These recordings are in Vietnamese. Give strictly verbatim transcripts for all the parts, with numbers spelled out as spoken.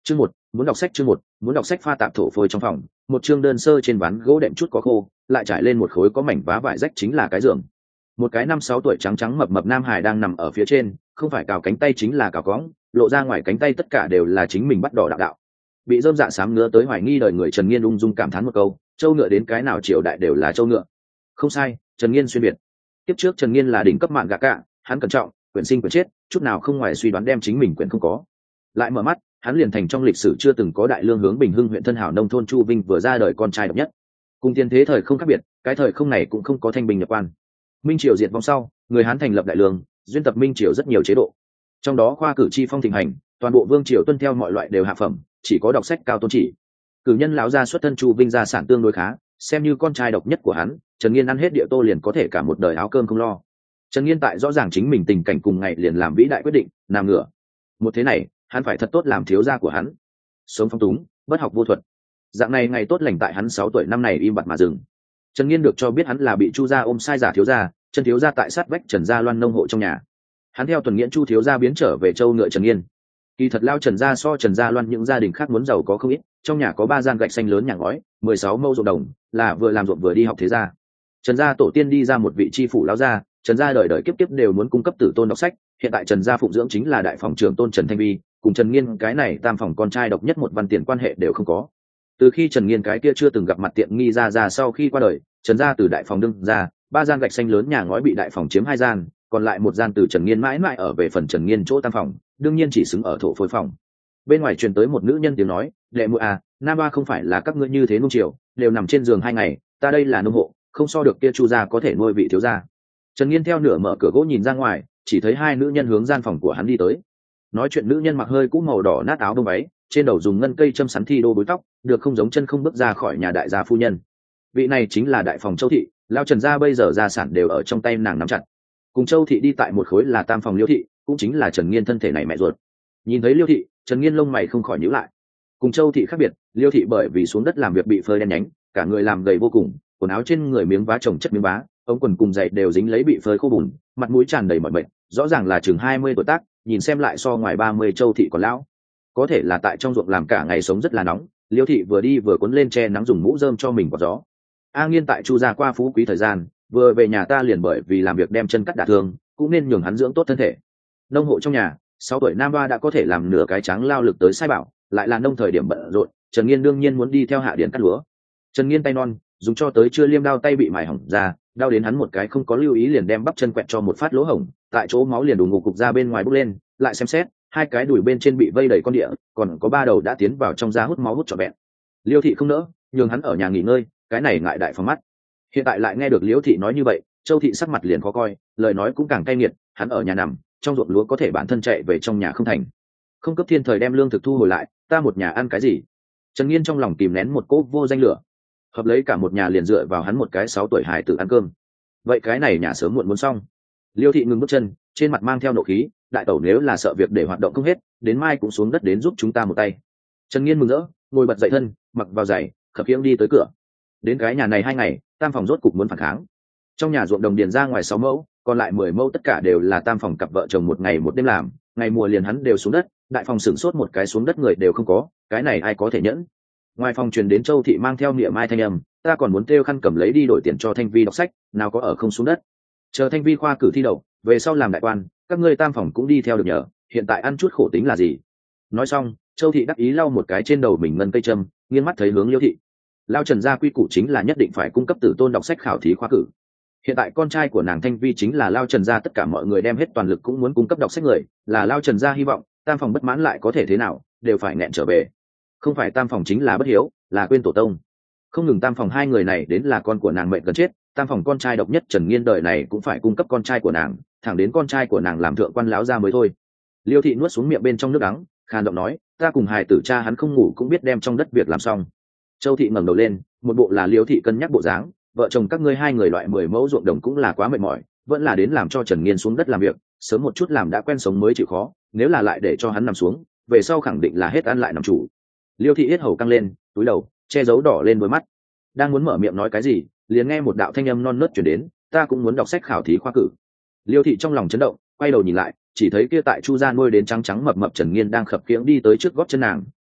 Chương một, muốn đọc sách chương một, muốn đọc sách pha tạp thổ phôi trong phòng, một chương đơn sơ trên ván gỗ đệm chút có khô, lại trải lên một khối có mảnh vá vải rách chính là cái giường. Một cái năm sáu tuổi trắng trắng mập mập nam hải đang nằm ở phía trên, không phải cào cánh tay chính là cào cõng, lộ ra ngoài cánh tay tất cả đều là chính mình bắt đỏ đạo đạo. Bị rơm dạ sám ngứa tới hoài nghi đời người Trần Nghiên ung dung cảm thán một câu, châu ngựa đến cái nào triều đại đều là châu ngựa. Không sai, Trần Nghiên xuyên biệt. Tiếp trước Trần Nghiên là đỉnh cấp mạng gạ cạ, hắn cẩn trọng, quyển sinh quyển chết, chút nào không ngoài suy đoán đem chính mình quyển không có. Lại mở mắt, hắn liền thành trong lịch sử chưa từng có đại lương hướng Bình Hưng huyện thân hảo nông thôn Chu Vinh vừa ra đời con trai độc nhất. Cùng tiên thế thời không khác biệt, cái thời không này cũng không có thanh bình nhập quan. Minh triều diệt vong sau, người Hán thành lập đại lương, duyên tập Minh triều rất nhiều chế độ. Trong đó khoa cử chi phong thịnh hành, toàn bộ vương triều tuân theo mọi loại đều hạ phẩm, chỉ có đọc sách cao tôn chỉ. Cử nhân lão gia xuất thân Chu Vinh gia sản tương đối khá, xem như con trai độc nhất của hắn, Trần Nghiên ăn hết địa tô liền có thể cả một đời áo cơm không lo. Trần Nghiên tại rõ ràng chính mình tình cảnh cùng ngày liền làm vĩ đại quyết định, nằm ngửa. Một thế này, hắn phải thật tốt làm thiếu gia của hắn. Sống phong túng, bất học vô thuật. Dạng này ngày tốt lành tại hắn sáu tuổi năm này im bặt mà dừng. Trần Nghiên được cho biết hắn là bị Chu gia ôm sai giả thiếu gia, Trần thiếu gia tại sát vách Trần gia Loan nông hộ trong nhà. Hắn theo tuần nghiễn Chu thiếu gia biến trở về châu ngựa Trần Nghiên. Kỳ thật lao Trần gia so Trần gia Loan những gia đình khác muốn giàu có không ít, trong nhà có ba gian gạch xanh lớn nhà ngói, mười sáu mẫu ruộng đồng, là vừa làm ruộng vừa đi học thế gia. Trần gia tổ tiên đi ra một vị tri phủ lão gia, Trần gia đời đời kiếp kiếp đều muốn cung cấp tử tôn đọc sách, hiện tại Trần gia phụng dưỡng chính là đại phòng trưởng tôn Trần Thanh Vi, cùng Trần Nghiên cái này tam phòng con trai độc nhất một văn tiền quan hệ đều không có. Từ khi Trần Nghiên cái kia chưa từng gặp mặt tiện nghi ra ra sau khi qua đời, Trần gia từ đại phòng đương ra, ba gian gạch xanh lớn nhà ngói bị đại phòng chiếm hai gian, còn lại một gian từ Trần Nghiên mãi mãi ở về phần Trần Nghiên chỗ tam phòng, đương nhiên chỉ xứng ở thổ phôi phòng. Bên ngoài truyền tới một nữ nhân tiếng nói, đệ muội à, nam ba không phải là các ngươi như thế nung chiều, đều nằm trên giường hai ngày, ta đây là nông hộ, không so được kia Chu gia có thể nuôi vị thiếu gia. Trần Nghiên theo nửa mở cửa gỗ nhìn ra ngoài, chỉ thấy hai nữ nhân hướng gian phòng của hắn đi tới. Nói chuyện nữ nhân mặc hơi cũ màu đỏ nát áo đông váy, trên đầu dùng ngân cây châm sắn thi đô búi tóc, được không giống chân không bước ra khỏi nhà đại gia phu nhân. Vị này chính là đại phòng Châu thị, lao Trần gia bây giờ gia sản đều ở trong tay nàng nắm chặt. Cùng Châu thị đi tại một khối là tam phòng Liêu thị, cũng chính là Trần Nghiên thân thể này mẹ ruột. Nhìn thấy Liêu thị, Trần Nghiên lông mày không khỏi nhíu lại. Cùng Châu thị khác biệt, Liêu thị bởi vì xuống đất làm việc bị phơi đen nhánh, cả người làm gầy vô cùng, quần áo trên người miếng vá chồng chất miếng vá, ống quần cùng giày đều dính lấy bị phơi khô bùn, mặt mũi tràn đầy mỏi mệt, rõ ràng là chừng hai mươi tuổi tác, nhìn xem lại so ngoài ba mươi Châu thị còn lão. Có thể là tại trong ruộng làm cả ngày sống rất là nóng, Liêu thị vừa đi vừa cuốn lên che nắng dùng mũ rơm cho mình quạt gió. A Nghiên tại Chu gia qua phú quý thời gian, vừa về nhà ta liền bởi vì làm việc đem chân cắt đả thương, cũng nên nhường hắn dưỡng tốt thân thể. Nông hộ trong nhà, sáu tuổi nam ba đã có thể làm nửa cái tráng lao lực tới sai bảo, lại là nông thời điểm bận rộn, Trần Nghiên đương nhiên muốn đi theo hạ điển cắt lúa. Trần Nghiên tay non, dùng cho tới chưa liêm đao tay bị mài hỏng ra, đau đến hắn một cái không có lưu ý liền đem bắp chân quẹt cho một phát lỗ hổng, tại chỗ máu liền đùng ngục cục ra bên ngoài bốc lên, lại xem xét, hai cái đùi bên trên bị vây đầy con địa, còn có ba đầu đã tiến vào trong da hút máu hút trọn vẹn. Liêu thị không nỡ, nhường hắn ở nhà nghỉ ngơi, cái này ngại đại phòng mắt. Hiện tại lại nghe được Liêu thị nói như vậy, Châu thị sắc mặt liền khó coi, lời nói cũng càng cay nghiệt, hắn ở nhà nằm, trong ruộng lúa có thể bản thân chạy về trong nhà không thành. Không cấp thiên thời đem lương thực thu hồi lại, ta một nhà ăn cái gì? Trần Nghiên trong lòng kìm nén một cỗ vô danh lửa, hợp lấy cả một nhà liền dựa vào hắn một cái sáu tuổi hài tử ăn cơm. Vậy cái này nhà sớm muộn muốn xong. Liêu thị ngừng bước chân, trên mặt mang theo nộ khí, đại tẩu nếu là sợ việc để hoạt động không hết, đến mai cũng xuống đất đến giúp chúng ta một tay. Trần Nghiên mừng rỡ, ngồi bật dậy thân, mặc vào giày, khập khiễng đi tới cửa. Đến cái nhà này hai ngày, tam phòng rốt cục muốn phản kháng. Trong nhà ruộng đồng điền ra ngoài sáu mẫu, còn lại mười mẫu tất cả đều là tam phòng cặp vợ chồng một ngày một đêm làm, ngày mùa liền hắn đều xuống đất, đại phòng sửng sốt một cái xuống đất người đều không có, cái này ai có thể nhẫn. Ngoài phòng truyền đến Châu thị mang theo niệm mai thanh âm, ta còn muốn kêu khăn cầm lấy đi đổi tiền cho Thanh Vi đọc sách, nào có ở không xuống đất. Chờ Thanh Vi khoa cử thi đậu, về sau làm đại quan, các ngươi tam phòng cũng đi theo được nhờ, hiện tại ăn chút khổ tính là gì? Nói xong, Châu thị đắc ý lau một cái trên đầu mình ngân cây châm, nghiêng mắt thấy hướng Liêu thị. Lao Trần gia quy củ chính là nhất định phải cung cấp tử tôn đọc sách khảo thí khoa cử. Hiện tại con trai của nàng Thanh Vi chính là Lao Trần gia tất cả mọi người đem hết toàn lực cũng muốn cung cấp đọc sách người, là Lao Trần gia hy vọng, tam phòng bất mãn lại có thể thế nào, đều phải nẹn trở về. Không phải tam phòng chính là bất hiếu, là quên tổ tông. Không ngừng tam phòng hai người này đến là con của nàng mệnh gần chết, tam phòng con trai độc nhất Trần Nghiên đời này cũng phải cung cấp con trai của nàng, thẳng đến con trai của nàng làm thượng quan lão gia mới thôi. Liêu thị nuốt xuống miệng bên trong nước đắng, khàn giọng nói, ta cùng hài tử cha hắn không ngủ cũng biết đem trong đất việc làm xong. Châu thị ngẩng đầu lên, một bộ là Liêu thị cân nhắc bộ dáng, vợ chồng các ngươi hai người loại mười mẫu ruộng đồng cũng là quá mệt mỏi, vẫn là đến làm cho Trần Nghiên xuống đất làm việc, sớm một chút làm đã quen sống mới chịu khó, nếu là lại để cho hắn nằm xuống, về sau khẳng định là hết ăn lại nằm chủ. Liêu thị yết hầu căng lên, túi đầu, che giấu đỏ lên đôi mắt, đang muốn mở miệng nói cái gì, liền nghe một đạo thanh âm non nớt truyền đến, ta cũng muốn đọc sách khảo thí khoa cử. Liêu thị trong lòng chấn động, quay đầu nhìn lại, chỉ thấy kia tại Chu gia nuôi đến trắng trắng mập mập Trần Nghiên đang khập khiễng đi tới trước gót chân nàng,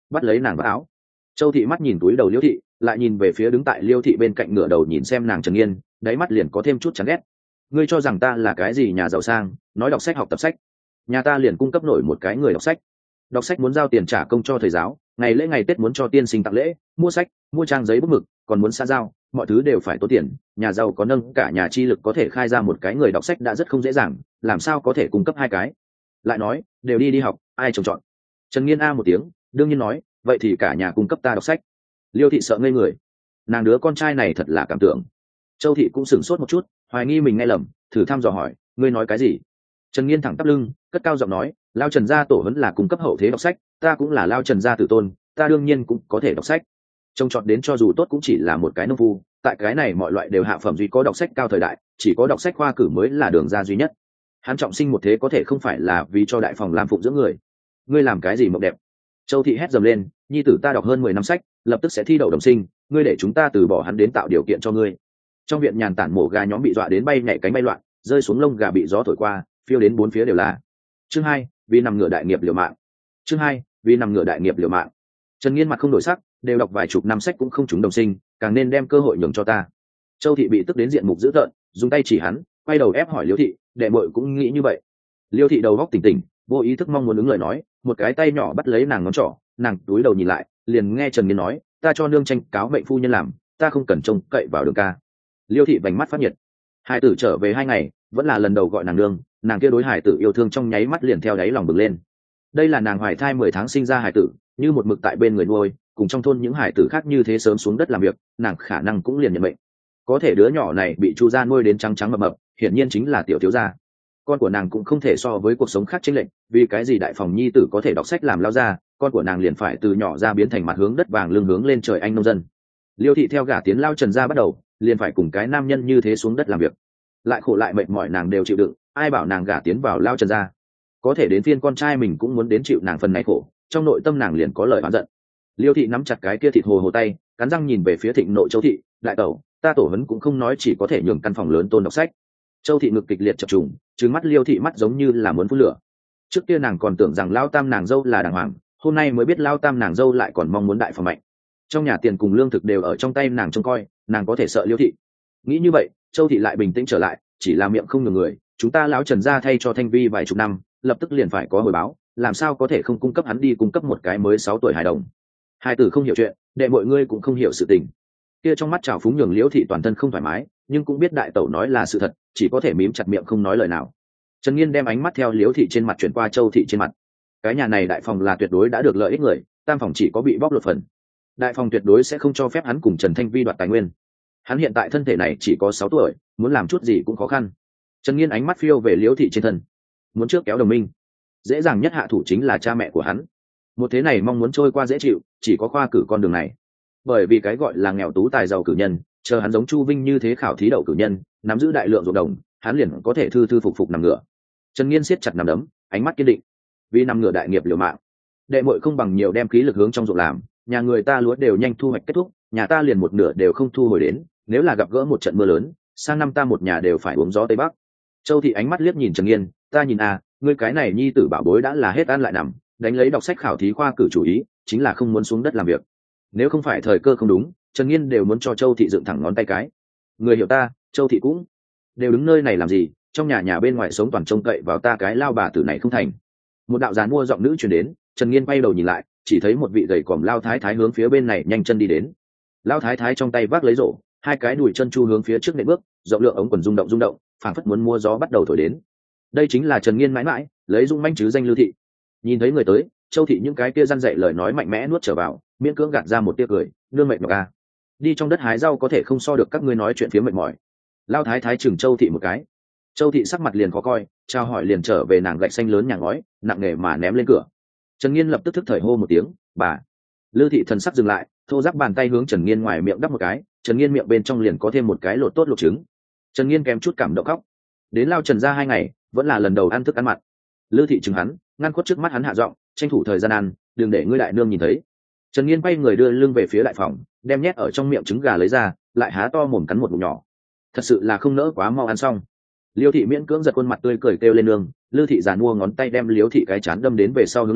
bắt lấy nàng vào áo. Châu thị mắt nhìn túi đầu Liêu thị, lại nhìn về phía đứng tại Liêu thị bên cạnh ngửa đầu nhìn xem nàng Trần Nghiên, đáy mắt liền có thêm chút chán ghét. Ngươi cho rằng ta là cái gì nhà giàu sang, nói đọc sách học tập sách. Nhà ta liền cung cấp nổi một cái người đọc sách. Đọc sách muốn giao tiền trả công cho thầy giáo, ngày lễ ngày Tết muốn cho tiên sinh tặng lễ, mua sách, mua trang giấy bút mực, còn muốn xã giao, mọi thứ đều phải tốn tiền. Nhà giàu có nâng cả nhà chi lực có thể khai ra một cái người đọc sách đã rất không dễ dàng, làm sao có thể cung cấp hai cái. Lại nói, đều đi đi học, ai trông chọn. Trần Nghiên a một tiếng, đương nhiên nói, vậy thì cả nhà cung cấp ta đọc sách. Liêu thị sợ ngây người, nàng đứa con trai này thật là cảm tưởng. Châu thị cũng sửng sốt một chút, hoài nghi mình nghe lầm, thử thăm dò hỏi, ngươi nói cái gì? Trần Nghiên thẳng tắp lưng, cất cao giọng nói, Lao Trần gia tổ huấn là cung cấp hậu thế đọc sách, ta cũng là Lao Trần gia tử tôn, ta đương nhiên cũng có thể đọc sách. Trông chọn đến cho dù tốt cũng chỉ là một cái nông phu, tại cái này mọi loại đều hạ phẩm duy có đọc sách cao thời đại, chỉ có đọc sách khoa cử mới là đường ra duy nhất. Hắn trọng sinh một thế có thể không phải là vì cho đại phòng làm phụng dưỡng người. Ngươi làm cái gì mộng đẹp? Châu thị hét dầm lên, nhi tử ta đọc hơn mười năm sách, lập tức sẽ thi đậu đồng sinh, ngươi để chúng ta từ bỏ hắn đến tạo điều kiện cho ngươi. Trong viện nhàn tản mổ gà nhóm bị dọa đến bay nhảy cánh bay loạn, rơi xuống lông gà bị gió thổi qua, phiêu đến bốn phía đều là. Chương hai, vì nằm ngửa đại nghiệp liều mạng. Chương hai, vì nằm ngửa đại nghiệp liều mạng. Trần Nghiên mặt không đổi sắc, đều đọc vài chục năm sách cũng không trúng đồng sinh, càng nên đem cơ hội nhường cho ta. Châu thị bị tức đến diện mục dữ tợn, dùng tay chỉ hắn, quay đầu ép hỏi Liêu thị, đệ muội cũng nghĩ như vậy. Liêu thị đầu góc tỉnh tỉnh, vô ý thức mong muốn ứng lời nói, một cái tay nhỏ bắt lấy nàng ngón trỏ, nàng túi đầu nhìn lại, liền nghe Trần Nghiên nói, ta cho nương tranh cáo mệnh phu nhân làm, ta không cần trông cậy vào Đường ca. Liêu thị vành mắt phát nhiệt. Hải tử trở về hai ngày, vẫn là lần đầu gọi nàng nương, nàng kia đối hải tử yêu thương trong nháy mắt liền theo đáy lòng bừng lên. Đây là nàng hoài thai mười tháng sinh ra hải tử, như một mực tại bên người nuôi, cùng trong thôn những hải tử khác như thế sớm xuống đất làm việc, nàng khả năng cũng liền nhận mệnh. Có thể đứa nhỏ này bị Chu gia nuôi đến trắng trắng mập mập, hiển nhiên chính là tiểu thiếu gia. Con của nàng cũng không thể so với cuộc sống khác chênh lệch, vì cái gì đại phòng nhi tử có thể đọc sách làm lao ra, con của nàng liền phải từ nhỏ ra biến thành mặt hướng đất vàng lưng hướng lên trời anh nông dân. Liêu thị theo gả tiến Lao Trần gia bắt đầu, liền phải cùng cái nam nhân như thế xuống đất làm việc, lại khổ lại mệt mỏi nàng đều chịu đựng, ai bảo nàng gả tiến vào Lao Trần gia. Có thể đến phiên con trai mình cũng muốn đến chịu nàng phần này khổ, trong nội tâm nàng liền có lời oán giận. Liêu thị nắm chặt cái kia thịt hồ hồ tay, cắn răng nhìn về phía Thịnh nội Châu thị, đại tẩu, ta tổ hấn cũng không nói chỉ có thể nhường căn phòng lớn tôn đọc sách. Châu thị ngực kịch liệt chập trùng, trừng mắt Liêu thị mắt giống như là muốn phun lửa. Trước kia nàng còn tưởng rằng Lao tam nàng dâu là đàng hoàng, hôm nay mới biết Lao tam nàng dâu lại còn mong muốn đại phòng mạnh. Trong nhà tiền cùng lương thực đều ở trong tay nàng trông coi, nàng có thể sợ Liêu thị. Nghĩ như vậy, Châu thị lại bình tĩnh trở lại, chỉ là miệng không ngừng người, chúng ta Lão Trần gia thay cho Thanh Vi vài chục năm, lập tức liền phải có hồi báo, làm sao có thể không cung cấp hắn đi cung cấp một cái mới sáu tuổi hài đồng. Hai tử không hiểu chuyện, đệ mọi ngươi cũng không hiểu sự tình. Kia trong mắt trào phúng nhường Liễu thị toàn thân không thoải mái, nhưng cũng biết đại tẩu nói là sự thật, chỉ có thể mím chặt miệng không nói lời nào. Trần Nghiên đem ánh mắt theo Liễu thị trên mặt chuyển qua Châu thị trên mặt. Cái nhà này đại phòng là tuyệt đối đã được lợi ích người, tam phòng chỉ có bị bóc lột phần. Đại phòng tuyệt đối sẽ không cho phép hắn cùng Trần Thanh Vi đoạt tài nguyên. Hắn hiện tại thân thể này chỉ có sáu tuổi, muốn làm chút gì cũng khó khăn. Trần Nghiên ánh mắt phiêu về Liễu thị trên thân, muốn trước kéo đồng minh, dễ dàng nhất hạ thủ chính là cha mẹ của hắn. Một thế này mong muốn trôi qua dễ chịu, chỉ có khoa cử con đường này. Bởi vì cái gọi là nghèo tú tài giàu cử nhân, chờ hắn giống Chu Vinh như thế khảo thí đậu cử nhân, nắm giữ đại lượng ruộng đồng, hắn liền có thể thư thư phục phục nằm ngửa. Trần Nghiên siết chặt nằm đấm, ánh mắt kiên định. Vì nằm ngửa đại nghiệp liều mạng, đệ muội không bằng nhiều đem khí lực hướng trong ruộng làm, nhà người ta lúa đều nhanh thu hoạch kết thúc, nhà ta liền một nửa đều không thu hồi đến, nếu là gặp gỡ một trận mưa lớn, sang năm ta một nhà đều phải uống gió tây bắc. Châu thị ánh mắt liếc nhìn Trần Nghiên, ta nhìn à, ngươi cái này nhi tử bảo bối đã là hết ăn lại nằm, đánh lấy đọc sách khảo thí khoa cử chủ ý, chính là không muốn xuống đất làm việc. Nếu không phải thời cơ không đúng, Trần Nghiên đều muốn cho Châu thị dựng thẳng ngón tay cái. Người hiểu ta, Châu thị cũng đều đứng nơi này làm gì, trong nhà nhà bên ngoài sống toàn trông cậy vào ta cái lao bà tử này không thành. Một đạo giàn mua giọng nữ truyền đến, Trần Nghiên quay đầu nhìn lại, chỉ thấy một vị gầy còm lao thái thái hướng phía bên này nhanh chân đi đến. Lao thái thái trong tay vác lấy rổ, hai cái đùi chân chu hướng phía trước nệm bước, rộng lượng ống quần rung động rung động, phảng phất muốn mua gió bắt đầu thổi đến. Đây chính là Trần Nghiên mãi mãi, lấy dung manh chứ danh Lưu thị. Nhìn thấy người tới, Châu thị những cái kia răn dạy lời nói mạnh mẽ nuốt trở vào, miễn cưỡng gạt ra một tia cười, nương mệt nhọc à. Đi trong đất hái rau có thể không so được các ngươi nói chuyện phía mệt mỏi. Lao thái thái chừng Châu thị một cái. Châu thị sắc mặt liền khó coi, trao hỏi liền trở về nàng gạch xanh lớn nhà ngói, nặng nề mà ném lên cửa. Trần Nghiên lập tức thức thời hô một tiếng, bà. Lưu thị thần sắc dừng lại, thô giáp bàn tay hướng Trần Nghiên ngoài miệng đắp một cái, Trần Nghiên miệng bên trong liền có thêm một cái lột tốt lột trứng. Trần Nghiên kèm chút cảm động khóc. Đến Lao Trần ra hai ngày, vẫn là lần đầu ăn thức ăn mặn. Lưu thị chừng hắn, ngăn khuất trước mắt hắn hạ giọng, tranh thủ thời gian ăn, đừng để ngươi đại nương nhìn thấy. Trần Nghiên quay người đưa lưng về phía đại phòng, đem nhét ở trong miệng trứng gà lấy ra, lại há to mồm cắn một ngụm nhỏ. Thật sự là không nỡ quá mau ăn xong. Liêu thị miễn cưỡng giật khuôn mặt tươi cười kêu lên nương, Lưu thị giàn mua ngón tay đem Liêu thị cái chán đâm đến về sau hướng lên,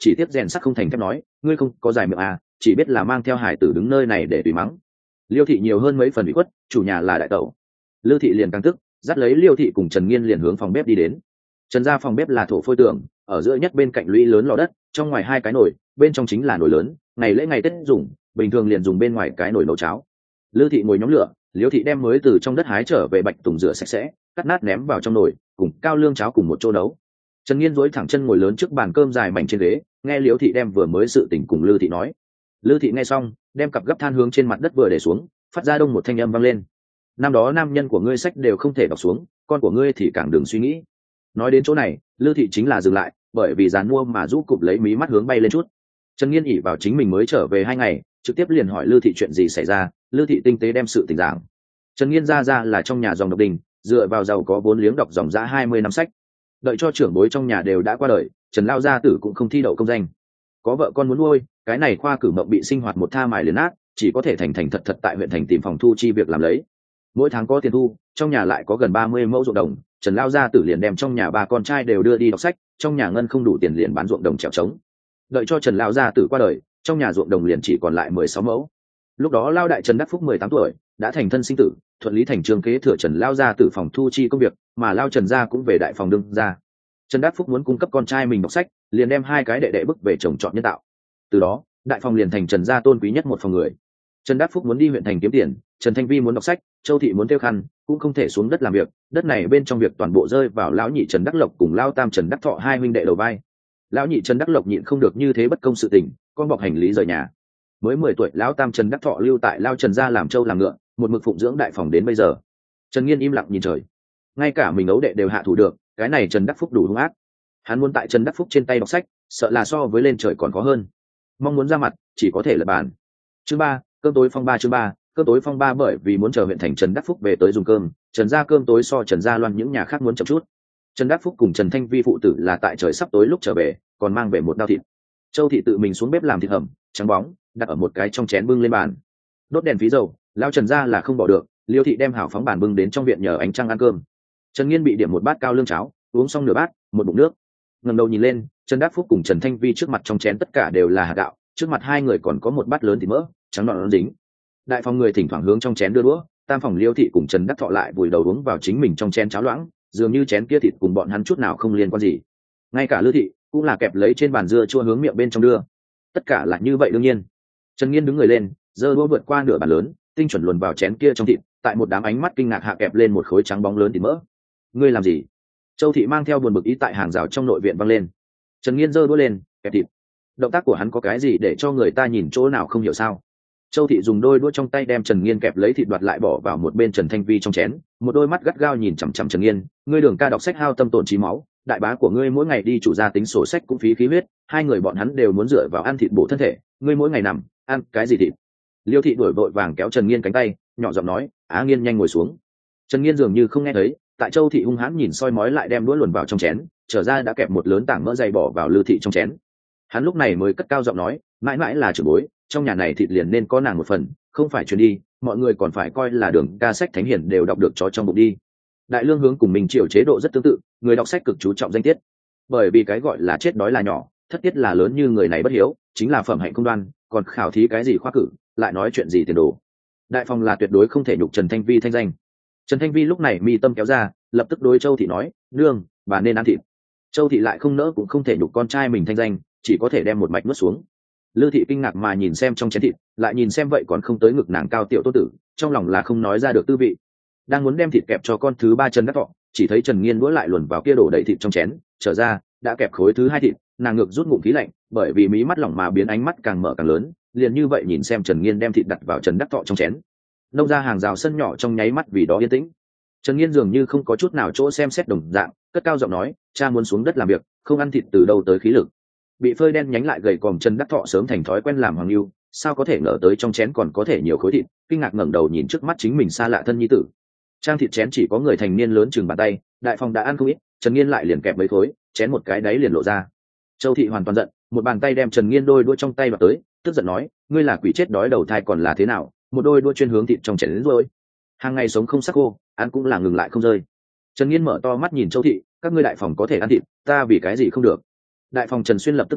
chỉ tiếc rèn sắt không thành thép nói, ngươi không có dài miệng à, chỉ biết là mang theo hải tử đứng nơi này để tùy mắng. Liêu thị nhiều hơn mấy phần bị khuất, chủ nhà là đại tẩu. Lư thị liền càng tức, dắt lấy Liêu thị cùng Trần Nghiên liền hướng phòng bếp đi đến. Trần gia phòng bếp là thổ phôi tường, ở giữa nhất bên cạnh lũy lớn lò đất, trong ngoài hai cái nồi, bên trong chính là nồi lớn, ngày lễ ngày Tết dùng, bình thường liền dùng bên ngoài cái nồi nấu cháo. Lư thị ngồi nhóm lửa, Liêu thị đem mới từ trong đất hái trở về bạch tùng rửa sạch sẽ, cắt nát ném vào trong nồi, cùng cao lương cháo cùng một chỗ nấu. Trần Nghiên duỗi thẳng chân ngồi lớn trước bàn cơm dài mảnh trên ghế, nghe Liêu thị đem vừa mới sự tình cùng Lư thị nói. Lư thị nghe xong, đem cặp gấp than hướng trên mặt đất vừa để xuống, phát ra đông một thanh âm vang lên. Năm đó nam nhân của ngươi sách đều không thể đọc xuống, con của ngươi thì càng đừng suy nghĩ. Nói đến chỗ này, Lư thị chính là dừng lại, bởi vì dàn mua mà rũ cụp lấy mí mắt hướng bay lên chút. Trần Nghiên ỉ vào chính mình mới trở về hai ngày, trực tiếp liền hỏi Lư thị chuyện gì xảy ra. Lư thị tinh tế đem sự tình giảng. Trần Nghiên ra ra là trong nhà dòng độc đình, dựa vào giàu có vốn liếng đọc dòng giá hai mươi năm sách. Đợi cho trưởng bối trong nhà đều đã qua đời, Trần lao gia tử cũng không thi đậu công danh. Có vợ con muốn nuôi, cái này khoa cử mộng bị sinh hoạt một tha mài liền ác, chỉ có thể thành thành thật thật tại huyện thành tìm phòng thu chi việc làm lấy. Mỗi tháng có tiền thu, trong nhà lại có gần ba mươi mẫu ruộng đồng, Trần lao gia tử liền đem trong nhà ba con trai đều đưa đi đọc sách, trong nhà ngân không đủ tiền liền bán ruộng đồng trèo trống. Đợi cho Trần lao gia tử qua đời, trong nhà ruộng đồng liền chỉ còn lại mười sáu mẫu. Lúc đó lao đại Trần Đắc Phúc mười tám tuổi, đã thành thân sinh tử, thuận lý thành chương kế thừa Trần lao gia tử phòng thu chi công việc, mà lao Trần gia cũng về đại phòng đương gia. Trần Đắc Phúc muốn cung cấp con trai mình đọc sách, liền đem hai cái đệ đệ bức về chồng chọn nhân tạo. Từ đó, đại phòng liền thành Trần gia tôn quý nhất một phòng người. Trần Đắc Phúc muốn đi huyện thành kiếm tiền, Trần Thanh Vi muốn đọc sách, Châu thị muốn tiêu khăn, cũng không thể xuống đất làm việc, đất này bên trong việc toàn bộ rơi vào lão nhị Trần Đắc Lộc cùng lao tam Trần Đắc Thọ hai huynh đệ đầu vai. Lão nhị Trần Đắc Lộc nhịn không được như thế bất công sự tình, con bọc hành lý rời nhà. Mới mười tuổi lão tam Trần Đắc Thọ lưu tại lao Trần gia làm trâu làm ngựa, một mực phụng dưỡng đại phòng đến bây giờ. Trần Nghiên im lặng nhìn trời, ngay cả mình ấu đệ đều hạ thủ được, cái này Trần Đắc Phúc đủ hung ác. Hắn muốn tại Trần Đắc Phúc trên tay đọc sách, sợ là so với lên trời còn khó hơn. Mong muốn ra mặt, chỉ có thể lật bàn. Chương ba, cơm tối phong ba chương ba, cơm tối phong ba bởi vì muốn chờ huyện thành Trần Đắc Phúc về tới dùng cơm, Trần gia cơm tối so Trần gia loan những nhà khác muốn chậm chút. Trần Đắc Phúc cùng Trần Thanh Vi phụ tử là tại trời sắp tối lúc trở về, còn mang về một đao thịt. Châu thị tự mình xuống bếp làm thịt hầm, trắng bóng, đặt ở một cái trong chén bưng lên bàn. Đốt đèn phí dầu, lao Trần gia là không bỏ được, Liêu thị đem hảo phóng bàn bưng đến trong viện nhờ ánh trăng ăn cơm. Trần Nghiên bị điểm một bát cao lương cháo, uống xong nửa bát, một bụng nước. Ngẩng đầu nhìn lên, Trần Đắc Phúc cùng Trần Thanh Vi trước mặt trong chén tất cả đều là hạt gạo, trước mặt hai người còn có một bát lớn thịt mỡ, trắng nõn dính. Đại phòng người thỉnh thoảng hướng trong chén đưa đũa, tam phòng Liêu thị cùng Trần Đắc Thọ lại vùi đầu uống vào chính mình trong chén cháo loãng, dường như chén kia thịt cùng bọn hắn chút nào không liên quan gì. Ngay cả Lư thị cũng là kẹp lấy trên bàn dưa chua hướng miệng bên trong đưa. Tất cả là như vậy đương nhiên. Trần Nghiên đứng người lên, giơ đũa vượt qua nửa bàn lớn, tinh chuẩn luồn vào chén kia trong thịt, tại một đám ánh mắt kinh ngạc hạ kẹp lên một khối trắng bóng lớn thịt mỡ. Ngươi làm gì? Châu thị mang theo buồn bực ý tại hàng rào trong nội viện văng lên. Trần Nghiên giơ đũa lên, kẹp thịt. Động tác của hắn có cái gì để cho người ta nhìn chỗ nào không hiểu sao? Châu thị dùng đôi đũa trong tay đem Trần Nghiên kẹp lấy thịt đoạt lại bỏ vào một bên Trần Thanh Vi trong chén, một đôi mắt gắt gao nhìn chằm chằm Trần Nghiên. Ngươi Đường ca đọc sách hao tâm tổn trí máu, đại bá của ngươi mỗi ngày đi chủ gia tính sổ sách cũng phí khí huyết, hai người bọn hắn đều muốn dựa vào ăn thịt bổ thân thể, ngươi mỗi ngày nằm ăn cái gì thịt? Liêu thị đuổi vội vàng kéo Trần Nghiên cánh tay, nhỏ giọng nói, Á Nghiên nhanh ngồi xuống. Trần Nghiên dường như không nghe thấy, tại Châu thị hung hãn nhìn soi mói lại đem đũa luồn vào trong chén, trở ra đã kẹp một lớn tảng mỡ dày bỏ vào Lư thị trong chén. Hắn lúc này mới cất cao giọng nói, mãi mãi là trưởng bối, trong nhà này thịt liền nên có nàng một phần, không phải truyền đi, mọi người còn phải coi là Đường ca sách thánh hiển đều đọc được chó trong bụng đi. Đại lương hướng cùng mình triều chế độ rất tương tự, người đọc sách cực chú trọng danh tiết, bởi vì cái gọi là chết đói là nhỏ, thất tiết là lớn, như người này bất hiếu chính là phẩm hạnh không đoan, còn khảo thí cái gì khoa cử, lại nói chuyện gì tiền đồ. Đại phòng là tuyệt đối không thể nhục Trần Thanh Vi thanh danh. Trần Thanh Vi lúc này mi tâm kéo ra, lập tức đối Châu thị nói, nương, bà nên ăn thịt. Châu thị lại không nỡ cũng không thể nhục con trai mình thanh danh, chỉ có thể đem một mạch nuốt xuống. Lư thị kinh ngạc mà nhìn xem trong chén thịt, lại nhìn xem vậy còn không tới ngực nàng cao tiểu tô tử, trong lòng là không nói ra được tư vị. Đang muốn đem thịt kẹp cho con thứ ba Trần Đắc Thọ, chỉ thấy Trần Nghiên đũa lại luồn vào kia đổ đầy thịt trong chén, trở ra đã kẹp khối thứ hai thịt, nàng ngược rút ngụm khí lạnh, bởi vì mí mắt lỏng mà biến ánh mắt càng mở càng lớn, liền như vậy nhìn xem Trần Nghiên đem thịt đặt vào Trần Đắc Thọ trong chén. Nông ra hàng rào sân nhỏ trong nháy mắt vì đó yên tĩnh. Trần Nghiên dường như không có chút nào chỗ xem xét đồng dạng, cất cao giọng nói, cha muốn xuống đất làm việc, không ăn thịt từ đâu tới khí lực. Bị phơi đen nhánh lại gầy còm Trần Đắc Thọ sớm thành thói quen làm hoàng lưu, sao có thể ngờ tới trong chén còn có thể nhiều khối thịt, kinh ngạc ngẩng đầu nhìn trước mắt chính mình xa lạ thân nhi tử. Trang thịt chén chỉ có người thành niên lớn chừng bàn tay, đại phòng đã ăn không ít, Trần Nghiên lại liền kẹp mấy khối, chén một cái đáy liền lộ ra. Châu thị hoàn toàn giận, một bàn tay đem Trần Nghiên đôi đũa trong tay vào tới, tức giận nói, ngươi là quỷ chết đói đầu thai còn là thế nào, một đôi đũa chuyên hướng thịt trong chén đến rồi. Hàng ngày sống không sắc khô, ăn cũng là ngừng lại không rơi. Trần Nghiên mở to mắt nhìn Châu thị, các ngươi đại phòng có thể ăn thịt, ta vì cái gì không được? Đại phòng Trần Xuyên lập tức nói,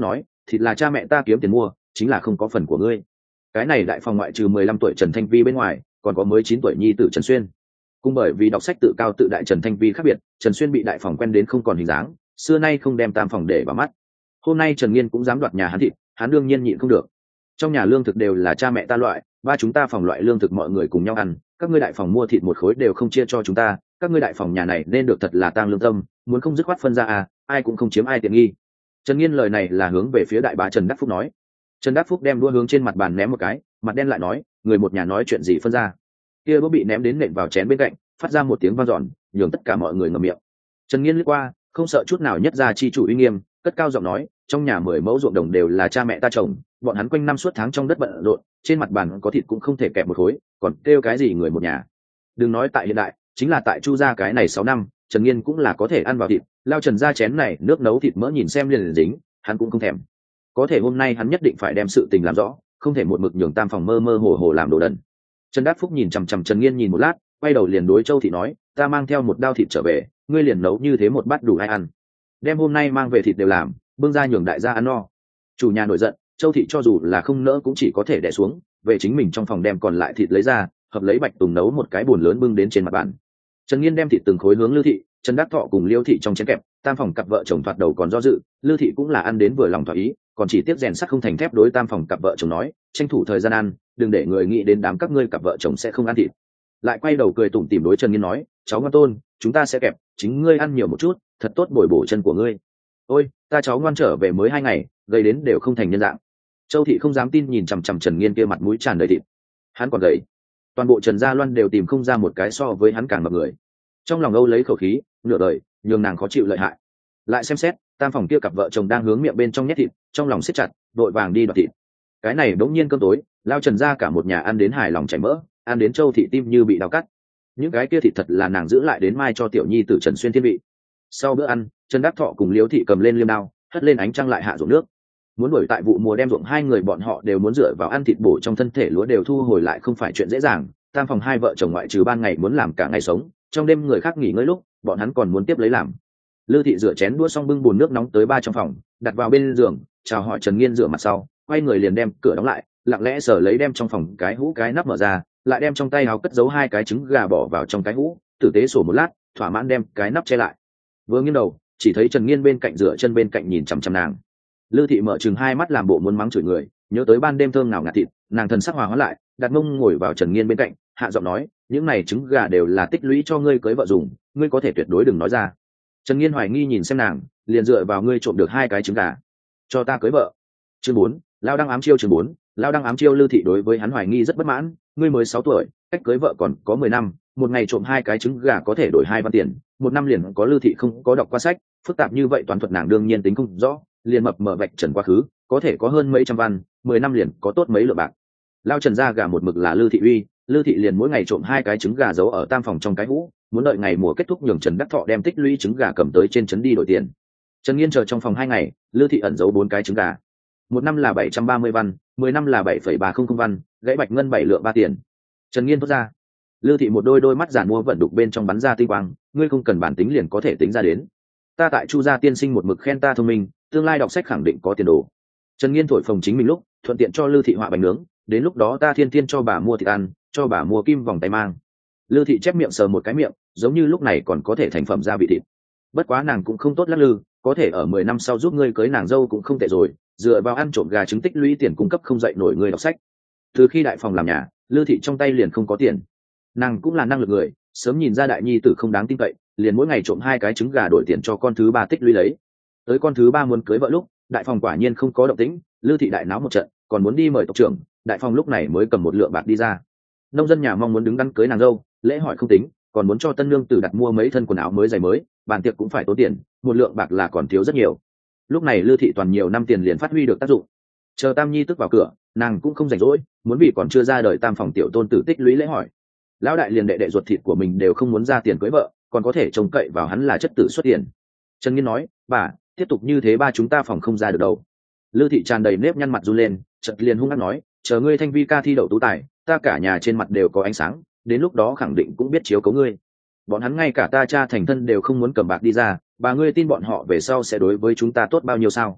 thịt là cha mẹ ta kiếm tiền mua, chính là không có phần của ngươi. Cái này đại phòng ngoại trừ mười lăm tuổi Trần Thanh Vi bên ngoài, còn có mới chín tuổi nhi tử Trần Xuyên. Cùng bởi vì đọc sách tự cao tự đại Trần Thanh Vi khác biệt, Trần Xuyên bị đại phòng quen đến không còn hình dáng, xưa nay không đem tam phòng để vào mắt. Hôm nay Trần Nghiên cũng dám đoạt nhà hắn thịt, hắn đương nhiên nhịn không được. Trong nhà lương thực đều là cha mẹ ta loại, ba chúng ta phòng loại lương thực mọi người cùng nhau ăn, các ngươi đại phòng mua thịt một khối đều không chia cho chúng ta, các ngươi đại phòng nhà này nên được thật là tang lương tâm, muốn không dứt khoát phân ra à, ai cũng không chiếm ai tiện nghi. Trần Nghiên lời này là hướng về phía đại bá Trần Đắc Phúc nói. Trần Đắc Phúc đem đũa hướng trên mặt bàn ném một cái, mặt đen lại nói, người một nhà nói chuyện gì phân ra. Kia đũa bị ném đến nện vào chén bên cạnh, phát ra một tiếng vang dọn, nhường tất cả mọi người ngậm miệng. Trần Nghiên liếc qua, không sợ chút nào nhất ra chi chủ uy nghiêm, cất cao giọng nói, trong nhà mười mẫu ruộng đồng đều là cha mẹ ta trồng, bọn hắn quanh năm suốt tháng trong đất bận rộn, trên mặt bàn có thịt cũng không thể kẹp một khối, còn kêu cái gì người một nhà. Đừng nói tại hiện đại, chính là tại Chu gia cái này sáu năm, Trần Nghiên cũng là có thể ăn vào thịt, lao Trần gia chén này nước nấu thịt mỡ nhìn xem liền liền dính, hắn cũng không thèm. Có thể hôm nay hắn nhất định phải đem sự tình làm rõ, không thể một mực nhường tam phòng mơ mơ hồ hồ làm đồ đần. Trần Đắc Phúc nhìn chằm chằm Trần Nghiên nhìn một lát, quay đầu liền đối Châu Thị nói, ta mang theo một đao thịt trở về, ngươi liền nấu như thế một bát đủ ai ăn. Đem hôm nay mang về thịt đều làm, bưng ra nhường đại gia ăn no. Chủ nhà nổi giận, Châu Thị cho dù là không nỡ cũng chỉ có thể đè xuống, về chính mình trong phòng đem còn lại thịt lấy ra, hợp lấy Bạch Tùng nấu một cái bồn lớn bưng đến trên mặt bàn. Trần Nghiên đem thịt từng khối hướng Lư Thị, Trần Đắc Thọ cùng Liêu Thị trong chén kẹp, tam phòng cặp vợ chồng thoạt đầu còn do dự, Lư Thị cũng là ăn đến vừa lòng thỏa ý, còn chỉ tiếc rèn sắt không thành thép đối tam phòng cặp vợ chồng nói, tranh thủ thời gian ăn, đừng để người nghĩ đến đám các ngươi cặp vợ chồng sẽ không ăn thịt. Lại quay đầu cười tủm tỉm đối Trần Nghiên nói, cháu ngoan tôn, chúng ta sẽ kẹp, chính ngươi ăn nhiều một chút, thật tốt bồi bổ chân của ngươi. Ôi, ta cháu ngoan trở về mới hai ngày, gầy đến đều không thành nhân dạng. Châu Thị không dám tin nhìn chằm chằm Trần Nghiên kia mặt mũi tràn đầy thịt, hắn còn gầy. Toàn bộ Trần gia Loan đều tìm không ra một cái so với hắn càng mập người. Trong lòng âu lấy khẩu khí, nửa đời nhường nàng khó chịu lợi hại. Lại xem xét, tam phòng kia cặp vợ chồng đang hướng miệng bên trong nhét thịt, trong lòng siết chặt, đội vàng đi đoạt thịt. Cái này đống nhiên cơm tối, lao Trần gia cả một nhà ăn đến hài lòng chảy mỡ, ăn đến Châu Thị tim như bị đau cắt. Những cái kia thịt thật là nàng giữ lại đến mai cho tiểu nhi tử Trần Xuyên thiên vị. Sau bữa ăn, Trần Đắc Thọ cùng Liễu Thị cầm lên liêm đao, hất lên ánh trăng lại hạ ruộng nước. Muốn đuổi tại vụ mùa đem ruộng hai người bọn họ đều muốn dựa vào ăn thịt bổ trong thân thể lúa đều thu hồi lại không phải chuyện dễ dàng. Tam phòng hai vợ chồng ngoại trừ ban ngày muốn làm cả ngày sống, trong đêm người khác nghỉ ngơi lúc, bọn hắn còn muốn tiếp lấy làm. Lư Thị rửa chén đũa xong bưng bồn nước nóng tới ba trong phòng, đặt vào bên giường, chào hỏi Trần Nghiên rửa mặt sau, quay người liền đem cửa đóng lại, lặng lẽ sờ lấy đem trong phòng cái hũ cái nắp mở ra, lại đem trong tay áo cất giấu hai cái trứng gà bỏ vào trong cái hũ, tử tế sổ một lát, thỏa mãn đem cái nắp che lại. Vừa nghiêng đầu, chỉ thấy Trần Nghiên bên cạnh rửa chân bên cạnh nhìn chằm chằm nàng. Lư Thị mở chừng hai mắt làm bộ muốn mắng chửi người, nhớ tới ban đêm thơm nào ngạt thịt, nàng thần sắc hòa hóa lại, đặt mông ngồi vào Trần Nghiên bên cạnh, hạ giọng nói, những này trứng gà đều là tích lũy cho ngươi cưới vợ dùng, ngươi có thể tuyệt đối đừng nói ra. Trần Nghiên hoài nghi nhìn xem nàng, liền dựa vào ngươi trộm được hai cái trứng gà, cho ta cưới vợ. Chương bốn, lao đang ám chiêu. Chương bốn, lao đang ám chiêu. Lư Thị đối với hắn hoài nghi rất bất mãn, ngươi mới sáu tuổi, cách cưới vợ còn có mười năm, một ngày trộm hai cái trứng gà có thể đổi hai văn tiền, một năm liền có. Lư Thị không có đọc qua sách, phức tạp như vậy toán thuật nàng đương nhiên tính không rõ, liền mập mờ vạch trần quá khứ, có thể có hơn mấy trăm văn, mười năm liền có tốt mấy lượng bạc. Lao Trần gia gà một mực là Lư Thị uy, Lư Thị liền mỗi ngày trộm hai cái trứng gà giấu ở tam phòng trong cái hũ, muốn đợi ngày mùa kết thúc nhường Trần Đắc Thọ đem tích lũy trứng gà cầm tới trên trấn đi đổi tiền. Trần Nghiên chờ trong phòng hai ngày, Lư Thị ẩn giấu bốn cái trứng gà, một năm là bảy trăm ba mươi văn, mười năm là bảy phẩy ba không không văn, gãy bạch ngân bảy lượng ba tiền. Trần Nghiên thốt ra. Lư Thị một đôi đôi mắt giản mua vận đục bên trong bắn ra tinh quang, ngươi không cần bản tính liền có thể tính ra đến. Ta tại Chu gia tiên sinh một mực khen ta thông minh, tương lai đọc sách khẳng định có tiền đồ. Trần Nghiên thổi phồng chính mình lúc, thuận tiện cho Lư Thị họa bánh nướng, đến lúc đó ta thiên thiên cho bà mua thịt ăn, cho bà mua kim vòng tay mang. Lư Thị chép miệng sờ một cái miệng, giống như lúc này còn có thể thành phẩm gia vị thịt. Bất quá nàng cũng không tốt lắc lư, có thể ở mười năm sau giúp ngươi cưới nàng dâu cũng không tệ rồi, dựa vào ăn trộm gà trứng tích lũy tiền cung cấp không dậy nổi ngươi đọc sách. Từ khi đại phòng làm nhà, Lư Thị trong tay liền không có tiền. Nàng cũng là năng lực người, sớm nhìn ra đại nhi tử không đáng tin cậy, liền mỗi ngày trộm hai cái trứng gà đổi tiền cho con thứ ba tích lũy lấy. Tới con thứ ba muốn cưới vợ lúc, đại phòng quả nhiên không có động tĩnh, Lư Thị đại náo một trận, còn muốn đi mời tộc trưởng, đại phòng lúc này mới cầm một lượng bạc đi ra. Nông dân nhà mong muốn đứng đắn cưới nàng dâu, lễ hỏi không tính, còn muốn cho tân nương tử đặt mua mấy thân quần áo mới giày mới, bàn tiệc cũng phải tốn tiền, một lượng bạc là còn thiếu rất nhiều. Lúc này Lư Thị toàn nhiều năm tiền liền phát huy được tác dụng. Chờ Tam Nhi tức vào cửa, nàng cũng không rảnh rỗi, muốn vì còn chưa ra đời tam phòng tiểu tôn tử tích lũy lễ hỏi. Lão đại liền đệ đệ ruột thịt của mình đều không muốn ra tiền cưới vợ, còn có thể trông cậy vào hắn là chất tử xuất tiền. Trần Nghiên nói, bà, tiếp tục như thế ba chúng ta phòng không ra được đâu. Lư Thị tràn đầy nếp nhăn mặt run lên, chợt liền hung hăng nói, chờ ngươi Thanh Vi ca thi đậu tú tài, ta cả nhà trên mặt đều có ánh sáng, đến lúc đó khẳng định cũng biết chiếu cố ngươi. Bọn hắn ngay cả ta cha thành thân đều không muốn cầm bạc đi ra, bà ngươi tin bọn họ về sau sẽ đối với chúng ta tốt bao nhiêu sao?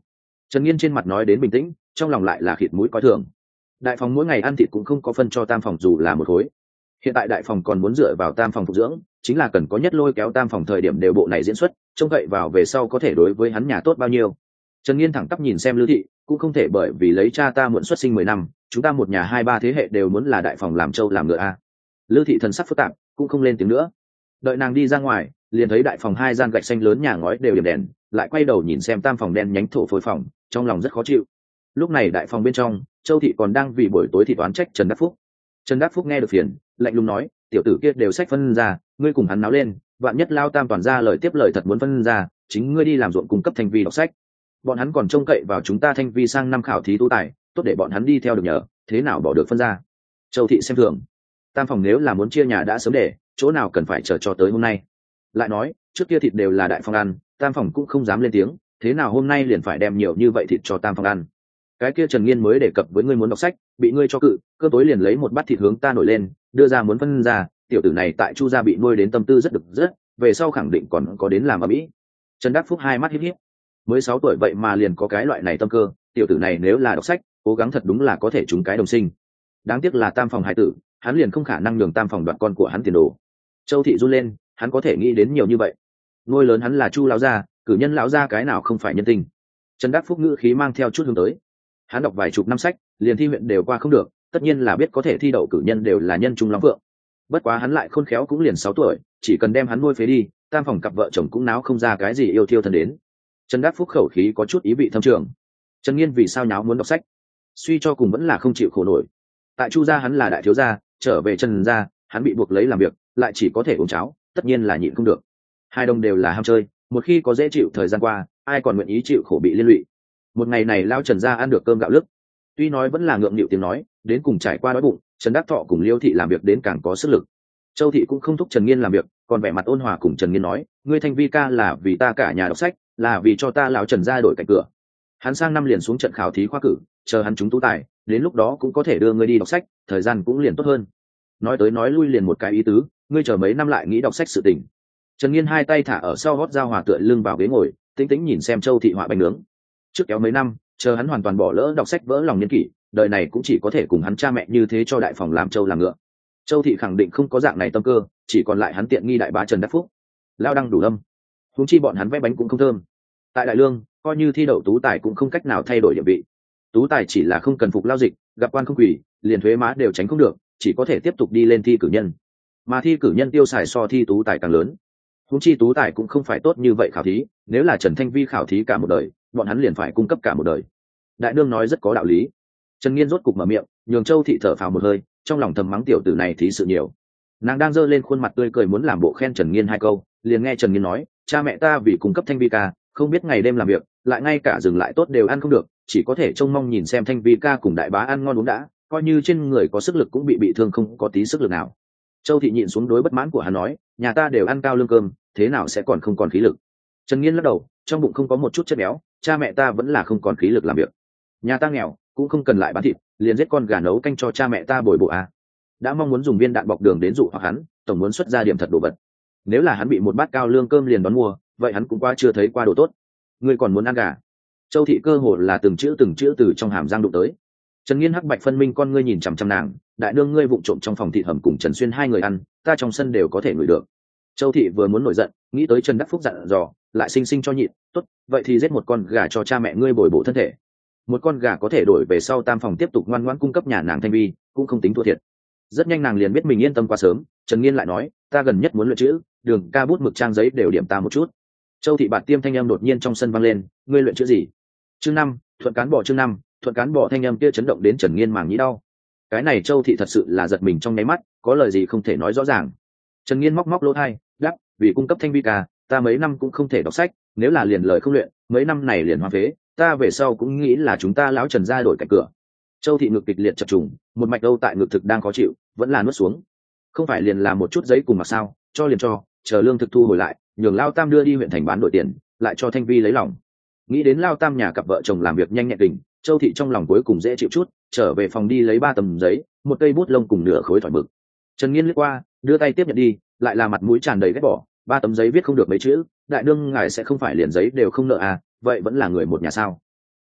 Trần Nghiên trên mặt nói đến bình tĩnh, trong lòng lại là khịt mũi coi thường. Đại phòng mỗi ngày ăn thịt cũng không có phân cho tam phòng dù là một khối. Hiện tại đại phòng còn muốn dựa vào tam phòng phục dưỡng, chính là cần có nhất lôi kéo tam phòng thời điểm đều bộ này diễn xuất, trông cậy vào về sau có thể đối với hắn nhà tốt bao nhiêu. Trần Nghiên thẳng tắp nhìn xem Lư thị, cũng không thể bởi vì lấy cha ta muộn xuất sinh mười năm, chúng ta một nhà hai ba thế hệ đều muốn là đại phòng làm trâu làm ngựa a. À. Lư thị thần sắc phức tạp, cũng không lên tiếng nữa. Đợi nàng đi ra ngoài, liền thấy đại phòng hai gian gạch xanh lớn nhà ngói đều điểm đèn, lại quay đầu nhìn xem tam phòng đen nhánh thổ phôi phòng, trong lòng rất khó chịu. Lúc này đại phòng bên trong, Châu thị còn đang vì buổi tối thị toán trách Trần Đắc Phúc. Trần Đắc Phúc nghe được phiền, lạnh lùng nói, tiểu tử kia đều sách phân ra, ngươi cùng hắn náo lên, vạn nhất lao tam toàn ra lời tiếp lời thật muốn phân ra, chính ngươi đi làm ruộng cung cấp Thanh Vi đọc sách. Bọn hắn còn trông cậy vào chúng ta Thanh Vi sang năm khảo thí tu tài, tốt để bọn hắn đi theo được nhờ, thế nào bỏ được phân ra. Châu thị xem thường, tam phòng nếu là muốn chia nhà đã sớm để, chỗ nào cần phải chờ cho tới hôm nay. Lại nói, trước kia thịt đều là đại phòng ăn, tam phòng cũng không dám lên tiếng, thế nào hôm nay liền phải đem nhiều như vậy thịt cho tam phòng ăn. Cái kia Trần Nghiên mới đề cập với ngươi muốn đọc sách, bị ngươi cho cự, cơ tối liền lấy một bát thịt hướng ta nổi lên, đưa ra muốn phân ra, tiểu tử này tại Chu gia bị nuôi đến tâm tư rất được rất, về sau khẳng định còn có đến làm ở mỹ. Trần Đắc Phúc hai mắt híp híp, mới sáu tuổi vậy mà liền có cái loại này tâm cơ, tiểu tử này nếu là đọc sách, cố gắng thật đúng là có thể trúng cái đồng sinh. Đáng tiếc là tam phòng hải tử, hắn liền không khả năng nhường tam phòng đoạt con của hắn tiền đồ. Châu thị run lên, hắn có thể nghĩ đến nhiều như vậy. Nuôi lớn hắn là Chu lão gia, cử nhân lão gia cái nào không phải nhân tình. Trần Đắc Phúc ngữ khí mang theo chút hướng tới. Hắn đọc vài chục năm sách, liền thi huyện đều qua không được, tất nhiên là biết có thể thi đậu cử nhân đều là nhân trung lắm vượng. Bất quá hắn lại khôn khéo cũng liền sáu tuổi, chỉ cần đem hắn nuôi phế đi, tam phòng cặp vợ chồng cũng náo không ra cái gì yêu thiêu thân đến. Trần Đắc Phúc khẩu khí có chút ý vị thâm trường. Trần Nghiên vì sao nháo muốn đọc sách? Suy cho cùng vẫn là không chịu khổ nổi. Tại Chu gia hắn là đại thiếu gia, trở về Trần gia, hắn bị buộc lấy làm việc, lại chỉ có thể uống cháo, tất nhiên là nhịn không được. Hai đồng đều là ham chơi, một khi có dễ chịu thời gian qua, ai còn nguyện ý chịu khổ bị liên lụy. Một ngày này lao Trần gia ăn được cơm gạo lứt, tuy nói vẫn là ngượng nghịu tiếng nói, đến cùng trải qua đói bụng, Trần Đắc Thọ cùng Liêu thị làm việc đến càng có sức lực. Châu thị cũng không thúc Trần Nghiên làm việc, còn vẻ mặt ôn hòa cùng Trần Nghiên nói, ngươi Thanh Vi ca là vì ta cả nhà đọc sách, là vì cho ta lão Trần gia đổi cạnh cửa. Hắn sang năm liền xuống trận khảo thí khoa cử, chờ hắn trúng tú tài, đến lúc đó cũng có thể đưa ngươi đi đọc sách, thời gian cũng liền tốt hơn. Nói tới nói lui liền một cái ý tứ, ngươi chờ mấy năm lại nghĩ đọc sách sự tình. Trần Nghiên hai tay thả ở sau gót dao hòa tựa lưng vào ghế ngồi, tĩnh tĩnh nhìn xem Châu thị họa bánh nướng. Trước kéo mấy năm, chờ hắn hoàn toàn bỏ lỡ đọc sách vỡ lòng niên kỷ, đời này cũng chỉ có thể cùng hắn cha mẹ như thế cho đại phòng làm trâu làm ngựa. Châu thị khẳng định không có dạng này tâm cơ, chỉ còn lại hắn tiện nghi đại bá Trần Đắc Phúc. Lao đăng đủ âm, huống chi bọn hắn vẽ bánh cũng không thơm. Tại đại lương, coi như thi đậu tú tài cũng không cách nào thay đổi địa vị. Tú tài chỉ là không cần phục lao dịch, gặp quan không quỷ, liền thuế má đều tránh không được, chỉ có thể tiếp tục đi lên thi cử nhân. Mà thi cử nhân tiêu xài so thi tú tài càng lớn. Huống chi tú tài cũng không phải tốt như vậy khảo thí, nếu là Trần Thanh Vi khảo thí cả một đời, bọn hắn liền phải cung cấp cả một đời. Đại nương nói rất có đạo lý. Trần Nghiên rốt cục mở miệng, nhường Châu thị thở phào một hơi, trong lòng thầm mắng tiểu tử này thí sự nhiều. Nàng đang giơ lên khuôn mặt tươi cười muốn làm bộ khen Trần Nghiên hai câu, liền nghe Trần Nghiên nói, cha mẹ ta vì cung cấp Thanh Vi ca, không biết ngày đêm làm việc, lại ngay cả dừng lại tốt đều ăn không được, chỉ có thể trông mong nhìn xem Thanh Vi ca cùng đại bá ăn ngon uống đã, coi như trên người có sức lực cũng bị bị thương không có tí sức lực nào. Châu thị nhịn xuống đối bất mãn của hắn nói, nhà ta đều ăn cao lương cơm, thế nào sẽ còn không còn khí lực. Trần Nghiên lắc đầu, trong bụng không có một chút chất béo, cha mẹ ta vẫn là không còn khí lực làm việc. Nhà ta nghèo, cũng không cần lại bán thịt, liền giết con gà nấu canh cho cha mẹ ta bồi bổ à. Đã mong muốn dùng viên đạn bọc đường đến dụ hoặc hắn, tổng muốn xuất ra điểm thật đồ vật. Nếu là hắn bị một bát cao lương cơm liền đón mua, vậy hắn cũng qua chưa thấy qua đồ tốt. Ngươi còn muốn ăn gà? Châu thị cơ hồ là từng chữ từng chữ từ trong hàm răng đụng tới. Trần Nghiên hắc bạch phân minh con ngươi nhìn chằm chằm nàng, đại nương ngươi vụng trộm trong phòng thịt hầm cùng Trần Xuyên hai người ăn, ta trong sân đều có thể ngửi được. Châu thị vừa muốn nổi giận, nghĩ tới Trần Đắc Phúc dặn dò, lại sinh sinh cho nhịn, tốt, vậy thì giết một con gà cho cha mẹ ngươi bồi bổ thân thể. Một con gà có thể đổi về sau tam phòng tiếp tục ngoan ngoãn cung cấp nhà nàng Thanh Vi, cũng không tính thua thiệt. Rất nhanh nàng liền biết mình yên tâm quá sớm. Trần Nghiên lại nói, ta gần nhất muốn luyện chữ, đường ca bút mực trang giấy đều điểm ta một chút. Châu thị bạt tiêm thanh âm đột nhiên trong sân vang lên, ngươi luyện chữ gì? Chương năm, thuận cán bỏ chương năm, thuận cán bỏ thanh âm kia chấn động đến Trần Nghiên màng nhĩ đau. Cái này Châu thị thật sự là giật mình trong nháy mắt, có lời gì không thể nói rõ ràng. Trần Nghiên móc móc lỗ tai, đáp, vì cung cấp Thanh Vi ca, ta mấy năm cũng không thể đọc sách, nếu là liền lời không luyện, mấy năm này liền hoang phế, ta về sau cũng nghĩ là chúng ta lão Trần gia đổi cạnh cửa. Châu thị ngực kịch liệt chập trùng, một mạch đâu tại ngực thực đang khó chịu, vẫn là nuốt xuống. Không phải liền là một chút giấy cùng mà sao, cho liền cho, chờ lương thực thu hồi lại, nhường Lao Tam đưa đi huyện thành bán đổi tiền, lại cho Thanh Vi lấy lòng. Nghĩ đến Lao Tam nhà cặp vợ chồng làm việc nhanh nhẹn tình, Châu thị trong lòng cuối cùng dễ chịu chút, trở về phòng đi lấy ba tấm giấy, một cây bút lông cùng nửa khối thỏi mực. Trần Nghiên lướt qua, đưa tay tiếp nhận đi, lại là mặt mũi tràn đầy ghét bỏ, ba tấm giấy viết không được mấy chữ, đại đương ngài sẽ không phải liền giấy đều không nợ à, vậy vẫn là người một nhà sao?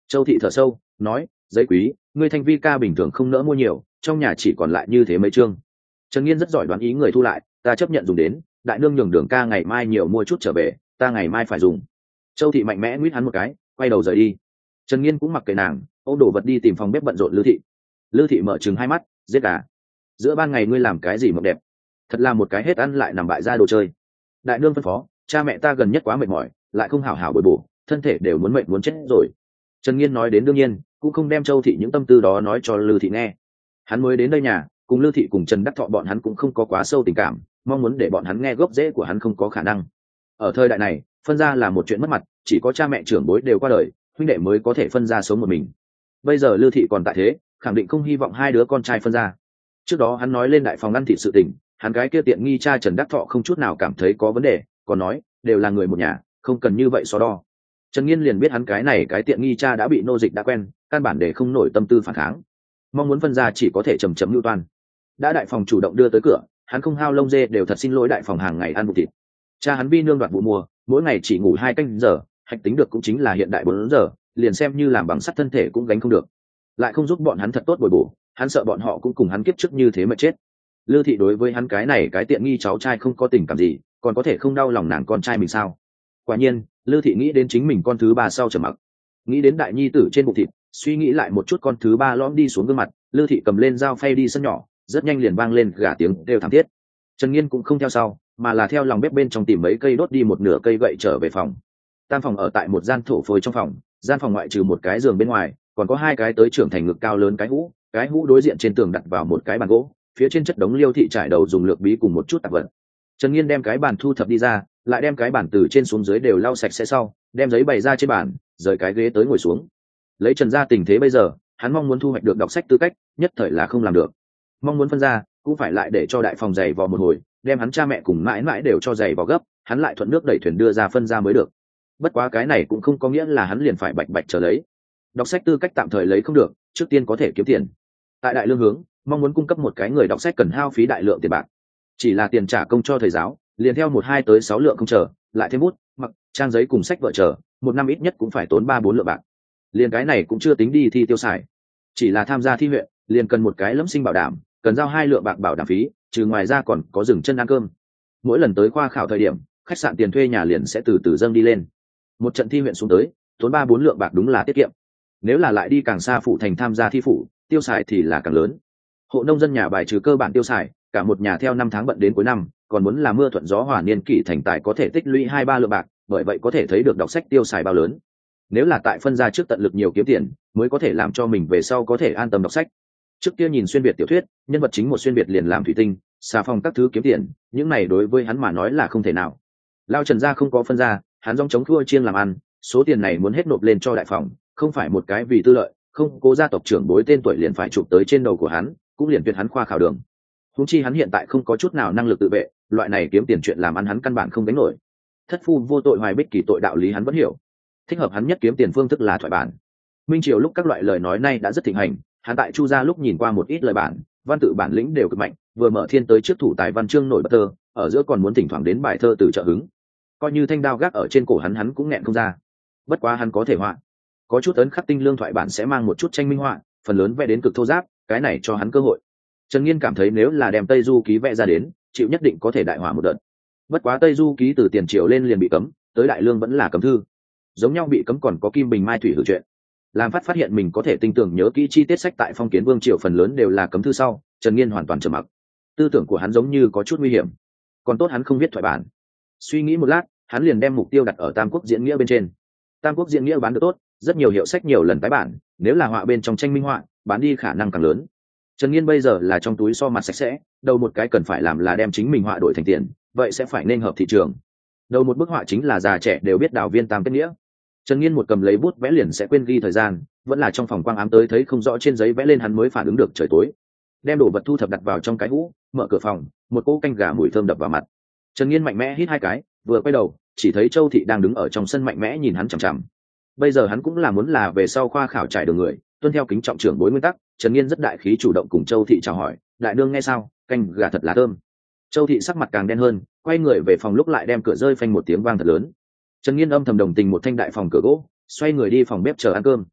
Châu thị thở sâu nói, giấy quý, ngươi thanh vi ca bình thường không nỡ mua nhiều, trong nhà chỉ còn lại như thế mấy chương. Trần Nghiên rất giỏi đoán ý người thu lại, ta chấp nhận dùng đến, đại nương nhường Đường ca ngày mai nhiều mua chút trở về, ta ngày mai phải dùng. Châu thị mạnh mẽ nguyết hắn một cái, quay đầu rời đi. Trần Nghiên cũng mặc kệ nàng, ôm đồ vật đi tìm phòng bếp bận rộn Lư thị. Lư thị mở trừng hai mắt, giết gà. Giữa ban ngày ngươi làm cái gì mộng đẹp, thật là một cái hết ăn lại nằm bại ra đồ chơi. Đại nương phân phó, cha mẹ ta gần nhất quá mệt mỏi, lại không hảo hảo bồi bổ, thân thể đều muốn mệt muốn chết rồi. Trần Nghiên nói đến đương nhiên, cũng không đem Châu thị những tâm tư đó nói cho Lư thị nghe. Hắn mới đến đây nhà, cùng Lư thị cùng Trần Đắc Thọ bọn hắn cũng không có quá sâu tình cảm, mong muốn để bọn hắn nghe gốc rễ của hắn không có khả năng. Ở thời đại này, phân ra là một chuyện mất mặt, chỉ có cha mẹ trưởng bối đều qua đời, huynh đệ mới có thể phân ra sống một mình. Bây giờ Lư thị còn tại thế, khẳng định không hy vọng hai đứa con trai phân ra. Trước đó hắn nói lên đại phòng ăn thịt sự tình, hắn cái kia tiện nghi cha Trần Đắc Thọ không chút nào cảm thấy có vấn đề, còn nói đều là người một nhà, không cần như vậy so đo. Trần Nghiên liền biết hắn cái này cái tiện nghi cha đã bị nô dịch đã quen, căn bản để không nổi tâm tư phản kháng, mong muốn phân ra chỉ có thể chầm chậm lưu toan. Đã đại phòng chủ động đưa tới cửa, hắn không hao lông dê đều thật xin lỗi đại phòng hàng ngày ăn bụng thịt. Cha hắn vi nương đoạt vụ mùa, mỗi ngày chỉ ngủ hai canh giờ, hạch tính được cũng chính là hiện đại bốn giờ, liền xem như làm bằng sắt thân thể cũng gánh không được, lại không giúp bọn hắn thật tốt bồi bổ, hắn sợ bọn họ cũng cùng hắn kiếp trước như thế mà chết. Lư thị đối với hắn cái này cái tiện nghi cháu trai không có tình cảm gì, còn có thể không đau lòng nàng con trai mình sao? Quả nhiên, Lư thị nghĩ đến chính mình con thứ ba sau trầm mặc, nghĩ đến đại nhi tử trên bụng thịt, suy nghĩ lại một chút con thứ ba lõm đi xuống gương mặt, Lư thị cầm lên dao phay đi sân nhỏ, rất nhanh liền vang lên gà tiếng đều thảm thiết. Trần Nghiên cũng không theo sau, mà là theo lòng bếp bên trong tìm mấy cây đốt đi một nửa cây gậy trở về phòng. Tam phòng ở tại một gian thổ phôi trong phòng, gian phòng ngoại trừ một cái giường bên ngoài, còn có hai cái tới trưởng thành ngực cao lớn cái hũ, cái hũ đối diện trên tường đặt vào một cái bàn gỗ, phía trên chất đống liêu thị trải đầu dùng lược bí cùng một chút tạp vật. Trần Nghiên đem cái bàn thu thập đi ra, lại đem cái bàn từ trên xuống dưới đều lau sạch sẽ sau, đem giấy bày ra trên bàn, rời cái ghế tới ngồi xuống. Lấy Trần gia tình thế bây giờ, hắn mong muốn thu hoạch được đọc sách tư cách, nhất thời là không làm được. Mong muốn phân ra, cũng phải lại để cho đại phòng giày vò một hồi, đem hắn cha mẹ cùng mãi mãi đều cho giày vò gấp, hắn lại thuận nước đẩy thuyền đưa ra phân ra mới được. Bất quá cái này cũng không có nghĩa là hắn liền phải bạch bạch chờ lấy. Đọc sách tư cách tạm thời lấy không được, trước tiên có thể kiếm tiền. Tại đại lương hướng, mong muốn cung cấp một cái người đọc sách cần hao phí đại lượng tiền bạc. Chỉ là tiền trả công cho thầy giáo, liền theo một hai tới sáu lượng không chờ, lại thêm bút, mặc, trang giấy cùng sách vợ chờ, một năm ít nhất cũng phải tốn ba bốn lượng bạc. Liền cái này cũng chưa tính đi thi tiêu xài. Chỉ là tham gia thi huyện, liền cần một cái lâm sinh bảo đảm, cần giao hai lượng bạc bảo đảm phí, trừ ngoài ra còn có dừng chân ăn cơm. Mỗi lần tới khoa khảo thời điểm, khách sạn tiền thuê nhà liền sẽ từ từ dâng đi lên. Một trận thi huyện xuống tới, tốn ba bốn lượng bạc đúng là tiết kiệm. Nếu là lại đi càng xa phủ thành tham gia thi phủ, tiêu xài thì là càng lớn. Hộ nông dân nhà bài trừ cơ bản tiêu xài, cả một nhà theo năm tháng bận đến cuối năm, còn muốn là mưa thuận gió hòa niên kỷ thành tài có thể tích lũy hai ba lượng bạc, bởi vậy có thể thấy được đọc sách tiêu xài bao lớn. Nếu là tại phân ra trước tận lực nhiều kiếm tiền, mới có thể làm cho mình về sau có thể an tâm đọc sách. Trước kia nhìn xuyên việt tiểu thuyết, nhân vật chính một xuyên việt liền làm thủy tinh, xà phòng các thứ kiếm tiền, những này đối với hắn mà nói là không thể nào. Lao Trần gia không có phân ra, hắn dòng chống thua chiêng làm ăn, số tiền này muốn hết nộp lên cho đại phòng, không phải một cái vì tư lợi, không cố gia tộc trưởng bối tên tuổi liền phải chụp tới trên đầu của hắn, cũng liền tuyệt hắn khoa khảo đường. Huống chi hắn hiện tại không có chút nào năng lực tự vệ, loại này kiếm tiền chuyện làm ăn hắn căn bản không đánh nổi. Thất phu vô tội hoài bích kỳ tội đạo lý hắn vẫn hiểu, thích hợp hắn nhất kiếm tiền phương thức là thoại bản. Minh triều lúc các loại lời nói này đã rất thịnh hành, hắn tại Chu gia lúc nhìn qua một ít lời bản, văn tự bản lĩnh đều cực mạnh, vừa mở thiên tới trước thủ tài văn chương nổi bật thơ, ở giữa còn muốn thỉnh thoảng đến bài thơ từ trợ hứng. Coi như thanh đao gác ở trên cổ hắn hắn cũng nghẹn không ra. Bất quá hắn có thể họa, có chút ấn khắc tinh lương thoại bản sẽ mang một chút tranh minh họa, phần lớn vẽ đến cực thô ráp, cái này cho hắn cơ hội. Trần Nghiên cảm thấy nếu là đem Tây Du ký vẽ ra đến, chịu nhất định có thể đại hỏa một đợt. Bất quá Tây Du ký từ tiền triều lên liền bị cấm, tới đại lương vẫn là cấm thư. Giống nhau bị cấm còn có Kim Bình Mai Thủy hử chuyện. Làm phát phát hiện mình có thể tinh tường nhớ kỹ chi tiết sách tại Phong Kiến Vương triều phần lớn đều là cấm thư sau, Trần Nghiên hoàn toàn trầm mặc. Tư tưởng của hắn giống như có chút nguy hiểm. Còn tốt hắn không viết thoại bản. Suy nghĩ một lát, hắn liền đem mục tiêu đặt ở Tam Quốc diễn nghĩa bên trên. Tam Quốc diễn nghĩa bán được tốt, rất nhiều hiệu sách nhiều lần tái bản, nếu là họa bên trong tranh minh họa, bán đi khả năng càng lớn. Trần Nghiên bây giờ là trong túi so mặt sạch sẽ, đầu một cái cần phải làm là đem chính mình họa đổi thành tiền, vậy sẽ phải nên hợp thị trường. Đầu một bức họa chính là già trẻ đều biết đào viên tam kết nghĩa. Trần Nghiên một cầm lấy bút vẽ liền sẽ quên ghi thời gian, vẫn là trong phòng quang ám tới thấy không rõ trên giấy vẽ lên hắn mới phản ứng được trời tối. Đem đồ vật thu thập đặt vào trong cái hũ, mở cửa phòng, một cỗ canh gà mùi thơm đập vào mặt. Trần Nghiên mạnh mẽ hít hai cái, vừa quay đầu, chỉ thấy Châu thị đang đứng ở trong sân mạnh mẽ nhìn hắn chằm chằm. Bây giờ hắn cũng là muốn là về sau khoa khảo trải đường người, tuân theo kính trọng trưởng bối nguyên tắc. Trần Nghiên rất đại khí chủ động cùng Châu thị chào hỏi, đại nương nghe sao, canh gà thật là thơm. Châu thị sắc mặt càng đen hơn, quay người về phòng lúc lại đem cửa rơi phanh một tiếng vang thật lớn. Trần Nghiên âm thầm đồng tình một thanh đại phòng cửa gỗ, xoay người đi phòng bếp chờ ăn cơm.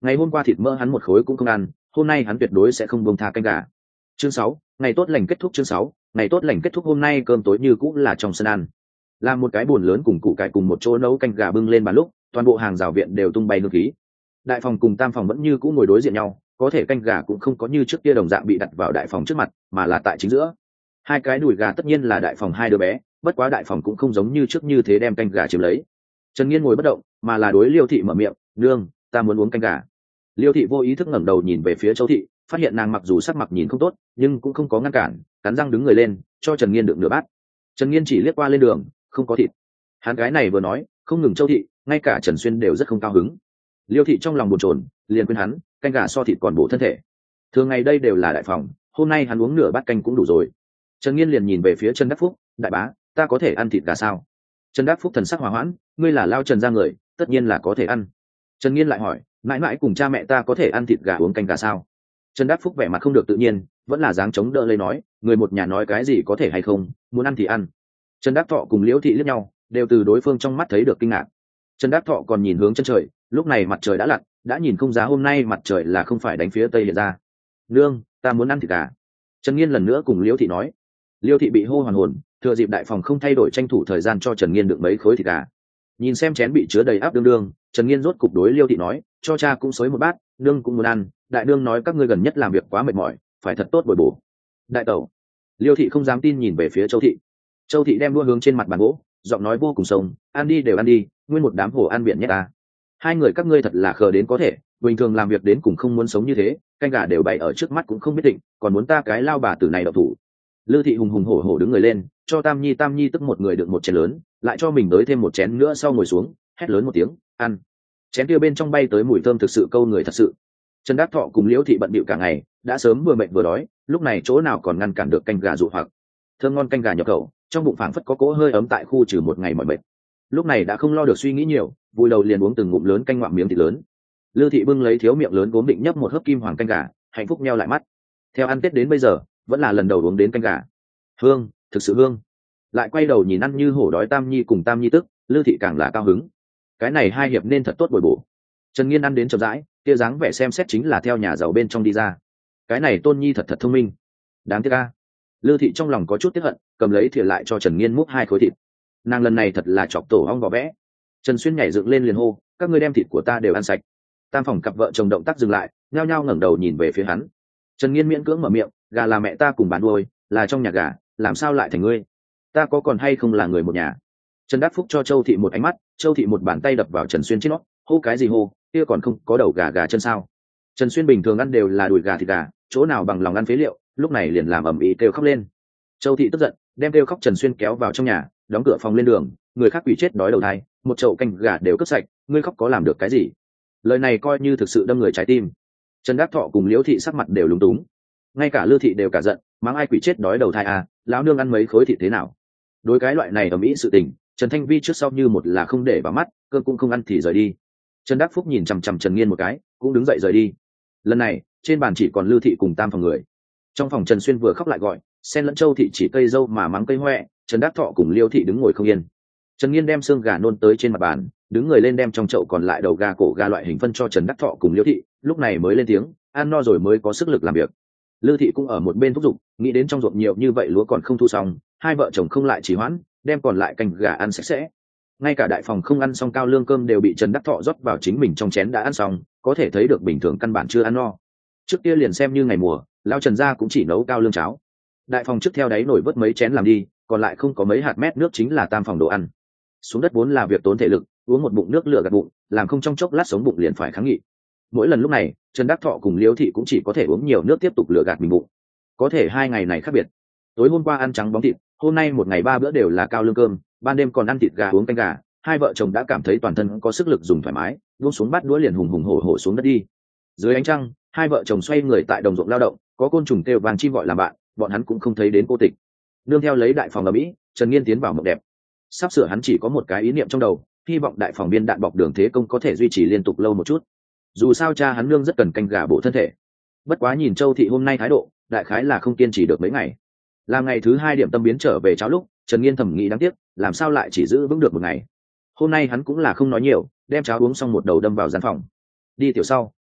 ngày hôm qua thịt mỡ hắn một khối cũng không ăn, hôm nay hắn tuyệt đối sẽ không buông tha canh gà. Chương sáu, ngày tốt lành kết thúc. Chương sáu, ngày tốt lành kết thúc. Hôm nay cơm tối như cũng là trong sân ăn, làm một cái bồn lớn cùng củ cải cùng một chỗ nấu canh gà bưng lên bàn lúc, toàn bộ hàng rào viện đều tung bay hương khí. Đại phòng cùng tam phòng vẫn như cũ ngồi đối diện nhau, có thể canh gà cũng không có như trước kia đồng dạng bị đặt vào đại phòng trước mặt, mà là tại chính giữa. Hai cái đùi gà tất nhiên là đại phòng hai đứa bé, bất quá đại phòng cũng không giống như trước như thế đem canh gà chiếm lấy. Trần Nghiên ngồi bất động, mà là đối Liêu thị mở miệng, "Nương, ta muốn uống canh gà." Liêu thị vô ý thức ngẩng đầu nhìn về phía Châu thị, phát hiện nàng mặc dù sắc mặt nhìn không tốt, nhưng cũng không có ngăn cản, cắn răng đứng người lên, cho Trần Nghiên đựng nửa bát. Trần Nghiên chỉ liếc qua lên đường, không có thịt. Hắn gái này vừa nói, không ngừng Châu thị, ngay cả Trần Xuyên đều rất không cao hứng. Liêu thị trong lòng buồn chồn, liền khuyên hắn, canh gà so thịt còn bổ thân thể. Thường ngày đây đều là đại phòng, hôm nay hắn uống nửa bát canh cũng đủ rồi. Trần Nghiên liền nhìn về phía Trần Đắc Phúc, "Đại bá, ta có thể ăn thịt gà sao?" Trần Đắc Phúc thần sắc hòa hoãn, "Ngươi là lao Trần gia người, tất nhiên là có thể ăn." Trần Nghiên lại hỏi, "Mãi mãi cùng cha mẹ ta có thể ăn thịt gà uống canh gà sao?" Trần Đắc Phúc vẻ mặt không được tự nhiên, vẫn là dáng chống đỡ lấy nói, "Người một nhà nói cái gì có thể hay không, muốn ăn thì ăn." Trần Đắc Thọ cùng Liễu thị liếc nhau, đều từ đối phương trong mắt thấy được kinh ngạc. Trần Đắc Thọ còn nhìn hướng chân trời, lúc này mặt trời đã lặn, đã nhìn không ra hôm nay mặt trời là không phải đánh phía tây hiện ra. "Nương, ta muốn ăn thịt gà." Trần Nghiên lần nữa cùng Liễu thị nói. Liễu thị bị hô hoàn hồn, thừa dịp đại phòng không thay đổi tranh thủ thời gian cho Trần Nghiên đựng mấy khối thịt gà. Nhìn xem chén bị chứa đầy áp đương đương, Trần Nghiên rốt cục đối Liễu thị nói, "Cho cha cũng xới một bát, nương cũng muốn ăn, đại nương nói các ngươi gần nhất làm việc quá mệt mỏi, phải thật tốt bồi bổ." "Đại tẩu." Liễu thị không dám tin nhìn về phía Châu thị. Châu thị đem đũa hướng trên mặt bàn gỗ, giọng nói vô cùng sông, "Ăn đi đều ăn đi, nguyên một đám hổ ăn biển nhét ta. Hai người các ngươi thật là khờ đến có thể, bình thường làm việc đến cùng không muốn sống như thế, canh gà đều bày ở trước mắt cũng không biết định, còn muốn ta cái lao bà tử này độc thủ." Lư thị hùng hùng hổ hổ đứng người lên, cho Tam Nhi Tam Nhi tức một người đựng một chén lớn, lại cho mình đới thêm một chén nữa sau ngồi xuống, hét lớn một tiếng, "Ăn." Chén kia bên trong bay tới mùi thơm thực sự câu người thật sự. Trần Đắc Thọ cùng Liễu thị bận bịu cả ngày, đã sớm vừa mệt vừa đói, lúc này chỗ nào còn ngăn cản được canh gà dụ hoặc. Thơm ngon canh gà nhập khẩu, trong bụng phảng phất có cỗ hơi ấm tại khu trừ một ngày mỏi mệt. Lúc này đã không lo được suy nghĩ nhiều, vui đầu liền uống từng ngụm lớn canh ngoạm miếng thịt lớn. Lư thị bưng lấy thiếu miệng lớn gốm định nhấp một hớp kim hoàng canh gà, hạnh phúc nheo lại mắt. Theo ăn Tết đến bây giờ, vẫn là lần đầu uống đến canh gà. Hương, thực sự hương. Lại quay đầu nhìn ăn như hổ đói Tam Nhi cùng Tam Nhi tức, Lư thị càng là cao hứng. Cái này hai hiệp nên thật tốt bồi bổ. Trần Nghiên ăn đến chậm rãi, kia dáng vẻ xem xét chính là theo nhà giàu bên trong đi ra. Cái này Tôn Nhi thật thật thông minh. Đáng tiếc a. Lư thị trong lòng có chút tiếc hận, cầm lấy thìa lại cho Trần Nghiên múc hai khối thịt. Nàng lần này thật là chọc tổ ong vỏ vẽ. Trần Xuyên nhảy dựng lên liền hô, "Các ngươi đem thịt của ta đều ăn sạch." Tam phòng cặp vợ chồng động tác dừng lại, nhao nhao ngẩng đầu nhìn về phía hắn. Trần Nghiên miễn cưỡng mở miệng, "Gà là mẹ ta cùng bán nuôi, là trong nhà gà, làm sao lại thành ngươi? Ta có còn hay không là người một nhà?" Trần Đắc Phúc cho Châu thị một ánh mắt, Châu thị một bàn tay đập vào Trần Xuyên trên nót, "Hô cái gì hô, kia còn không có đầu gà gà chân sao?" Trần Xuyên bình thường ăn đều là đùi gà thịt gà, chỗ nào bằng lòng ăn phế liệu, lúc này liền làm ầm ĩ kêu khóc lên. Châu thị tức giận, đem kêu khóc Trần Xuyên kéo vào trong nhà, đóng cửa phòng lên đường, "Người khác quỷ chết đói đầu thai, một chậu canh gà đều cất sạch, ngươi khóc có làm được cái gì?" Lời này coi như thực sự đâm người trái tim. Trần Đắc Thọ cùng Liễu thị sắc mặt đều lúng túng, ngay cả Lư thị đều cả giận, mắng ai quỷ chết đói đầu thai à, lão nương ăn mấy khối thịt thế nào? Đối cái loại này ầm ĩ sự tình, Trần Thanh Vi trước sau như một là không để vào mắt, cơm cũng không ăn thì rời đi. Trần Đắc Phúc nhìn chằm chằm Trần Nghiên một cái, cũng đứng dậy rời đi. Lần này trên bàn chỉ còn Lư thị cùng Tam phòng người. Trong phòng Trần Xuyên vừa khóc lại gọi, Sen lẫn Châu thị chỉ cây dâu mà mắng cây hoẹ, Trần Đắc Thọ cùng Liêu thị đứng ngồi không yên. Trần Nghiên đem xương gà nôn tới trên mặt bàn, đứng người lên đem trong chậu còn lại đầu gà cổ gà loại hình phân cho Trần Đắc Thọ cùng Liêu thị, lúc này mới lên tiếng, "Ăn no rồi mới có sức lực làm việc." Lư thị cũng ở một bên thúc giục, nghĩ đến trong ruộng nhiều như vậy lúa còn không thu xong, hai vợ chồng không lại trì hoãn, đem còn lại canh gà ăn sạch sẽ. Ngay cả đại phòng không ăn xong cao lương cơm đều bị Trần Đắc Thọ rót vào chính mình trong chén đã ăn xong, có thể thấy được bình thường căn bản chưa ăn no. Trước kia liền xem như ngày mùa, lão Trần gia cũng chỉ nấu cao lương cháo. Đại phòng trước theo đáy nổi vớt mấy chén làm đi, còn lại không có mấy hạt mét nước chính là tam phòng đồ ăn. Xuống đất vốn là việc tốn thể lực, uống một bụng nước lửa gạt bụng, làm không trong chốc lát sống bụng liền phải kháng nghị. Mỗi lần lúc này, Trần Đắc Thọ cùng Liễu thị cũng chỉ có thể uống nhiều nước tiếp tục lửa gạt mình bụng. Có thể hai ngày này khác biệt. Tối hôm qua ăn trắng bóng thịt, hôm nay một ngày ba bữa đều là cao lương cơm, ban đêm còn ăn thịt gà uống canh gà, hai vợ chồng đã cảm thấy toàn thân có sức lực dùng thoải mái, buông xuống bát đũa liền hùng hùng hổ hổ xuống đất đi. Dưới ánh trăng, hai vợ chồng xoay người tại đồng ruộng lao động, có côn trùng kêu vàng chim gọi làm bạn, bọn hắn cũng không thấy đến cô tịch. Nương theo lấy đại phòng ở Mỹ, Trần Nghiên tiến vào mộng đẹp. Sắp sửa hắn chỉ có một cái ý niệm trong đầu, hy vọng đại phòng viên đạn bọc đường thế công có thể duy trì liên tục lâu một chút. Dù sao cha hắn nương rất cần canh gà bổ thân thể. Bất quá nhìn Châu thị hôm nay thái độ, đại khái là không kiên trì được mấy ngày. Làm ngày thứ hai điểm tâm biến trở về cháo lúc, Trần Nghiên thầm nghĩ đáng tiếc, làm sao lại chỉ giữ vững được một ngày. Hôm nay hắn cũng là không nói nhiều, đem cháo uống xong một đầu đâm vào gian phòng. Đi tiểu sau,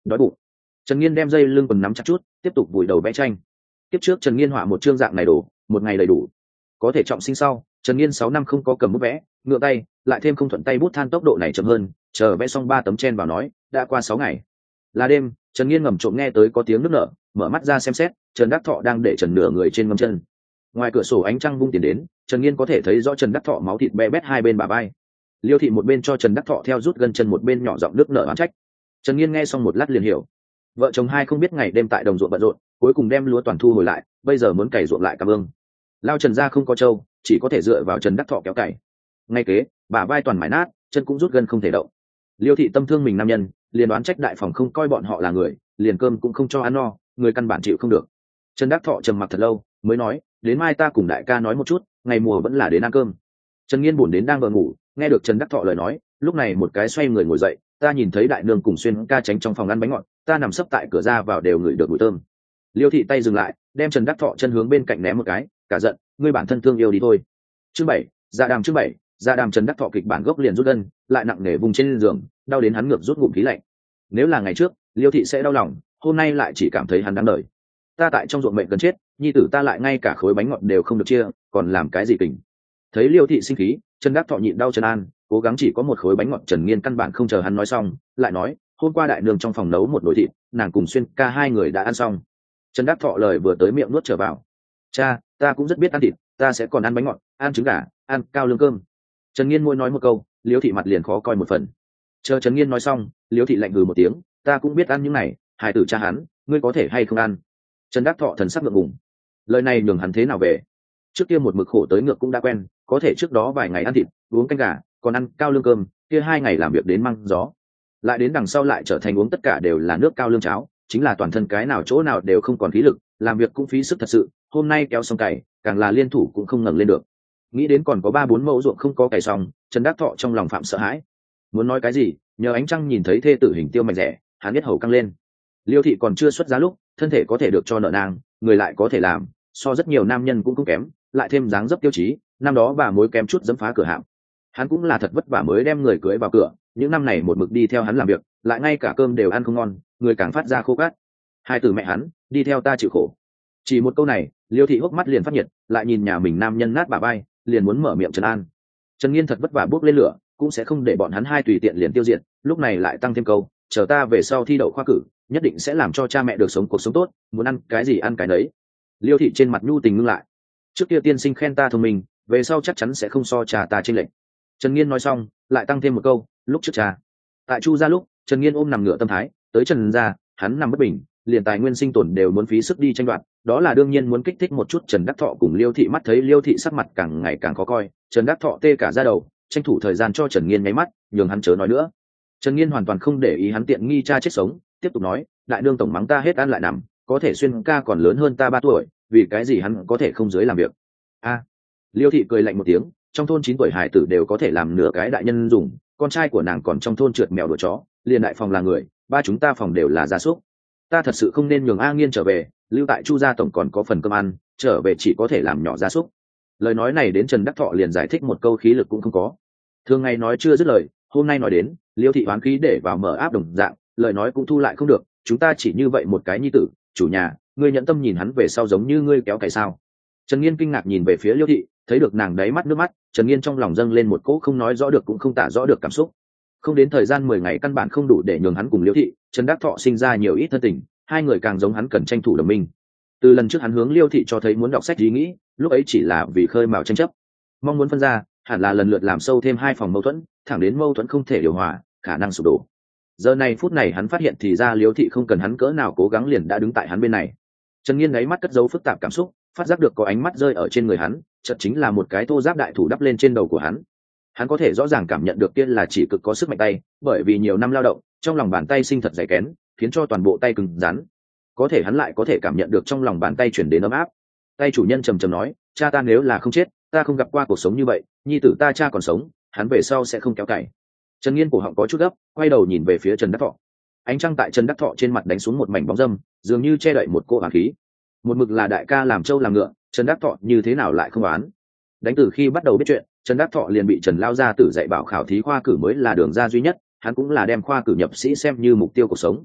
đói bụng. Trần Nghiên đem dây lưng quần nắm chặt chút, tiếp tục vùi đầu vẽ tranh. Tiếp trước Trần Nghiên họa một chương dạng này đủ, một ngày đầy đủ. Có thể trọng sinh sau, Trần Nghiên sáu năm không có cầm bút vẽ, ngựa tay, lại thêm không thuận tay bút than tốc độ này chậm hơn, chờ vẽ xong ba tấm chen vào nói, đã qua sáu ngày. Là đêm, Trần Nghiên ngầm trộm nghe tới có tiếng nước nở, mở mắt ra xem xét, Trần Đắc Thọ đang để trần nửa người trên ngâm chân. Ngoài cửa sổ ánh trăng vung tiền đến, Trần Nghiên có thể thấy rõ Trần Đắc Thọ máu thịt be bét hai bên bả vai. Liêu thị một bên cho Trần Đắc Thọ theo rút gân chân, một bên nhỏ giọng nước nở oán trách. Trần Nghiên nghe xong một lát liền hiểu, vợ chồng hai không biết ngày đêm tại đồng ruộng bận rộn, cuối cùng đem lúa toàn thu hồi lại, bây giờ muốn cày ruộng lại cảm ơn. Lao Trần gia không có trâu, chỉ có thể dựa vào Trần Đắc Thọ kéo cày. Ngay kế, bả vai toàn mải nát, chân cũng rút gân không thể động. Liêu thị tâm thương mình nam nhân, liền đoán trách đại phòng không coi bọn họ là người, liền cơm cũng không cho ăn no, người căn bản chịu không được. Trần Đắc Thọ trầm mặc thật lâu, mới nói, đến mai ta cùng đại ca nói một chút, ngày mùa vẫn là đến ăn cơm. Trần Nghiên buồn đến đang vờ ngủ, nghe được Trần Đắc Thọ lời nói, lúc này một cái xoay người ngồi dậy, ta nhìn thấy đại nương cùng Xuyên ca tránh trong phòng ăn bánh ngọt, ta nằm sấp tại cửa ra vào đều ngửi được mùi thơm. Liêu thị tay dừng lại, đem Trần Đắc Thọ chân hướng bên cạnh ném một cái, cả giận, ngươi bản thân thương yêu đi thôi. Chương bảy, dạ đàm chương bảy, dạ đàm. Trần Đắc Thọ kịch bản gốc liền rút gân, lại nặng nề vùng trên giường, đau đến hắn ngược rút ngụm khí lạnh. Nếu là ngày trước, Liêu thị sẽ đau lòng, hôm nay lại chỉ cảm thấy hắn đáng đời. Ta tại trong ruộng mệnh gần chết, nhi tử ta lại ngay cả khối bánh ngọt đều không được chia, còn làm cái gì kình. Thấy Liêu thị sinh khí, Trần Đắc Thọ nhịn đau trấn an, cố gắng chỉ có một khối bánh ngọt. Trần Nghiên căn bản không chờ hắn nói xong, lại nói, hôm qua đại nương trong phòng nấu một nồi thịt, nàng cùng Xuyên ca hai người đã ăn xong. Trần Đắc Thọ lời vừa tới miệng nuốt trở vào. Cha, ta cũng rất biết ăn thịt, ta sẽ còn ăn bánh ngọt, ăn trứng gà, ăn cao lương cơm. Trần Nghiên môi nói một câu, Liêu thị mặt liền khó coi một phần. Chờ Trần Nghiên nói xong, Liêu thị lạnh hừ một tiếng, ta cũng biết ăn những này, hài tử cha hắn, ngươi có thể hay không ăn. Trần Đắc Thọ thần sắc ngượng ngùng, lời này nhường hắn thế nào về. Trước kia một mực khổ tới ngược cũng đã quen, có thể trước đó vài ngày ăn thịt, uống canh gà, còn ăn cao lương cơm, kia hai ngày làm việc đến măng gió, lại đến đằng sau lại trở thành uống tất cả đều là nước cao lương cháo, chính là toàn thân cái nào chỗ nào đều không còn khí lực, làm việc cũng phí sức thật sự. Hôm nay kéo xong cày, càng là liên thủ cũng không ngẩng lên được. Nghĩ đến còn có ba bốn mẫu ruộng không có cày xong, Trần Đắc Thọ trong lòng phạm sợ hãi. Muốn nói cái gì, nhờ ánh trăng nhìn thấy thê tử hình tiêu mạch rẻ, hắn biết hầu căng lên. Liêu thị còn chưa xuất giá lúc, thân thể có thể được cho nợ nàng, người lại có thể làm, so rất nhiều nam nhân cũng không kém, lại thêm dáng dấp tiêu chí, năm đó bà mối kém chút dẫm phá cửa hạm. Hắn cũng là thật vất vả mới đem người cưới vào cửa, những năm này một mực đi theo hắn làm việc, lại ngay cả cơm đều ăn không ngon, người càng phát ra khô cát. Hai từ mẹ hắn, đi theo ta chịu khổ. Chỉ một câu này, Liêu thị hốc mắt liền phát nhiệt, lại nhìn nhà mình nam nhân nát bả vai, liền muốn mở miệng trấn an. Trần Nghiên thật vất vả bước lên lửa, cũng sẽ không để bọn hắn hai tùy tiện liền tiêu diệt, lúc này lại tăng thêm câu, chờ ta về sau thi đậu khoa cử, nhất định sẽ làm cho cha mẹ được sống cuộc sống tốt, muốn ăn cái gì ăn cái đấy. Liêu thị trên mặt nhu tình ngưng lại. Trước kia tiên sinh khen ta thông minh, về sau chắc chắn sẽ không so cha ta chênh lệch. Trần Nghiên nói xong, lại tăng thêm một câu, lúc trước cha. Tại Chu gia lúc, Trần Nghiên ôm nằm ngửa tâm thái, tới Trần gia, hắn nằm bất bình, liền tài nguyên sinh tồn đều muốn phí sức đi tranh đoạt, đó là đương nhiên muốn kích thích một chút. Trần Đắc Thọ cùng Liêu thị mắt thấy Liêu thị sắc mặt càng ngày càng khó coi, Trần Đắc Thọ tê cả da đầu, tranh thủ thời gian cho Trần Nghiên nháy mắt, nhường hắn chớ nói nữa. Trần Nghiên hoàn toàn không để ý hắn tiện nghi cha chết sống, tiếp tục nói, đại nương tổng mắng ta hết ăn lại nằm, có thể Xuyên ca còn lớn hơn ta ba tuổi, vì cái gì hắn có thể không dưới làm việc. A à, Liêu thị cười lạnh một tiếng, trong thôn chín tuổi hải tử đều có thể làm nửa cái đại nhân dùng, con trai của nàng còn trong thôn trượt mèo đuổi chó, liền đại phòng là người, ba chúng ta phòng đều là gia súc. Ta thật sự không nên nhường A Nghiên trở về, lưu tại Chu gia tổng còn có phần cơm ăn, trở về chỉ có thể làm nhỏ gia súc. Lời nói này đến Trần Đắc Thọ liền giải thích một câu khí lực cũng không có. Thường ngày nói chưa dứt lời, hôm nay nói đến, Liêu thị oán khí để vào mở áp đồng dạng, lời nói cũng thu lại không được, chúng ta chỉ như vậy một cái nhi tử, chủ nhà, ngươi nhẫn tâm nhìn hắn về sau giống như ngươi kéo cày sao. Trần Nghiên kinh ngạc nhìn về phía Liêu thị, thấy được nàng đáy mắt nước mắt, Trần Nghiên trong lòng dâng lên một cỗ không nói rõ được cũng không tả rõ được cảm xúc. Không đến thời gian mười ngày căn bản không đủ để nhường hắn cùng Liêu thị, Trần Đắc Thọ sinh ra nhiều ít thân tình, hai người càng giống hắn cần tranh thủ đồng minh. Từ lần trước hắn hướng Liêu thị cho thấy muốn đọc sách ý nghĩ, lúc ấy chỉ là vì khơi mào tranh chấp, mong muốn phân ra, hẳn là lần lượt làm sâu thêm hai phòng mâu thuẫn, thẳng đến mâu thuẫn không thể điều hòa, khả năng sụp đổ. Giờ này phút này hắn phát hiện thì ra Liêu thị không cần hắn cỡ nào cố gắng liền đã đứng tại hắn bên này. Trần Nghiên đáy mắt cất giấu phức tạp cảm xúc, phát giác được có ánh mắt rơi ở trên người hắn, chợt chính là một cái thô giáp đại thủ đắp lên trên đầu của hắn. Hắn có thể rõ ràng cảm nhận được kia là chỉ cực có sức mạnh tay, bởi vì nhiều năm lao động, trong lòng bàn tay sinh thật dày kén, khiến cho toàn bộ tay cứng rắn. Có thể hắn lại có thể cảm nhận được trong lòng bàn tay chuyển đến ấm áp. Tay chủ nhân trầm trầm nói, cha ta nếu là không chết, ta không gặp qua cuộc sống như vậy, nhi tử ta cha còn sống, hắn về sau sẽ không kéo cày. Trần Nghiên cổ họng có chút gấp, quay đầu nhìn về phía Trần Đắc Thọ. Ánh trăng tại Trần Đắc Thọ trên mặt đánh xuống một mảnh bóng dâm, dường như che đậy một cô hàn khí. Một mực là đại ca làm trâu làm ngựa, Trần Đắc Thọ như thế nào lại không oán. Đánh từ khi bắt đầu biết chuyện, Trần Đắc Thọ liền bị Trần lao gia tử dạy bảo khảo thí khoa cử mới là đường ra duy nhất, hắn cũng là đem khoa cử nhập sĩ xem như mục tiêu cuộc sống.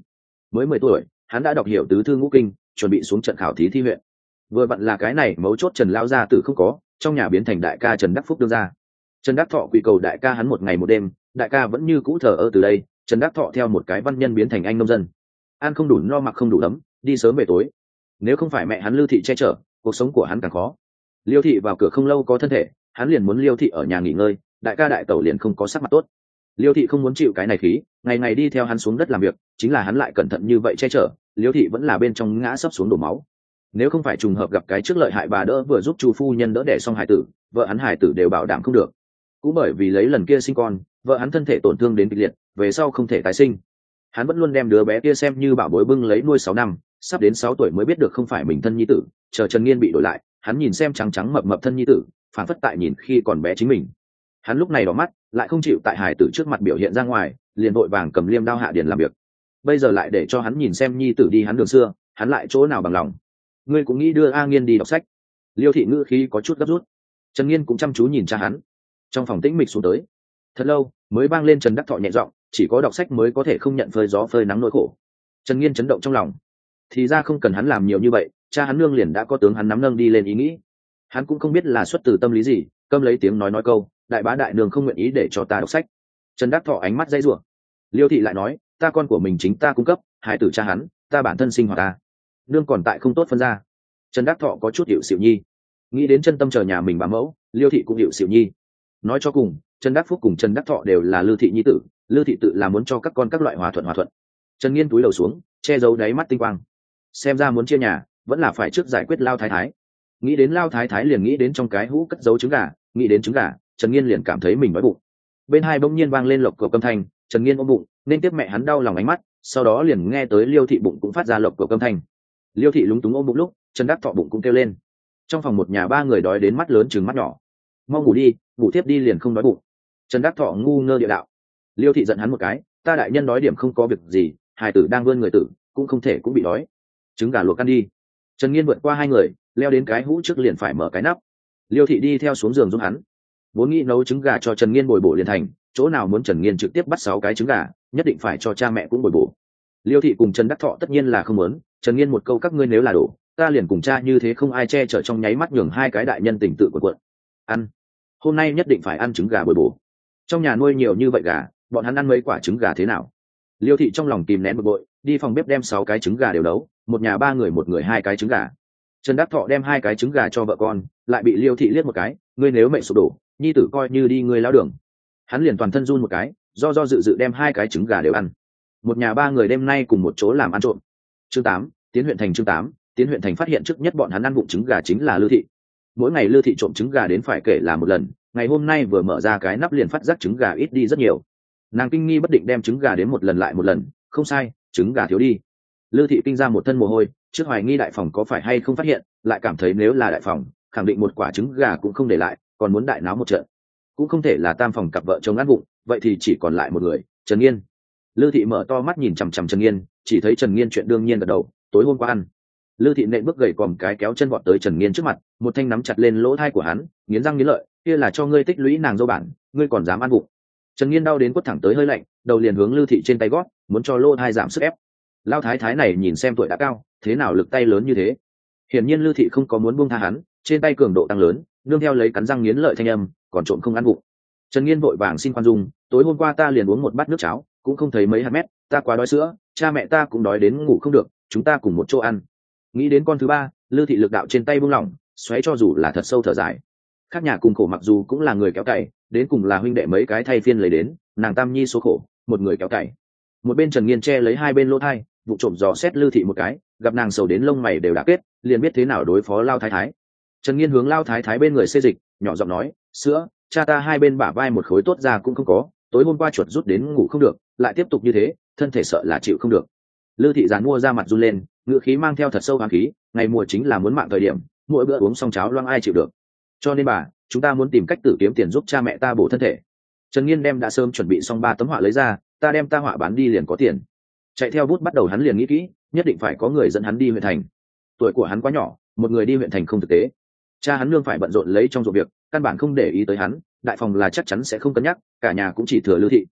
mới mười tuổi hắn đã đọc hiểu tứ thư ngũ kinh, chuẩn bị xuống trận khảo thí thi huyện. Vừa vặn là cái này mấu chốt, Trần lao gia tử không có, trong nhà biến thành đại ca Trần Đắc Phúc đương ra. Trần Đắc Thọ quỳ cầu đại ca hắn một ngày một đêm, đại ca vẫn như cũ thờ ơ. Từ đây Trần Đắc Thọ theo một cái văn nhân biến thành anh nông dân, ăn không đủ no, mặc không đủ ấm, đi sớm về tối. Nếu không phải mẹ hắn Lưu Thị che chở, cuộc sống của hắn càng khó. Liêu Thị vào cửa không lâu có thân thể, hắn liền muốn Liêu Thị ở nhà nghỉ ngơi, đại ca đại tẩu liền không có sắc mặt tốt. Liêu Thị không muốn chịu cái này khí, ngày ngày đi theo hắn xuống đất làm việc, chính là hắn lại cẩn thận như vậy che chở, Liêu Thị vẫn là bên trong ngã sấp xuống đổ máu. Nếu không phải trùng hợp gặp cái trước lợi hại bà đỡ vừa giúp Chu phu nhân đỡ đẻ xong hải tử, vợ hắn hải tử đều bảo đảm không được. Cũng bởi vì lấy lần kia sinh con, vợ hắn thân thể tổn thương đến kịch liệt, về sau không thể tái sinh. Hắn vẫn luôn đem đứa bé kia xem như bảo bối bưng lấy nuôi sáu năm, sắp đến sáu tuổi mới biết được không phải mình thân nhi tử. Chờ Trần Nghiên bị đổi lại, hắn nhìn xem trắng trắng mập mập thân nhi tử, phản phất tại nhìn khi còn bé chính mình. Hắn lúc này đỏ mắt, lại không chịu tại hải tử trước mặt biểu hiện ra ngoài, liền vội vàng cầm liêm đao hạ điền làm việc. Bây giờ lại để cho hắn nhìn xem nhi tử đi hắn đường xưa, hắn lại chỗ nào bằng lòng. Ngươi cũng nghĩ đưa A Nghiên đi đọc sách? Liêu Thị ngữ khí có chút gấp rút. Trần Nghiên cũng chăm chú nhìn cha hắn. Trong phòng tĩnh mịch xuống tới thật lâu mới vang lên Trần Đắc Thọ nhẹ giọng, chỉ có đọc sách mới có thể không nhận phơi gió phơi nắng nỗi khổ. Trần Nghiên chấn động trong lòng, thì ra không cần hắn làm nhiều như vậy, cha hắn nương liền đã có tướng hắn nắm nâng đi lên ý nghĩ. Hắn cũng không biết là xuất từ tâm lý gì, câm lấy tiếng nói nói câu, đại bá đại nương không nguyện ý để cho ta đọc sách. Trần Đắc Thọ ánh mắt dây rủa. Liêu Thị lại nói, ta con của mình chính ta cung cấp, hài tử cha hắn, ta bản thân sinh hoạt ta, nương còn tại không tốt phân ra. Trần Đắc Thọ có chút hiệu xịu nhi, nghĩ đến chân tâm chờ nhà mình bá mẫu, Liêu Thị cũng hiệu xịu nhi. Nói cho cùng, Trần Đắc Phúc cùng Trần Đắc Thọ đều là Lư Thị nhi tử, Lư Thị tự là muốn cho các con các loại hòa thuận hòa thuận. Trần Nghiên túi đầu xuống, che giấu đáy mắt tinh quang, xem ra muốn chia nhà vẫn là phải trước giải quyết Lao Thái Thái. Nghĩ đến Lao Thái Thái liền nghĩ đến trong cái hũ cất giấu trứng gà, nghĩ đến trứng gà, Trần Nghiên liền cảm thấy mình đói bụng. Bên hai bỗng nhiên vang lên lộc cộc âm thanh, Trần Nghiên ôm bụng, nên tiếp mẹ hắn đau lòng ánh mắt, sau đó liền nghe tới Liêu Thị bụng cũng phát ra lộc cộc âm thanh. Liêu Thị lúng túng ôm bụng lúc, Trần Đắc Thọ bụng cũng kêu lên. Trong phòng một nhà ba người đói đến mắt lớn chừng mắt nhỏ. Mau ngủ đi, ngủ tiếp đi liền không đói bụng. Trần Đắc Thọ ngu ngơ địa đạo. Liêu Thị giận hắn một cái, ta đại nhân đói điểm không có việc gì, hài tử đang vươn người tử, cũng không thể cũng bị đói. Trứng gà luộc ăn đi. Trần Nghiên vượt qua hai người, leo đến cái hũ trước liền phải mở cái nắp. Liêu Thị đi theo xuống giường giúp hắn. Vốn nghĩ nấu trứng gà cho Trần Nghiên bồi bổ liền thành, chỗ nào muốn Trần Nghiên trực tiếp bắt sáu cái trứng gà, nhất định phải cho cha mẹ cũng bồi bổ. Liêu Thị cùng Trần Đắc Thọ tất nhiên là không muốn, Trần Nghiên một câu các ngươi nếu là đổ, ta liền cùng cha như thế không ai che chở, trong nháy mắt nhường hai cái đại nhân tình tự của quận. Ăn. Hôm nay nhất định phải ăn trứng gà bồi bổ. Trong nhà nuôi nhiều như vậy gà, bọn hắn ăn mấy quả trứng gà thế nào? Liêu Thị trong lòng kìm nén bực bội, đi phòng bếp đem sáu cái trứng gà đều nấu, một nhà ba người một người hai cái trứng gà. Trần Đắc Thọ đem hai cái trứng gà cho vợ con, lại bị Liêu Thị liếc một cái, ngươi nếu mệnh sụp đổ, nhi tử coi như đi ngươi lao đường. Hắn liền toàn thân run một cái, do do dự dự đem hai cái trứng gà đều ăn. Một nhà ba người đêm nay cùng một chỗ làm ăn trộm. Chương tám, tiến huyện thành. Chương tám, tiến huyện thành phát hiện trước nhất bọn hắn ăn vụng trứng gà chính là Lư Thị. Mỗi ngày Lư Thị trộm trứng gà đến phải kể là một lần, ngày hôm nay vừa mở ra cái nắp liền phát giác trứng gà ít đi rất nhiều. Nàng kinh nghi bất định đem trứng gà đến một lần lại một lần, không sai, trứng gà thiếu đi. Lư Thị kinh ra một thân mồ hôi, trước hoài nghi đại phòng có phải hay không phát hiện, lại cảm thấy nếu là đại phòng, khẳng định một quả trứng gà cũng không để lại, còn muốn đại náo một trận. Cũng không thể là tam phòng cặp vợ chồng ăn vụng, vậy thì chỉ còn lại một người, Trần Nghiên. Lư Thị mở to mắt nhìn chằm chằm Trần Nghiên, chỉ thấy Trần Nghiên chuyện đương nhiên gật đầu, tối hôm qua ăn. Lư Thị nện bước gầy còm cái kéo chân vọt tới Trần Nghiên trước mặt, một thanh nắm chặt lên lỗ tai của hắn, nghiến răng nghiến lợi, kia là cho ngươi tích lũy nàng dâu bản, ngươi còn dám ăn vụng. Trần Nghiên đau đến quất thẳng tới hơi lạnh, đầu liền hướng Lư Thị trên tay gót, muốn cho lỗ tai giảm sức ép. Lao thái thái này nhìn xem tuổi đã cao, thế nào lực tay lớn như thế? Hiển nhiên Lư Thị không có muốn buông tha hắn, trên tay cường độ tăng lớn, nương theo lấy cắn răng nghiến lợi thanh âm, còn trộm không ăn vụng. Trần Nghiên vội vàng xin khoan dung, tối hôm qua ta liền uống một bát nước cháo, cũng không thấy mấy hạt mét, ta quá đói sữa, cha mẹ ta cũng đói đến ngủ không được, chúng ta cùng một chỗ ăn. Nghĩ đến con thứ ba, Lư Thị lực đạo trên tay buông lỏng, xoáy cho dù là thật sâu thở dài. Khác nhà cùng khổ mặc dù cũng là người kéo cày, đến cùng là huynh đệ mấy cái thay phiên lấy đến, nàng tam nhi số khổ, một người kéo cày. Một bên Trần Nghiên che lấy hai bên lỗ tai, vụ trộm dò xét Lư Thị một cái, gặp nàng sầu đến lông mày đều đã kết, liền biết thế nào đối phó Lao thái thái. Trần Nghiên hướng Lao thái thái bên người xê dịch, nhỏ giọng nói, sữa, cha ta hai bên bả vai một khối tốt ra cũng không có, tối hôm qua chuột rút đến ngủ không được, lại tiếp tục như thế, thân thể sợ là chịu không được. Lư Thị giàn mua ra mặt run lên, ngữ khí mang theo thật sâu hoang khí, ngày mùa chính là muốn mạng thời điểm, mỗi bữa uống xong cháo loang ai chịu được. Cho nên bà, chúng ta muốn tìm cách tử kiếm tiền giúp cha mẹ ta bổ thân thể. Trần Nghiên đem đã sớm chuẩn bị xong ba tấm họa lấy ra, ta đem ta họa bán đi liền có tiền. Chạy theo bút bắt đầu hắn liền nghĩ kỹ, nhất định phải có người dẫn hắn đi huyện thành. Tuổi của hắn quá nhỏ, một người đi huyện thành không thực tế. Cha hắn nương phải bận rộn lấy trong ruộng việc, căn bản không để ý tới hắn, đại phòng là chắc chắn sẽ không cân nhắc, cả nhà cũng chỉ thừa Lư Thị.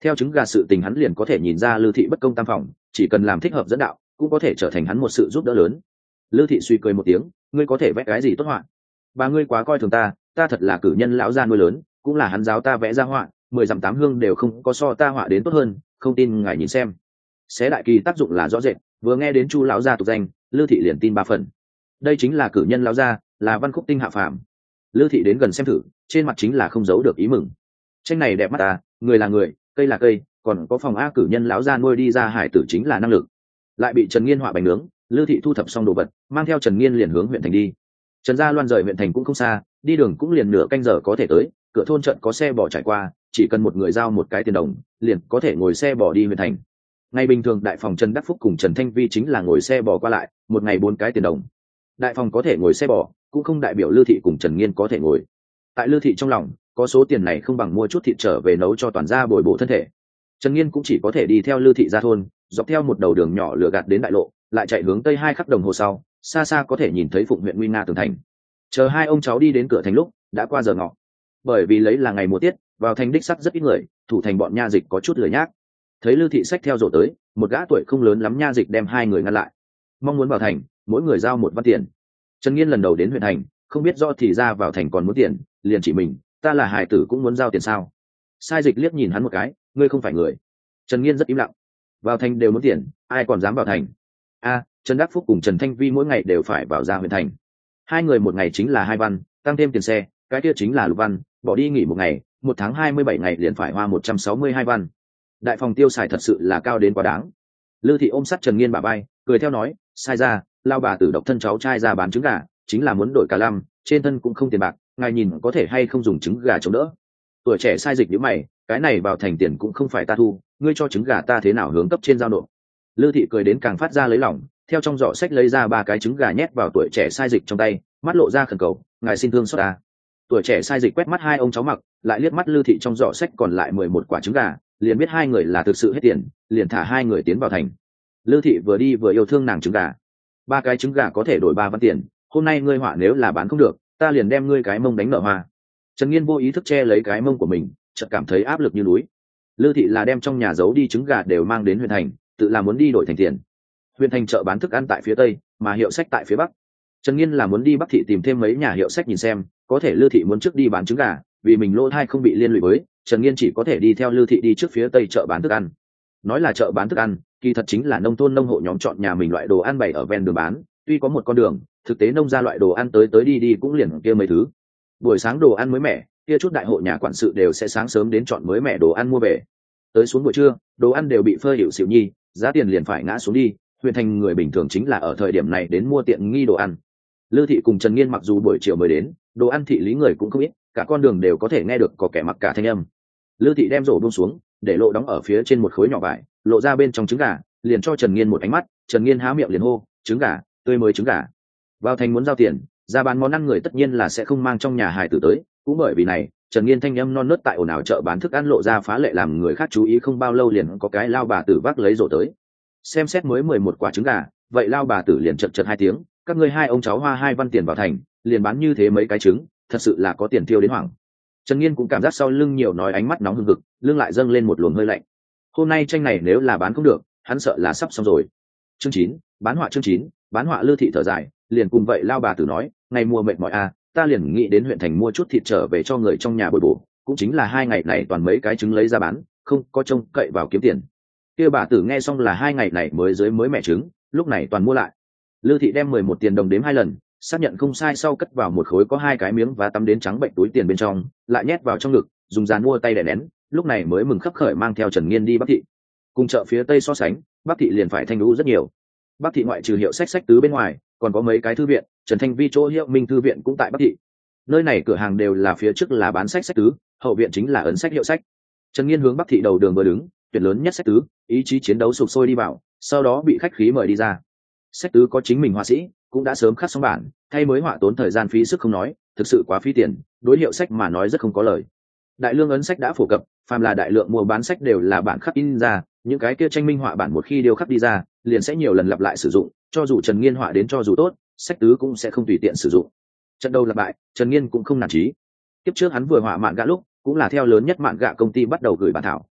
Theo trứng gà sự tình hắn liền có thể nhìn ra Lư Thị bất công tam phòng, chỉ cần làm thích hợp dẫn đạo cũng có thể trở thành hắn một sự giúp đỡ lớn. Lư Thị suy cười một tiếng, ngươi có thể vẽ cái gì tốt họa? Bà ngươi quá coi thường ta, ta thật là cử nhân lão gia nuôi lớn, cũng là hắn giáo ta vẽ ra họa, mười dặm tám hương đều không có so ta họa đến tốt hơn, không tin ngài nhìn xem. Xé đại kỳ tác dụng là rõ rệt, vừa nghe đến Chu lão gia tục danh, Lư Thị liền tin ba phần. Đây chính là cử nhân lão gia, là văn khúc tinh hạ phàm. Lư Thị đến gần xem thử, trên mặt chính là không giấu được ý mừng. Tranh này đẹp mắt ta, người là người, cây là cây, còn có phòng a cử nhân lão gia nuôi đi ra hải tử chính là năng lực. Lại bị Trần Nghiên họa bánh nướng, Lư Thị thu thập xong đồ vật, mang theo Trần Nghiên liền hướng huyện thành đi. Trần gia Loan rời huyện thành cũng không xa, đi đường cũng liền nửa canh giờ có thể tới, cửa thôn trận có xe bò trải qua, chỉ cần một người giao một cái tiền đồng, liền có thể ngồi xe bò đi huyện thành. Ngày bình thường đại phòng Trần Đắc Phúc cùng Trần Thanh Vi chính là ngồi xe bò qua lại, một ngày bốn cái tiền đồng. Đại phòng có thể ngồi xe bò, cũng không đại biểu Lư Thị cùng Trần Nghiên có thể ngồi. Tại Lư Thị trong lòng, có số tiền này không bằng mua chút thịt trở về nấu cho toàn gia bồi bổ thân thể. Trần Nghiên cũng chỉ có thể đi theo Lư Thị ra thôn, dọc theo một đầu đường nhỏ lừa gạt đến đại lộ, lại chạy hướng tây hai khắc đồng hồ sau, xa xa có thể nhìn thấy Phụng huyện nguy nga tường thành. Chờ hai ông cháu đi đến cửa thành lúc đã qua giờ ngọ, bởi vì lấy là ngày mùa tiết, vào thành đích sắc rất ít người, thủ thành bọn nha dịch có chút lười nhác. Thấy Lư Thị xách theo rổ tới, một gã tuổi không lớn lắm nha dịch đem hai người ngăn lại, mong muốn vào thành, mỗi người giao một văn tiền. Trần Nghiên lần đầu đến huyện thành, không biết do thì ra vào thành còn muốn tiền, liền chỉ mình, ta là hài tử cũng muốn giao tiền sao? Sai dịch liếc nhìn hắn một cái, ngươi không phải người. Trần Nghiên rất im lặng, vào thành đều muốn tiền, ai còn dám vào thành? A, Trần Đắc Phúc cùng Trần Thanh Vi mỗi ngày đều phải vào ra huyện thành, hai người một ngày chính là hai văn, tăng thêm tiền xe, cái kia chính là lục văn, bỏ đi nghỉ một ngày, một tháng hai mươi bảy ngày liền phải hoa một trăm sáu mươi hai văn. Đại phòng tiêu xài thật sự là cao đến quá đáng. Lư Thị ôm sát Trần Nghiên bả vai, cười theo nói, sai ra, lao bà tử độc thân cháu trai ra bán trứng gà, chính là muốn đổi cả lăm, trên thân cũng không tiền bạc, ngài nhìn có thể hay không dùng trứng gà chống đỡ. Tuổi trẻ sai dịch nhíu mày, cái này vào thành tiền cũng không phải ta thu, ngươi cho trứng gà ta thế nào hướng cấp trên giao nộp. Lư Thị cười đến càng phát ra lấy lòng, theo trong giỏ sách lấy ra ba cái trứng gà nhét vào tuổi trẻ sai dịch trong tay, mắt lộ ra khẩn cầu, ngài xin thương xót ta. Tuổi trẻ sai dịch quét mắt hai ông cháu mặc, lại liếc mắt Lư Thị trong giỏ sách còn lại mười một quả trứng gà, liền biết hai người là thực sự hết tiền, liền thả hai người tiến vào thành. Lư Thị vừa đi vừa yêu thương nàng trứng gà, ba cái trứng gà có thể đổi ba văn tiền, hôm nay ngươi họa nếu là bán không được, ta liền đem ngươi cái mông đánh nở hoa. Trần Nghiên vô ý thức che lấy cái mông của mình, chợt cảm thấy áp lực như núi. Lư Thị là đem trong nhà giấu đi trứng gà đều mang đến huyện thành, tự là muốn đi đổi thành tiền. Huyện thành chợ bán thức ăn tại phía tây, mà hiệu sách tại phía bắc. Trần Nghiên là muốn đi Bắc Thị tìm thêm mấy nhà hiệu sách nhìn xem, có thể Lư Thị muốn trước đi bán trứng gà, vì mình lỗ thai không bị liên lụy với, Trần Nghiên chỉ có thể đi theo Lư Thị đi trước phía tây chợ bán thức ăn. Nói là chợ bán thức ăn, kỳ thật chính là nông thôn nông hộ nhóm chọn nhà mình loại đồ ăn bày ở ven đường bán, tuy có một con đường, thực tế nông ra loại đồ ăn tới tới đi đi cũng liền kia mấy thứ. Buổi sáng đồ ăn mới mẻ, kia chút đại hộ nhà quản sự đều sẽ sáng sớm đến chọn mới mẻ đồ ăn mua về. Tới xuống buổi trưa, đồ ăn đều bị phơi hiệu xỉu nhi, giá tiền liền phải ngã xuống đi. Huyện thành người bình thường chính là ở thời điểm này đến mua tiện nghi đồ ăn. Lư Thị cùng Trần Nghiên mặc dù buổi chiều mới đến, đồ ăn thị lý người cũng không ít, cả con đường đều có thể nghe được có kẻ mặc cả thanh âm. Lư Thị đem rổ buông xuống, để lộ đóng ở phía trên một khối nhỏ vải, lộ ra bên trong trứng gà, liền cho Trần Nghiên một ánh mắt. Trần Nghiên há miệng liền hô, trứng gà, tươi mới trứng gà. Vào thành muốn giao tiền, ra bán món ăn người tất nhiên là sẽ không mang trong nhà hài tử tới, cũng bởi vì này, Trần Nghiên thanh âm non nớt tại ồn ào chợ bán thức ăn lộ ra phá lệ làm người khác chú ý, không bao lâu liền có cái lao bà tử vác lấy rổ tới. Xem xét mới mười một quả trứng gà, vậy lao bà tử liền chật chật hai tiếng, các ngươi hai ông cháu hoa hai văn tiền vào thành, liền bán như thế mấy cái trứng, thật sự là có tiền tiêu đến hoảng. Trần Nghiên cũng cảm giác sau lưng nhiều nói, ánh mắt nóng hừng hực, lưng lại dâng lên một luồng hơi lạnh. Hôm nay tranh này nếu là bán không được, hắn sợ là sắp xong rồi. Chương chín, bán họa. Chương chín, bán họa. Lư Thị thở dài, liền cùng vậy lao bà tử nói, ngày mua mệt mỏi a, à, ta liền nghĩ đến huyện thành mua chút thịt trở về cho người trong nhà bồi bổ, cũng chính là hai ngày này toàn mấy cái trứng lấy ra bán, không có trông cậy vào kiếm tiền. Kia bà tử nghe xong là hai ngày này mới dưới mới mẹ trứng, lúc này toàn mua lại. Lư Thị đem mười một tiền đồng đếm hai lần, xác nhận không sai sau cất vào một khối có hai cái miếng và tắm đến trắng bệnh túi tiền bên trong, lại nhét vào trong ngực, dùng dàn mua tay đè nén, lúc này mới mừng khấp khởi mang theo Trần Nghiên đi Bắc Thị. Cùng chợ phía tây so sánh, Bắc Thị liền phải thanh lũ rất nhiều. Bắc Thị ngoại trừ hiệu sách sách tứ bên ngoài, còn có mấy cái thư viện, Trần Thanh Vi chỗ Hiệu Minh thư viện cũng tại Bắc Thị. Nơi này cửa hàng đều là phía trước là bán sách sách tứ, hậu viện chính là ấn sách hiệu sách. Trần Nghiên hướng Bắc Thị đầu đường vừa đứng, tuyển lớn nhất sách tứ, ý chí chiến đấu sục sôi đi vào, sau đó bị khách khí mời đi ra. Sách tứ có chính mình họa sĩ, cũng đã sớm khắc xong bản, thay mới họa tốn thời gian phí sức không nói, thực sự quá phí tiền, đối hiệu sách mà nói rất không có lời. Đại lương ấn sách đã phổ cập, phàm là đại lượng mua bán sách đều là bản khắc in ra, những cái kia tranh minh họa bản một khi điêu khắc đi ra, liền sẽ nhiều lần lặp lại sử dụng, cho dù Trần Nghiên họa đến cho dù tốt, sách tứ cũng sẽ không tùy tiện sử dụng. Trận đầu lặp bại, Trần Nghiên cũng không nản chí. Tiếp trước hắn vừa họa mạn gạ lúc, cũng là theo lớn nhất mạn gạ công ty bắt đầu gửi bản thảo,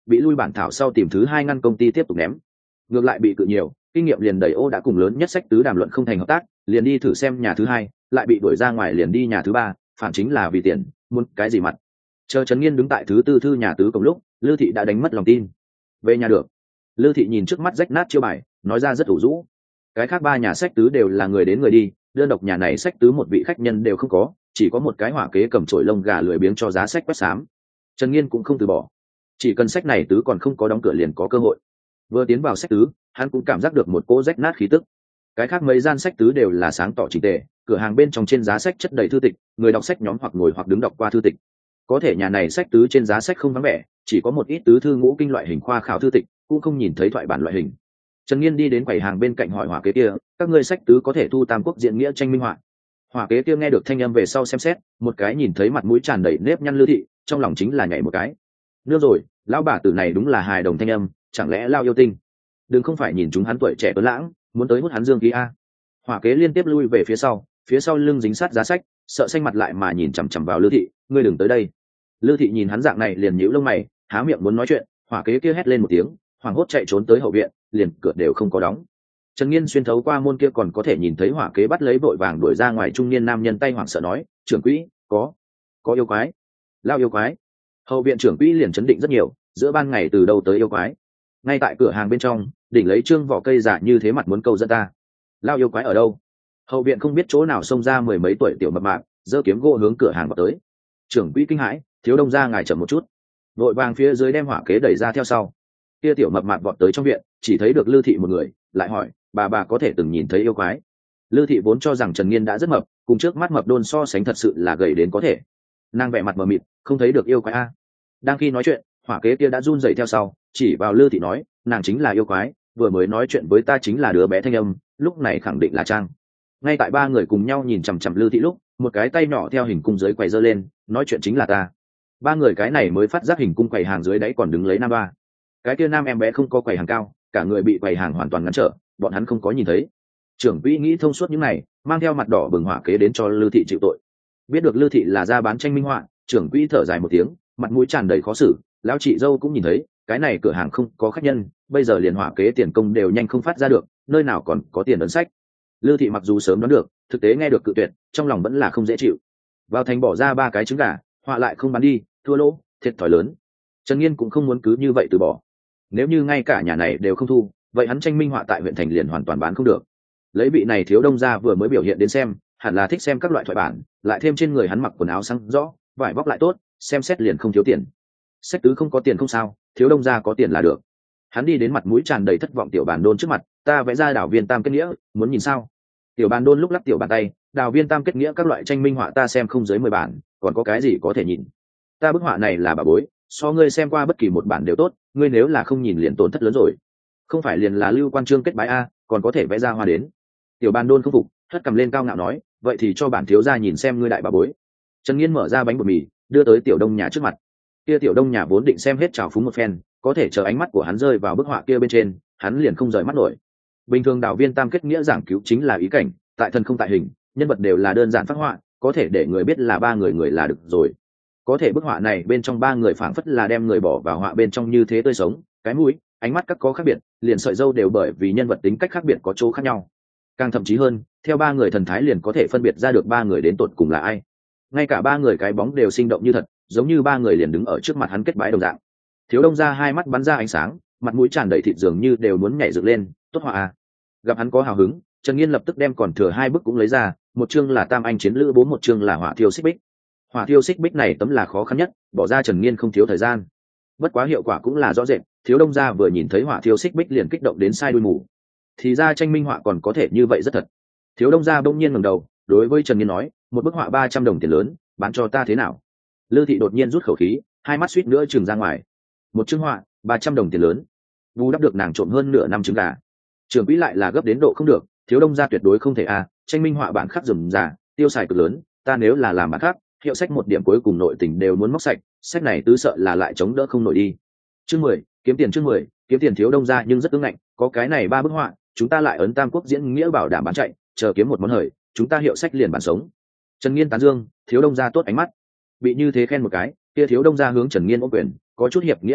bị lui bản thảo sau tìm thứ hai ngăn công ty tiếp tục ném. Ngược lại bị cự nhiều, kinh nghiệm liền đầy ô đã cùng lớn nhất sách tứ đàm luận không thành hợp tác, liền đi thử xem nhà thứ hai, lại bị đuổi ra ngoài liền đi nhà thứ ba, phản chính là vì tiền, muốn cái gì mặt. Chờ Trần Nghiên đứng tại thứ tư thư nhà tứ cổng lúc, Lư Thị đã đánh mất lòng tin. Về nhà được. Lư Thị nhìn trước mắt rách nát chiêu bài, nói ra rất ủ rũ. Cái khác ba nhà sách tứ đều là người đến người đi, đơn độc nhà này sách tứ một vị khách nhân đều không có, chỉ có một cái hỏa kế cầm chổi lông gà lười biếng cho giá sách quét xám. Trần Nghiên cũng không từ bỏ, chỉ cần sách này tứ còn không có đóng cửa liền có cơ hội. Vừa tiến vào sách tứ, hắn cũng cảm giác được một cỗ rách nát khí tức. Cái khác mấy gian sách tứ đều là sáng tỏ chỉnh tề, cửa hàng bên trong trên giá sách chất đầy thư tịch, người đọc sách nhóm hoặc ngồi hoặc đứng đọc qua thư tịch. Có thể nhà này sách tứ trên giá sách không vắng vẻ, chỉ có một ít tứ thư ngũ kinh loại hình khoa khảo thư tịch, cũng không nhìn thấy thoại bản loại hình. Trần Nghiên đi đến quầy hàng bên cạnh hỏi hỏa kế kia, các ngươi sách tứ có thể thu tam quốc diện nghĩa tranh minh họa? Hỏa kế kia nghe được thanh âm về sau xem xét, một cái nhìn thấy mặt mũi tràn đầy nếp nhăn Lư Thị, trong lòng chính là nhảy một cái. Nương rồi, lão bà tử này đúng là hài đồng thanh âm, chẳng lẽ lao yêu tinh? Đừng không phải nhìn chúng hắn tuổi trẻ tuấn lãng, muốn tới hút hắn dương khí a. Hỏa kế liên tiếp lui về phía sau, phía sau lưng dính sát giá sách, sợ xanh mặt lại mà nhìn chằm chằm vào Lư Thị, ngươi đừng tới đây. Lư Thị nhìn hắn dạng này liền nhíu lông mày, há miệng muốn nói chuyện, hỏa kế kia hét lên một tiếng, hoảng hốt chạy trốn tới hậu viện, liền cửa đều không có đóng. Trần Nghiên xuyên thấu qua môn kia còn có thể nhìn thấy hỏa kế bắt lấy vội vàng đuổi ra ngoài trung niên nam nhân tay hoảng sợ nói, trưởng quỹ, có, có yêu quái, lao yêu quái. Hậu viện trưởng quỹ liền chấn định rất nhiều, giữa ban ngày từ đâu tới yêu quái? Ngay tại cửa hàng bên trong, đỉnh lấy trương vỏ cây giả như thế mặt muốn câu dẫn ta. Lao yêu quái ở đâu? Hậu viện không biết chỗ nào xông ra mười mấy tuổi tiểu mập mạp, giơ kiếm gỗ hướng cửa hàng vào tới. Trưởng quỹ kinh hãi, thiếu đông ra ngài chậm một chút. Vội vàng phía dưới đem hỏa kế đẩy ra theo sau. Kia tiểu mập mạp vọt tới trong viện, chỉ thấy được Lư Thị một người, lại hỏi, bà bà có thể từng nhìn thấy yêu quái? Lư Thị vốn cho rằng Trần Nghiên đã rất mập, cùng trước mắt mập đôn so sánh thật sự là gầy đến có thể. Nàng vẻ mặt mờ mịt, không thấy được yêu quái a. Đang khi nói chuyện, hỏa kế kia đã run rẩy theo sau, chỉ vào Lư Thị nói, nàng chính là yêu quái, vừa mới nói chuyện với ta chính là đứa bé thanh âm, lúc này khẳng định là Trang. Ngay tại ba người cùng nhau nhìn chằm chằm Lư Thị lúc, một cái tay nhỏ theo hình cung dưới quầy giơ lên, nói chuyện chính là ta. Ba người cái này mới phát giác hình cung quầy hàng dưới đáy còn đứng lấy nam ba. Cái kia nam em bé không có quầy hàng cao, cả người bị quầy hàng hoàn toàn ngăn trở, bọn hắn không có nhìn thấy. Trưởng quỹ nghĩ thông suốt những này, mang theo mặt đỏ bừng hỏa kế đến cho Lư Thị chịu tội. Biết được Lư Thị là ra bán tranh minh họa, trưởng quỹ thở dài một tiếng, mặt mũi tràn đầy khó xử, lão chị dâu cũng nhìn thấy, cái này cửa hàng không có khách nhân, bây giờ liền hỏa kế tiền công đều nhanh không phát ra được, nơi nào còn có tiền ấn sách. Lư Thị mặc dù sớm đoán được, thực tế nghe được cự tuyệt, trong lòng vẫn là không dễ chịu. Vào thành bỏ ra ba cái trứng gà, họa lại không bán đi, thua lỗ, thiệt thòi lớn. Trần Nghiên cũng không muốn cứ như vậy từ bỏ. Nếu như ngay cả nhà này đều không thu, vậy hắn tranh minh họa tại huyện thành liền hoàn toàn bán không được. Lấy vị này thiếu đông gia vừa mới biểu hiện đến xem, hẳn là thích xem các loại thoại bản, lại thêm trên người hắn mặc quần áo sáng rõ, vải vóc lại tốt, xem xét liền không thiếu tiền. Sách tứ không có tiền không sao, thiếu đông gia có tiền là được. Hắn đi đến mặt mũi tràn đầy thất vọng tiểu bàn đôn trước mặt, ta vẽ ra đảo viên tam kết nghĩa, muốn nhìn sao? Tiểu bàn đôn lúc lắc tiểu bàn tay, đảo viên tam kết nghĩa các loại tranh minh họa ta xem không dưới mười bản, còn có cái gì có thể nhìn? Ta bức họa này là bà bối, so ngươi xem qua bất kỳ một bản đều tốt, ngươi nếu là không nhìn liền tổn thất lớn rồi. Không phải liền là lưu quan trương kết bái a, còn có thể vẽ ra hoa đến. Tiểu bàn đôn không phục, hất cầm lên cao ngạo nói, vậy thì cho bản thiếu gia nhìn xem ngươi đại bà bối. Trần Nghiên mở ra bánh bột mì, đưa tới tiểu đông nhà trước mặt. Kia tiểu đông nhà vốn định xem hết trào phúng một phen, có thể chờ ánh mắt của hắn rơi vào bức họa kia bên trên, hắn liền không rời mắt nổi. Bình thường đạo viên tam kết nghĩa giảng cứu chính là ý cảnh, tại thân không tại hình, nhân vật đều là đơn giản phác họa, có thể để người biết là ba người người là được rồi. Có thể bức họa này bên trong ba người phảng phất là đem người bỏ vào họa bên trong như thế tươi sống, cái mũi, ánh mắt các có khác biệt, liền sợi râu đều bởi vì nhân vật tính cách khác biệt có chỗ khác nhau. Càng thậm chí hơn, theo ba người thần thái liền có thể phân biệt ra được ba người đến tột cùng là ai. Ngay cả ba người cái bóng đều sinh động như thật, giống như ba người liền đứng ở trước mặt hắn kết bái đồng dạng. Thiếu đông ra hai mắt bắn ra ánh sáng, mặt mũi tràn đầy thịt dường như đều muốn nhảy dựng lên, tốt họa à. Gặp hắn có hào hứng, Trần Nghiên lập tức đem còn thừa hai bức cũng lấy ra, một chương là tam anh chiến lữ bố, một chương là hỏa thiêu xích bích. Hỏa thiêu xích bích này tấm là khó khăn nhất, bỏ ra Trần Nghiên không thiếu thời gian. Bất quá hiệu quả cũng là rõ rệt, thiếu đông gia vừa nhìn thấy hỏa thiêu xích bích liền kích động đến sai đuôi mù. Thì ra tranh minh họa còn có thể như vậy rất thật. Thiếu đông gia bỗng nhiên ngẩng đầu, đối với Trần Nghiên nói, một bức họa ba trăm đồng tiền lớn, bán cho ta thế nào? Lư Thị đột nhiên rút khẩu khí, hai mắt suýt nữa trừng ra ngoài. Một chương họa, ba trăm đồng tiền lớn, vu đắp được nàng trộm hơn nửa năm trứng gà. Trưởng quỹ lại là gấp đến độ không được, thiếu đông gia tuyệt đối không thể à, tranh minh họa bản khắc rườm rà, tiêu xài cực lớn, ta nếu là làm bản khác, hiệu sách một điểm cuối cùng nội tình đều muốn móc sạch, sách này tứ sợ là lại chống đỡ không nổi đi. Chương mười, kiếm tiền chương mười, kiếm tiền thiếu đông gia nhưng rất ứng ngạnh, có cái này ba bức họa, chúng ta lại ấn tam quốc diễn nghĩa bảo đảm bán chạy, chờ kiếm một món hời, chúng ta hiệu sách liền bản sống. Trần Nghiên tán dương, thiếu đông gia tốt ánh mắt. Bị như thế khen một cái, kia thiếu đông gia hướng Trần Nghiên ôm quyền, có chút hiệp nghĩa địa đạo,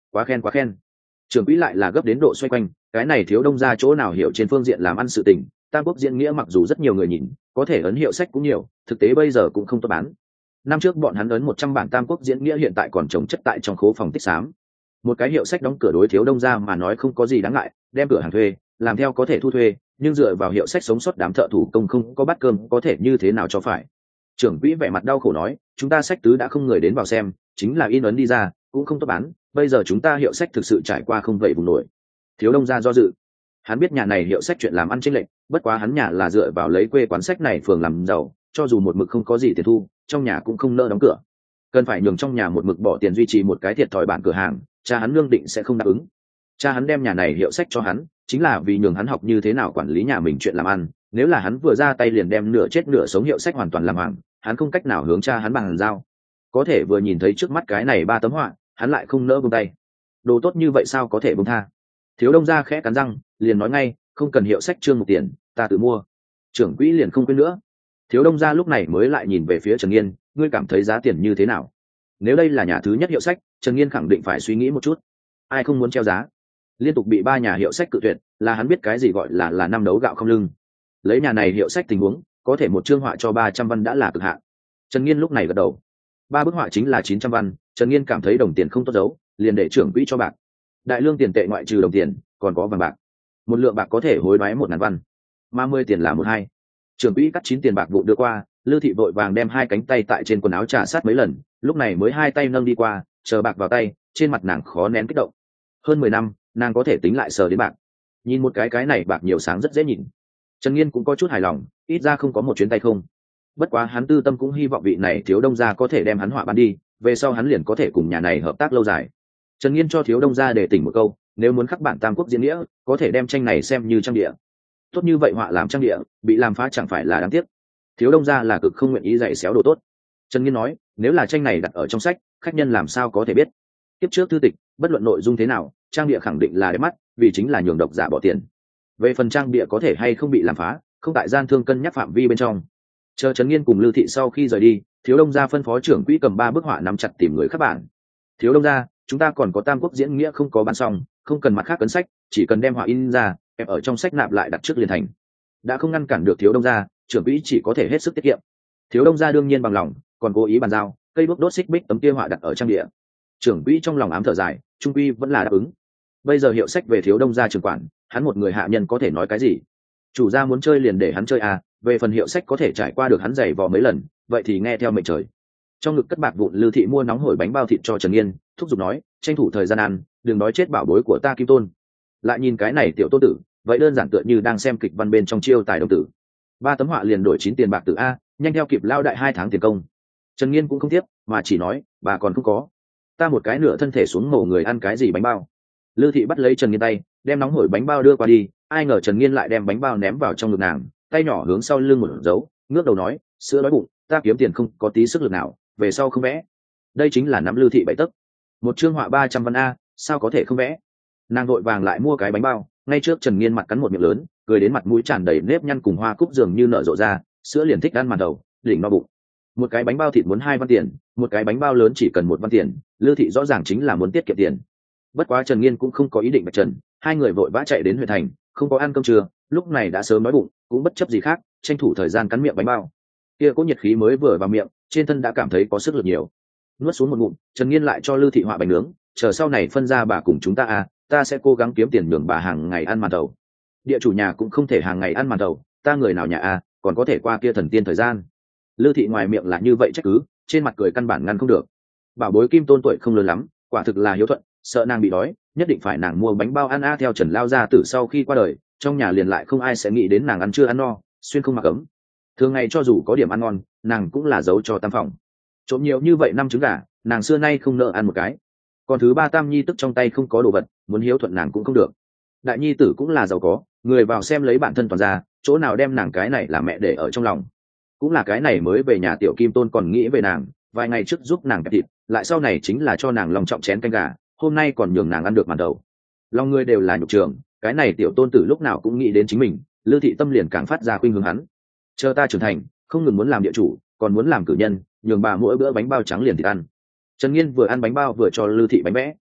quá khen quá khen. Trưởng quỹ lại là gấp đến độ xoay quanh, cái này thiếu đông ra chỗ nào hiểu trên phương diện làm ăn sự tình. Tam Quốc diễn nghĩa mặc dù rất nhiều người nhìn, có thể ấn hiệu sách cũng nhiều, thực tế bây giờ cũng không tốt bán. Năm trước bọn hắn ấn một trăm bản Tam Quốc diễn nghĩa hiện tại còn trồng chất tại trong khố phòng tích xám. Một cái hiệu sách đóng cửa đối thiếu đông ra mà nói không có gì đáng ngại, đem cửa hàng thuê, làm theo có thể thu thuê, nhưng dựa vào hiệu sách sống sót đám thợ thủ công không có bát cơm có thể như thế nào cho phải. Trưởng quỹ vẻ mặt đau khổ nói, chúng ta sách tứ đã không người đến vào xem, chính là in ấn đi ra cũng không tốt bán, bây giờ chúng ta hiệu sách thực sự trải qua không vậy vùng nổi. Thiếu đông ra do dự, hắn biết nhà này hiệu sách chuyện làm ăn chênh lệch, bất quá hắn nhà là dựa vào lấy quê quán sách này phường làm giàu, cho dù một mực không có gì tiền thu, trong nhà cũng không nỡ đóng cửa, cần phải nhường trong nhà một mực bỏ tiền duy trì một cái thiệt thòi bản cửa hàng, cha hắn lương định sẽ không đáp ứng. Cha hắn đem nhà này hiệu sách cho hắn chính là vì nhường hắn học như thế nào quản lý nhà mình chuyện làm ăn, nếu là hắn vừa ra tay liền đem nửa chết nửa sống hiệu sách hoàn toàn làm hàng, hắn không cách nào hướng cha hắn bằng giao. Có thể vừa nhìn thấy trước mắt cái này ba tấm họa, hắn lại không nỡ buông tay. Đồ tốt như vậy sao có thể buông tha? Thiếu đông ra khẽ cắn răng, liền nói ngay, không cần hiệu sách trương một tiền, ta tự mua. Trưởng quỹ liền không quên nữa. Thiếu đông ra lúc này mới lại nhìn về phía Trần Nghiên, ngươi cảm thấy giá tiền như thế nào? Nếu đây là nhà thứ nhất hiệu sách, Trần Nghiên khẳng định phải suy nghĩ một chút. Ai không muốn treo giá? Liên tục bị ba nhà hiệu sách cự tuyệt, là hắn biết cái gì gọi là là năm đấu gạo không lưng. Lấy nhà này hiệu sách tình huống, có thể một chương họa cho ba trăm văn đã là cực hạn. Trần Nghiên lúc này gật đầu. Ba bức họa chính là chín trăm văn, Trần Nghiên cảm thấy đồng tiền không tốt giấu, liền để trưởng quỹ cho bạc. Đại lương tiền tệ ngoại trừ đồng tiền, còn có vàng bạc. Một lượng bạc có thể hối đoái một ngàn văn, mà mười tiền là một hai. Trưởng quỹ cắt chín tiền bạc vụ đưa qua, Lư Thị vội vàng đem hai cánh tay tại trên quần áo trà sát mấy lần, lúc này mới hai tay nâng đi qua, chờ bạc vào tay, trên mặt nàng khó nén kích động. Hơn mười năm, nàng có thể tính lại sờ đến bạc. Nhìn một cái cái này bạc nhiều sáng rất dễ nhìn. Trần Nghiên cũng có chút hài lòng, ít ra không có một chuyến tay không. Bất quá hắn tư tâm cũng hy vọng vị này thiếu đông gia có thể đem hắn họa bán đi, về sau hắn liền có thể cùng nhà này hợp tác lâu dài. Trần Nghiên cho thiếu đông gia để tỉnh một câu, nếu muốn khắc bản Tam Quốc diễn nghĩa, có thể đem tranh này xem như trang địa. Tốt như vậy họa làm trang địa, bị làm phá chẳng phải là đáng tiếc. Thiếu đông gia là cực không nguyện ý dạy xéo đồ tốt. Trần Nghiên nói, nếu là tranh này đặt ở trong sách, khách nhân làm sao có thể biết? Tiếp trước thư tịch, bất luận nội dung thế nào, trang địa khẳng định là đẹp mắt, vì chính là nhường độc giả bỏ tiền. Về phần trang địa có thể hay không bị làm phá, không tại gian thương cân nhắc phạm vi bên trong. Chờ Trần Nghiên cùng Lư Thị sau khi rời đi, thiếu đông gia phân phó trưởng quỹ cầm ba bức họa nắm chặt tìm người khắc bản. Thiếu đông gia, chúng ta còn có Tam Quốc diễn nghĩa không có bán xong, không cần mặt khác cấn sách, chỉ cần đem họa in ra, ép ở trong sách nạp lại đặt trước liền thành. Đã không ngăn cản được thiếu đông gia, trưởng quỹ chỉ có thể hết sức tiết kiệm. Thiếu đông gia đương nhiên bằng lòng, còn cố ý bàn giao, cây bước đốt xích bích tấm kia họa đặt ở trang địa. Trưởng quỹ trong lòng ám thở dài, trung quy vẫn là đáp ứng. Bây giờ hiệu sách về thiếu đông gia trưởng quản, hắn một người hạ nhân có thể nói cái gì? Chủ gia muốn chơi liền để hắn chơi à, về phần hiệu sách có thể trải qua được hắn giày vò mấy lần, vậy thì nghe theo mệnh trời. Trong ngực cất bạc vụn, Lư Thị mua nóng hổi bánh bao thịt cho Trần Nghiên, thúc giục nói, tranh thủ thời gian ăn, đừng đói chết bảo bối của ta Kim Tôn. Lại nhìn cái này tiểu tôn tử, vậy đơn giản tựa như đang xem kịch văn bên trong chiêu tài đồng tử. Ba tấm họa liền đổi chín tiền bạc tử a, nhanh theo kịp lao đại hai tháng tiền công. Trần Nghiên cũng không tiếp, mà chỉ nói, bà còn không có. Ta một cái nửa thân thể xuống mổ người ăn cái gì bánh bao. Lư Thị bắt lấy Trần Nghiên tay, đem nóng hổi bánh bao đưa qua đi, ai ngờ Trần Nghiên lại đem bánh bao ném vào trong ngực nàng, tay nhỏ hướng sau lưng một dấu, ngước đầu nói, sữa đói bụng, ta kiếm tiền không có tí sức lực nào, về sau không vẽ. Đây chính là nắm Lư Thị bảy tấc. Một chương họa ba trăm văn a, sao có thể không vẽ? Nàng vội vàng lại mua cái bánh bao, ngay trước Trần Nghiên mặt cắn một miệng lớn, cười đến mặt mũi tràn đầy nếp nhăn cùng hoa cúc dường như nở rộ ra, sữa liền thích ăn màn đầu, đỉnh no bụng. Một cái bánh bao thịt muốn hai văn tiền, một cái bánh bao lớn chỉ cần một văn tiền, Lư Thị rõ ràng chính là muốn tiết kiệm tiền. Bất quá Trần Nghiên cũng không có ý định bạch trần, hai người vội vã chạy đến huyện thành, không có ăn cơm trưa, lúc này đã sớm đói bụng, cũng bất chấp gì khác, tranh thủ thời gian cắn miệng bánh bao. Kia có nhiệt khí mới vừa vào miệng, trên thân đã cảm thấy có sức lực nhiều. Nuốt xuống một ngụm, Trần Nghiên lại cho Lư Thị họa bánh nướng, chờ sau này phân ra bà cùng chúng ta à, ta sẽ cố gắng kiếm tiền nhường bà hàng ngày ăn màn thầu. Địa chủ nhà cũng không thể hàng ngày ăn màn thầu, ta người nào nhà à, còn có thể qua kia thần tiên thời gian. Lư Thị ngoài miệng là như vậy trách cứ, trên mặt cười căn bản ngăn không được. Bảo bối Kim Tôn tuổi không lớn lắm, quả thực là hiếu thuận, sợ nàng bị đói, nhất định phải nàng mua bánh bao ăn a. Theo Trần lao ra từ sau khi qua đời, trong nhà liền lại không ai sẽ nghĩ đến nàng ăn chưa ăn no, xuyên không mặc ấm. Thường ngày cho dù có điểm ăn ngon, nàng cũng là giấu cho tam phòng. Trộm nhiều như vậy năm trứng gà, nàng xưa nay không nợ ăn một cái. Còn thứ ba tam nhi tức trong tay không có đồ vật, muốn hiếu thuận nàng cũng không được. Đại nhi tử cũng là giàu có, người vào xem lấy bản thân toàn ra, chỗ nào đem nàng cái này là mẹ để ở trong lòng. Cũng là cái này mới về nhà tiểu Kim Tôn còn nghĩ về nàng, vài ngày trước giúp nàng kẹp thịt, lại sau này chính là cho nàng lòng trọng chén canh gà, hôm nay còn nhường nàng ăn được màn đầu. Lòng người đều là nhục trường, cái này tiểu tôn tử lúc nào cũng nghĩ đến chính mình, Lư Thị tâm liền càng phát ra khuynh hướng hắn. Chờ ta trưởng thành, không ngừng muốn làm địa chủ, còn muốn làm cử nhân, nhường bà mỗi bữa bánh bao trắng liền thịt ăn. Trần Nghiên vừa ăn bánh bao vừa cho Lư Thị bánh vẽ.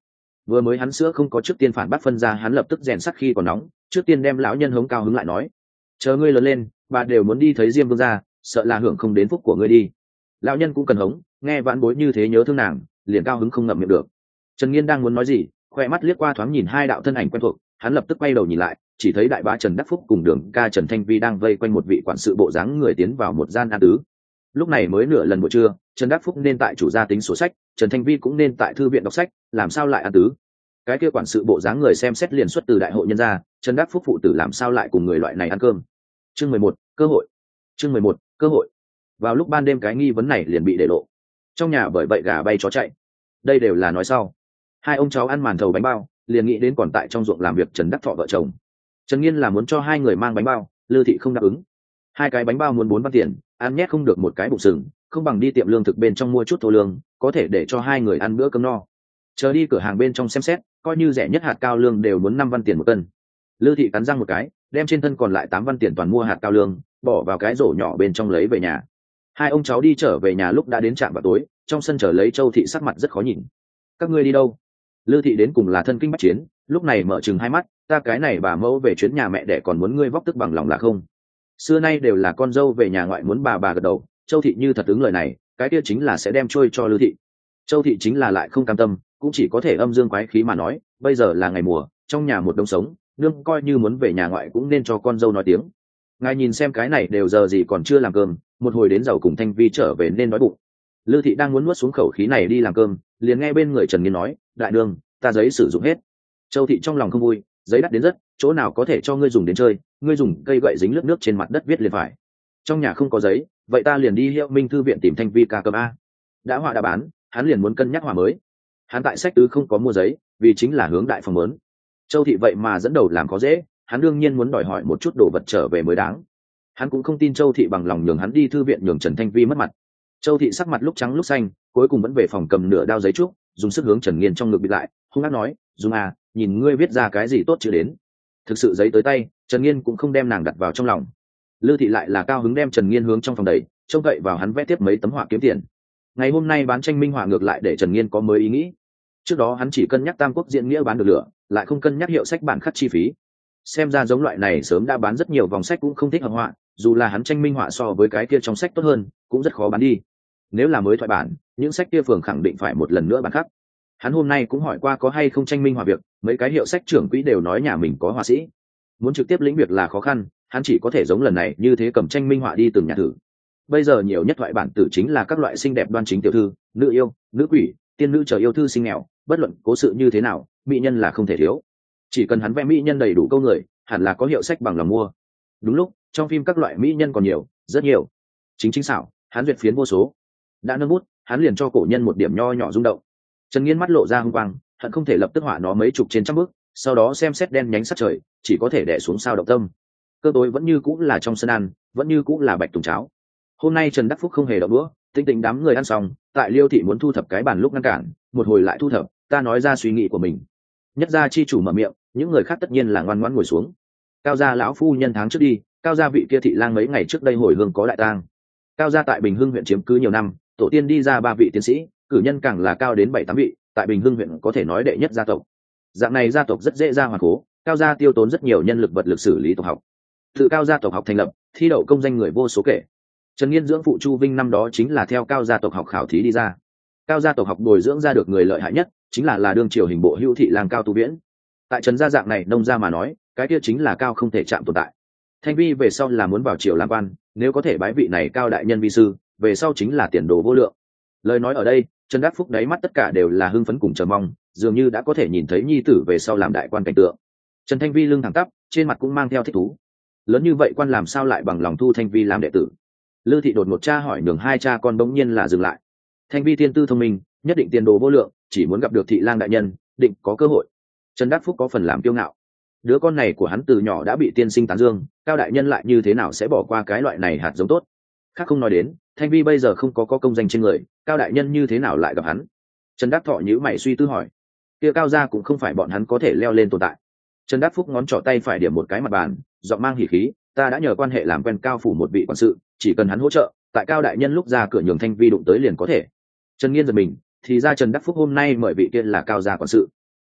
Vừa mới hắn sữa không có trước tiên phản bác phân ra, hắn lập tức rèn sắt khi còn nóng, trước tiên đem lão nhân hống cao hứng lại nói: chờ ngươi lớn lên, bà đều muốn đi thấy Diêm Vương gia, sợ là hưởng không đến phúc của ngươi đi. Lão nhân cũng cần hống, nghe vãn bối như thế nhớ thương nàng, liền cao hứng không ngậm miệng được. Trần Nghiên đang muốn nói gì, khoe mắt liếc qua thoáng nhìn hai đạo thân ảnh quen thuộc, hắn lập tức quay đầu nhìn lại, chỉ thấy đại bá Trần Đắc Phúc cùng Đường ca Trần Thanh Vi đang vây quanh một vị quản sự bộ dáng người tiến vào một gian ăn tứ. Lúc này mới nửa lần buổi trưa, Trần Đắc Phúc nên tại chủ gia tính sổ sách, Trần Thanh Vi cũng nên tại thư viện đọc sách, làm sao lại ăn tứ? Cái kia quản sự bộ dáng người xem xét liền xuất từ đại hội nhân gia, Trần Đắc Phúc phụ tử làm sao lại cùng người loại này ăn cơm? Chương mười một, cơ hội. Chương mười một, cơ hội. Vào lúc ban đêm cái nghi vấn này liền bị để lộ. Trong nhà bởi vậy gà bay chó chạy. Đây đều là nói sau. Hai ông cháu ăn màn thầu bánh bao, liền nghĩ đến còn tại trong ruộng làm việc Trần Đắc Thọ vợ chồng. Trần Nghiên là muốn cho hai người mang bánh bao, Lư Thị không đáp ứng. Hai cái bánh bao muốn bốn văn tiền, ăn nhét không được một cái bụng sừng, không bằng đi tiệm lương thực bên trong mua chút thô lương, có thể để cho hai người ăn bữa cơm no. Chờ đi cửa hàng bên trong xem xét, coi như rẻ nhất hạt cao lương đều muốn năm văn tiền một cân. Lư Thị cắn răng một cái, đem trên thân còn lại tám văn tiền toàn mua hạt cao lương, bỏ vào cái rổ nhỏ bên trong lấy về nhà. Hai ông cháu đi trở về nhà lúc đã đến trạm vào tối, trong sân chờ lấy Châu Thị sắc mặt rất khó nhìn. Các ngươi đi đâu? Lư Thị đến cùng là thân kinh bách chiến, lúc này mở chừng hai mắt, ta cái này bà mẫu về chuyến nhà mẹ đẻ còn muốn ngươi vóc tức bằng lòng là không? Xưa nay đều là con dâu về nhà ngoại muốn bà bà gật đầu, Châu Thị như thật ứng lời này, cái kia chính là sẽ đem trôi cho Lư Thị. Châu Thị chính là lại không cam tâm, cũng chỉ có thể âm dương quái khí mà nói, bây giờ là ngày mùa, trong nhà một đống sống, nương coi như muốn về nhà ngoại cũng nên cho con dâu nói tiếng. Ngài nhìn xem cái này đều giờ gì còn chưa làm cơm, một hồi đến giàu cùng Thanh Vi trở về nên đói bụng. Lư Thị đang muốn nuốt xuống khẩu khí này đi làm cơm, liền nghe bên người Trần Nghiên nói: đại nương, ta giấy sử dụng hết. Châu Thị trong lòng không vui, giấy đắt đến rất, chỗ nào có thể cho ngươi dùng đến chơi, ngươi dùng cây gậy dính nước nước trên mặt đất viết liền phải. Trong nhà không có giấy, vậy ta liền đi Hiệu Minh thư viện tìm Thanh Vi ca cầm a. Đã họa đã bán, hắn liền muốn cân nhắc họa mới. Hắn tại sách tứ không có mua giấy, vì chính là hướng đại phòng lớn. Châu Thị vậy mà dẫn đầu làm có dễ, hắn đương nhiên muốn đòi hỏi một chút đồ vật trở về mới đáng. Hắn cũng không tin Châu Thị bằng lòng nhường hắn đi thư viện nhường Trần Thanh Vi mất mặt. Châu Thị sắc mặt lúc trắng lúc xanh, cuối cùng vẫn về phòng cầm nửa đao giấy trúc, dùng sức hướng Trần Nghiên trong ngực bịt lại, hung hăng nói: "Dung à, nhìn ngươi viết ra cái gì tốt chữ đến." Thực sự giấy tới tay, Trần Nghiên cũng không đem nàng đặt vào trong lòng. Lư Thị lại là cao hứng đem Trần Nghiên hướng trong phòng đẩy, trông cậy vào hắn vẽ tiếp mấy tấm họa kiếm tiền. Ngày hôm nay bán tranh minh họa ngược lại để Trần Nghiên có mới ý nghĩ. Trước đó hắn chỉ cân nhắc Tam Quốc diễn nghĩa bán được lửa, lại không cân nhắc hiệu sách bản khắc chi phí. Xem ra giống loại này sớm đã bán rất nhiều vòng sách cũng không thích hợp họa, dù là hắn tranh minh họa so với cái kia trong sách tốt hơn, cũng rất khó bán đi. Nếu là mới thoại bản, những sách kia phường khẳng định phải một lần nữa bản khắc. Hắn hôm nay cũng hỏi qua có hay không tranh minh họa việc, mấy cái hiệu sách trưởng quỹ đều nói nhà mình có họa sĩ. Muốn trực tiếp lĩnh việc là khó khăn, hắn chỉ có thể giống lần này như thế cầm tranh minh họa đi từng nhà thử. Bây giờ nhiều nhất thoại bản tử chính là các loại xinh đẹp đoan chính tiểu thư, nữ yêu, nữ quỷ, tiên nữ chờ yêu thư sinh nghèo, bất luận cố sự như thế nào, mỹ nhân là không thể thiếu. Chỉ cần hắn vẽ mỹ nhân đầy đủ câu người, hẳn là có hiệu sách bằng lòng mua. Đúng lúc, trong phim các loại mỹ nhân còn nhiều, rất nhiều. Chính chính xảo, hắn duyệt phiến vô số. Đã nâng bút, hắn liền cho cổ nhân một điểm nho nhỏ rung động. Trần Nghiên mắt lộ ra hung quang, hận không thể lập tức họa nó mấy chục trên trăm bước, sau đó xem xét đen nhánh sát trời, chỉ có thể đè xuống sao động tâm. Cơ tối vẫn như cũng là trong sân ăn, vẫn như cũng là bạch tùng cháo. Hôm nay Trần Đắc Phúc không hề động đũa, tinh tinh đám người ăn xong, tại Liêu Thị muốn thu thập cái bàn lúc ngăn cản, một hồi lại thu thập, ta nói ra suy nghĩ của mình. Nhất gia chi chủ mở miệng, những người khác tất nhiên là ngoan ngoãn ngồi xuống. Cao gia lão phu nhân tháng trước đi, Cao gia vị kia thị lang mấy ngày trước đây hồi hương có đại tang. Cao gia tại Bình Hưng huyện chiếm cứ nhiều năm, tổ tiên đi ra ba vị tiến sĩ, cử nhân càng là cao đến bảy tám vị, tại Bình Hưng huyện có thể nói đệ nhất gia tộc. Dạng này gia tộc rất dễ ra hoàn cố, Cao gia tiêu tốn rất nhiều nhân lực vật lực xử lý tộc học. Tự Cao gia tộc học thành lập, thi đậu công danh người vô số kể. Trần Nghiên dưỡng phụ Chu Vinh năm đó chính là theo Cao gia tộc học khảo thí đi ra. Cao gia tộc học bồi dưỡng ra được người lợi hại nhất, chính là là đương triều hình bộ hữu thị lang Cao Tu Viễn. Tại Trần gia dạng này nông gia mà nói, cái kia chính là cao không thể chạm tồn tại. Thanh Vi về sau là muốn vào triều làm quan, nếu có thể bái vị này Cao đại nhân vi sư, về sau chính là tiền đồ vô lượng. Lời nói ở đây, Trần Đắc Phúc đáy mắt tất cả đều là hưng phấn cùng chờ mong, dường như đã có thể nhìn thấy nhi tử về sau làm đại quan cảnh tượng. Trần Thanh Vi lưng thẳng tắp, trên mặt cũng mang theo thích thú. Lớn như vậy quan làm sao lại bằng lòng thu Thanh Vi làm đệ tử? Lư Thị đột ngột tra hỏi, nhường hai cha con bỗng nhiên là dừng lại. Thanh Vi thiên tư thông minh, nhất định tiền đồ vô lượng, chỉ muốn gặp được thị lang đại nhân, định có cơ hội. Trần Đắc Phúc có phần làm kiêu ngạo. Đứa con này của hắn từ nhỏ đã bị tiên sinh tán dương, Cao đại nhân lại như thế nào sẽ bỏ qua cái loại này hạt giống tốt? Khác không nói đến, Thanh Vi bây giờ không có có công danh trên người, Cao đại nhân như thế nào lại gặp hắn? Trần Đắc Thọ nhíu mày suy tư hỏi. Kia Cao gia cũng không phải bọn hắn có thể leo lên tồn tại. Trần Đắc Phúc ngón trỏ tay phải điểm một cái mặt bàn, giọng mang hỉ khí, ta đã nhờ quan hệ làm quen Cao phủ một vị quản sự, chỉ cần hắn hỗ trợ, tại Cao đại nhân lúc ra cửa nhường Thanh Vi đụng tới liền có thể. Trần Nghiên giật mình, thì ra Trần Đắc Phúc hôm nay mời vị kia là Cao gia quản sự.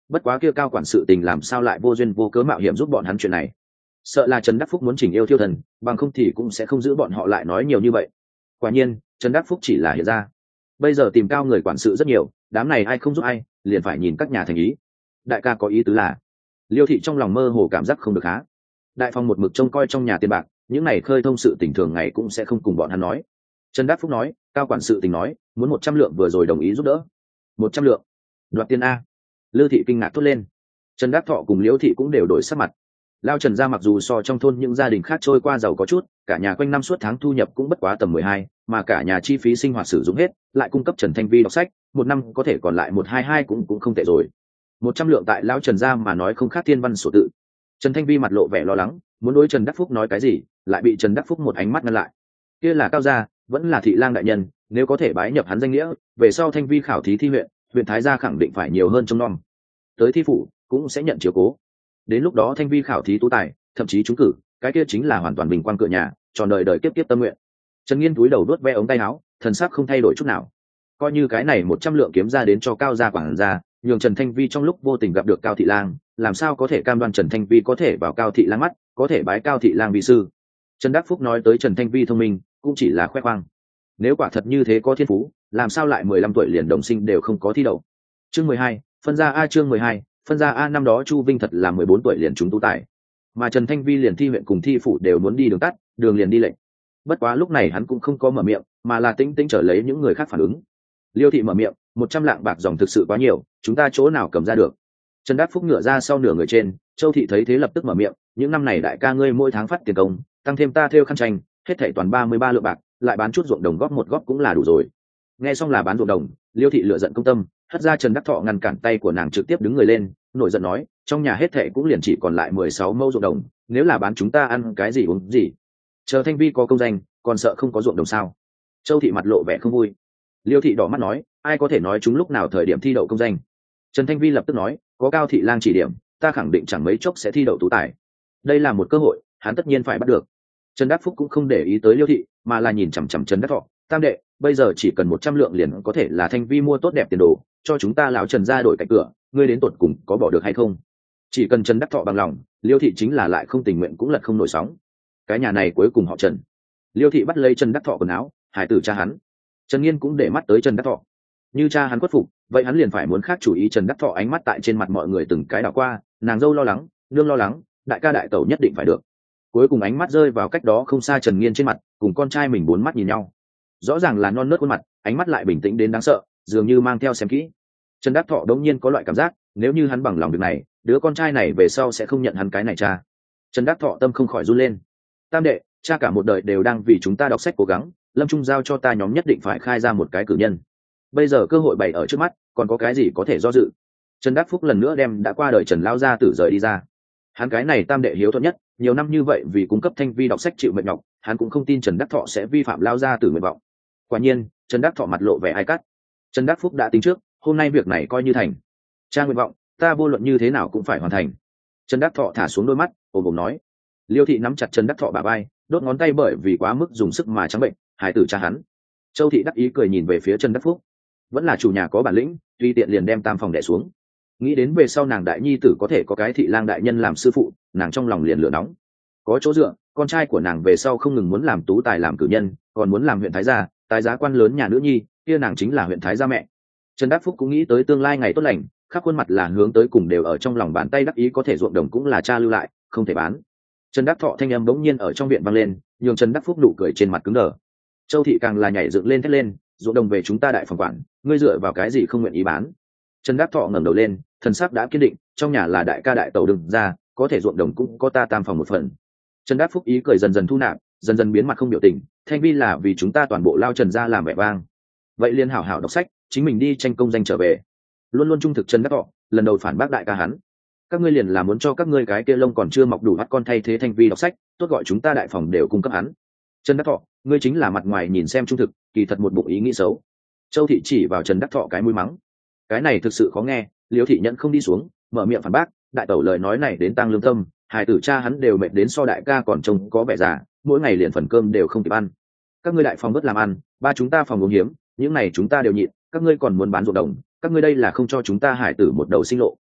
bất quá kia cao quản sự tình làm sao lại vô duyên vô cớ mạo hiểm giúp bọn hắn chuyện này. Sợ là Trần Đắc Phúc muốn chỉnh yêu thiêu thần, bằng không thì cũng sẽ không giữ bọn họ lại nói nhiều như vậy. Quả nhiên Trần Đắc Phúc chỉ là hiện ra, bây giờ tìm cao người quản sự rất nhiều, đám này ai không giúp ai, liền phải nhìn các nhà thành ý. Đại ca có ý tứ là, Liêu thị trong lòng mơ hồ cảm giác không được há. Đại phòng một mực trông coi trong nhà tiền bạc, những này khơi thông sự tình thường ngày cũng sẽ không cùng bọn hắn nói. Trần Đắc Phúc nói, cao quản sự tình nói muốn một trăm lượng vừa rồi đồng ý giúp đỡ. Một trăm lượng đoạt tiền a. Lư thị kinh ngạc thốt lên. Trần Đắc Thọ cùng Liễu thị cũng đều đổi sắc mặt. Lao Trần gia mặc dù so trong thôn những gia đình khác trôi qua giàu có chút, cả nhà quanh năm suốt tháng thu nhập cũng bất quá tầm mười hai, mà cả nhà chi phí sinh hoạt sử dụng hết, lại cung cấp Trần Thanh Vi đọc sách, một năm có thể còn lại một hai hai cũng cũng không tệ rồi. Một trăm lượng tại Lão Trần gia mà nói không khác thiên văn sổ tự. Trần Thanh Vi mặt lộ vẻ lo lắng, muốn đối Trần Đắc Phúc nói cái gì, lại bị Trần Đắc Phúc một ánh mắt ngăn lại. Kia là cao gia, vẫn là thị lang đại nhân, nếu có thể bái nhập hắn danh nghĩa, về sau Thanh Vi khảo thí thi huyện, huyện thái gia khẳng định phải nhiều hơn trông nom. Tới thi phủ cũng sẽ nhận chiếu cố. Đến lúc đó Thanh Vi khảo thí tú tài, thậm chí trúng cử, cái kia chính là hoàn toàn bình quang cửa nhà, tròn đời đời kiếp kiếp tâm nguyện. Trần Nghiên túi đầu đuốt ve ống tay áo, thần sắc không thay đổi chút nào. Coi như cái này một trăm lượng kiếm ra đến cho cao gia quản gia, nhường Trần Thanh Vi trong lúc vô tình gặp được Cao thị lang, làm sao có thể cam đoan Trần Thanh Vi có thể vào Cao thị lang mắt, có thể bái Cao thị lang vi sư. Trần Đắc Phúc nói tới Trần Thanh Vi thông minh, cũng chỉ là khoe khoang. Nếu quả thật như thế có thiên phú, làm sao lại mười lăm tuổi liền đồng sinh đều không có thi đậu. Chương mười hai, phân ra a chương mười hai, phân ra a năm đó Chu Vinh thật là mười bốn tuổi liền trúng tú tài, mà Trần Thanh Vi liền thi huyện cùng thi phủ đều muốn đi đường tắt, đường liền đi lệnh. Bất quá lúc này hắn cũng không có mở miệng, mà là tĩnh tĩnh chờ lấy những người khác phản ứng. Liêu thị mở miệng, một trăm lạng bạc dòng thực sự quá nhiều, chúng ta chỗ nào cầm ra được. Trần Đắc Phúc ngửa ra sau nửa người trên, Châu thị thấy thế lập tức mở miệng, những năm này đại ca ngươi mỗi tháng phát tiền công, tăng thêm ta theo khăn tranh, hết thảy toàn ba mươi ba lượng bạc, lại bán chút ruộng đồng góp một góp cũng là đủ rồi. Nghe xong là bán ruộng đồng, Liêu thị lựa giận công tâm, hất ra Trần Đắc Thọ ngăn cản tay của nàng trực tiếp đứng người lên, nổi giận nói, trong nhà hết thảy cũng liền chỉ còn lại mười sáu mẫu ruộng đồng, nếu là bán chúng ta ăn cái gì uống gì. Chờ Thanh Vi có công danh, còn sợ không có ruộng đồng sao? Châu thị mặt lộ vẻ không vui. Liêu thị đỏ mắt nói, ai có thể nói chúng lúc nào thời điểm thi đậu công danh. Trần Thanh Vi lập tức nói, có Cao thị lang chỉ điểm, ta khẳng định chẳng mấy chốc sẽ thi đậu tú tài. Đây là một cơ hội, hắn tất nhiên phải bắt được. Trần Đắc Phúc cũng không để ý tới Liêu thị, mà là nhìn chằm chằm Trần Đắc Thọ, tam đệ, bây giờ chỉ cần một trăm lượng liền có thể là Thanh Vi mua tốt đẹp tiền đồ, cho chúng ta lão Trần ra đổi cạnh cửa, ngươi đến tột cùng có bỏ được hay không? Chỉ cần Trần Đắc Thọ bằng lòng, Liêu thị chính là lại không tình nguyện cũng lật không nổi sóng. Cái nhà này cuối cùng họ Trần. Liêu thị bắt lấy Trần Đắc Thọ quần áo, hải tử cha hắn. Trần Nghiên cũng để mắt tới Trần Đắc Thọ. Như cha hắn khuất phục, vậy hắn liền phải muốn khác chủ ý. Trần Đắc Thọ ánh mắt tại trên mặt mọi người từng cái đảo qua, nàng dâu lo lắng, nương lo lắng, đại ca đại tẩu nhất định phải được. Cuối cùng ánh mắt rơi vào cách đó không xa Trần Nghiên trên mặt, cùng con trai mình bốn mắt nhìn nhau. Rõ ràng là non nớt khuôn mặt, ánh mắt lại bình tĩnh đến đáng sợ, dường như mang theo xem kỹ. Trần Đắc Thọ đống nhiên có loại cảm giác, nếu như hắn bằng lòng việc này, đứa con trai này về sau sẽ không nhận hắn cái này cha. Trần Đắc Thọ tâm không khỏi run lên. Tam đệ, cha cả một đời đều đang vì chúng ta đọc sách cố gắng, Lâm Trung giao cho ta nhóm nhất định phải khai ra một cái cử nhân. Bây giờ cơ hội bày ở trước mắt, còn có cái gì có thể do dự. Trần Đắc Phúc lần nữa đem đã qua đời Trần lao gia tử rời đi ra. Hắn cái này tam đệ hiếu thuận nhất, nhiều năm như vậy vì cung cấp Thanh Vi đọc sách chịu mệt nhọc, hắn cũng không tin Trần Đắc Thọ sẽ vi phạm lao gia tử nguyện vọng. Quả nhiên, Trần Đắc Thọ mặt lộ vẻ ai cắt. Trần Đắc Phúc đã tính trước, hôm nay việc này coi như thành. Cha nguyện vọng, ta vô luận như thế nào cũng phải hoàn thành. Trần Đắc Thọ thả xuống đôi mắt, ồm ồm nói. Liêu thị nắm chặt Trần Đắc Thọ bả vai, đốt ngón tay bởi vì quá mức dùng sức mà trắng bệnh, hải tử cha hắn. Châu thị đắc ý cười nhìn về phía Trần Đắc Phúc, vẫn là chủ nhà có bản lĩnh, tùy tiện liền đem tam phòng đè xuống. Nghĩ đến về sau nàng đại nhi tử có thể có cái thị lang đại nhân làm sư phụ, nàng trong lòng liền lửa nóng. Có chỗ dựa, con trai của nàng về sau không ngừng muốn làm tú tài làm cử nhân, còn muốn làm huyện thái gia, tài giá quan lớn nhà nữ nhi, kia nàng chính là huyện thái gia mẹ. Trần Đắc Phúc cũng nghĩ tới tương lai ngày tốt lành, khắp khuôn mặt là hướng tới cùng đều ở trong lòng bàn tay đắc ý có thể ruộng đồng cũng là cha lưu lại, không thể bán. Trần Đắc Thọ thanh âm bỗng nhiên ở trong viện vang lên, nhường Trần Đắc Phúc nụ cười trên mặt cứng đờ. Châu thị càng là nhảy dựng lên thét lên, ruộng đồng về chúng ta đại phòng quản, ngươi dựa vào cái gì không nguyện ý bán? Trần Đắc Thọ ngẩng đầu lên, thần sắc đã kiên định, trong nhà là đại ca đại tẩu đừng ra, có thể ruộng đồng cũng có ta tam phòng một phần. Trần Đắc Phúc ý cười dần dần thu nạp, dần dần biến mặt không biểu tình, Thanh Vi là vì chúng ta toàn bộ lao Trần gia làm vẻ vang. Vậy liên hảo hảo đọc sách, chính mình đi tranh công danh trở về. Luôn luôn trung thực Trần Đắc Thọ, lần đầu phản bác đại ca hắn. Các ngươi liền là muốn cho các ngươi cái kia lông còn chưa mọc đủ mắt con thay thế Thanh Vi đọc sách, tốt gọi chúng ta đại phòng đều cung cấp hắn. Trần Đắc Thọ, ngươi chính là mặt ngoài nhìn xem trung thực, kỳ thật một bụng ý nghĩ xấu. Châu thị chỉ vào Trần Đắc Thọ cái mũi mắng. Cái này thực sự khó nghe, Liêu thị nhận không đi xuống, mở miệng phản bác, đại tẩu lời nói này đến tăng lương tâm, hài tử cha hắn đều mệt đến so đại ca còn trông có vẻ già, mỗi ngày liền phần cơm đều không kịp ăn. Các ngươi đại phòng bất làm ăn, ba chúng ta phòng uống hiếm, những này chúng ta đều nhịn, các ngươi còn muốn bán ruộng đồng, các ngươi đây là không cho chúng ta hải tử một đầu sinh lộ.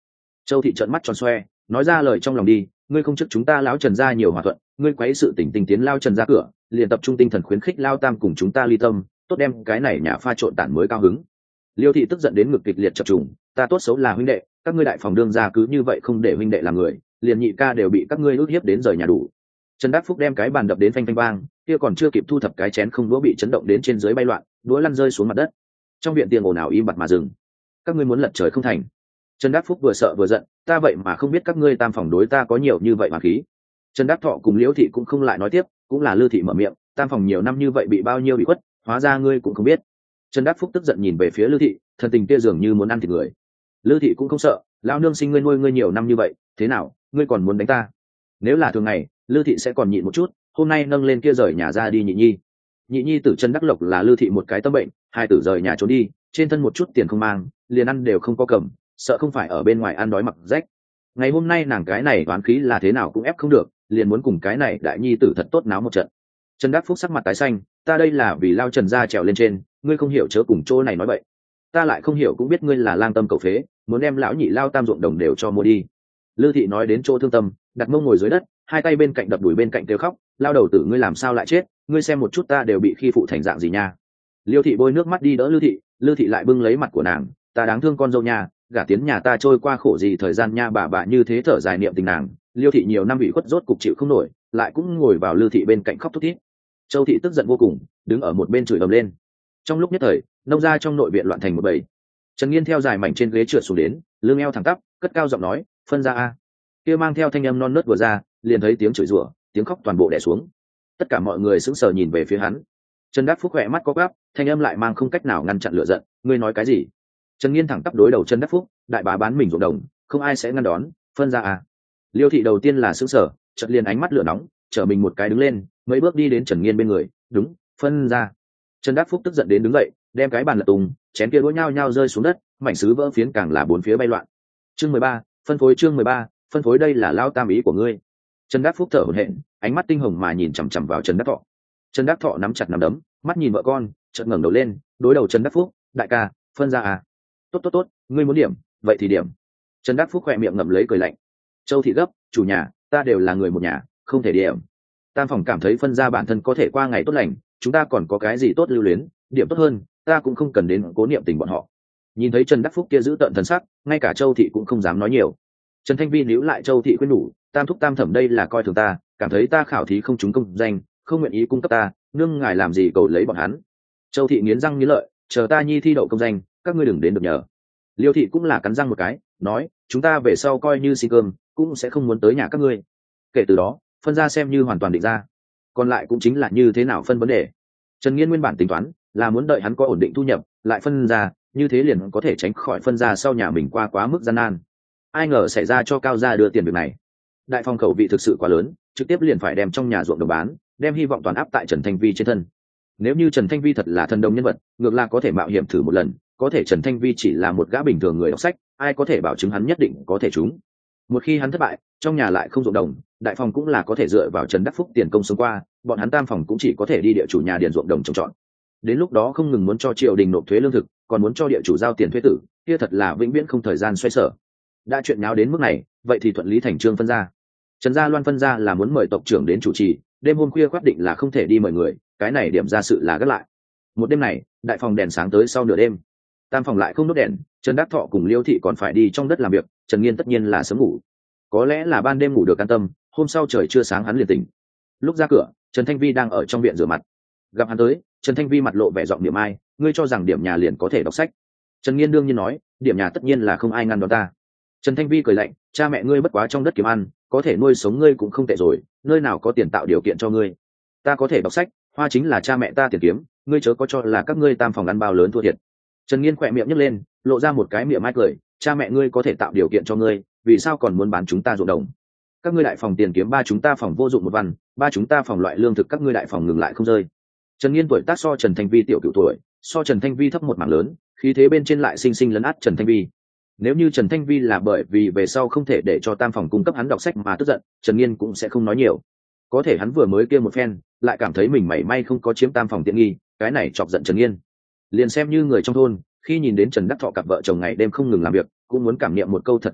Châu thị trợn mắt tròn xoe, nói ra lời trong lòng đi, ngươi không trước chúng ta lão Trần gia nhiều hòa thuận, ngươi quấy sự tỉnh tình tiến lao Trần ra cửa, liền tập trung tinh thần khuyến khích lao tam cùng chúng ta ly tâm, tốt đem cái này nhà pha trộn tản mới cao hứng. Liêu thị tức giận đến ngực kịch liệt chập trùng, ta tốt xấu là huynh đệ, các ngươi đại phòng đương gia cứ như vậy không để huynh đệ làm người, liền nhị ca đều bị các ngươi ức hiếp đến rời nhà đủ. Trần Đắc Phúc đem cái bàn đập đến phanh phanh vang, kia còn chưa kịp thu thập cái chén không đũa bị chấn động đến trên dưới bay loạn, đũa lăn rơi xuống mặt đất. Trong viện tiền ồn ào im bặt mà dừng. Các ngươi muốn lật trời không thành. Trần Đắc Phúc vừa sợ vừa giận, ta vậy mà không biết các ngươi tam phòng đối ta có nhiều như vậy mà khí. Trần Đắc Thọ cùng Liễu thị cũng không lại nói tiếp, cũng là Lư thị mở miệng, tam phòng nhiều năm như vậy bị bao nhiêu bị khuất, hóa ra ngươi cũng không biết. Trần Đắc Phúc tức giận nhìn về phía Lư thị, thần tình kia dường như muốn ăn thịt người. Lư thị cũng không sợ, lão nương sinh ngươi nuôi ngươi nhiều năm như vậy, thế nào, ngươi còn muốn đánh ta? Nếu là thường ngày, Lư thị sẽ còn nhịn một chút, hôm nay nâng lên kia rời nhà ra đi nhị nhi. Nhị nhi tử Trần Đắc Lộc là Lư thị một cái tâm bệnh, hai tử rời nhà trốn đi, trên thân một chút tiền không mang, liền ăn đều không có cầm, sợ không phải ở bên ngoài ăn đói mặc rách. Ngày hôm nay nàng cái này đoán khí là thế nào cũng ép không được, liền muốn cùng cái này đại nhi tử thật tốt náo một trận. Trần Đắc Phúc sắc mặt tái xanh, ta đây là vì lao Trần gia trèo lên trên, ngươi không hiểu chớ cùng chỗ này nói vậy. Ta lại không hiểu cũng biết ngươi là lang tâm cầu phế, muốn đem lão nhị lao tam ruộng đồng đều cho mua đi. Lư thị nói đến chỗ thương tâm, đặt mông ngồi dưới đất, hai tay bên cạnh đập đùi bên cạnh kêu khóc, lao đầu tử ngươi làm sao lại chết, ngươi xem một chút ta đều bị khi phụ thành dạng gì nha. Liêu thị bôi nước mắt đi đỡ Lư thị, Lư thị lại bưng lấy mặt của nàng, ta đáng thương con dâu nhà, gả tiến nhà ta trôi qua khổ gì thời gian nha, bà bà như thế thở dài niệm tình nàng. Liêu thị nhiều năm bị khuất rốt cục chịu không nổi, lại cũng ngồi vào Lư thị bên cạnh khóc thút thít. Châu thị tức giận vô cùng, đứng ở một bên chửi ầm lên. Trong lúc nhất thời, nông gia trong nội viện loạn thành một bầy. Trần Nghiên theo dài mảnh trên ghế trượt xuống đến, lưng eo thẳng tắp, cất cao giọng nói, phân ra a. Kia mang theo thanh âm non nớt vừa ra, liền thấy tiếng chửi rủa, tiếng khóc toàn bộ đè xuống. Tất cả mọi người sững sờ nhìn về phía hắn. Trần Đắc Phúc khỏe mắt có gắp, thanh âm lại mang không cách nào ngăn chặn lửa giận, ngươi nói cái gì? Trần Nghiên thẳng tắp đối đầu Trần Đắc Phúc, đại bá bán mình ruộng đồng, không ai sẽ ngăn đón, phân ra a. Liêu thị đầu tiên là sững sờ, chợt liền ánh mắt lửa nóng, trở mình một cái đứng lên, mấy bước đi đến Trần Nghiên bên người, đúng, phân ra. Trần Đắc Phúc tức giận đến đứng dậy, đem cái bàn lật tung, chén kia đũa nhao nhao rơi xuống đất, mảnh sứ vỡ phiến càng là bốn phía bay loạn. Chương mười ba, phân phối chương mười ba, phân phối đây là lao tam ý của ngươi. Trần Đắc Phúc thở hổn hển, ánh mắt tinh hồng mà nhìn chằm chằm vào Trần Đắc Thọ. Trần Đắc Thọ nắm chặt nắm đấm, mắt nhìn vợ con, chợt ngẩng đầu lên, đối đầu Trần Đắc Phúc, đại ca, phân ra à? Tốt tốt tốt, ngươi muốn điểm, vậy thì điểm. Trần Đắc Phúc khỏe miệng ngậm lấy cười lạnh. Châu thị gấp, chủ nhà, ta đều là người một nhà, không thể điểm. Tam phòng cảm thấy phân ra bản thân có thể qua ngày tốt lành, chúng ta còn có cái gì tốt lưu luyến, điểm tốt hơn, ta cũng không cần đến cố niệm tình bọn họ. Nhìn thấy Trần Đắc Phúc kia giữ tợn thần sắc, ngay cả Châu thị cũng không dám nói nhiều. Trần Thanh Vi níu lại Châu thị khuyên nhủ, tam thúc tam thẩm đây là coi thường ta, cảm thấy ta khảo thí không trúng công danh, không nguyện ý cung cấp ta, nương ngài làm gì cầu lấy bọn hắn. Châu thị nghiến răng nghiến lợi, chờ ta nhi thi đậu công danh, các ngươi đừng đến được nhờ. Liêu thị cũng là cắn răng một cái, nói, chúng ta về sau coi như xin cơm, cũng sẽ không muốn tới nhà các ngươi. Kể từ đó, phân ra xem như hoàn toàn định ra, còn lại cũng chính là như thế nào phân vấn đề. Trần Nghiên nguyên bản tính toán là muốn đợi hắn có ổn định thu nhập, lại phân ra, như thế liền có thể tránh khỏi phân ra sau nhà mình qua quá mức gian nan. Ai ngờ xảy ra cho Cao gia đưa tiền việc này. Đại phòng khẩu vị thực sự quá lớn, trực tiếp liền phải đem trong nhà ruộng đồng bán, đem hy vọng toàn áp tại Trần Thanh Vi trên thân. Nếu như Trần Thanh Vi thật là thần đồng nhân vật, ngược lại có thể mạo hiểm thử một lần, có thể Trần Thanh Vi chỉ là một gã bình thường người đọc sách, ai có thể bảo chứng hắn nhất định có thể trúng. Một khi hắn thất bại, trong nhà lại không ruộng đồng, đại phòng cũng là có thể dựa vào Trần Đắc Phúc tiền công sống qua, bọn hắn tam phòng cũng chỉ có thể đi địa chủ nhà điền ruộng đồng trồng trọt. Đến lúc đó không ngừng muốn cho triều đình nộp thuế lương thực, còn muốn cho địa chủ giao tiền thuế tử, kia thật là vĩnh viễn không thời gian xoay sở. Đã chuyện nháo đến mức này, vậy thì thuận lý thành trương phân ra. Trần Gia Loan phân ra là muốn mời tộc trưởng đến chủ trì, đêm hôm khuya quyết định là không thể đi mời người, cái này điểm ra sự là gác lại. Một đêm này, đại phòng đèn sáng tới sau nửa đêm, tam phòng lại không đốt đèn, Trần Đắc Thọ cùng Liêu thị còn phải đi trong đất làm việc, Trần Nghiên tất nhiên là sớm ngủ. Có lẽ là ban đêm ngủ được an tâm, hôm sau trời chưa sáng hắn liền tỉnh. Lúc ra cửa, Trần Thanh Vi đang ở trong viện rửa mặt. Gặp hắn tới, Trần Thanh Vi mặt lộ vẻ giọng niệm ai, ngươi cho rằng điểm nhà liền có thể đọc sách. Trần Nghiên đương nhiên nói, điểm nhà tất nhiên là không ai ngăn đón ta. Trần Thanh Vi cười lạnh, cha mẹ ngươi bất quá trong đất kiếm ăn, có thể nuôi sống ngươi cũng không tệ rồi, nơi nào có tiền tạo điều kiện cho ngươi. Ta có thể đọc sách, hoa chính là cha mẹ ta tiền kiếm, ngươi chớ có cho là các ngươi tam phòng ăn bao lớn thua thiệt. Trần Nghiên khỏe miệng nhếch lên, lộ ra một cái miệng mai cười, cha mẹ ngươi có thể tạo điều kiện cho ngươi, vì sao còn muốn bán chúng ta ruộng đồng? Các ngươi đại phòng tiền kiếm ba chúng ta phòng vô dụng một văn, ba chúng ta phòng loại lương thực các ngươi đại phòng ngừng lại không rơi. Trần Nghiên tuổi tác so Trần Thanh Vi tiểu cửu tuổi, so Trần Thanh Vi thấp một mảng lớn, khí thế bên trên lại sinh sinh lấn át Trần Thanh Vi. Nếu như Trần Thanh Vi là bởi vì về sau không thể để cho tam phòng cung cấp hắn đọc sách mà tức giận, Trần Nghiên cũng sẽ không nói nhiều. Có thể hắn vừa mới kia một phen, lại cảm thấy mình mảy may không có chiếm tam phòng tiện nghi, cái này chọc giận Trần Nghiên. Liền xem như người trong thôn, khi nhìn đến Trần Đắc Thọ cặp vợ chồng ngày đêm không ngừng làm việc, cũng muốn cảm niệm một câu thật vất vả,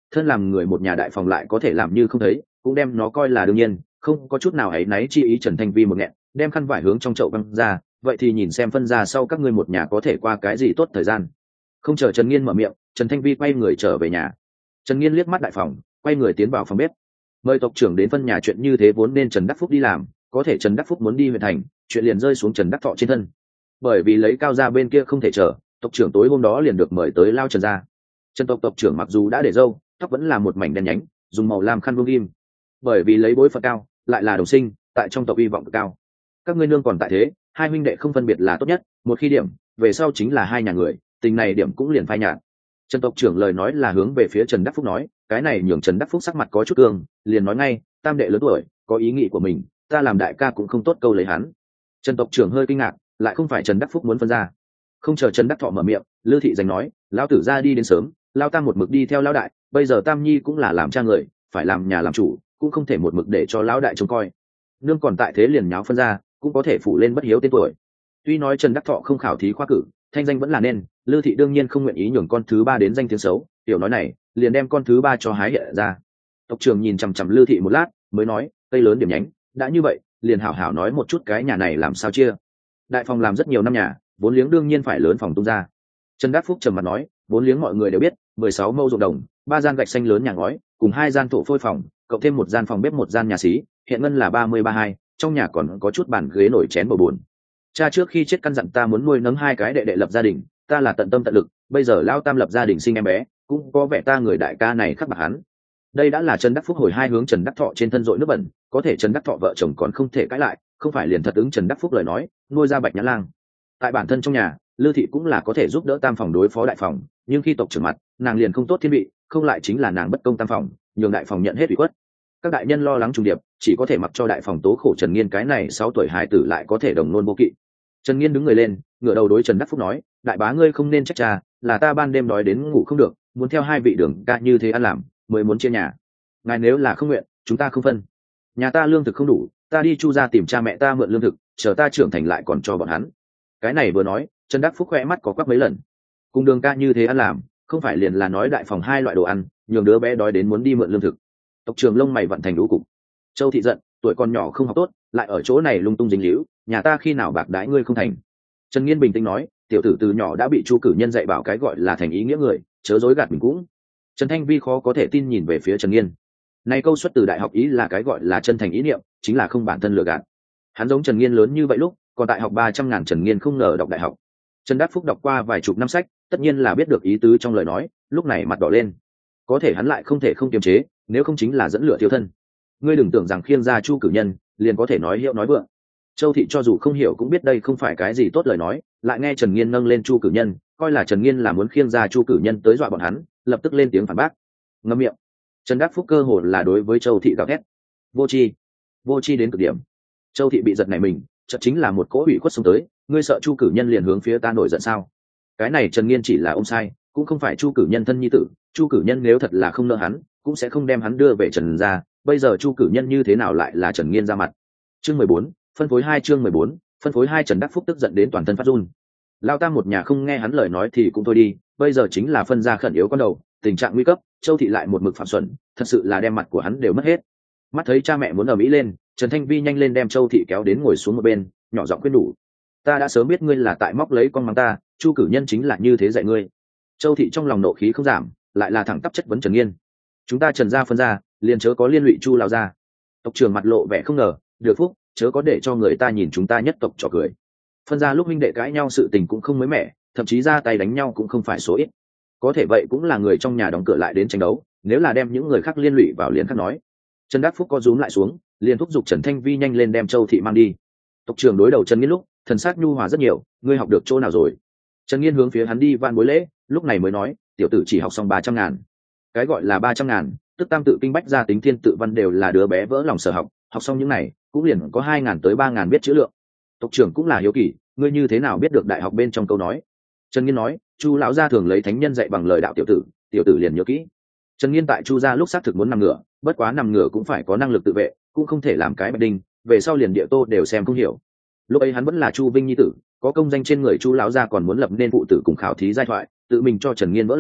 thân làm người một nhà đại phòng lại có thể làm như không thấy, cũng đem nó coi là đương nhiên, không có chút nào áy náy chi ý. Trần Thanh Vi một nghẹn, đem khăn vải hướng trong chậu văng ra, vậy thì nhìn xem phân ra sau các ngươi một nhà có thể qua cái gì tốt thời gian. Không chờ Trần Nghiên mở miệng, Trần Thanh Vi quay người trở về nhà. Trần Nghiên liếc mắt đại phòng, quay người tiến vào phòng bếp. Mời tộc trưởng đến phân nhà chuyện như thế vốn nên Trần Đắc Phúc đi làm, có thể Trần Đắc Phúc muốn đi huyện thành, chuyện liền rơi xuống Trần Đắc Thọ trên thân. Bởi vì lấy Cao gia bên kia không thể chờ, tộc trưởng tối hôm đó liền được mời tới lao Trần gia. Trần tộc tộc trưởng mặc dù đã để râu, tóc vẫn là một mảnh đen nhánh, dùng màu lam khăn vuông ghim. Bởi vì lấy bối phận cao, lại là đồng sinh, tại trong tộc uy vọng cực cao. Các ngươi nương còn tại thế, hai huynh đệ không phân biệt là tốt nhất, một khi điểm, về sau chính là hai nhà người, tình này điểm cũng liền phai nhạt. Trần tộc trưởng lời nói là hướng về phía Trần Đắc Phúc nói, cái này nhường Trần Đắc Phúc sắc mặt có chút cương, liền nói ngay, tam đệ lớn tuổi, có ý nghĩ của mình, ta làm đại ca cũng không tốt câu lấy hắn. Trần tộc trưởng hơi kinh ngạc, lại không phải Trần Đắc Phúc muốn phân ra. Không chờ Trần Đắc Thọ mở miệng, Lư thị giành nói, lão tử ra đi đến sớm, lao tam một mực đi theo lão đại, bây giờ tam nhi cũng là làm cha người, phải làm nhà làm chủ, cũng không thể một mực để cho lão đại trông coi. Nương còn tại thế liền nháo phân ra, cũng có thể phủ lên bất hiếu tên tuổi. Tuy nói Trần Đắc Thọ không khảo thí khoa cử, thanh danh vẫn là nên, Lư thị đương nhiên không nguyện ý nhường con thứ ba đến danh tiếng xấu, tiểu nói này liền đem con thứ ba cho hái hiện ra. Tộc trưởng nhìn chằm chằm Lư thị một lát, mới nói, cây lớn điểm nhánh, đã như vậy, liền hảo hảo nói một chút cái nhà này làm sao chia. Đại phòng làm rất nhiều năm nhà, vốn liếng đương nhiên phải lớn phòng tung ra. Trần Đắc Phúc trầm mặt nói, vốn liếng mọi người đều biết, mười sáu mẫu ruộng đồng, ba gian gạch xanh lớn nhà ngói, cùng hai gian thổ phôi phòng, cộng thêm một gian phòng bếp một gian nhà xí, hiện ngân là ba mươi ba hai, trong nhà còn có chút bàn ghế nổi chén bầu buồn. Cha trước khi chết căn dặn ta muốn nuôi nấng hai cái đệ đệ lập gia đình, ta là tận tâm tận lực, bây giờ lao tam lập gia đình sinh em bé, cũng có vẻ ta người đại ca này khắc bạc hắn. Đây đã là Trần Đắc Phúc hồi hai hướng Trần Đắc Thọ trên thân dội nước bẩn, có thể Trần Đắc Thọ vợ chồng còn không thể cãi lại, không phải liền thật ứng Trần Đắc Phúc lời nói, nuôi ra Bạch Nhã Lang. Tại bản thân trong nhà, Lư thị cũng là có thể giúp đỡ tam phòng đối phó đại phòng, nhưng khi tộc trưởng mặt, nàng liền không tốt thiên vị, không lại chính là nàng bất công tam phòng, nhường đại phòng nhận hết ủy khuất. Các đại nhân lo lắng trùng điệp, chỉ có thể mặc cho đại phòng tố khổ Trần Nghiên cái này sáu tuổi hài tử lại có thể đồng nôn vô kỵ. Trần Nghiên đứng người lên, ngửa đầu đối Trần Đắc Phúc nói, đại bá ngươi không nên trách cha, là ta ban đêm đói đến ngủ không được, muốn theo hai vị đường ca như thế ăn làm, mới muốn chia nhà. Ngài nếu là không nguyện, chúng ta không phân. Nhà ta lương thực không đủ, ta đi Chu gia tìm cha mẹ ta mượn lương thực, chờ ta trưởng thành lại còn cho bọn hắn. Cái này vừa nói, Trần Đắc Phúc khỏe mắt có quắc mấy lần. Cùng đường ca như thế ăn làm, không phải liền là nói đại phòng hai loại đồ ăn, nhường đứa bé đói đến muốn đi mượn lương thực. Tộc trưởng lông mày vận thành lũ cục. Châu thị giận, tuổi còn nhỏ không học tốt, lại ở chỗ này lung tung dính líu, nhà ta khi nào bạc đãi ngươi không thành. Trần Nghiên bình tĩnh nói, tiểu tử từ nhỏ đã bị Chu cử nhân dạy bảo cái gọi là thành ý nghĩa người, chớ dối gạt mình cũng. Trần Thanh Vi khó có thể tin nhìn về phía Trần Nghiên. Này câu xuất từ đại học ý là cái gọi là chân thành ý niệm, chính là không bản thân lừa gạt. Hắn giống Trần Nghiên lớn như vậy lúc, còn tại học ba trăm ngàn Trần Nghiên không ngờ đọc đại học. Trần Đắc Phúc đọc qua vài chục năm sách, tất nhiên là biết được ý tứ trong lời nói, lúc này mặt đỏ lên. Có thể hắn lại không thể không kiềm chế, nếu không chính là dẫn lửa thiêu thân. Ngươi đừng tưởng rằng khiêng ra Chu cử nhân, liền có thể nói hiệu nói vượng. Châu thị cho dù không hiểu cũng biết đây không phải cái gì tốt lời nói, lại nghe Trần Nghiên nâng lên Chu cử nhân, coi là Trần Nghiên là muốn khiêng ra Chu cử nhân tới dọa bọn hắn, lập tức lên tiếng phản bác. Ngậm miệng. Trần Đắc Phúc cơ hồ là đối với Châu thị gào thét. Vô tri, vô tri đến cực điểm. Châu thị bị giật này mình, chợt chính là một cỗ ủy khuất xông tới, ngươi sợ Chu cử nhân liền hướng phía ta nổi giận sao? Cái này Trần Nghiên chỉ là ông sai, cũng không phải Chu cử nhân thân nhi tử, Chu cử nhân nếu thật là không nợ hắn, cũng sẽ không đem hắn đưa về Trần gia, bây giờ Chu cử nhân như thế nào lại là Trần Nghiên ra mặt. Chương mười bốn, phân phối hai chương mười bốn, phân phối hai. Trần Đắc Phúc tức giận đến toàn thân phát run. Lao tam một nhà không nghe hắn lời nói thì cũng thôi đi, bây giờ chính là phân gia khẩn yếu con đầu, tình trạng nguy cấp, Châu thị lại một mực phạm xuẩn, thật sự là đem mặt của hắn đều mất hết. Mắt thấy cha mẹ muốn ở mỹ lên, Trần Thanh Vi nhanh lên đem Châu thị kéo đến ngồi xuống một bên, nhỏ giọng khuyên đủ. Ta đã sớm biết ngươi là tại móc lấy con mắng ta, Chu cử nhân chính là như thế dạy ngươi. Châu thị trong lòng nộ khí không giảm, lại là thẳng tắp chất vấn Trần Nghiên. Chúng ta Trần gia phân gia, liền chớ có liên lụy Chu lão gia. Tộc trưởng mặt lộ vẻ không ngờ, được phúc, chớ có để cho người ta nhìn chúng ta nhất tộc trò cười. Phân gia lúc huynh đệ cãi nhau sự tình cũng không mới mẻ, thậm chí ra tay đánh nhau cũng không phải số ít. Có thể vậy cũng là người trong nhà đóng cửa lại đến tranh đấu, nếu là đem những người khác liên lụy vào liền khác nói. Trần Đắc Phúc có rúm lại xuống, liền thúc giục Trần Thanh Vi nhanh lên đem Châu thị mang đi. Tộc trưởng đối đầu Trần Nghiên lúc, thần sắc nhu hòa rất nhiều, ngươi học được chỗ nào rồi? Trần Nghiên hướng phía hắn đi van bối lễ, lúc này mới nói, tiểu tử chỉ học xong ba trăm ngàn. Cái gọi là ba trăm ngàn, tức tam tự kinh bách gia tính thiên tự văn đều là đứa bé vỡ lòng sở học, học xong những này, cũng liền có hai ngàn tới ba ngàn biết chữ lượng. Tộc trưởng cũng là hiếu kỳ, ngươi như thế nào biết được đại học bên trong câu nói? Trần Nghiên nói, Chu lão gia thường lấy thánh nhân dạy bằng lời đạo tiểu tử, tiểu tử liền nhớ kỹ. Trần Nghiên tại Chu gia lúc xác thực muốn nằm ngửa, bất quá nằm ngửa cũng phải có năng lực tự vệ, cũng không thể làm cái bạch đinh, về sau liền địa tô đều xem không hiểu. Lúc ấy hắn vẫn là Chu Vinh nhi tử, có công danh trên người Chu lão gia còn muốn lập nên phụ tử cùng khảo thí giai thoại, tự mình cho Trần Nghiên vỡ lòng,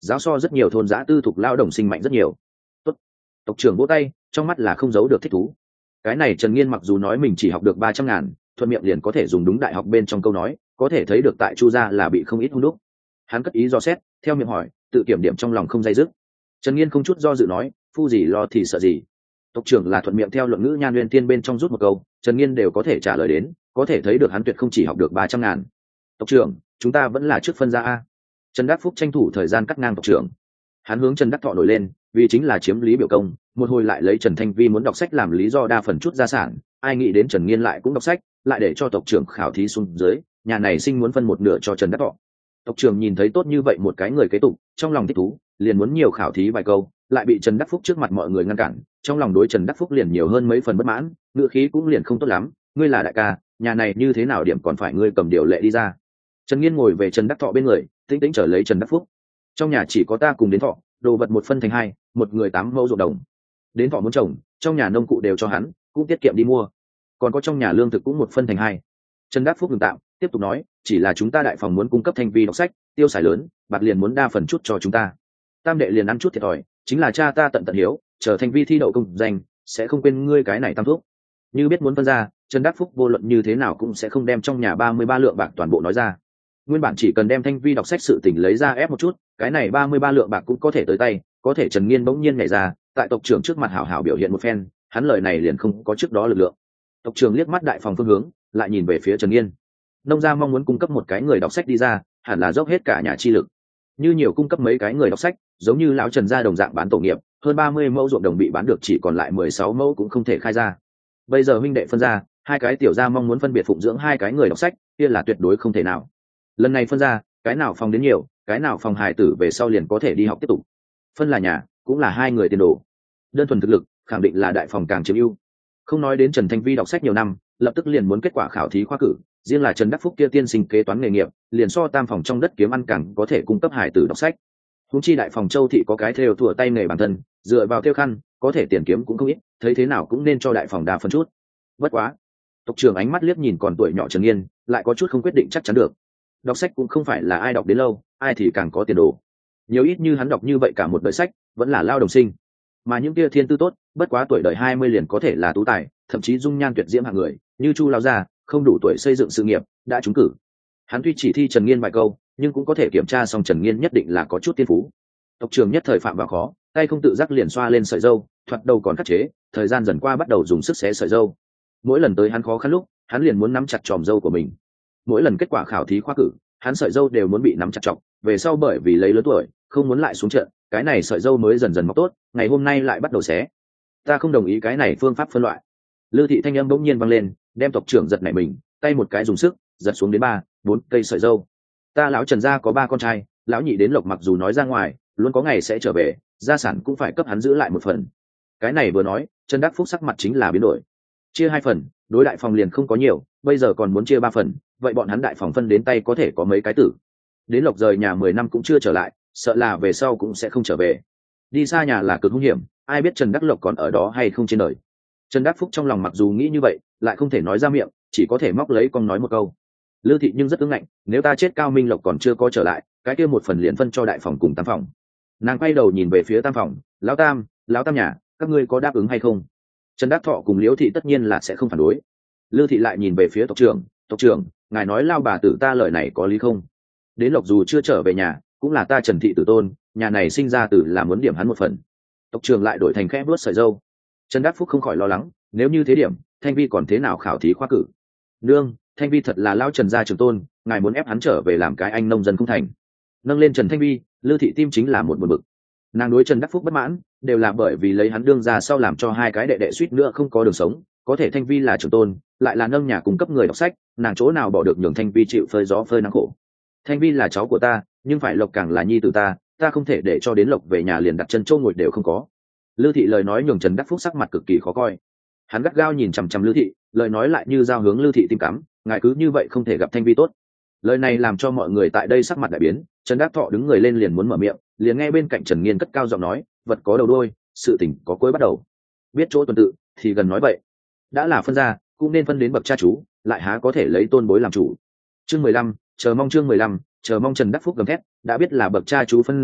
giáo so rất nhiều thôn giã tư thục lao động sinh mạnh rất nhiều. Tốt. Tộc trưởng vỗ tay, trong mắt là không giấu được thích thú. Cái này Trần Nghiên mặc dù nói mình chỉ học được ba trăm ngàn, thuận miệng liền có thể dùng đúng đại học bên trong câu nói, có thể thấy được tại Chu gia là bị không ít hung đúc. Hắn cất ý do xét, theo miệng hỏi, tự kiểm điểm trong lòng không dây dứt. Trần Nghiên không chút do dự nói, phu gì lo thì sợ gì. Tộc trưởng là thuận miệng theo luận ngữ Nhan Nguyên Tiên bên trong rút một câu, Trần Nghiên đều có thể trả lời đến, có thể thấy được hắn tuyệt không chỉ học được ba trăm ngàn. Tộc trưởng, chúng ta vẫn là trước phân ra a. Trần Đắc Phúc tranh thủ thời gian cắt ngang tộc trưởng. Hắn hướng Trần Đắc Thọ nổi lên, vì chính là chiếm lý biểu công, một hồi lại lấy Trần Thanh Vi muốn đọc sách làm lý do đa phần chút gia sản, ai nghĩ đến Trần Nghiên lại cũng đọc sách, lại để cho tộc trưởng khảo thí xuống dưới, nhà này sinh muốn phân một nửa cho Trần Đắc Thọ. Tộc trưởng nhìn thấy tốt như vậy một cái người kế tục, trong lòng thích thú, liền muốn nhiều khảo thí vài câu, lại bị Trần Đắc Phúc trước mặt mọi người ngăn cản, trong lòng đối Trần Đắc Phúc liền nhiều hơn mấy phần bất mãn, ngựa khí cũng liền không tốt lắm, ngươi là đại ca, nhà này như thế nào điểm còn phải ngươi cầm điều lệ đi ra. Trần Nghiên ngồi về Trần Đắc Thọ bên người, tĩnh tĩnh trở lấy Trần Đắc Phúc. Trong nhà chỉ có ta cùng đến Thọ, đồ vật một phân thành hai, một người tám mẫu ruộng đồng. Đến Thọ muốn trồng, trong nhà nông cụ đều cho hắn, cũng tiết kiệm đi mua. Còn có trong nhà lương thực cũng một phân thành hai. Trần Đắc Phúc ngừng tạm, tiếp tục nói, chỉ là chúng ta đại phòng muốn cung cấp Thanh Vi đọc sách, tiêu xài lớn, bạc liền muốn đa phần chút cho chúng ta. Tam đệ liền ăn chút thiệt thòi, chính là cha ta tận tận hiếu, chờ Thanh Vi thi đậu công danh, sẽ không quên ngươi cái này tam thúc. Như biết muốn phân ra, Trần Đắc Phúc vô luận như thế nào cũng sẽ không đem trong nhà ba mươi ba lượng bạc toàn bộ nói ra. Nguyên bản chỉ cần đem Thanh Vi đọc sách sự tình lấy ra ép một chút, cái này ba mươi ba lượng bạc cũng có thể tới tay, có thể Trần Nghiên bỗng nhiên nhảy ra, tại tộc trưởng trước mặt hảo hảo biểu hiện một phen, hắn lời này liền không có trước đó lực lượng. Tộc trưởng liếc mắt đại phòng phương hướng, lại nhìn về phía Trần Nghiên. Nông gia mong muốn cung cấp một cái người đọc sách đi ra, hẳn là dốc hết cả nhà chi lực. Như nhiều cung cấp mấy cái người đọc sách, giống như lão Trần gia đồng dạng bán tổ nghiệp, hơn ba mươi mẫu ruộng đồng bị bán được chỉ còn lại mười sáu mẫu cũng không thể khai ra. Bây giờ huynh đệ phân ra, hai cái tiểu gia mong muốn phân biệt phụng dưỡng hai cái người đọc sách, kia là tuyệt đối không thể nào. Lần này phân ra, cái nào phòng đến nhiều, cái nào phòng hài tử về sau liền có thể đi học tiếp tục. Phân là nhà, cũng là hai người tiền đồ. Đơn thuần thực lực, khẳng định là đại phòng càng chiếm ưu. Không nói đến Trần Thanh Vi đọc sách nhiều năm, lập tức liền muốn kết quả khảo thí khoa cử, riêng là Trần Đắc Phúc kia tiên sinh kế toán nghề nghiệp, liền so tam phòng trong đất kiếm ăn càng có thể cung cấp hài tử đọc sách. Huống chi đại phòng Châu thị có cái thêu thủa tay nghề bản thân, dựa vào thêu khăn, có thể tiền kiếm cũng không ít, thấy thế nào cũng nên cho đại phòng đa phân chút. Bất quá, tộc trưởng ánh mắt liếc nhìn còn tuổi nhỏ Trần Nghiên, lại có chút không quyết định chắc chắn được. Đọc sách cũng không phải là ai đọc đến lâu, ai thì càng có tiền đồ. Nhiều ít như hắn đọc như vậy cả một đời sách, vẫn là lao đồng sinh. Mà những kia thiên tư tốt, bất quá tuổi đời hai mươi liền có thể là tú tài, thậm chí dung nhan tuyệt diễm hạng người, như Chu lão gia, không đủ tuổi xây dựng sự nghiệp, đã trúng cử. Hắn tuy chỉ thi Trần Nghiên vài câu, nhưng cũng có thể kiểm tra xong Trần Nghiên nhất định là có chút tiên phú. Tộc trưởng nhất thời phạm vào khó, tay không tự giác liền xoa lên sợi râu, thoạt đầu còn khắc chế, thời gian dần qua bắt đầu dùng sức xé sợi râu. Mỗi lần tới hắn khó khăn lúc, hắn liền muốn nắm chặt chòm râu của mình. Mỗi lần kết quả khảo thí khoa cử, hắn sợi râu đều muốn bị nắm chặt chọc, về sau bởi vì lấy lớn tuổi, không muốn lại xuống trận, cái này sợi râu mới dần dần mọc tốt, ngày hôm nay lại bắt đầu xé. Ta không đồng ý cái này phương pháp phân loại. Lư thị thanh âm bỗng nhiên vang lên, đem tộc trưởng giật nảy mình, tay một cái dùng sức, giật xuống đến ba, bốn cây sợi râu. Ta lão Trần gia có ba con trai, lão nhị đến Lộc mặc dù nói ra ngoài, luôn có ngày sẽ trở về, gia sản cũng phải cấp hắn giữ lại một phần. Cái này vừa nói, Trần Đắc Phúc sắc mặt chính là biến đổi. Chia hai phần, đối đại phòng liền không có nhiều, bây giờ còn muốn chia ba phần, vậy bọn hắn đại phòng phân đến tay có thể có mấy cái tử. Đến Lộc rời nhà mười năm cũng chưa trở lại, sợ là về sau cũng sẽ không trở về. Đi xa nhà là cực nguy hiểm, ai biết Trần Đắc Lộc còn ở đó hay không trên đời. Trần Đắc Phúc trong lòng mặc dù nghĩ như vậy, lại không thể nói ra miệng, chỉ có thể móc lấy con nói một câu. Lư thị nhưng rất ứng ngạnh, nếu ta chết Cao Minh Lộc còn chưa có trở lại, cái kia một phần liền phân cho đại phòng cùng tam phòng. Nàng quay đầu nhìn về phía tam phòng, lão tam, lão tam nhà, các ngươi có đáp ứng hay không? Trần Đắc Thọ cùng Liễu thị tất nhiên là sẽ không phản đối. Lư thị lại nhìn về phía tộc trưởng, tộc trưởng, ngài nói lao bà tử ta lời này có lý không? Đến Lộc dù chưa trở về nhà, cũng là ta Trần thị tử tôn, nhà này sinh ra tử là muốn điểm hắn một phần. Tộc trưởng lại đổi thành khẽ vuốt sợi râu. Trần Đắc Phúc không khỏi lo lắng, nếu như thế điểm, Thanh Vi còn thế nào khảo thí khoa cử? Nương, Thanh Vi thật là lao Trần gia trưởng tôn, ngài muốn ép hắn trở về làm cái anh nông dân không thành. Nâng lên Trần Thanh Vi, Lư thị tim chính là một buồn bực. Nàng đối Trần Đắc Phúc bất mãn, đều là bởi vì lấy hắn đương ra sau làm cho hai cái đệ đệ suýt nữa không có đường sống, có thể Thanh Vi là trưởng tôn, lại là nâng nhà cung cấp người đọc sách, nàng chỗ nào bỏ được nhường Thanh Vi chịu phơi gió phơi nắng khổ. Thanh Vi là cháu của ta, nhưng phải Lộc càng là nhi tử ta, ta không thể để cho đến Lộc về nhà liền đặt chân chỗ ngồi đều không có. Lư thị lời nói nhường Trần Đắc Phúc sắc mặt cực kỳ khó coi. Hắn gắt gao nhìn chằm chằm Lư thị, lời nói lại như dao hướng Lư thị tim cắm, ngài cứ như vậy không thể gặp Thanh Vi tốt. Lời này làm cho mọi người tại đây sắc mặt đại biến. Trần Đắc Thọ đứng người lên liền muốn mở miệng, liền nghe bên cạnh Trần Nghiên cất cao giọng nói, vật có đầu đuôi, sự tình có cuối bắt đầu. Biết chỗ tuần tự thì gần nói vậy. Đã là phân ra, cũng nên phân đến bậc cha chú, lại há có thể lấy tôn bối làm chủ. Chương mười lăm, chờ mong chương mười lăm, chờ mong Trần Đắc Phúc gầm thét, đã biết là bậc cha chú phân ra,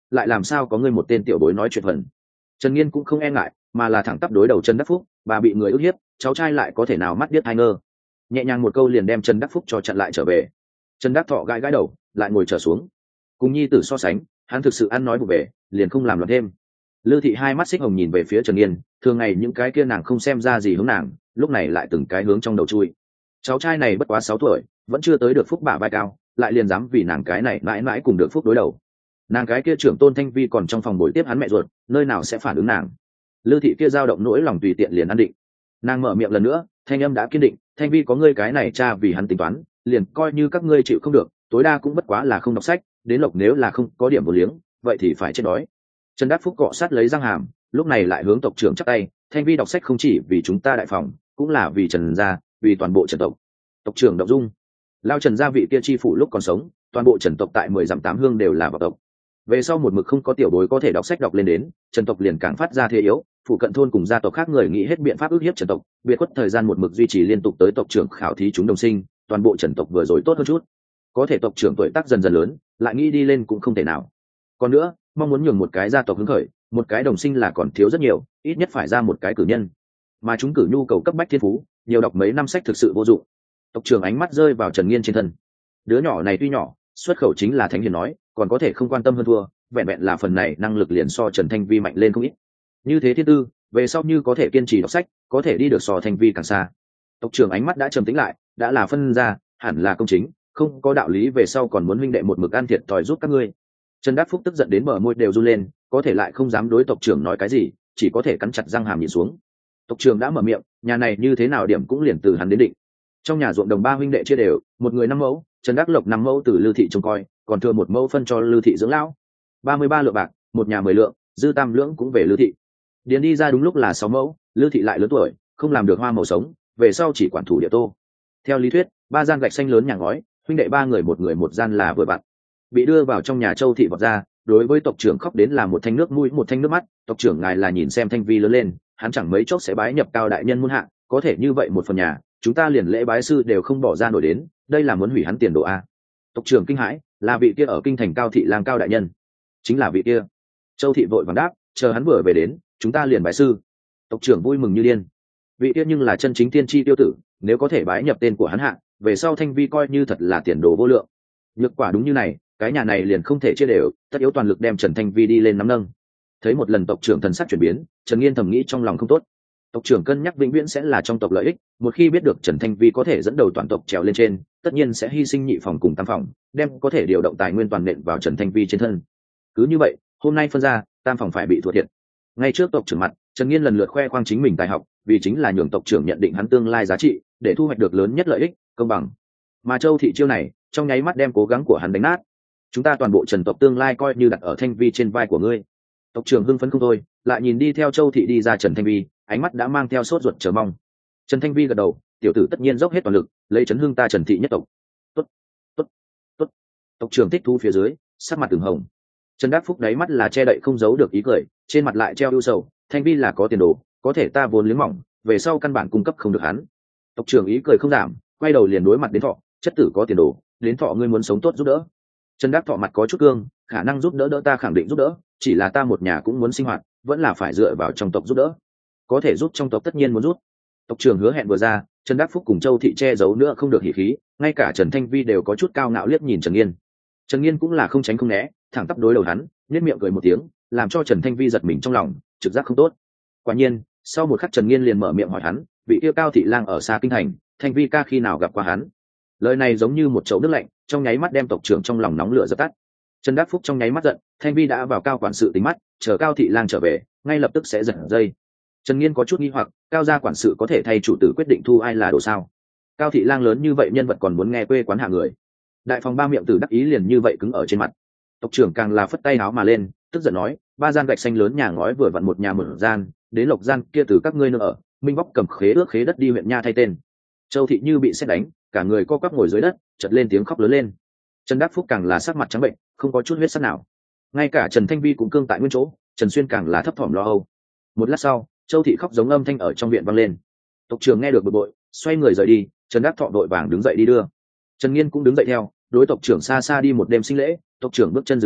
lại làm sao có ngươi một tên tiểu bối nói chuyện phần. Trần Nghiên cũng không e ngại, mà là thẳng tắp đối đầu Trần Đắc Phúc, bà bị người ức hiếp, cháu trai lại có thể nào mắt biết hai ngơ. Nhẹ nhàng một câu liền đem Trần Đắc Phúc cho chặn lại trở về. Trần Đắc Thọ gãi gãi đầu, lại ngồi trở xuống. Cùng nhi tử so sánh, hắn thực sự ăn nói vụ về, liền không làm loạn thêm. Lư Thị hai mắt xích hồng nhìn về phía Trần Nghiên, thường ngày những cái kia nàng không xem ra gì hướng nàng, lúc này lại từng cái hướng trong đầu chui. Cháu trai này bất quá sáu tuổi, vẫn chưa tới được Phúc bả vai cao, lại liền dám vì nàng cái này mãi mãi cùng được Phúc đối đầu. Nàng cái kia trưởng tôn Thanh Vi còn trong phòng buổi tiếp hắn mẹ ruột, nơi nào sẽ phản ứng nàng. Lư Thị kia dao động nỗi lòng tùy tiện liền an định. Nàng mở miệng lần nữa, thanh âm đã kiên định, Thanh Vi có ngươi cái này cha vì hắn tính toán, liền coi như các ngươi chịu không được, tối đa cũng bất quá là không đọc sách, đến lộc nếu là không có điểm vô liếng, vậy thì phải chết đói. Trần Đắc Phúc cọ sát lấy răng hàm, lúc này lại hướng tộc trưởng chắp tay, Thanh Vi đọc sách không chỉ vì chúng ta đại phòng, cũng là vì Trần gia, vì toàn bộ Trần tộc. Tộc trưởng Động Dung, lao Trần gia vị kia chi phủ lúc còn sống, toàn bộ Trần tộc tại mười dặm tám hương đều là vào tộc. Về sau một mực không có tiểu bối có thể đọc sách đọc lên đến, Trần tộc liền càng phát ra thế yếu, phụ cận thôn cùng gia tộc khác người nghĩ hết biện pháp ức hiếp Trần tộc, biệt khuất thời gian một mực duy trì liên tục tới tộc trưởng khảo thí chúng đồng sinh, toàn bộ Trần tộc vừa rồi tốt hơn chút. Có thể tộc trưởng tuổi tác dần dần lớn, lại nghĩ đi lên cũng không thể nào. Còn nữa, mong muốn nhường một cái gia tộc hứng khởi, một cái đồng sinh là còn thiếu rất nhiều, ít nhất phải ra một cái cử nhân. Mà chúng cử nhu cầu cấp bách thiên phú, nhiều đọc mấy năm sách thực sự vô dụng. Tộc trưởng ánh mắt rơi vào Trần Nghiên trên thân. Đứa nhỏ này tuy nhỏ, xuất khẩu chính là thánh hiền nói, còn có thể không quan tâm hơn thua, vẹn vẹn là phần này năng lực liền so Trần Thanh Vi mạnh lên không ít. Như thế thiên tư, về sau như có thể kiên trì đọc sách, có thể đi được so Thanh Vi càng xa. Tộc trưởng ánh mắt đã trầm tĩnh lại, đã là phân ra, hẳn là công chính, không có đạo lý về sau còn muốn huynh đệ một mực ăn thiệt thòi giúp các ngươi. Trần Đắc Phúc tức giận đến bờ môi đều run lên, có thể lại không dám đối tộc trưởng nói cái gì, chỉ có thể cắn chặt răng hàm nhìn xuống. Tộc trưởng đã mở miệng, nhà này như thế nào điểm cũng liền từ hắn đến định. Trong nhà ruộng đồng ba huynh đệ chia đều, một người năm mẫu, Trần Đắc Lộc năm mẫu từ Lư Thị trông coi, còn thừa một mẫu phân cho Lư Thị dưỡng lão. ba mươi ba lượng bạc, một nhà mười lượng, dư tam lưỡng cũng về Lư Thị. Điền đi ra đúng lúc là sáu mẫu, Lư Thị lại lớn tuổi, không làm được hoa màu sống, về sau chỉ quản thủ địa tô. Theo lý thuyết, ba gian gạch xanh lớn nhà ngói, huynh đệ ba người một người một gian là vừa vặn. Bị đưa vào trong nhà Châu Thị vọt ra, đối với tộc trưởng khóc đến là một thanh nước mũi một thanh nước mắt, tộc trưởng ngài là nhìn xem Thanh Vi lớn lên, hắn chẳng mấy chốc sẽ bái nhập cao đại nhân muôn hạ, có thể như vậy một phần nhà, chúng ta liền lễ bái sư đều không bỏ ra nổi đến, đây là muốn hủy hắn tiền đồ a. Tộc trưởng kinh hãi, là vị kia ở kinh thành Cao Thị lang cao đại nhân, chính là vị kia. Châu Thị vội vàng đáp, chờ hắn vừa về đến, chúng ta liền bái sư. Tộc trưởng vui mừng như điên, vị kia nhưng là chân chính tiên tri tiêu tử, nếu có thể bái nhập tên của hắn hạ, về sau Thanh Vi coi như thật là tiền đồ vô lượng. Nhược quả đúng như này, cái nhà này liền không thể chia đều, tất yếu toàn lực đem Trần Thanh Vi đi lên nắm nâng. Thấy một lần tộc trưởng thần sắc chuyển biến, Trần Nghiên thầm nghĩ trong lòng không tốt. Tộc trưởng cân nhắc vĩnh viễn sẽ là trong tộc lợi ích, một khi biết được Trần Thanh Vi có thể dẫn đầu toàn tộc trèo lên trên, tất nhiên sẽ hy sinh nhị phòng cùng tam phòng, đem có thể điều động tài nguyên toàn nện vào Trần Thanh Vi trên thân. Cứ như vậy, hôm nay phân ra, tam phòng phải bị thua thiệt. Ngay trước tộc trưởng mặt, Trần Nghiên lần lượt khoe khoang chính mình tài học, vì chính là nhường tộc trưởng nhận định hắn tương lai giá trị, để thu hoạch được lớn nhất lợi ích, công bằng. Mà Châu Thị chiêu này, trong nháy mắt đem cố gắng của hắn đánh nát. Chúng ta toàn bộ Trần tộc tương lai coi như đặt ở Thanh Vi trên vai của ngươi. Tộc trưởng hưng phấn không thôi, lại nhìn đi theo Châu Thị đi ra Trần Thanh Vi, ánh mắt đã mang theo sốt ruột chờ mong. Trần Thanh Vi gật đầu, tiểu tử tất nhiên dốc hết toàn lực, lấy chấn hưng ta Trần thị nhất tộc. Tốt, tốt, tốt. Tộc trưởng thích thú phía dưới, sắc mặt từng hồng. Trần Đắc Phúc đáy mắt là che đậy không giấu được ý cười, trên mặt lại treo ưu sầu. Thanh Vi là có tiền đồ, có thể ta vốn liếng mỏng, về sau căn bản cung cấp không được hắn. Tộc trưởng ý cười không giảm, quay đầu liền đối mặt đến Thọ, chất tử có tiền đồ, đến Thọ ngươi muốn sống tốt giúp đỡ. Trần Đắc Thọ mặt có chút cương, khả năng giúp đỡ đỡ ta khẳng định giúp đỡ, chỉ là ta một nhà cũng muốn sinh hoạt, vẫn là phải dựa vào trong tộc giúp đỡ. Có thể giúp trong tộc tất nhiên muốn giúp. Tộc trưởng hứa hẹn vừa ra, Trần Đắc Phúc cùng Châu Thị che giấu nữa không được hỉ khí, ngay cả Trần Thanh Vi đều có chút cao ngạo liếc nhìn Trần Nghiên. Trần Nghiên cũng là không tránh không né, thẳng tắp đối đầu hắn, nhếch miệng cười một tiếng, làm cho Trần Thanh Vi giật mình trong lòng, trực giác không tốt. Quả nhiên, sau một khắc Trần Nghiên liền mở miệng hỏi hắn, vị yêu Cao Thị lang ở xa kinh thành, Thanh Vi ca khi nào gặp qua hắn? Lời này giống như một chậu nước lạnh, trong nháy mắt đem tộc trưởng trong lòng nóng lửa dập tắt. Trần Đắc Phúc trong nháy mắt giận, Thanh Vi đã vào cao quản sự tính mắt, chờ Cao Thị lang trở về, ngay lập tức sẽ giật dây. Trần Nghiên có chút nghi hoặc, cao gia quản sự có thể thay chủ tử quyết định thu ai là đồ sao? Cao Thị lang lớn như vậy nhân vật còn muốn nghe quê quán hạ người. Đại phòng ba miệng tử đắc ý liền như vậy cứng ở trên mặt. Tộc trưởng càng là phất tay áo mà lên, tức giận nói, ba gian gạch xanh lớn nhà ngói vừa vặn một nhà một gian, đến Lộc gian kia từ các ngươi nơi ở, Minh Vóc cầm khế ước khế đất đi huyện nha thay tên. Châu Thị như bị sét đánh, cả người co quắp ngồi dưới đất, chợt lên tiếng khóc lớn lên. Trần Đắc Phúc càng là sắc mặt trắng bệnh, không có chút huyết sắc nào. Ngay cả Trần Thanh Vi cũng cương tại nguyên chỗ, Trần Xuyên càng là thấp thỏm lo âu. Một lát sau, Châu Thị khóc giống âm thanh ở trong viện vang lên. Tộc trưởng nghe được bực bội, xoay người rời đi, Trần Đắc Thọ đội vàng đứng dậy đi đưa. Trần Nghiên cũng đứng dậy theo, đối tộc trưởng xa xa đi một đêm sinh lễ. Tộc trưởng bước chân dừng lại,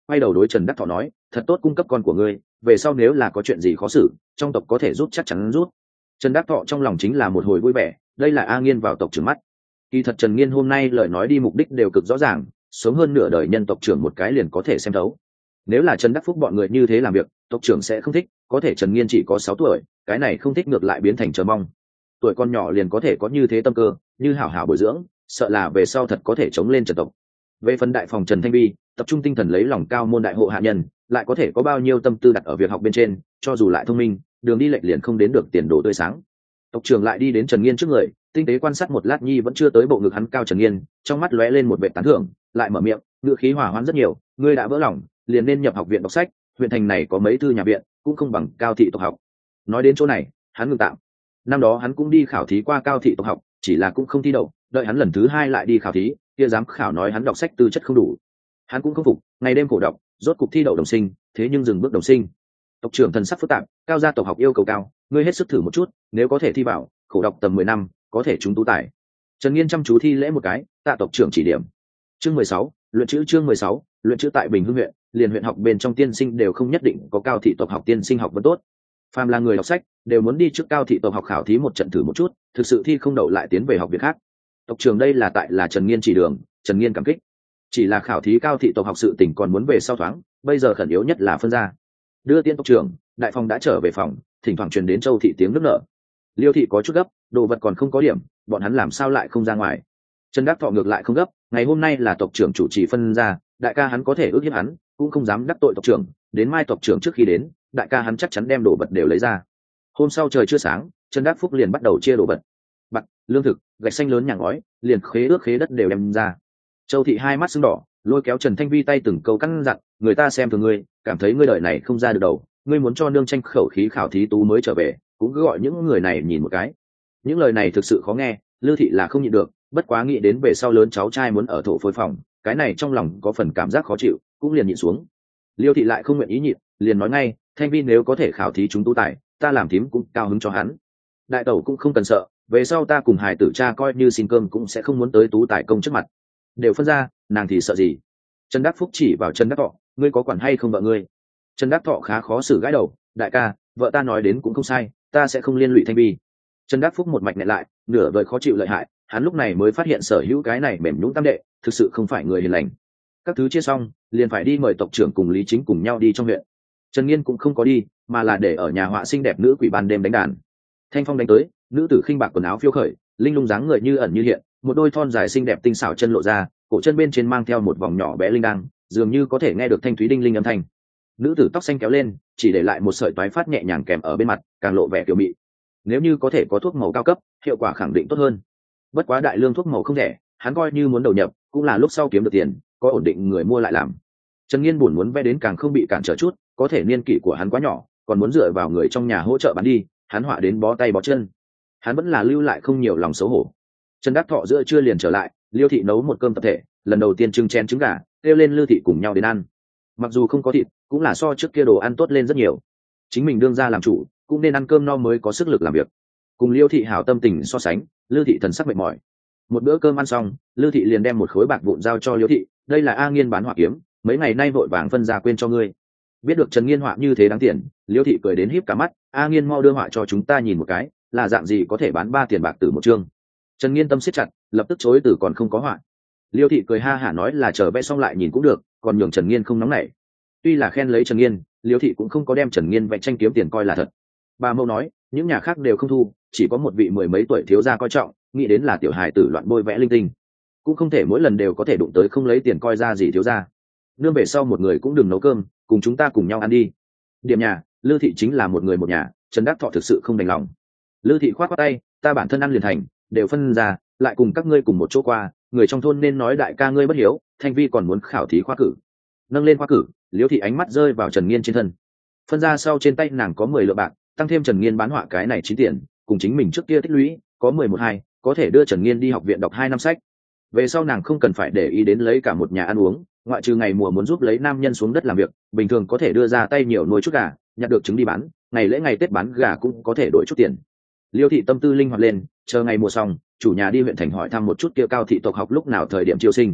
quay đầu đối Trần Đắc Thọ nói, thật tốt cung cấp con của ngươi, về sau nếu là có chuyện gì khó xử, trong tộc có thể giúp chắc chắn giúp. Trần Đắc Thọ trong lòng chính là một hồi vui vẻ, đây là A Nghiên vào tộc trưởng mắt. Kỳ thật Trần Nghiên hôm nay lời nói đi mục đích đều cực rõ ràng, sống hơn nửa đời nhân tộc trưởng một cái liền có thể xem thấu. Nếu là Trần Đắc Phúc bọn người như thế làm việc, tộc trưởng sẽ không thích, có thể Trần Nghiên chỉ có sáu tuổi, cái này không thích ngược lại biến thành chờ mong. Tuổi con nhỏ liền có thể có như thế tâm cơ, như hảo hảo bồi dưỡng, sợ là về sau thật có thể chống lên Trần tộc. Về phần đại phòng Trần Thanh Vi, tập trung tinh thần lấy lòng cao môn đại hộ hạ nhân, lại có thể có bao nhiêu tâm tư đặt ở việc học bên trên, cho dù lại thông minh, đường đi lệch liền không đến được tiền đồ tươi sáng. Tộc trưởng lại đi đến Trần Nghiên trước người, tinh tế quan sát một lát nhi vẫn chưa tới bộ ngực hắn cao Trần Nghiên, trong mắt lóe lên một vẻ tán thưởng, lại mở miệng, ngữ khí hòa hoãn rất nhiều, ngươi đã vỡ lòng, liền nên nhập học viện đọc sách, huyện thành này có mấy thư nhà viện, cũng không bằng cao thị tộc học. Nói đến chỗ này, hắn ngừng tạm. Năm đó hắn cũng đi khảo thí qua cao thị tộc học, chỉ là cũng không thi đậu, đợi hắn lần thứ hai lại đi khảo thí, kia giám khảo nói hắn đọc sách tư chất không đủ. Hắn cũng không phục, ngày đêm khổ đọc, rốt cục thi đậu đồng sinh, thế nhưng dừng bước đồng sinh. Tộc trưởng thần sắc phức tạp, cao gia tộc học yêu cầu cao, ngươi hết sức thử một chút, nếu có thể thi vào, khổ đọc tầm mười năm, có thể trúng tú tài. Trần Nghiên chăm chú thi lễ một cái, tạ tộc trưởng chỉ điểm. Chương mười sáu, luyện chữ chương mười sáu, luyện chữ tại Bình Hưng huyện, liền huyện học bên trong tiên sinh đều không nhất định có cao thị tộc học tiên sinh học vẫn tốt. Phàm là người đọc sách, đều muốn đi trước cao thị tộc học khảo thí một trận thử một chút, thực sự thi không đậu lại tiến về học viện khác. Tộc trưởng đây là tại là Trần Nghiên chỉ đường, Trần Nghiên cảm kích. Chỉ là khảo thí cao thị tộc học sự tình còn muốn về sau thoáng, bây giờ khẩn yếu nhất là phân ra. Đưa tiên tộc trưởng, đại phòng đã trở về phòng, thỉnh thoảng truyền đến Châu thị tiếng nước nở. Liêu thị có chút gấp, đồ vật còn không có điểm, bọn hắn làm sao lại không ra ngoài. Trần Đắc Thọ ngược lại không gấp, ngày hôm nay là tộc trưởng chủ trì phân ra, đại ca hắn có thể ước hiếp hắn, cũng không dám đắc tội tộc trưởng, đến mai tộc trưởng trước khi đến, đại ca hắn chắc chắn đem đồ vật đều lấy ra. Hôm sau trời chưa sáng, Trần Đắc Phúc liền bắt đầu chia đồ vật. Bạc, lương thực, gạch xanh lớn nhà ngói, liền khế ước khế đất đều đem ra. Châu thị hai mắt sưng đỏ, lôi kéo Trần Thanh Vi tay từng câu căn dặn, người ta xem thường ngươi, cảm thấy ngươi đời này không ra được đầu, ngươi muốn cho nương tranh khẩu khí khảo thí tú mới trở về, cũng cứ gọi những người này nhìn một cái. Những lời này thực sự khó nghe, Lư thị là không nhịn được, bất quá nghĩ đến về sau lớn cháu trai muốn ở thổ phối phòng, cái này trong lòng có phần cảm giác khó chịu, cũng liền nhịn xuống. Liêu thị lại không nguyện ý nhịn, liền nói ngay, Thanh Vi nếu có thể khảo thí chúng tú tài, ta làm thím cũng cao hứng cho hắn. Đại tẩu cũng không cần sợ, về sau ta cùng hài tử cha coi như xin cơm cũng sẽ không muốn tới tú tài công trước mặt. Đều phân ra, nàng thì sợ gì? Trần Đắc Phúc chỉ vào Trần Đắc Thọ, ngươi có quản hay không vợ ngươi? Trần Đắc Thọ khá khó xử gãi đầu, đại ca, vợ ta nói đến cũng không sai, ta sẽ không liên lụy Thanh Vi. Trần Đắc Phúc một mạch nhẹ lại, nửa vời khó chịu lợi hại, hắn lúc này mới phát hiện sở hữu cái này mềm nhũn tam đệ, thực sự không phải người hiền lành. Các thứ chia xong, liền phải đi mời tộc trưởng cùng Lý Chính cùng nhau đi trong huyện. Trần Nghiên cũng không có đi, mà là để ở nhà họa xinh đẹp nữ quỷ ban đêm đánh đàn. Thanh phong đánh tới, nữ tử khinh bạc quần áo phiêu khởi, linh lung dáng người như ẩn như hiện, một đôi thon dài xinh đẹp tinh xảo chân lộ ra, cổ chân bên trên mang theo một vòng nhỏ bé linh đăng, dường như có thể nghe được thanh thúy đinh linh âm thanh. Nữ tử tóc xanh kéo lên, chỉ để lại một sợi toái phát nhẹ nhàng kèm ở bên mặt, càng lộ vẻ kiều mị. Nếu như có thể có thuốc màu cao cấp, hiệu quả khẳng định tốt hơn. Bất quá đại lương thuốc màu không rẻ, hắn coi như muốn đầu nhập, cũng là lúc sau kiếm được tiền, có ổn định người mua lại làm. Trần Nghiên buồn muốn vẽ đến càng không bị cản trở chút, có thể niên kỷ của hắn quá nhỏ, còn muốn dựa vào người trong nhà hỗ trợ bán đi, hắn họa đến bó tay bó chân. Hắn vẫn là lưu lại không nhiều lòng xấu hổ. Trần Đắc Thọ giữa trưa liền trở lại, Liêu thị nấu một cơm tập thể, lần đầu tiên trưng chén trứng gà, kêu lên Lư thị cùng nhau đến ăn. Mặc dù không có thịt, cũng là so trước kia đồ ăn tốt lên rất nhiều. Chính mình đương ra làm chủ, cũng nên ăn cơm no mới có sức lực làm việc. Cùng Liêu thị hảo tâm tình so sánh, Lư thị thần sắc mệt mỏi. Một bữa cơm ăn xong, Lư thị liền đem một khối bạc vụn giao cho Liêu thị, đây là A Nghiên bán họa kiếm, mấy ngày nay vội vàng phân ra quên cho ngươi. Biết được Trần Nghiên họa như thế đáng tiền, Liêu thị cười đến híp cả mắt, A Nghiên mau đưa họa cho chúng ta nhìn một cái, là dạng gì có thể bán ba tiền bạc từ một chương. Trần Nghiên tâm siết chặt, lập tức chối từ còn không có họa. Liêu thị cười ha hả nói là chờ vẽ xong lại nhìn cũng được, còn nhường Trần Nghiên không nóng nảy. Tuy là khen lấy Trần Nghiên, Liêu thị cũng không có đem Trần Nghiên vẽ tranh kiếm tiền coi là thật. Bà Mâu nói, những nhà khác đều không thu, chỉ có một vị mười mấy tuổi thiếu gia coi trọng, nghĩ đến là tiểu hài tử loạn bôi vẽ linh tinh, cũng không thể mỗi lần đều có thể đụng tới không lấy tiền coi ra gì thiếu gia. Nương về sau một người cũng đừng nấu cơm, cùng chúng ta cùng nhau ăn đi. Điểm nhà, Lư thị chính là một người một nhà, Trần Đắc Thọ thực sự không đành lòng. Lư thị khoát khoát tay, ta bản thân ăn liền thành, đều phân ra, lại cùng các ngươi cùng một chỗ qua, người trong thôn nên nói đại ca ngươi bất hiếu, Thanh Vi còn muốn khảo thí khoa cử. Nâng lên khoa cử, Liễu thị ánh mắt rơi vào Trần Nghiên trên thân. Phân ra sau trên tay nàng có mười lượng bạc, tăng thêm Trần Nghiên bán họa cái này chín tiền, cùng chính mình trước kia tích lũy, có mười một hai, có thể đưa Trần Nghiên đi học viện đọc hai năm sách. Về sau nàng không cần phải để ý đến lấy cả một nhà ăn uống, ngoại trừ ngày mùa muốn giúp lấy nam nhân xuống đất làm việc, bình thường có thể đưa ra tay nhiều nuôi chút gà, nhặt được trứng đi bán, ngày lễ ngày Tết bán gà cũng có thể đổi chút tiền. Liêu thị tâm tư linh hoạt lên, chờ ngày mùa xong, chủ nhà đi huyện thành hỏi thăm một chút kia cao thị tộc học lúc nào thời điểm chiêu sinh.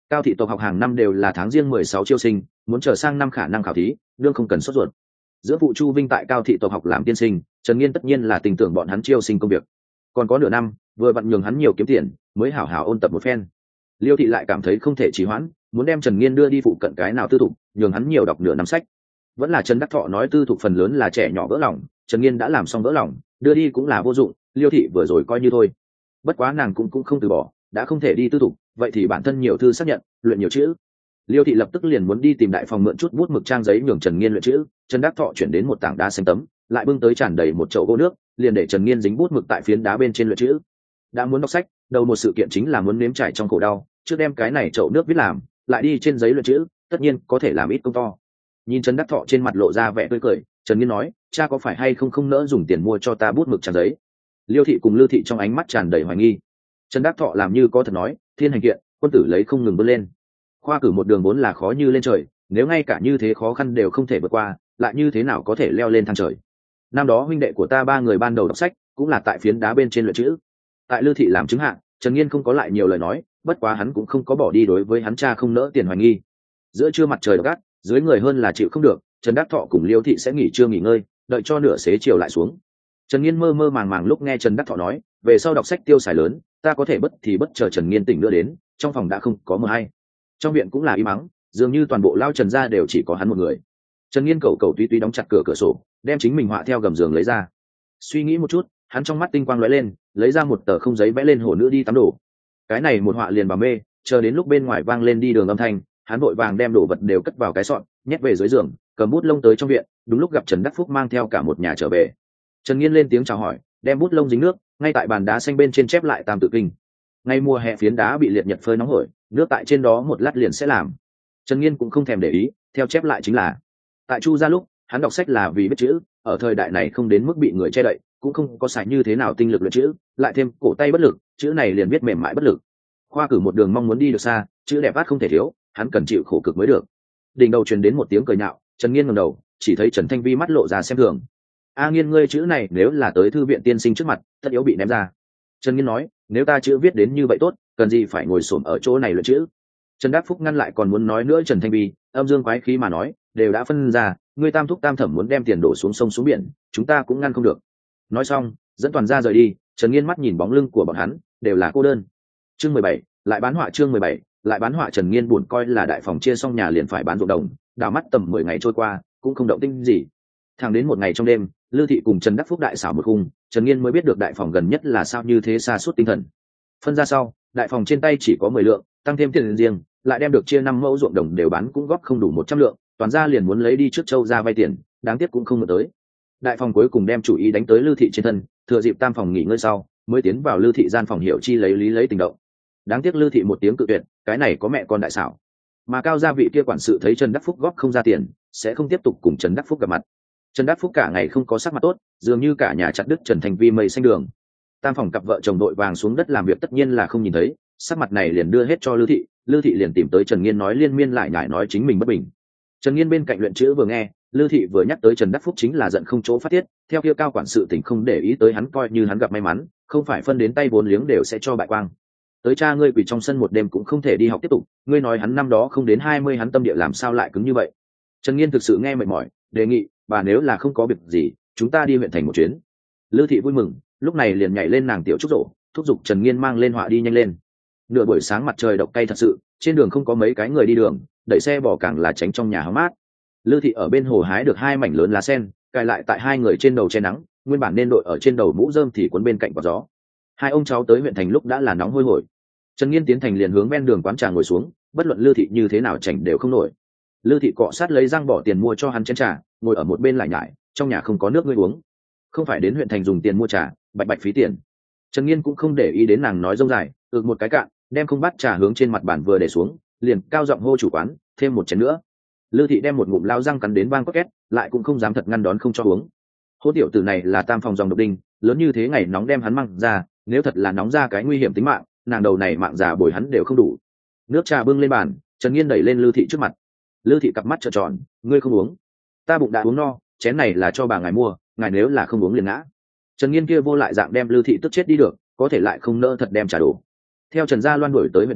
Cao thị tộc học hàng năm đều là tháng riêng mười sáu chiêu sinh, muốn chờ sang năm khả năng khảo thí, đương không cần sốt ruột. Giữa vụ Chu Vinh tại Cao thị tộc học làm tiên sinh, Trần Nghiên tất nhiên là tình tưởng bọn hắn chiêu sinh công việc. Còn có nửa năm, vừa vặn nhường hắn nhiều kiếm tiền, mới hảo hảo ôn tập một phen. Liêu thị lại cảm thấy không thể trì hoãn, muốn đem Trần Nghiên đưa đi phụ cận cái nào tư thục, nhường hắn nhiều đọc nửa năm sách. Vẫn là Trần Đắc Thọ nói tư thục phần lớn là trẻ nhỏ vỡ lòng, Trần Nghiên đã làm xong vỡ lòng, đưa đi cũng là vô dụng, Liêu thị vừa rồi coi như thôi. Bất quá nàng cũng cũng không từ bỏ, đã không thể đi tư thục, vậy thì bản thân nhiều thư xác nhận, luyện nhiều chữ. Liêu thị lập tức liền muốn đi tìm đại phòng mượn chút bút mực trang giấy nhường Trần Nghiên luyện chữ. Trần Đắc Thọ chuyển đến một tảng đá xanh tấm, lại bưng tới tràn đầy một chậu gỗ nước, liền để Trần Nghiên dính bút mực tại phiến đá bên trên luyện chữ. Đã muốn đọc sách, đầu một sự kiện chính là muốn nếm trải trong khổ đau, trước đem cái này chậu nước viết làm, lại đi trên giấy luyện chữ, tất nhiên có thể làm ít công to. Nhìn Trần Đắc Thọ trên mặt lộ ra vẻ tươi cười, Trần Nghiên nói, cha có phải hay không không nỡ dùng tiền mua cho ta bút mực trang giấy. Liêu thị cùng Lư thị trong ánh mắt tràn đầy hoài nghi. Trần Đắc Thọ làm như có thật nói, thiên hành kiện, quân tử lấy không ngừng vươn lên. Khoa cử một đường vốn là khó như lên trời, nếu ngay cả như thế khó khăn đều không thể vượt qua, lại như thế nào có thể leo lên thang trời. Năm đó huynh đệ của ta ba người ban đầu đọc sách, cũng là tại phiến đá bên trên luyện chữ. Tại Lư thị làm chứng hạng, Trần Nghiên không có lại nhiều lời nói, bất quá hắn cũng không có bỏ đi đối với hắn cha không nỡ tiền hoài nghi. Giữa trưa mặt trời gắt, dưới người hơn là chịu không được, Trần Đắc Thọ cùng Liêu thị sẽ nghỉ trưa nghỉ ngơi, đợi cho nửa xế chiều lại xuống. Trần Nghiên mơ mơ màng màng lúc nghe Trần Đắc Thọ nói, về sau đọc sách tiêu xài lớn, ta có thể bất thì bất chờ Trần Nghiên tỉnh nữa đến, trong phòng đã không có mờ hay. Trong viện cũng là im mắng, dường như toàn bộ lao Trần gia đều chỉ có hắn một người. Trần Nghiên cầu cầu tuy tuy đóng chặt cửa cửa sổ, đem chính mình họa theo gầm giường lấy ra. Suy nghĩ một chút, hắn trong mắt tinh quang lóe lên, lấy ra một tờ không giấy vẽ lên hồ nữ đi tắm đổ. Cái này một họa liền vào mê, chờ đến lúc bên ngoài vang lên đi đường âm thanh, hắn vội vàng đem đồ vật đều cất vào cái sọn, nhét về dưới giường, cầm bút lông tới trong viện, đúng lúc gặp Trần Đắc Phúc mang theo cả một nhà trở về. Trần Nghiên lên tiếng chào hỏi, đem bút lông dính nước, ngay tại bàn đá xanh bên trên chép lại Tam Tự Kinh. Ngay mùa hè phiến đá bị liệt nhật phơi nóng hổi, nước tại trên đó một lát liền sẽ làm. Trần Nghiên cũng không thèm để ý, theo chép lại chính là. Tại Chu gia lúc, hắn đọc sách là vì biết chữ, ở thời đại này không đến mức bị người che đậy, cũng không có xài như thế nào tinh lực luyện chữ, lại thêm cổ tay bất lực, chữ này liền viết mềm mại bất lực. Khoa cử một đường mong muốn đi được xa, chữ đẹp át không thể thiếu, hắn cần chịu khổ cực mới được. Đỉnh đầu truyền đến một tiếng cười nhạo, Trần Nghiên ngẩng đầu, chỉ thấy Trần Thanh Vi mắt lộ ra xem thường. A Nghiên ngươi chữ này nếu là tới thư viện tiên sinh trước mặt, tất yếu bị ném ra. Trần Nghiên nói, nếu ta chữ viết đến như vậy tốt, cần gì phải ngồi xổm ở chỗ này luyện chữ. Trần Đắc Phúc ngăn lại còn muốn nói nữa Trần Thanh Vi, âm dương quái khí mà nói, đều đã phân ra, ngươi tam thúc tam thẩm muốn đem tiền đổ xuống sông xuống biển, chúng ta cũng ngăn không được. Nói xong, dẫn toàn ra rời đi. Trần Nghiên mắt nhìn bóng lưng của bọn hắn, đều là cô đơn. Chương mười bảy, lại bán họa chương mười bảy, lại bán họa. Trần Nghiên buồn coi là đại phòng chia xong nhà liền phải bán ruộng đồng, đảo mắt tầm mười ngày trôi qua, cũng không động tĩnh gì. Thẳng đến một ngày trong đêm, Lư thị cùng Trần Đắc Phúc đại xảo một khung, Trần Nghiên mới biết được đại phòng gần nhất là sao như thế xa suốt tinh thần. Phân ra sau, đại phòng trên tay chỉ có mười lượng, tăng thêm tiền riêng, lại đem được chia năm mẫu ruộng đồng đều bán cũng góp không đủ một trăm lượng, toàn ra liền muốn lấy đi trước châu ra vay tiền, đáng tiếc cũng không mượn tới. Đại phòng cuối cùng đem chủ ý đánh tới Lư thị trên thân, thừa dịp tam phòng nghỉ ngơi sau, mới tiến vào Lư thị gian phòng hiệu chi lấy lý lấy tình động. Đáng tiếc Lư thị một tiếng cự tuyệt, cái này có mẹ con đại xảo. Mà cao gia vị kia quản sự thấy Trần Đắc Phúc góp không ra tiền, sẽ không tiếp tục cùng Trần Đắc Phúc gặp mặt. Trần Đắc Phúc cả ngày không có sắc mặt tốt, dường như cả nhà chặt đứt Trần Thành Vi mây xanh đường. Tam phòng cặp vợ chồng đội vàng xuống đất làm việc tất nhiên là không nhìn thấy, sắc mặt này liền đưa hết cho Lư thị. Lư thị liền tìm tới Trần Nghiên nói liên miên lại nhải nói chính mình bất bình. Trần Nghiên bên cạnh luyện chữ vừa nghe, Lư thị vừa nhắc tới Trần Đắc Phúc chính là giận không chỗ phát tiết, theo kia cao quản sự tỉnh không để ý tới hắn, coi như hắn gặp may mắn, không phải phân đến tay vốn liếng đều sẽ cho bại quang. Tới cha ngươi quỳ trong sân một đêm cũng không thể đi học tiếp tục, ngươi nói hắn năm đó không đến hai mươi hắn tâm địa làm sao lại cứng như vậy. Trần Nghiên thực sự nghe mệt mỏi, đề nghị, bà nếu là không có việc gì, chúng ta đi huyện thành một chuyến. Lư thị vui mừng, lúc này liền nhảy lên nàng tiểu trúc rổ, thúc giục Trần Nghiên mang lên họa đi nhanh lên. Nửa buổi sáng mặt trời độc cay thật sự, trên đường không có mấy cái người đi đường, đẩy xe bỏ càng là tránh trong nhà hóng mát. Lư thị ở bên hồ hái được hai mảnh lớn lá sen, cài lại tại hai người trên đầu che nắng, nguyên bản nên đội ở trên đầu mũ rơm thì cuốn bên cạnh quả gió. Hai ông cháu tới huyện thành lúc đã là nóng hôi hổi. Trần Nghiên tiến thành liền hướng ven đường quán trà ngồi xuống, bất luận Lư thị như thế nào chảnh đều không nổi. Lư thị cọ sát lấy răng bỏ tiền mua cho hắn chén trà, ngồi ở một bên lại nhải, trong nhà không có nước ngươi uống, không phải đến huyện thành dùng tiền mua trà, bạch bạch phí tiền. Trần Nghiên cũng không để ý đến nàng nói rông dài, ực một cái cạn, đem không bát trà hướng trên mặt bàn vừa để xuống, liền cao giọng hô chủ quán, thêm một chén nữa. Lư thị đem một ngụm lao răng cắn đến vang cốt két, lại cũng không dám thật ngăn đón không cho uống. Hô tiểu tử này là tam phòng dòng độc đinh, lớn như thế ngày nóng đem hắn mang ra, nếu thật là nóng ra cái nguy hiểm tính mạng, nàng đầu này mạng già bồi hắn đều không đủ. Nước trà bưng lên bàn, Trần Nghiên đẩy lên Lư thị trước mặt. Lư thị cặp mắt trợn tròn, ngươi không uống? Ta bụng đã uống no, chén này là cho bà ngài mua, ngài nếu là không uống liền ngã. Trần Nghiên kia vô lại dạng đem Lư thị tức chết đi được, có thể lại không nỡ thật đem trả đổ. Theo Trần gia Loan đuổi tới huyện thành,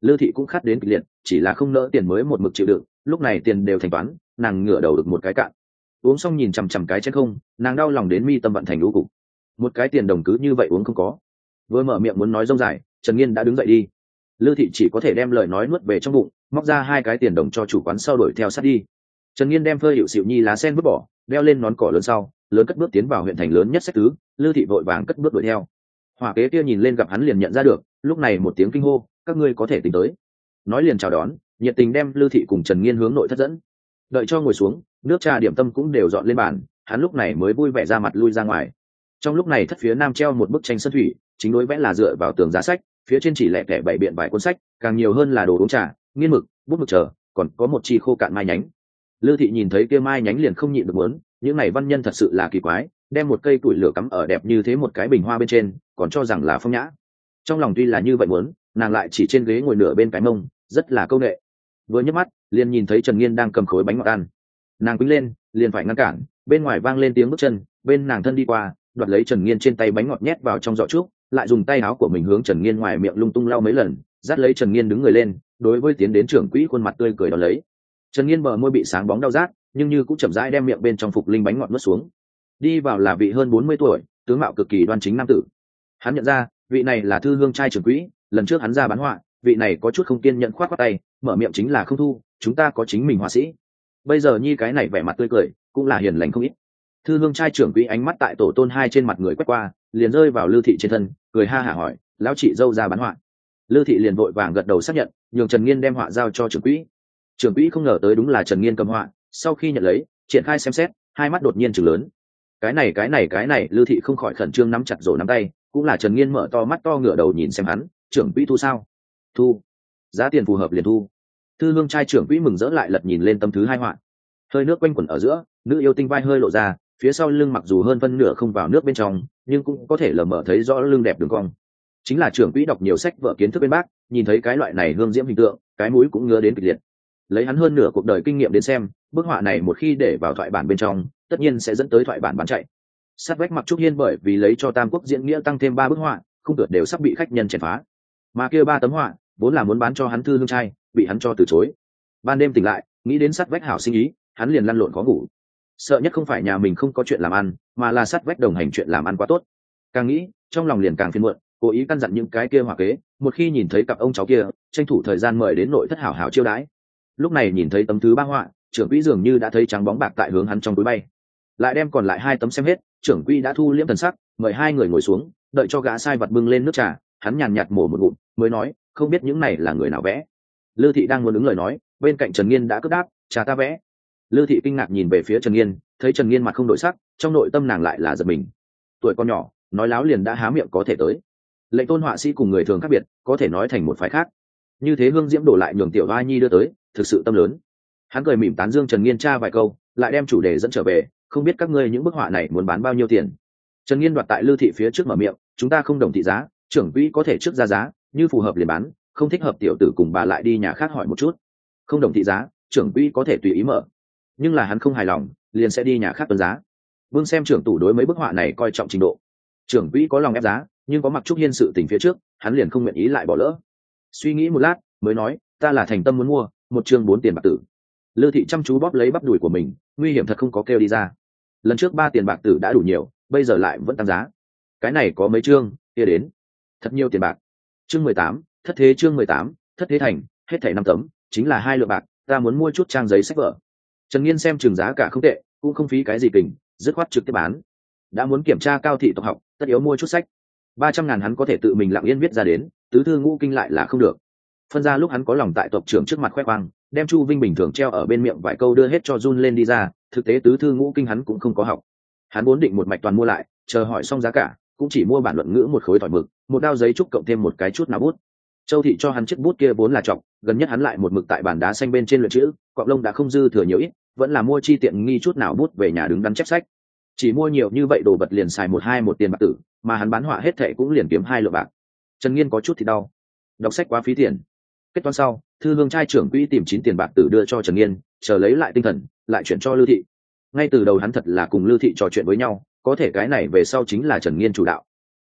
Lư thị cũng khát đến kịch liệt, chỉ là không nỡ tiền mới một mực chịu đựng, lúc này tiền đều thanh toán, nàng ngửa đầu được một cái cạn. Uống xong nhìn chằm chằm cái chén không, nàng đau lòng đến mi tâm vận thành lũ cục. Một cái tiền đồng cứ như vậy uống không có. Vừa mở miệng muốn nói rông dài, Trần Nghiên đã đứng dậy đi. Lư thị chỉ có thể đem lời nói nuốt về trong bụng, móc ra hai cái tiền đồng cho chủ quán sau đuổi theo sát đi. Trần Nghiên đem phơi hiệu xịu nhi lá sen vứt bỏ, đeo lên nón cỏ lớn sau, lớn cất bước tiến vào huyện thành lớn nhất sách tứ. Lư thị vội vàng cất bước đuổi theo. Hỏa kế kia nhìn lên gặp hắn liền nhận ra được, lúc này một tiếng kinh hô, các ngươi có thể tính tới. Nói liền chào đón, nhiệt tình đem Lư thị cùng Trần Nghiên hướng nội thất dẫn. Đợi cho ngồi xuống, nước trà điểm tâm cũng đều dọn lên bàn, hắn lúc này mới vui vẻ ra mặt lui ra ngoài. Trong lúc này thất phía nam treo một bức tranh sơn thủy, chính đối vẽ là dựa vào tường giá sách, phía trên chỉ lẻ tẻ bảy biện vài cuốn sách, càng nhiều hơn là đồ uống trà, nghiên mực, bút mực chờ, còn có một chi khô cạn mai nhánh. Lư thị nhìn thấy kia mai nhánh liền không nhịn được muốn, những này văn nhân thật sự là kỳ quái, đem một cây củi lửa cắm ở đẹp như thế một cái bình hoa bên trên, còn cho rằng là phong nhã. Trong lòng tuy là như vậy muốn, nàng lại chỉ trên ghế ngồi nửa bên cái mông, rất là câu nệ. Vừa nhấc mắt, liền nhìn thấy Trần Nghiên đang cầm khối bánh ngọt ăn. Nàng quýnh lên, liền phải ngăn cản, bên ngoài vang lên tiếng bước chân, bên nàng thân đi qua, đoạt lấy Trần Nghiên trên tay bánh ngọt nhét vào trong giỏ trúc, lại dùng tay áo của mình hướng Trần Nghiên ngoài miệng lung tung lau mấy lần, dắt lấy Trần Nghiên đứng người lên, đối với tiến đến trưởng quỹ khuôn mặt tươi cười đón lấy. Trần Nghiên bờ môi bị sáng bóng đau rát, nhưng như cũng chậm rãi đem miệng bên trong phục linh bánh ngọt nuốt xuống. Đi vào là vị hơn bốn mươi tuổi, tướng mạo cực kỳ đoan chính nam tử. Hắn nhận ra, vị này là Thư Hương trai trưởng quỹ, lần trước hắn ra bán họa, vị này có chút không kiên nhẫn khoát khoát tay, mở miệng chính là không thu, chúng ta có chính mình họa sĩ. Bây giờ nhi cái này vẻ mặt tươi cười, cũng là hiền lành không ít. Thư Hương trai trưởng quỹ ánh mắt tại tổ tôn hai trên mặt người quét qua, liền rơi vào Lư thị trên thân, cười ha hả hỏi, lão chị dâu ra bán họa. Lư thị liền vội vàng gật đầu xác nhận, nhường Trần Nghiên đem họa giao cho trưởng quỹ. Trưởng quỹ không ngờ tới đúng là Trần Nghiên cầm họa, sau khi nhận lấy, triển khai xem xét, hai mắt đột nhiên trừng lớn. Cái này cái này cái này, Lư thị không khỏi khẩn trương nắm chặt rổ nắm tay, cũng là Trần Nghiên mở to mắt to ngửa đầu nhìn xem hắn, trưởng quỹ thu sao? Thu. Giá tiền phù hợp liền thu. Thư Hương trai trưởng quỹ mừng rỡ lại lật nhìn lên tấm thứ hai họa. Hơi nước quanh quẩn ở giữa, nữ yêu tinh vai hơi lộ ra, phía sau lưng mặc dù hơn phân nửa không vào nước bên trong, nhưng cũng có thể lờ mờ thấy rõ lưng đẹp đường cong. Chính là trưởng quỹ đọc nhiều sách vở kiến thức bên bác, nhìn thấy cái loại này hương diễm hình tượng, cái mũi cũng ngứa đến kịch liệt. Lấy hắn hơn nửa cuộc đời kinh nghiệm đến xem, bức họa này một khi để vào thoại bản bên trong, tất nhiên sẽ dẫn tới thoại bản bán chạy. Sát vách Mặc Trúc Hiên bởi vì lấy cho Tam Quốc diễn nghĩa tăng thêm ba bức họa, không cửa đều sắp bị khách nhân chèn phá. Mà kia ba tấm họa, vốn là muốn bán cho hắn Thư Hương trai, bị hắn cho từ chối. Ban đêm tỉnh lại, nghĩ đến sát vách hảo sinh ý, hắn liền lăn lộn khó ngủ. Sợ nhất không phải nhà mình không có chuyện làm ăn, mà là sát vách đồng hành chuyện làm ăn quá tốt. Càng nghĩ, trong lòng liền càng phiền muộn, cố ý căn dặn những cái kia hỏa kế, một khi nhìn thấy cặp ông cháu kia, tranh thủ thời gian mời đến nội thất hảo hảo chiêu đãi. Lúc này nhìn thấy tấm thứ ba họa, trưởng quỹ dường như đã thấy trắng bóng bạc tại hướng hắn trong túi bay. Lại đem còn lại hai tấm xem hết, trưởng quỹ đã thu liễm thần sắc, mời hai người ngồi xuống, đợi cho gã sai vật bưng lên nước trà, hắn nhàn nhạt mổ một ngụm, mới nói, không biết những này là người nào vẽ. Lư thị đang muốn ứng lời nói, bên cạnh Trần Nghiên đã cướp đáp, trà ta vẽ. Lư thị kinh ngạc nhìn về phía Trần Nghiên, thấy Trần Nghiên mặt không đổi sắc, trong nội tâm nàng lại là giật mình. Tuổi con nhỏ, nói láo liền đã há miệng có thể tới. Lệnh tôn họa sĩ cùng người thường khác biệt, có thể nói thành một phái khác. Như thế hương diễm đổ lại nhường tiểu oai nhi đưa tới, thực sự tâm lớn. Hắn cười mỉm tán dương Trần Nghiên tra vài câu, lại đem chủ đề dẫn trở về, không biết các ngươi những bức họa này muốn bán bao nhiêu tiền. Trần Nghiên đoạt tại Lư thị phía trước mở miệng, chúng ta không đồng thị giá, trưởng quỹ có thể trước ra giá, như phù hợp liền bán, không thích hợp tiểu tử cùng bà lại đi nhà khác hỏi một chút. Không đồng thị giá, trưởng quỹ có thể tùy ý mở, nhưng là hắn không hài lòng, liền sẽ đi nhà khác tuân giá. Vương xem trưởng tủ đối mấy bức họa này coi trọng trình độ. Trưởng quỹ có lòng ép giá, nhưng có Mặc Trúc Hiên sự tình phía trước, hắn liền không nguyện ý lại bỏ lỡ. Suy nghĩ một lát, mới nói, ta là thành tâm muốn mua, một chương bốn tiền bạc tử. Lư thị chăm chú bóp lấy bắp đùi của mình, nguy hiểm thật không có kêu đi ra. Lần trước ba tiền bạc tử đã đủ nhiều, bây giờ lại vẫn tăng giá. Cái này có mấy chương, kia đến. Thật nhiều tiền bạc. Chương mười tám, thất thế chương mười tám, thất thế thành, hết thảy năm tấm, chính là hai lượng bạc, ta muốn mua chút trang giấy sách vở. Trần Nghiên xem chừng giá cả không tệ, cũng không phí cái gì kình, dứt khoát trực tiếp bán. Đã muốn kiểm tra cao thị tộc học, tất yếu mua chút sách. Ba trăm ngàn hắn có thể tự mình lặng yên viết ra đến, tứ thư ngũ kinh lại là không được. Phân ra lúc hắn có lòng tại tộc trưởng trước mặt khoe khoang, đem Chu Vinh bình thường treo ở bên miệng vài câu đưa hết cho run lên đi ra, thực tế tứ thư ngũ kinh hắn cũng không có học. Hắn vốn định một mạch toàn mua lại, chờ hỏi xong giá cả, cũng chỉ mua bản luận ngữ một khối thỏi mực, một đao giấy trúc cộng thêm một cái chút nào bút. Châu thị cho hắn chiếc bút kia vốn là trọng, gần nhất hắn lại một mực tại bàn đá xanh bên trên luyện chữ, cọp lông đã không dư thừa nhiều ít, vẫn là mua chi tiện nghi chút nào bút về nhà đứng đắn chép sách. Chỉ mua nhiều như vậy đồ vật liền xài một hai một tiền bạc tử, mà hắn bán họa hết thệ cũng liền kiếm hai lượng bạc. Trần Nghiên có chút thì đau, đọc sách quá phí tiền. Kết toán sau, Thư Hương trai trưởng quỹ tìm chín tiền bạc tử đưa cho Trần Nghiên, chờ lấy lại tinh thần, lại chuyển cho Lư thị. Ngay từ đầu hắn thật là cùng Lư thị trò chuyện với nhau, có thể cái này về sau chính là Trần Nghiên chủ đạo.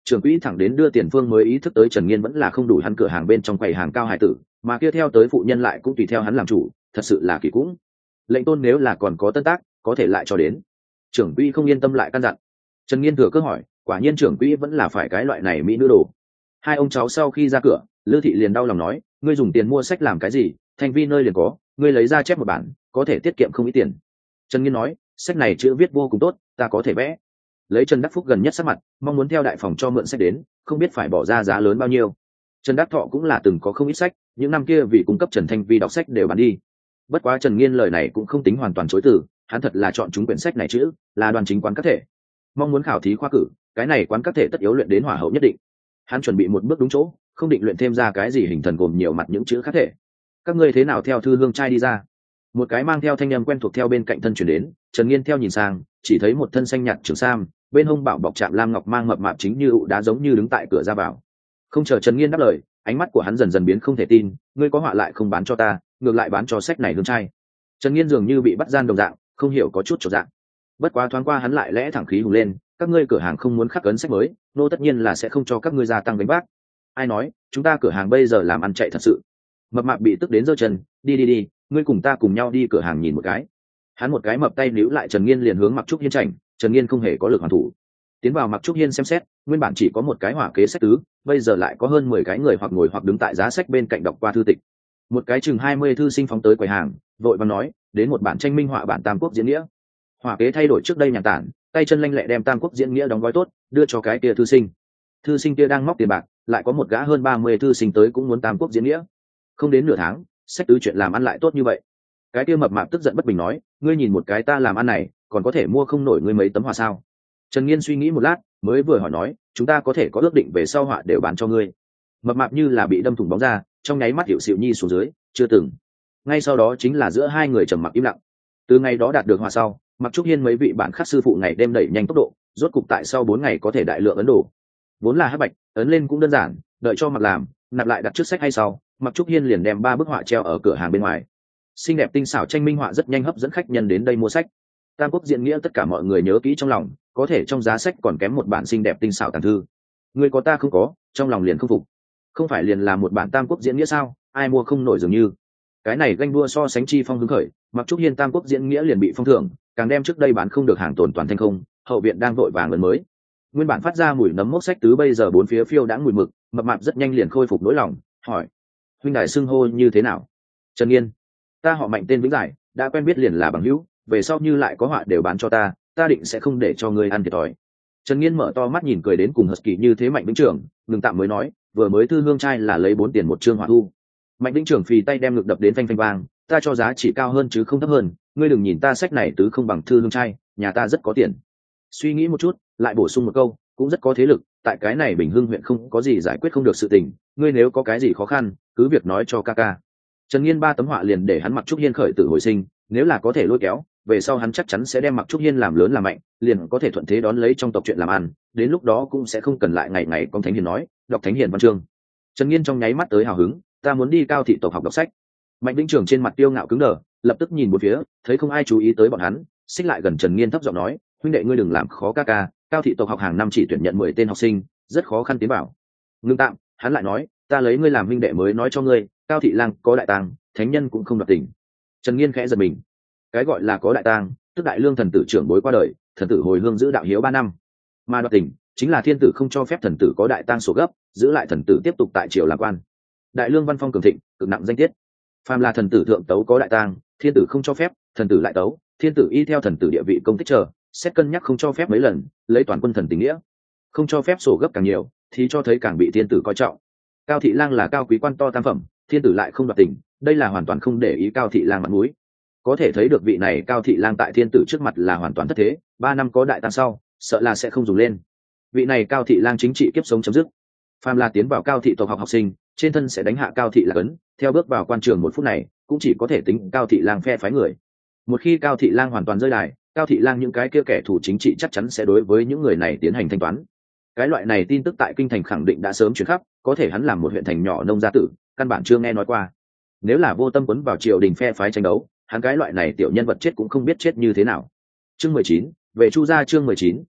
Trưởng quỹ thẳng đến đưa tiền phương mới ý thức tới Trần Nghiên vẫn là không đủ hắn cửa hàng bên trong quầy hàng cao hải tử, mà kia theo tới phụ nhân lại cũng tùy theo hắn làm chủ, thật sự là kỳ cũng. Lệnh tôn nếu là còn có tân tác, có thể lại cho đến. Trưởng quỹ không yên tâm lại căn dặn. Trần Nghiên thừa cơ hỏi, quả nhiên trưởng quỹ vẫn là phải cái loại này mỹ nữ đồ. Hai ông cháu sau khi ra cửa, Lư thị liền đau lòng nói, ngươi dùng tiền mua sách làm cái gì, thành vi nơi liền có, ngươi lấy ra chép một bản, có thể tiết kiệm không ít tiền. Trần Nghiên nói, sách này chữ viết vô cùng tốt, ta có thể vẽ. Lấy Trần Đắc Phúc gần nhất sắc mặt, mong muốn theo đại phòng cho mượn sách đến, không biết phải bỏ ra giá lớn bao nhiêu. Trần Đắc Thọ cũng là từng có không ít sách, những năm kia vì cung cấp Trần Thanh Vi đọc sách đều bán đi. Bất quá Trần Nghiên lời này cũng không tính hoàn toàn chối từ, hắn thật là chọn chúng quyển sách này chữ, là đoàn chính quán các thể. Mong muốn khảo thí khoa cử, cái này quán các thể tất yếu luyện đến hỏa hậu nhất định. Hắn chuẩn bị một bước đúng chỗ, không định luyện thêm ra cái gì hình thần gồm nhiều mặt những chữ khác thể. Các ngươi thế nào theo thư hương trai đi ra? Một cái mang theo thanh âm quen thuộc theo bên cạnh thân chuyển đến, Trần Nghiên theo nhìn sang, chỉ thấy một thân xanh nhạt trường sam, bên hông bảo bọc chạm lam ngọc mang mập mạp chính như ụ đá giống như đứng tại cửa ra vào. Không chờ Trần Nghiên đáp lời, ánh mắt của hắn dần dần biến không thể tin, ngươi có họa lại không bán cho ta, ngược lại bán cho sách này hương trai. Trần Nghiên dường như bị bắt gian đồng dạng, không hiểu có chút chột dạng. Bất quá thoáng qua hắn lại lẽ thẳng khí hùng lên, các ngươi cửa hàng không muốn khắc ấn sách mới, nô tất nhiên là sẽ không cho các ngươi gia tăng gánh vác. Ai nói, chúng ta cửa hàng bây giờ làm ăn chạy thật sự. Mập mạp bị tức đến giơ chân, đi đi đi, ngươi cùng ta cùng nhau đi cửa hàng nhìn một cái. Hắn một cái mập tay níu lại Trần Nghiên liền hướng Mặc Trúc Hiên chảnh, Trần Nghiên không hề có lực hoàn thủ. Tiến vào Mặc Trúc Hiên xem xét, nguyên bản chỉ có một cái hỏa kế sách tứ, bây giờ lại có hơn mười cái người hoặc ngồi hoặc đứng tại giá sách bên cạnh đọc qua thư tịch. Một cái chừng hai mươi thư sinh phóng tới quầy hàng, vội vàng nói, đến một bản tranh minh họa bản Tam Quốc diễn nghĩa. Hỏa kế thay đổi trước đây nhàn tản, tay chân lanh lẹ đem Tam Quốc diễn nghĩa đóng gói tốt, đưa cho cái kia thư sinh. Thư sinh kia đang móc tiền bạc, lại có một gã hơn ba mươi thư sinh tới cũng muốn Tam Quốc diễn nghĩa. Không đến nửa tháng, sách tứ chuyện làm ăn lại tốt như vậy. Cái kia mập mạp tức giận bất bình nói, ngươi nhìn một cái ta làm ăn này, còn có thể mua không nổi ngươi mấy tấm họa sao? Trần Nghiên suy nghĩ một lát, mới vừa hỏi nói, chúng ta có thể có ước định về sau họa đều bán cho ngươi. Mập mạp như là bị đâm thủng bóng ra, trong nháy mắt hiệu xịu nhi xuống dưới, chưa từng. Ngay sau đó chính là giữa hai người trầm mặc im lặng. Từ ngày đó đạt được họa sau, Mặc Trúc Hiên mấy vị bạn khắc sư phụ ngày đêm đẩy nhanh tốc độ, rốt cục tại sau bốn ngày có thể đại lượng ấn đồ. Vốn là hắc bạch, ấn lên cũng đơn giản, đợi cho Mặc làm, nạp lại đặt trước sách hay sau, Mặc Trúc Hiên liền đem ba bức họa treo ở cửa hàng bên ngoài. Xinh đẹp tinh xảo tranh minh họa rất nhanh hấp dẫn khách nhân đến đây mua sách. Tam Quốc diễn nghĩa tất cả mọi người nhớ kỹ trong lòng, có thể trong giá sách còn kém một bản xinh đẹp tinh xảo tàn thư. Người có ta không có, trong lòng liền không phục. Không phải liền là một bản Tam Quốc diễn nghĩa sao, ai mua không nổi dường như. Cái này ganh đua so sánh chi phong hứng khởi, Mặc Trúc Hiên Tam Quốc diễn nghĩa liền bị phong thưởng, càng đem trước đây bán không được hàng tồn toàn thanh không, hậu viện đang vội vàng lần mới. Nguyên bản phát ra mùi nấm mốc sách tứ bây giờ bốn phía phiêu đã mùi mực, mập mạp rất nhanh liền khôi phục nỗi lòng, hỏi: huynh đài xưng hô như thế nào? Trần Nghiên. Ta họ Mạnh tên Vĩnh Giải, đã quen biết liền là bằng hữu, về sau như lại có họa đều bán cho ta, ta định sẽ không để cho ngươi ăn thiệt thòi. Trần Nghiên mở to mắt nhìn cười đến cùng husky như thế Mạnh Vĩnh Trưởng, ngừng tạm mới nói, vừa mới thư hương trai là lấy bốn tiền một chương họa thu. Mạnh Vĩnh Trưởng phì tay đem ngực đập đến phanh phanh vang, ta cho giá chỉ cao hơn chứ không thấp hơn, ngươi đừng nhìn ta sách này tứ không bằng thư hương trai, nhà ta rất có tiền. Suy nghĩ một chút, lại bổ sung một câu, cũng rất có thế lực, tại cái này Bình Hưng huyện không có gì giải quyết không được sự tình, ngươi nếu có cái gì khó khăn, cứ việc nói cho ca ca. Trần Nghiên ba tấm họa liền để hắn Mặc Trúc Hiên khởi tử hồi sinh, nếu là có thể lôi kéo, về sau hắn chắc chắn sẽ đem Mặc Trúc Hiên làm lớn làm mạnh, liền có thể thuận thế đón lấy trong tộc chuyện làm ăn, đến lúc đó cũng sẽ không cần lại ngày ngày con thánh hiền nói, đọc thánh hiền văn chương. Trần Nghiên trong nháy mắt tới hào hứng, ta muốn đi Cao thị tộc học đọc sách. Mạnh Vĩnh Trưởng trên mặt tiêu ngạo cứng đờ, lập tức nhìn một phía, thấy không ai chú ý tới bọn hắn, xích lại gần Trần Nghiên thấp giọng nói, huynh đệ ngươi đừng làm khó ca ca, Cao thị tộc học hàng năm chỉ tuyển nhận mười tên học sinh, rất khó khăn tiến vào. Ngưng tạm, hắn lại nói, ta lấy ngươi làm huynh đệ mới nói cho ngươi, Cao thị lang có đại tang, thánh nhân cũng không đoạt tình. Trần Nghiên khẽ giật mình, cái gọi là có đại tang, tức đại lương thần tử trưởng bối qua đời, thần tử hồi hương giữ đạo hiếu ba năm, mà đoạt tình chính là thiên tử không cho phép thần tử có đại tang sổ gấp, giữ lại thần tử tiếp tục tại triều làm quan. Đại lương văn phong cường thịnh, cực nặng danh tiết, phàm là thần tử thượng tấu có đại tang, thiên tử không cho phép, thần tử lại tấu, thiên tử y theo thần tử địa vị công tích chờ, xét cân nhắc không cho phép mấy lần, lấy toàn quân thần tình nghĩa, không cho phép sổ gấp càng nhiều thì cho thấy càng bị thiên tử coi trọng. Cao thị lang là cao quý quan to tam phẩm, thiên tử lại không đoạt tình, đây là hoàn toàn không để ý Cao thị lang mặt mũi. Có thể thấy được vị này Cao thị lang tại thiên tử trước mặt là hoàn toàn thất thế, ba năm có đại tang sau, sợ là sẽ không dùng lên. Vị này Cao thị lang chính trị kiếp sống chấm dứt. Phàm là tiến vào Cao thị tộc học học sinh, trên thân sẽ đánh hạ Cao thị lang ấn, theo bước vào quan trường một phút này, cũng chỉ có thể tính Cao thị lang phe phái người. Một khi Cao thị lang hoàn toàn rơi đài, Cao thị lang những cái kia kẻ thù chính trị chắc chắn sẽ đối với những người này tiến hành thanh toán. Cái loại này tin tức tại kinh thành khẳng định đã sớm truyền khắp, có thể hắn làm một huyện thành nhỏ nông gia tử, căn bản chưa nghe nói qua. Nếu là vô tâm quấn vào triều đình phe phái tranh đấu, hắn cái loại này tiểu nhân vật chết cũng không biết chết như thế nào. Chương mười chín, về Chu gia chương mười chín,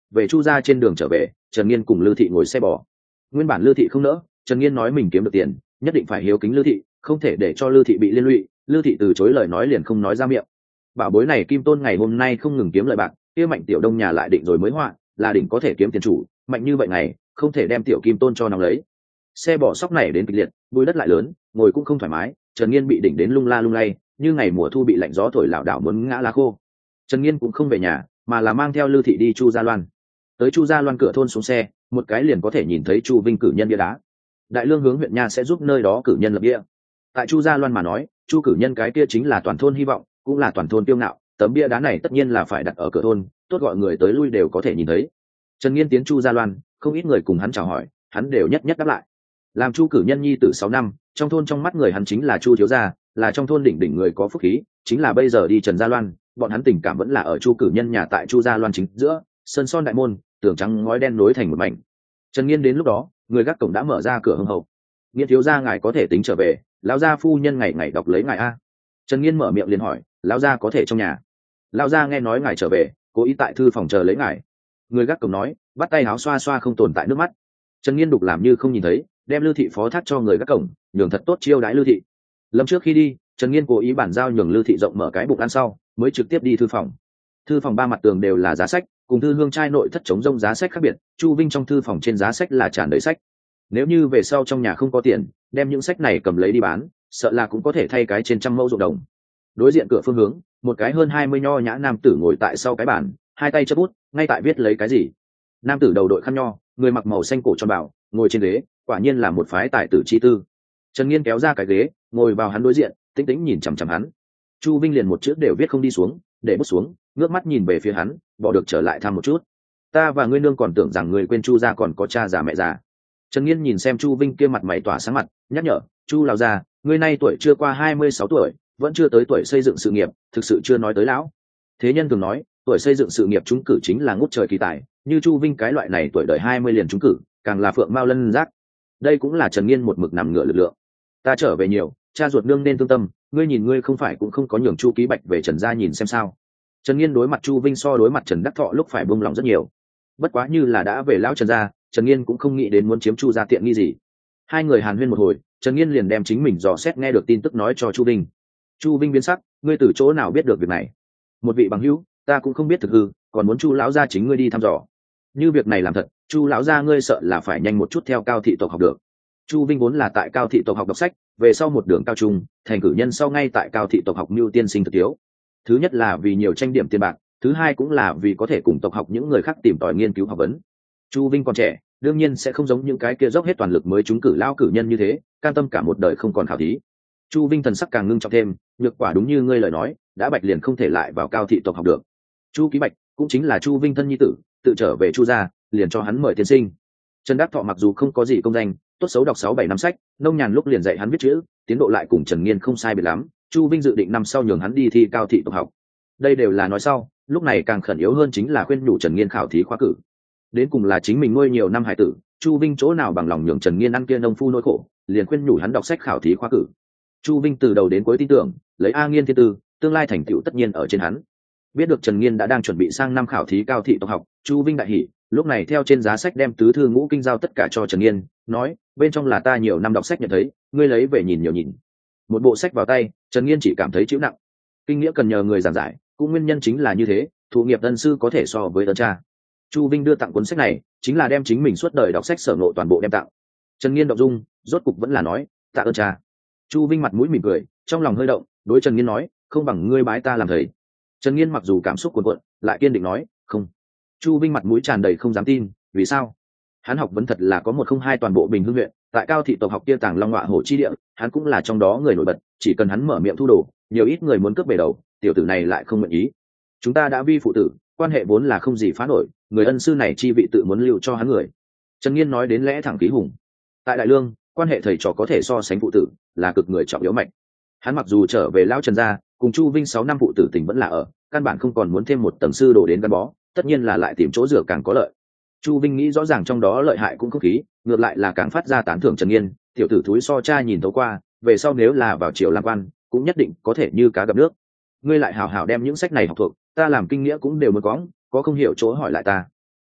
về chu ra trên đường trở về, Trần Nghiên cùng Lư Thị ngồi xe bò. Nguyên bản Lư Thị không nỡ, Trần Nghiên nói mình kiếm được tiền nhất định phải hiếu kính Lư Thị, không thể để cho Lư Thị bị liên lụy. Lư Thị từ chối lời nói liền không nói ra miệng. Bảo bối này Kim Tôn ngày hôm nay không ngừng kiếm lợi bạc, kia Mạnh Tiểu Đông nhà lại định rồi mới họa, là định có thể kiếm tiền chủ, mạnh như vậy này không thể đem Tiểu Kim Tôn cho nóng lấy. Xe bò sóc này đến kịch liệt, bùi đất lại lớn, ngồi cũng không thoải mái. Trần Nghiên bị đỉnh đến lung la lung lay, như ngày mùa thu bị lạnh gió thổi lảo đảo muốn ngã lá khô. Trần Nghiên cũng không về nhà, mà là mang theo Lư Thị đi Chu Gia Loan. Tới Chu Gia Loan cửa thôn xuống xe, một cái liền có thể nhìn thấy Chu Vinh cử nhân bia đá. Đại Lương hướng huyện nha sẽ giúp nơi đó cử nhân lập bia. Tại Chu Gia Loan mà nói, Chu cử nhân cái kia chính là toàn thôn hy vọng, cũng là toàn thôn kiêu ngạo. Tấm bia đá này tất nhiên là phải đặt ở cửa thôn, tốt gọi người tới lui đều có thể nhìn thấy. Trần Nghiên tiến Chu Gia Loan, không ít người cùng hắn chào hỏi, hắn đều nhất nhất đáp lại. Làm Chu cử nhân nhi tử sáu năm, trong thôn trong mắt người hắn chính là Chu thiếu gia, là trong thôn đỉnh đỉnh người có phúc khí, chính là bây giờ đi Trần Gia Loan, bọn hắn tình cảm vẫn là ở Chu cử nhân nhà tại Chu Gia Loan chính giữa, sơn son đại môn, tường trắng ngói đen nối thành một mảnh. Trần Nghiên đến lúc đó, người gác cổng đã mở ra cửa hưng hậu. Nghiên thiếu gia ngài có thể tính trở về, lão gia phu nhân ngày ngày đọc lấy ngài a. Trần Nghiên mở miệng liền hỏi, lão gia có thể trong nhà? Lão gia nghe nói ngài trở về, cố ý tại thư phòng chờ lấy ngài. Người gác cổng nói, bắt tay áo xoa xoa không tồn tại nước mắt. Trần Nghiên đục làm như không nhìn thấy, đem Lư Thị phó thác cho người gác cổng, nhường thật tốt chiêu đãi Lư Thị. Lâm trước khi đi, Trần Nghiên cố ý bản giao nhường Lư Thị rộng mở cái bụng ăn sau, mới trực tiếp đi thư phòng. Thư phòng ba mặt tường đều là giá sách, cùng thư hương trai nội thất chống rông giá sách khác biệt. Chu Vinh trong thư phòng trên giá sách là tràn đầy sách. Nếu như về sau trong nhà không có tiền, đem những sách này cầm lấy đi bán, sợ là cũng có thể thay cái trên trăm mẫu ruộng đồng. Đối diện cửa phương hướng, một cái hơn hai mươi nho nhã nam tử ngồi tại sau cái bàn, hai tay chấp bút, ngay tại viết lấy cái gì. Nam tử đầu đội khăn nho, người mặc màu xanh cổ tròn bảo, ngồi trên ghế, quả nhiên là một phái tài tử chi tư. Trần Nghiên kéo ra cái ghế, ngồi vào hắn đối diện, tĩnh tĩnh nhìn chằm chằm hắn. Chu Vinh liền một chữ đều viết không đi xuống, để bút xuống, ngước mắt nhìn về phía hắn, bỏ được trở lại thăm một chút. Ta và ngươi nương còn tưởng rằng ngươi quên Chu gia còn có cha già mẹ già. Trần Nghiên nhìn xem Chu Vinh kia mặt mày tỏa sáng mặt, nhắc nhở, Chu lão gia, ngươi nay tuổi chưa qua hai mươi sáu tuổi, vẫn chưa tới tuổi xây dựng sự nghiệp, thực sự chưa nói tới lão. Thế nhân thường nói, tuổi xây dựng sự nghiệp trúng cử chính là ngút trời kỳ tài, như Chu Vinh cái loại này tuổi đời hai mươi liền trúng cử, càng là phượng mao lân giác. Đây cũng là Trần Nghiên một mực nằm ngửa lực lượng. Ta trở về nhiều, cha ruột nương nên thương tâm, ngươi nhìn ngươi không phải cũng không có nhường Chu Ký Bạch về Trần gia nhìn xem sao. Trần Nghiên đối mặt Chu Vinh so đối mặt Trần Đắc Thọ lúc phải buông lòng rất nhiều. Bất quá như là đã về lão Trần gia, Trần Nghiên cũng không nghĩ đến muốn chiếm Chu gia tiện nghi gì. Hai người hàn huyên một hồi, Trần Nghiên liền đem chính mình dò xét nghe được tin tức nói cho Chu Vinh. Chu Vinh biến sắc, ngươi từ chỗ nào biết được việc này? Một vị bằng hữu, ta cũng không biết thực hư, còn muốn Chu lão gia chính ngươi đi thăm dò. Như việc này làm thật, Chu lão gia ngươi sợ là phải nhanh một chút theo Cao thị tộc học được. Chu Vinh vốn là tại Cao thị tộc học đọc sách, về sau một đường cao trung, thành cử nhân sau ngay tại Cao thị tộc học mưu tiên sinh thực tiếu. Thứ nhất là vì nhiều tranh điểm tiền bạc, thứ hai cũng là vì có thể cùng tộc học những người khác tìm tòi nghiên cứu học vấn. Chu Vinh còn trẻ, đương nhiên sẽ không giống những cái kia dốc hết toàn lực mới trúng cử lao cử nhân như thế, cam tâm cả một đời không còn khảo thí. Chu Vinh thần sắc càng ngưng trọng thêm, nhược quả đúng như ngươi lời nói, đã Bạch liền không thể lại vào Cao thị tộc học được. Chu Ký Bạch cũng chính là Chu Vinh thân nhi tử, tự trở về Chu gia, liền cho hắn mời tiên sinh. Trần Đắc Thọ mặc dù không có gì công danh, tốt xấu đọc sáu bảy năm sách, nông nhàn lúc liền dạy hắn viết chữ, tiến độ lại cùng Trần Nghiên không sai biệt lắm. Chu Vinh dự định năm sau nhường hắn đi thi Cao thị tộc học. Đây đều là nói sau, lúc này càng khẩn yếu hơn chính là khuyên nhủ Trần Nghiên khảo thí khóa cử. Đến cùng là chính mình nuôi nhiều năm hải tử, Chu Vinh chỗ nào bằng lòng nhường Trần Nghiên ăn kia nông phu nỗi khổ, liền khuyên nhủ hắn đọc sách khảo thí khóa cử. Chu Vinh từ đầu đến cuối tin tưởng, lấy A Nghiên thiên tư, tương lai thành tựu tất nhiên ở trên hắn. Biết được Trần Nghiên đã đang chuẩn bị sang năm khảo thí Cao thị tộc học, Chu Vinh đại hỉ, lúc này theo trên giá sách đem tứ thư ngũ kinh giao tất cả cho Trần Nghiên, nói, bên trong là ta nhiều năm đọc sách nhận thấy, ngươi lấy về nhìn nhiều nhìn. Một bộ sách vào tay, Trần Nghiên chỉ cảm thấy chịu nặng. Kinh nghĩa cần nhờ người giảng giải, cũng nguyên nhân chính là như thế, thụ nghiệp ân sư có thể so với ân cha. Chu Vinh đưa tặng cuốn sách này, chính là đem chính mình suốt đời đọc sách sở ngộ toàn bộ đem tặng. Trần Nghiên động dung, rốt cục vẫn là nói, tạ ơn cha. Chu Vinh mặt mũi mỉm cười, trong lòng hơi động, đối Trần Nghiên nói, không bằng ngươi bái ta làm thầy. Trần Nghiên mặc dù cảm xúc cuồn cuộn, lại kiên định nói, không. Chu Vinh mặt mũi tràn đầy không dám tin, vì sao? Hắn học vấn thật là có một không hai toàn bộ Bình Hưng huyện, tại Cao thị tộc học kia tàng long ngọa hổ chi địa, hắn cũng là trong đó người nổi bật, chỉ cần hắn mở miệng thu đồ, nhiều ít người muốn cướp bể đầu, tiểu tử này lại không nguyện ý. Chúng ta đã vi phụ tử, quan hệ vốn là không gì phá nổi, người ân sư này chi vị tự muốn lưu cho hắn người. Trần Nghiên nói đến lẽ thẳng khí hùng. Tại Đại Lương, quan hệ thầy trò có thể so sánh phụ tử, là cực người trọng yếu mạnh. Hắn mặc dù trở về lão Trần gia, cùng Chu Vinh sáu năm phụ tử tình vẫn là ở, căn bản không còn muốn thêm một tầng sư đồ đến gắn bó, tất nhiên là lại tìm chỗ dựa càng có lợi. Chu Vinh nghĩ rõ ràng trong đó lợi hại cũng không khí, ngược lại là càng phát ra tán thưởng Trần Nghiên, tiểu tử thúi so cha nhìn thấu qua, về sau nếu là vào triều làm quan, cũng nhất định có thể như cá gặp nước. Ngươi lại hảo hảo đem những sách này học thuộc, ta làm kinh nghĩa cũng đều muốn có, có không hiểu chỗ hỏi lại ta.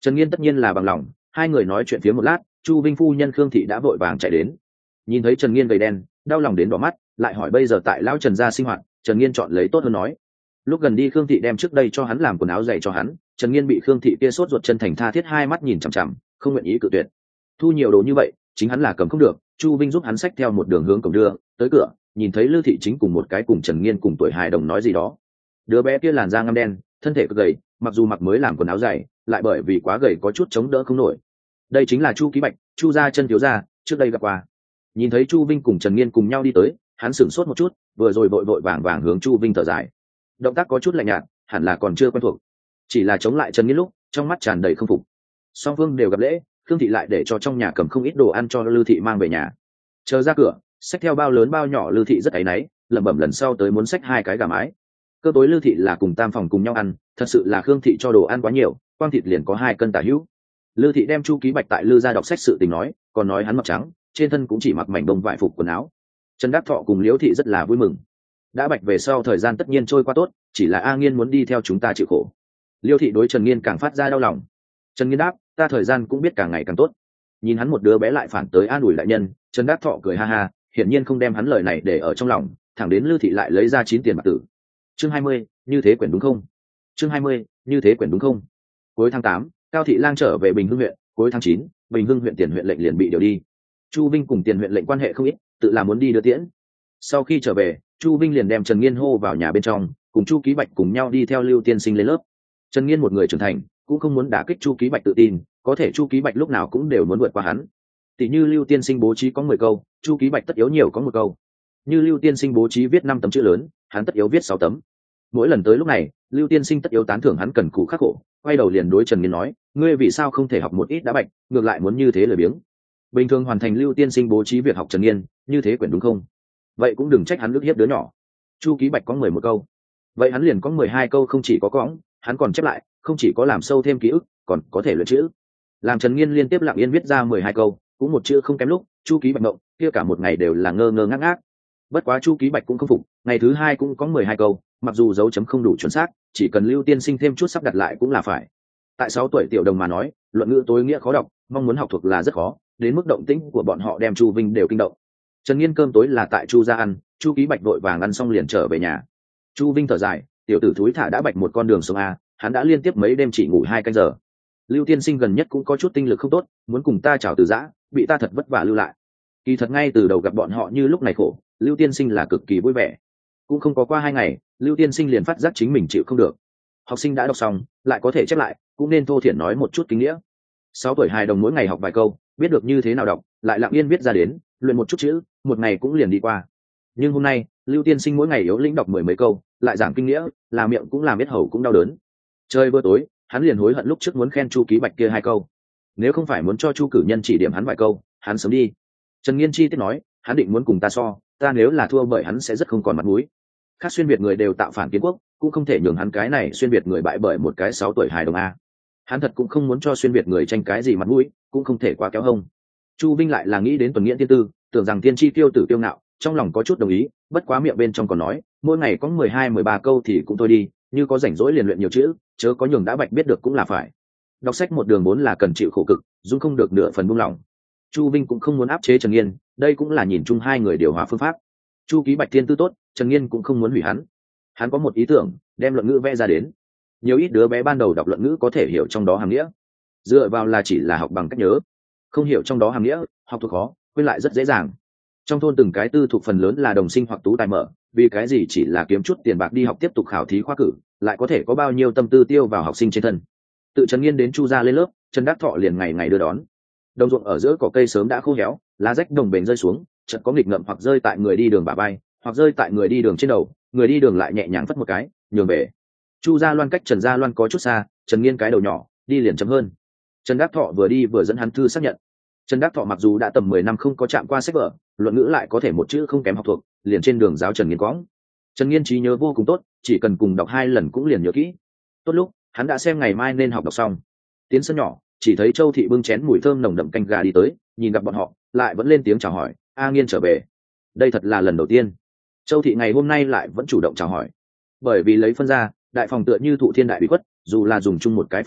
Trần Nghiên tất nhiên là bằng lòng, hai người nói chuyện phía một lát, Chu Vinh phu nhân Khương Thị đã vội vàng chạy đến. Nhìn thấy Trần Nghiên gầy đen, đau lòng đến đỏ mắt, lại hỏi bây giờ tại lão Trần gia sinh hoạt, Trần Nghiên chọn lấy tốt hơn nói. Lúc gần đi Khương Thị đem trước đây cho hắn làm quần áo dày cho hắn, Trần Nghiên bị Khương Thị kia sốt ruột chân thành tha thiết hai mắt nhìn chằm chằm, không nguyện ý cự tuyệt. Thu nhiều đồ như vậy, chính hắn là cầm không được, Chu Vinh giúp hắn xách theo một đường hướng cổng đưa, tới cửa, nhìn thấy Lư Thị chính cùng một cái cùng Trần Nghiên cùng tuổi hài đồng nói gì đó. Đứa bé kia làn da ngăm đen, thân thể cực gầy, mặc dù mặc mới làm quần áo dày, lại bởi vì quá gầy có chút chống đỡ không nổi. Đây chính là Chu Ký Bạch, Chu gia chân thiếu gia, trước đây gặp qua. Nhìn thấy Chu Vinh cùng Trần Nghiên cùng nhau đi tới, hắn sửng sốt một chút, vừa rồi vội vội vàng vàng hướng Chu Vinh thở dài. Động tác có chút lạnh nhạt, hẳn là còn chưa quen thuộc. Chỉ là chống lại Trần Nghiên lúc, trong mắt tràn đầy không phục. Song phương đều gặp lễ, Khương Thị lại để cho trong nhà cầm không ít đồ ăn cho Lư Thị mang về nhà. Chờ ra cửa, xách theo bao lớn bao nhỏ Lư Thị rất áy náy, lẩm bẩm lần sau tới muốn xách hai cái gà mái. Cơ tối Lư Thị là cùng tam phòng cùng nhau ăn, thật sự là Khương Thị cho đồ ăn quá nhiều, quang thịt liền có hai cân tả hữu. Lư Thị đem Chu Ký Bạch tại Lư gia đọc sách sự tình nói, còn nói hắn mập trắng, trên thân cũng chỉ mặc mảnh bông vải phục quần áo. Trần Đắc Thọ cùng Liễu Thị rất là vui mừng. Đã Bạch về sau thời gian tất nhiên trôi qua tốt, chỉ là A Nghiên muốn đi theo chúng ta chịu khổ. Liễu Thị đối Trần Nghiên càng phát ra đau lòng. Trần Nghiên đáp, ta thời gian cũng biết càng ngày càng tốt. Nhìn hắn một đứa bé lại phản tới an ủi đại nhân, Trần Đắc Thọ cười ha ha, hiển nhiên không đem hắn lời này để ở trong lòng, thẳng đến Lư Thị lại lấy ra chín tiền bạc tử. Chương hai mươi, như thế quyển đúng không? Chương hai mươi, như thế quyển đúng không? Cuối tháng tám, Cao Thị Lang trở về Bình Hưng huyện, cuối tháng chín, Bình Hưng huyện tiền huyện lệnh liền bị điều đi. Chu Vinh cùng tiền huyện lệnh quan hệ không ít, tự làm muốn đi đưa tiễn. Sau khi trở về, Chu Vinh liền đem Trần Nghiên hô vào nhà bên trong, cùng Chu Ký Bạch cùng nhau đi theo Lưu Tiên Sinh lên lớp. Trần Nghiên một người trưởng thành, cũng không muốn đả kích Chu Ký Bạch tự tin, có thể Chu Ký Bạch lúc nào cũng đều muốn vượt qua hắn. Tỷ như Lưu Tiên Sinh bố trí có mười câu, Chu Ký Bạch tất yếu nhiều có một câu. Như Lưu Tiên Sinh bố trí viết năm tấm chữ lớn, hắn tất yếu viết sáu tấm. Mỗi lần tới lúc này, Lưu Tiên Sinh tất yếu tán thưởng hắn cần cù khắc khổ, quay đầu liền đối Trần Nghiên nói, ngươi vì sao không thể học một ít đã Bạch, ngược lại muốn như thế lười biếng. Bình thường hoàn thành Lưu Tiên Sinh bố trí việc học Trần Nghiên, như thế quyển đúng không? Vậy cũng đừng trách hắn ức hiếp đứa nhỏ. Chu Ký Bạch có mười một câu, vậy hắn liền có mười hai câu, không chỉ có cõng, hắn còn chép lại, không chỉ có làm sâu thêm ký ức, còn có thể luyện chữ. Làm Trần Nghiên liên tiếp lặng yên viết ra mười hai câu, cũng một chữ không kém lúc, Chu Ký Bạch ngộng, kia cả một ngày đều là ngơ ngơ ngác ngác. Bất quá Chu Ký Bạch cũng không phục, ngày thứ hai cũng có mười hai câu, mặc dù dấu chấm không đủ chuẩn xác, chỉ cần Lưu Tiên Sinh thêm chút sắp đặt lại cũng là phải. Tại sáu tuổi tiểu đồng mà nói, luận ngữ tối nghĩa khó đọc, mong muốn học thuộc là rất khó, đến mức động tĩnh của bọn họ đem Chu Vinh đều kinh động. Trần Nghiên cơm tối là tại Chu gia ăn, Chu Ký Bạch vội vàng ăn xong liền trở về nhà. Chu Vinh thở dài, tiểu tử thúi thả đã Bạch một con đường sông a, hắn đã liên tiếp mấy đêm chỉ ngủ hai canh giờ. Lưu Tiên Sinh gần nhất cũng có chút tinh lực không tốt, muốn cùng ta chào từ giã, bị ta thật vất vả lưu lại. Kỳ thật ngay từ đầu gặp bọn họ như lúc này khổ, Lưu Tiên Sinh là cực kỳ vui vẻ. Cũng không có qua hai ngày, Lưu Tiên Sinh liền phát giác chính mình chịu không được. Học sinh đã đọc xong, lại có thể chép lại, cũng nên thô thiển nói một chút kinh nghĩa. Sáu tuổi hài đồng mỗi ngày học vài câu, biết được như thế nào đọc, lại lặng yên viết ra đến, luyện một chút chữ, một ngày cũng liền đi qua. Nhưng hôm nay, Lưu Tiên Sinh mỗi ngày yếu lĩnh đọc mười mấy câu, lại giảng kinh nghĩa, là miệng cũng làm biết hầu cũng đau đớn. Chơi bữa tối, hắn liền hối hận lúc trước muốn khen Chu Ký Bạch kia hai câu. Nếu không phải muốn cho Chu cử nhân chỉ điểm hắn vài câu, hắn sớm đi. Trần Nghiên chi tiết nói, hắn định muốn cùng ta so, ta nếu là thua bởi hắn sẽ rất không còn mặt mũi. Khác xuyên việt người đều tạo phản kiến quốc, cũng không thể nhường hắn cái này xuyên việt người bại bởi một cái sáu tuổi hài đồng a. Hắn thật cũng không muốn cho xuyên việt người tranh cái gì mặt mũi, cũng không thể quá kéo hông. Chu Vinh lại là nghĩ đến Tuần Nghiễn tiên tư, tưởng rằng tiên tri tiêu tử tiêu ngạo, trong lòng có chút đồng ý, bất quá miệng bên trong còn nói, mỗi ngày có mười hai mười ba câu thì cũng thôi đi, như có rảnh rỗi liền luyện nhiều chữ, chớ có nhường đã Bạch biết được cũng là phải. Đọc sách một đường vốn là cần chịu khổ cực, dung không được nửa phần buông lỏng. Chu Vinh cũng không muốn áp chế Trần Nghiên, đây cũng là nhìn chung hai người điều hòa phương pháp. Chu Ký Bạch thiên tư tốt, Trần Nghiên cũng không muốn hủy hắn. Hắn có một ý tưởng, đem luận ngữ vẽ ra đến. Nhiều ít đứa bé ban đầu đọc luận ngữ có thể hiểu trong đó hàm nghĩa, dựa vào là chỉ là học bằng cách nhớ, không hiểu trong đó hàm nghĩa, học thuộc khó, quên lại rất dễ dàng. Trong thôn từng cái tư thuộc phần lớn là đồng sinh hoặc tú tài mở, vì cái gì chỉ là kiếm chút tiền bạc đi học tiếp tục khảo thí khoa cử, lại có thể có bao nhiêu tâm tư tiêu vào học sinh trên thân. Tự Trần Nghiên đến Chu gia lên lớp, Trần Đắc Thọ liền ngày ngày đưa đón. Đồng ruộng ở giữa cỏ cây sớm đã khô héo, lá rách đồng bền rơi xuống, chợt có nghịch ngợm hoặc rơi tại người đi đường bả vai, hoặc rơi tại người đi đường trên đầu, người đi đường lại nhẹ nhàng phất một cái, nhường về. Chu gia Loan cách Trần gia Loan có chút xa, Trần Nghiên cái đầu nhỏ, đi liền chậm hơn. Trần Đắc Thọ vừa đi vừa dẫn hắn thư xác nhận. Trần Đắc Thọ mặc dù đã tầm mười năm không có chạm qua sách vở, luận ngữ lại có thể một chữ không kém học thuộc, liền trên đường giáo Trần Nghiên quõng. Trần Nghiên trí nhớ vô cùng tốt, chỉ cần cùng đọc hai lần cũng liền nhớ kỹ. Tốt lúc, hắn đã xem ngày mai nên học đọc xong. Tiến sân nhỏ, chỉ thấy Châu Thị bưng chén mùi thơm nồng đậm canh gà đi tới, nhìn gặp bọn họ, lại vẫn lên tiếng chào hỏi, "A Nghiên trở về." Đây thật là lần đầu tiên. Châu Thị ngày hôm nay lại vẫn chủ động chào hỏi. Bởi vì lấy phân ra, đại phòng tựa như thụ thiên đại bị khuất, dù là dùng chung một cái phòng bếp,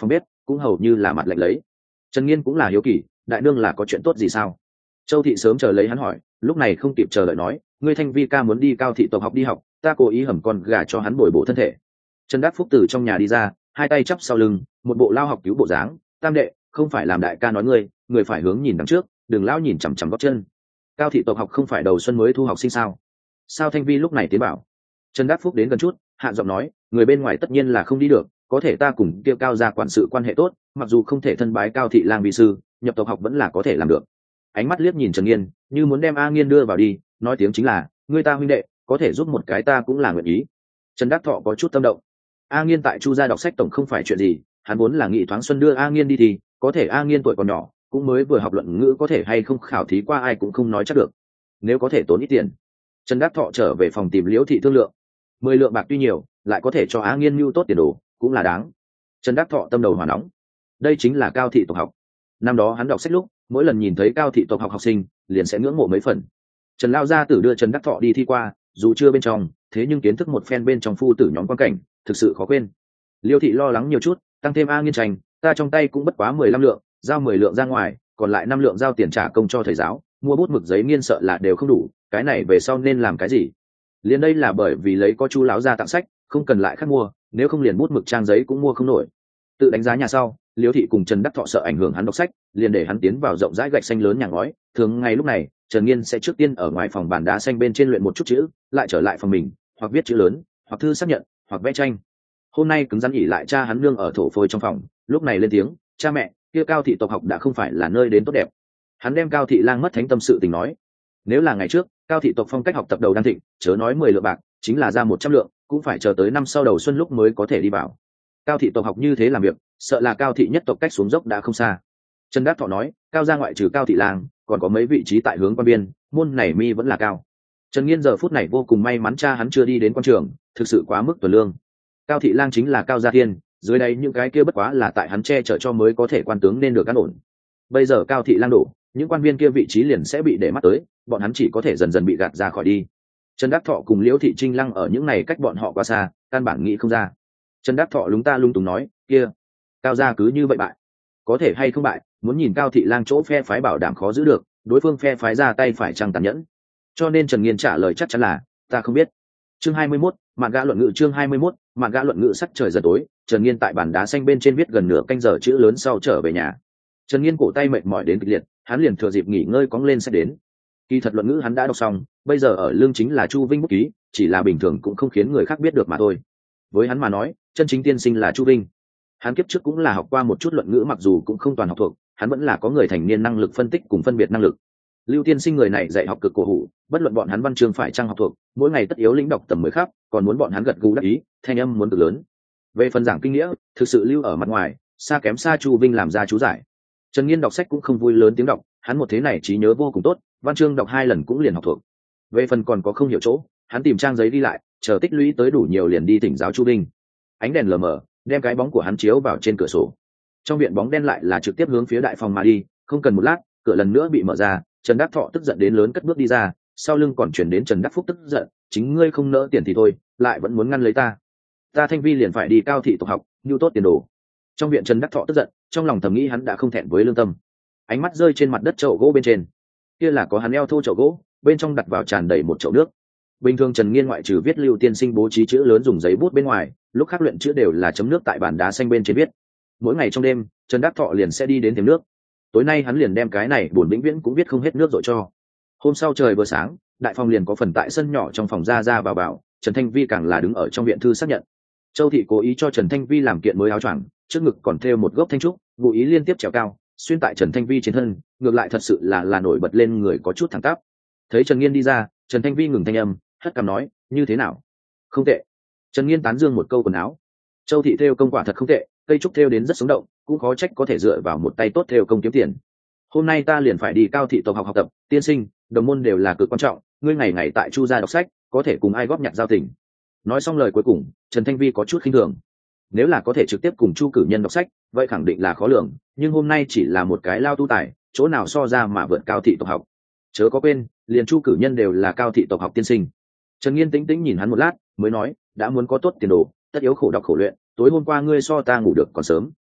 cũng hầu như là mặt lạnh lấy. Trần Nghiên cũng là hiếu kỳ, đại nương là có chuyện tốt gì sao? Châu Thị sớm chờ lấy hắn hỏi, lúc này không kịp chờ đợi nói, ngươi Thanh Vi ca muốn đi Cao thị tộc học đi học, ta cố ý hầm con gà cho hắn bồi bổ thân thể. Trần Đắc Phúc từ trong nhà đi ra, hai tay chắp sau lưng, một bộ lao học cứu bộ dáng, tam đệ, không phải làm đại ca nói ngươi, người phải hướng nhìn đằng trước, đừng lao nhìn chằm chằm gót chân. Cao thị tộc học không phải đầu xuân mới thu học sinh sao? Sao Thanh Vi lúc này tiến bảo? Trần Đắc Phúc đến gần chút, hạ giọng nói, người bên ngoài tất nhiên là không đi được, có thể ta cùng kia Cao gia quản sự quan hệ tốt, mặc dù không thể thân bái Cao thị lang vi sư, nhập tộc học vẫn là có thể làm được. Ánh mắt liếc nhìn Trần Nghiên, như muốn đem A Nghiên đưa vào đi, nói tiếng chính là, ngươi ta huynh đệ, có thể giúp một cái ta cũng là nguyện ý. Trần Đắc Thọ có chút tâm động. A Nghiên tại Chu gia đọc sách tổng không phải chuyện gì, hắn vốn là nghị thoáng xuân đưa A Nghiên đi thì, có thể A Nghiên tuổi còn nhỏ, cũng mới vừa học luận ngữ, có thể hay không khảo thí qua ai cũng không nói chắc được. Nếu có thể tốn ít tiền. Trần Đắc Thọ trở về phòng tìm Liễu thị thương lượng. Mười lượng bạc tuy nhiều, lại có thể cho A Nghiên mưu tốt tiền đồ, cũng là đáng. Trần Đắc Thọ tâm đầu hỏa nóng. Đây chính là Cao thị tộc học. Năm đó hắn đọc sách lúc, mỗi lần nhìn thấy Cao thị tộc học học sinh, liền sẽ ngưỡng mộ mấy phần. Trần Lao gia tử đưa Trần Đắc Thọ đi thi qua, dù chưa bên trong, thế nhưng kiến thức một phen bên trong phu tử nhóm quan cảnh, thực sự khó quên. Liêu thị lo lắng nhiều chút, tăng thêm A Nghiên tranh, ta trong tay cũng bất quá mười lăm lượng, giao mười lượng ra ngoài, còn lại năm lượng giao tiền trả công cho thầy giáo, mua bút mực giấy nghiên sợ là đều không đủ, cái này về sau nên làm cái gì? Liền đây là bởi vì lấy có Chu lão gia tặng sách, không cần lại khác mua, nếu không liền bút mực trang giấy cũng mua không nổi. Tự đánh giá nhà sau, Liêu thị cùng Trần Đắc Thọ sợ ảnh hưởng hắn đọc sách, liền để hắn tiến vào rộng rãi gạch xanh lớn nhà ngói, thường ngay lúc này, Trần Nghiên sẽ trước tiên ở ngoài phòng bàn đá xanh bên trên luyện một chút chữ, lại trở lại phòng mình, hoặc viết chữ lớn, hoặc thư xác nhận, hoặc vẽ tranh. Hôm nay cứng rắn ỉ lại cha hắn nương ở thổ phôi trong phòng, lúc này lên tiếng, cha mẹ, kia Cao thị tộc học đã không phải là nơi đến tốt đẹp. Hắn đem Cao thị lang mất thánh tâm sự tình nói. Nếu là ngày trước, Cao thị tộc phong cách học tập đầu đang thịnh, chớ nói mười lượng bạc, chính là ra một trăm lượng, cũng phải chờ tới năm sau đầu xuân lúc mới có thể đi vào. Cao thị tộc học như thế làm việc, sợ là Cao thị nhất tộc cách xuống dốc đã không xa. Trần Đắc Thọ nói, Cao gia ngoại trừ Cao thị lang, còn có mấy vị trí tại hướng quan biên, môn này mi vẫn là cao. Trần Nghiên giờ phút này vô cùng may mắn cha hắn chưa đi đến quan trường, thực sự quá mức tuần lương. Cao thị lang chính là Cao gia thiên, dưới đây những cái kia bất quá là tại hắn che chở cho mới có thể quan tướng nên được an ổn. Bây giờ Cao thị lang đổ, những quan viên kia vị trí liền sẽ bị để mắt tới, bọn hắn chỉ có thể dần dần bị gạt ra khỏi đi. Trần Đắc Thọ cùng Liễu thị Trinh Lăng ở những này cách bọn họ quá xa, căn bản nghĩ không ra. Trần Đắc Thọ lúng ta lung túng nói, kia, Cao gia cứ như vậy bại, có thể hay không bại, muốn nhìn Cao thị lang chỗ phe phái bảo đảm khó giữ được, đối phương phe phái ra tay phải chăng tàn nhẫn. Cho nên Trần Nghiên trả lời chắc chắn là, ta không biết. Chương hai mươi mốt, mạn gã luận ngữ chương hai mươi mốt, mạn gã luận ngữ sắc trời dần tối, Trần Nghiên tại bàn đá xanh bên trên viết gần nửa canh giờ chữ lớn sau trở về nhà. Trần Nghiên cổ tay mệt mỏi đến kịch liệt, hắn liền thừa dịp nghỉ ngơi cóng lên sẽ đến. Kỳ thật luận ngữ hắn đã đọc xong, bây giờ ở lương chính là Chu Vinh bút ký, chỉ là bình thường cũng không khiến người khác biết được mà thôi. Với hắn mà nói, chân chính tiên sinh là Chu Vinh. Hắn kiếp trước cũng là học qua một chút luận ngữ, mặc dù cũng không toàn học thuộc, hắn vẫn là có người thành niên năng lực phân tích cùng phân biệt năng lực. Lưu tiên sinh người này dạy học cực cổ hủ, bất luận bọn hắn văn chương phải trang học thuộc, mỗi ngày tất yếu lĩnh đọc tầm mới khắp, còn muốn bọn hắn gật gù đắc ý, thanh âm muốn cực lớn. Về phần giảng kinh nghĩa, thực sự lưu ở mặt ngoài, xa kém xa Chu Vinh làm ra chú giải. Trần Nghiên đọc sách cũng không vui lớn tiếng đọc, hắn một thế này trí nhớ vô cùng tốt, văn chương đọc hai lần cũng liền học thuộc. Về phần còn có không hiểu chỗ, hắn tìm trang giấy đi lại, chờ tích lũy tới đủ nhiều liền đi thỉnh giáo Chu Vinh. Ánh đèn lờ mờ, đem cái bóng của hắn chiếu vào trên cửa sổ. Trong viện bóng đen lại là trực tiếp hướng phía đại phòng mà đi, không cần một lát, cửa lần nữa bị mở ra, Trần Đắc Thọ tức giận đến lớn cất bước đi ra, sau lưng còn chuyển đến Trần Đắc Phúc tức giận, chính ngươi không nỡ tiền thì thôi, lại vẫn muốn ngăn lấy ta. Ta Thanh Vi liền phải đi Cao thị tộc học, nhu tốt tiền đồ. Trong viện Trần Đắc Thọ tức giận, trong lòng thầm nghĩ hắn đã không thẹn với lương tâm. Ánh mắt rơi trên mặt đất chậu gỗ bên trên, kia là có hắn eo thô chậu gỗ, bên trong đặt vào tràn đầy một chậu nước. Bình thường Trần Nghiên ngoại trừ viết Lưu tiên sinh bố trí chữ lớn dùng giấy bút bên ngoài, lúc khác luyện chữ đều là chấm nước tại bàn đá xanh bên trên viết. Mỗi ngày trong đêm, Trần Đắc Thọ liền sẽ đi đến tìm nước. Tối nay hắn liền đem cái này buồn vĩnh viễn cũng viết không hết nước rồi cho. Hôm sau trời vừa sáng, đại phòng liền có phần tại sân nhỏ trong phòng ra ra vào vào, Trần Thanh Vi càng là đứng ở trong viện thư xác nhận. Châu thị cố ý cho Trần Thanh Vi làm kiện mới áo choàng, trước ngực còn thêu một gốc thanh trúc, ngụ ý liên tiếp trèo cao, xuyên tại Trần Thanh Vi trên thân, ngược lại thật sự là là nổi bật lên người có chút thẳng tắp. Thấy Trần Nghiên đi ra, Trần Thanh Vi ngừng thanh âm, hất cằm nói, như thế nào? Không tệ. Trần Nghiên tán dương một câu quần áo. Châu thị thêu công quả thật không tệ, cây trúc thêu đến rất sống động, cũng khó trách có thể dựa vào một tay tốt thêu công kiếm tiền. Hôm nay ta liền phải đi Cao thị tộc học học tập, tiên sinh, đồng môn đều là cực quan trọng, ngươi ngày ngày tại Chu gia đọc sách, có thể cùng ai góp nhặt giao tình. Nói xong lời cuối cùng, Trần Thanh Vi có chút khinh thường. Nếu là có thể trực tiếp cùng Chu cử nhân đọc sách, vậy khẳng định là khó lường, nhưng hôm nay chỉ là một cái lao tu tài, chỗ nào so ra mà vượt Cao thị tộc học. Chớ có quên, liền Chu cử nhân đều là Cao thị tộc học tiên sinh. Trần Nghiên tĩnh tĩnh nhìn hắn một lát, mới nói, đã muốn có tốt tiền đồ, tất yếu khổ đọc khổ luyện, tối hôm qua ngươi so ta ngủ được còn sớm.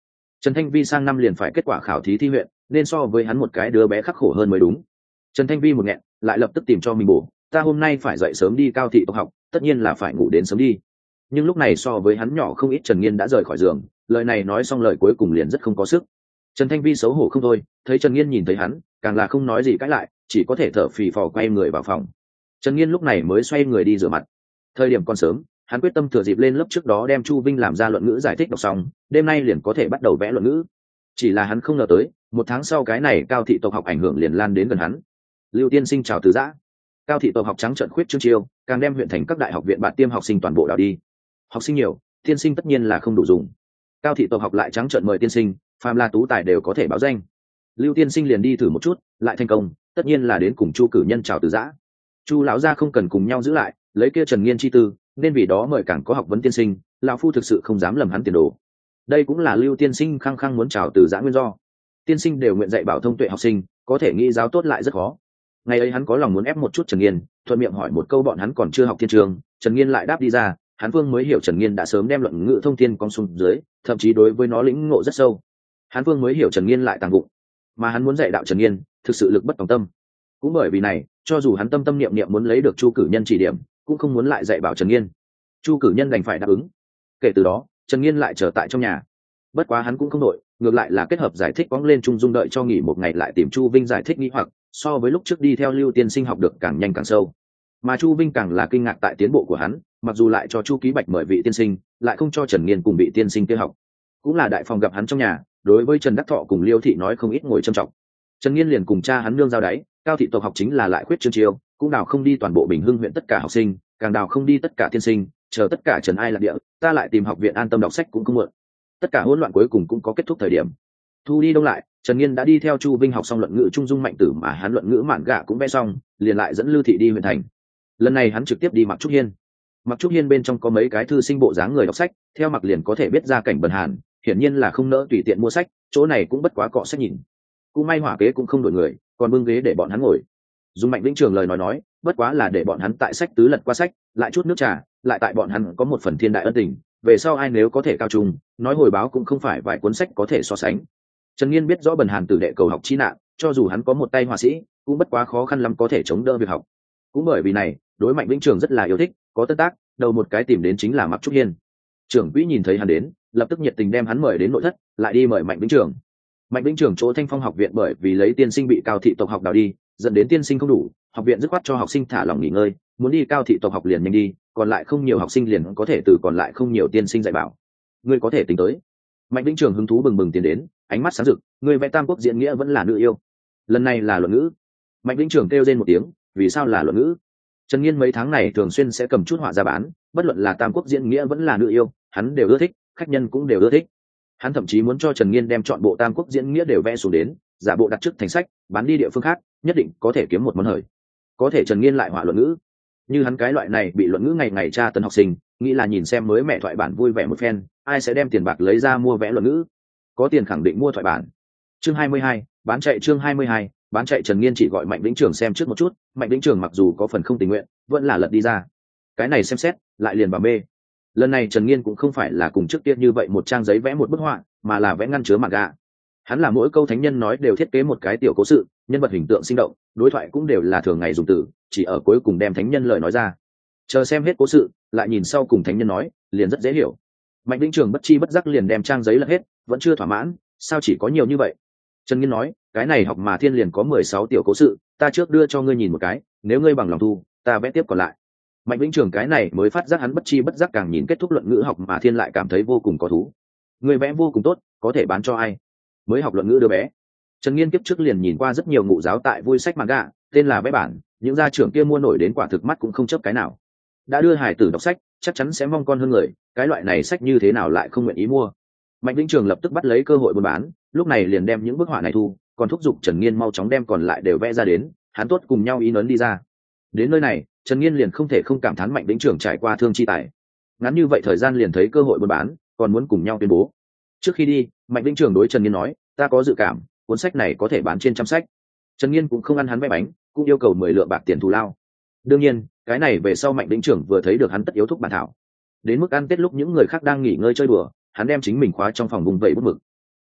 Trần Thanh Vi sang năm liền phải kết quả khảo thí thi huyện, nên so với hắn một cái đứa bé khắc khổ hơn mới đúng. Trần Thanh Vi một nghẹn, lại lập tức tìm cho mình bổ, ta hôm nay phải dậy sớm đi Cao thị tộc học, tất nhiên là phải ngủ đến sớm đi. Nhưng lúc này so với hắn nhỏ không ít, Trần Nghiên đã rời khỏi giường, lời này nói xong lời cuối cùng liền rất không có sức. Trần Thanh Vi xấu hổ không thôi, thấy Trần Nghiên nhìn thấy hắn, càng là không nói gì cãi lại, chỉ có thể thở phì phò quay người vào phòng. Trần Nghiên lúc này mới xoay người đi rửa mặt. Thời điểm còn sớm, hắn quyết tâm thừa dịp lên lớp trước đó đem Chu Vinh làm ra luận ngữ giải thích đọc xong, đêm nay liền có thể bắt đầu vẽ luận ngữ. Chỉ là hắn không ngờ tới, một tháng sau cái này Cao thị tộc học ảnh hưởng liền lan đến gần hắn. Lưu tiên sinh chào từ giã. Cao thị tộc học trắng trợn khuyết trương chiêu, càng đem huyện thành các đại học viện bạn tiêm học sinh toàn bộ đào đi. Học sinh nhiều, tiên sinh tất nhiên là không đủ dùng. Cao thị tộc học lại trắng trợn mời tiên sinh, phàm là tú tài đều có thể báo danh. Lưu tiên sinh liền đi thử một chút, lại thành công, tất nhiên là đến cùng Chu cử nhân chào từ giã. Chu lão gia không cần cùng nhau giữ lại, lấy kia Trần Nghiên chi tư, nên vì đó mời càng có học vấn tiên sinh, lão phu thực sự không dám lầm hắn tiền đồ. Đây cũng là Lưu tiên sinh khăng khăng muốn chào từ giã nguyên do. Tiên sinh đều nguyện dạy bảo thông tuệ học sinh, có thể nghĩ giáo tốt lại rất khó. Ngày ấy hắn có lòng muốn ép một chút Trần Nghiên, thuận miệng hỏi một câu bọn hắn còn chưa học thiên trường, Trần Nghiên lại đáp đi ra, hắn Vương mới hiểu Trần Nghiên đã sớm đem luận ngữ thông thiên con xuống dưới, thậm chí đối với nó lĩnh ngộ rất sâu. Hắn Vương mới hiểu Trần Nghiên lại tàng bụng, mà hắn muốn dạy đạo Trần Nghiên, thực sự lực bất tòng tâm. Cũng bởi vì này, cho dù hắn tâm tâm niệm niệm muốn lấy được Chu cử nhân chỉ điểm, cũng không muốn lại dạy bảo Trần Nghiên. Chu cử nhân đành phải đáp ứng. Kể từ đó, Trần Nghiên lại trở tại trong nhà. Bất quá hắn cũng không đội, ngược lại là kết hợp giải thích quăng lên trung dung, đợi cho nghỉ một ngày lại tìm Chu Vinh giải thích nghi hoặc, so với lúc trước đi theo Lưu tiên sinh học được càng nhanh càng sâu. Mà Chu Vinh càng là kinh ngạc tại tiến bộ của hắn, mặc dù lại cho Chu Ký Bạch mời vị tiên sinh, lại không cho Trần Nghiên cùng vị tiên sinh kia học. Cũng là đại phòng gặp hắn trong nhà, đối với Trần Đắc Thọ cùng Liêu thị nói không ít ngồi trầm trọng. Trần Nghiên liền cùng cha hắn nương giao đáy, Cao thị tộc học chính là lại khuyết trương chiêu, cũng đào không đi toàn bộ Bình Hưng huyện tất cả học sinh, càng đào không đi tất cả tiên sinh, chờ tất cả trần ai lạc địa, ta lại tìm học viện an tâm đọc sách cũng không muộn. Tất cả hỗn loạn cuối cùng cũng có kết thúc thời điểm. Thu đi đông lại, Trần Nghiên đã đi theo Chu Vinh học xong luận ngữ trung dung mạnh tử, mà hắn luận ngữ mạn gạ cũng vẽ xong, liền lại dẫn Lưu thị đi huyện thành. Lần này hắn trực tiếp đi Mặc Trúc Hiên. Mặc Trúc Hiên bên trong có mấy cái thư sinh bộ dáng người đọc sách, theo mặc liền có thể biết ra cảnh bần hàn, hiển nhiên là không nỡ tùy tiện mua sách, chỗ này cũng bất quá cọ sách nhìn. Cũng may hỏa kế cũng không đổi người, còn bưng ghế để bọn hắn ngồi. Dùng Mạnh Vĩnh Trường lời nói nói, bất quá là để bọn hắn tại sách tứ lật qua sách, lại chút nước trà, lại tại bọn hắn có một phần thiên đại ân tình, về sau ai nếu có thể cao trung, nói hồi báo cũng không phải vài cuốn sách có thể so sánh. Trần Nghiên biết rõ bần hàn tử đệ cầu học chi nạn, cho dù hắn có một tay họa sĩ, cũng bất quá khó khăn lắm có thể chống đỡ việc học. Cũng bởi vì này, đối Mạnh Vĩnh Trường rất là yêu thích, có tân tác, đầu một cái tìm đến chính là Mặc Trúc Hiên. Trưởng quỹ nhìn thấy hắn đến, lập tức nhiệt tình đem hắn mời đến nội thất, lại đi mời Mạnh Vĩnh Trường. Mạnh Vĩnh Trường chỗ Thanh Phong học viện bởi vì lấy tiên sinh bị Cao thị tộc học đào đi, dẫn đến tiên sinh không đủ, học viện dứt khoát cho học sinh thả lỏng nghỉ ngơi, muốn đi Cao thị tộc học liền nhanh đi, còn lại không nhiều học sinh liền có thể từ còn lại không nhiều tiên sinh dạy bảo. Ngươi có thể tính tới. Mạnh Vĩnh Trường hứng thú bừng bừng tiến đến, ánh mắt sáng rực, ngươi vẽ Tam Quốc diễn nghĩa vẫn là nữ yêu. Lần này là luận ngữ. Mạnh Vĩnh Trường kêu lên một tiếng, vì sao là luận ngữ? Trần Nghiên mấy tháng này thường xuyên sẽ cầm chút họa ra bán, bất luận là Tam Quốc diễn nghĩa vẫn là nữ yêu, hắn đều ưa thích, khách nhân cũng đều ưa thích. Hắn thậm chí muốn cho Trần Nghiên đem chọn bộ Tam Quốc diễn nghĩa đều vẽ xuống đến, giả bộ đặt trước thành sách, bán đi địa phương khác, nhất định có thể kiếm một món hời. Có thể Trần Nghiên lại họa luận ngữ. Như hắn cái loại này bị luận ngữ ngày ngày tra tấn học sinh, nghĩ là nhìn xem mới mẹ thoại bản vui vẻ một phen, ai sẽ đem tiền bạc lấy ra mua vẽ luận ngữ? Có tiền khẳng định mua thoại bản. Chương hai mươi hai, bán chạy chương hai mươi hai, bán chạy. Trần Nghiên chỉ gọi Mạnh Vĩnh Trường xem trước một chút, Mạnh Vĩnh Trường mặc dù có phần không tình nguyện, vẫn là lật đi ra. Cái này xem xét, lại liền bà mê. Lần này Trần Nghiên cũng không phải là cùng trước tiên như vậy một trang giấy vẽ một bức họa, mà là vẽ ngăn chứa mạn gạ. Hắn là mỗi câu thánh nhân nói đều thiết kế một cái tiểu cố sự, nhân vật hình tượng sinh động, đối thoại cũng đều là thường ngày dùng từ, chỉ ở cuối cùng đem thánh nhân lời nói ra. Chờ xem hết cố sự, lại nhìn sau cùng thánh nhân nói, liền rất dễ hiểu. Mạnh Vĩnh Trường bất chi bất giác liền đem trang giấy lật hết, vẫn chưa thỏa mãn, sao chỉ có nhiều như vậy? Trần Nghiên nói, cái này học mà thiên liền có mười sáu tiểu cố sự, ta trước đưa cho ngươi nhìn một cái, nếu ngươi bằng lòng thu, ta vẽ tiếp còn lại. Mạnh Vĩnh Trường cái này mới phát giác hắn bất chi bất giác càng nhìn kết thúc luận ngữ học mà thiên lại cảm thấy vô cùng có thú. Người vẽ vô cùng tốt, có thể bán cho ai? Mới học luận ngữ đứa bé. Trần Nghiên kiếp trước liền nhìn qua rất nhiều ngụ giáo tại vui sách manga, tên là vẽ bản, những gia trưởng kia mua nổi đến quả thực mắt cũng không chấp cái nào. Đã đưa hải tử đọc sách, chắc chắn sẽ mong con hơn người, cái loại này sách như thế nào lại không nguyện ý mua? Mạnh Vĩnh Trường lập tức bắt lấy cơ hội buôn bán, lúc này liền đem những bức họa này thu, còn thúc giục Trần Nghiên mau chóng đem còn lại đều vẽ ra đến, hắn tốt cùng nhau ý nấn đi ra. Đến nơi này, Trần Nghiên liền không thể không cảm thán Mạnh Vĩnh Trường trải qua thương chi tài. Ngắn như vậy thời gian liền thấy cơ hội buôn bán, còn muốn cùng nhau tuyên bố. Trước khi đi, Mạnh Vĩnh Trường đối Trần Nghiên nói, ta có dự cảm, cuốn sách này có thể bán trên trăm sách. Trần Nghiên cũng không ăn hắn vẽ bánh, cũng yêu cầu mười lượng bạc tiền thù lao. Đương nhiên, cái này về sau Mạnh Vĩnh Trường vừa thấy được hắn tất yếu thúc bản thảo. Đến mức ăn Tết lúc những người khác đang nghỉ ngơi chơi đùa, hắn đem chính mình khóa trong phòng vùng vẫy bút mực.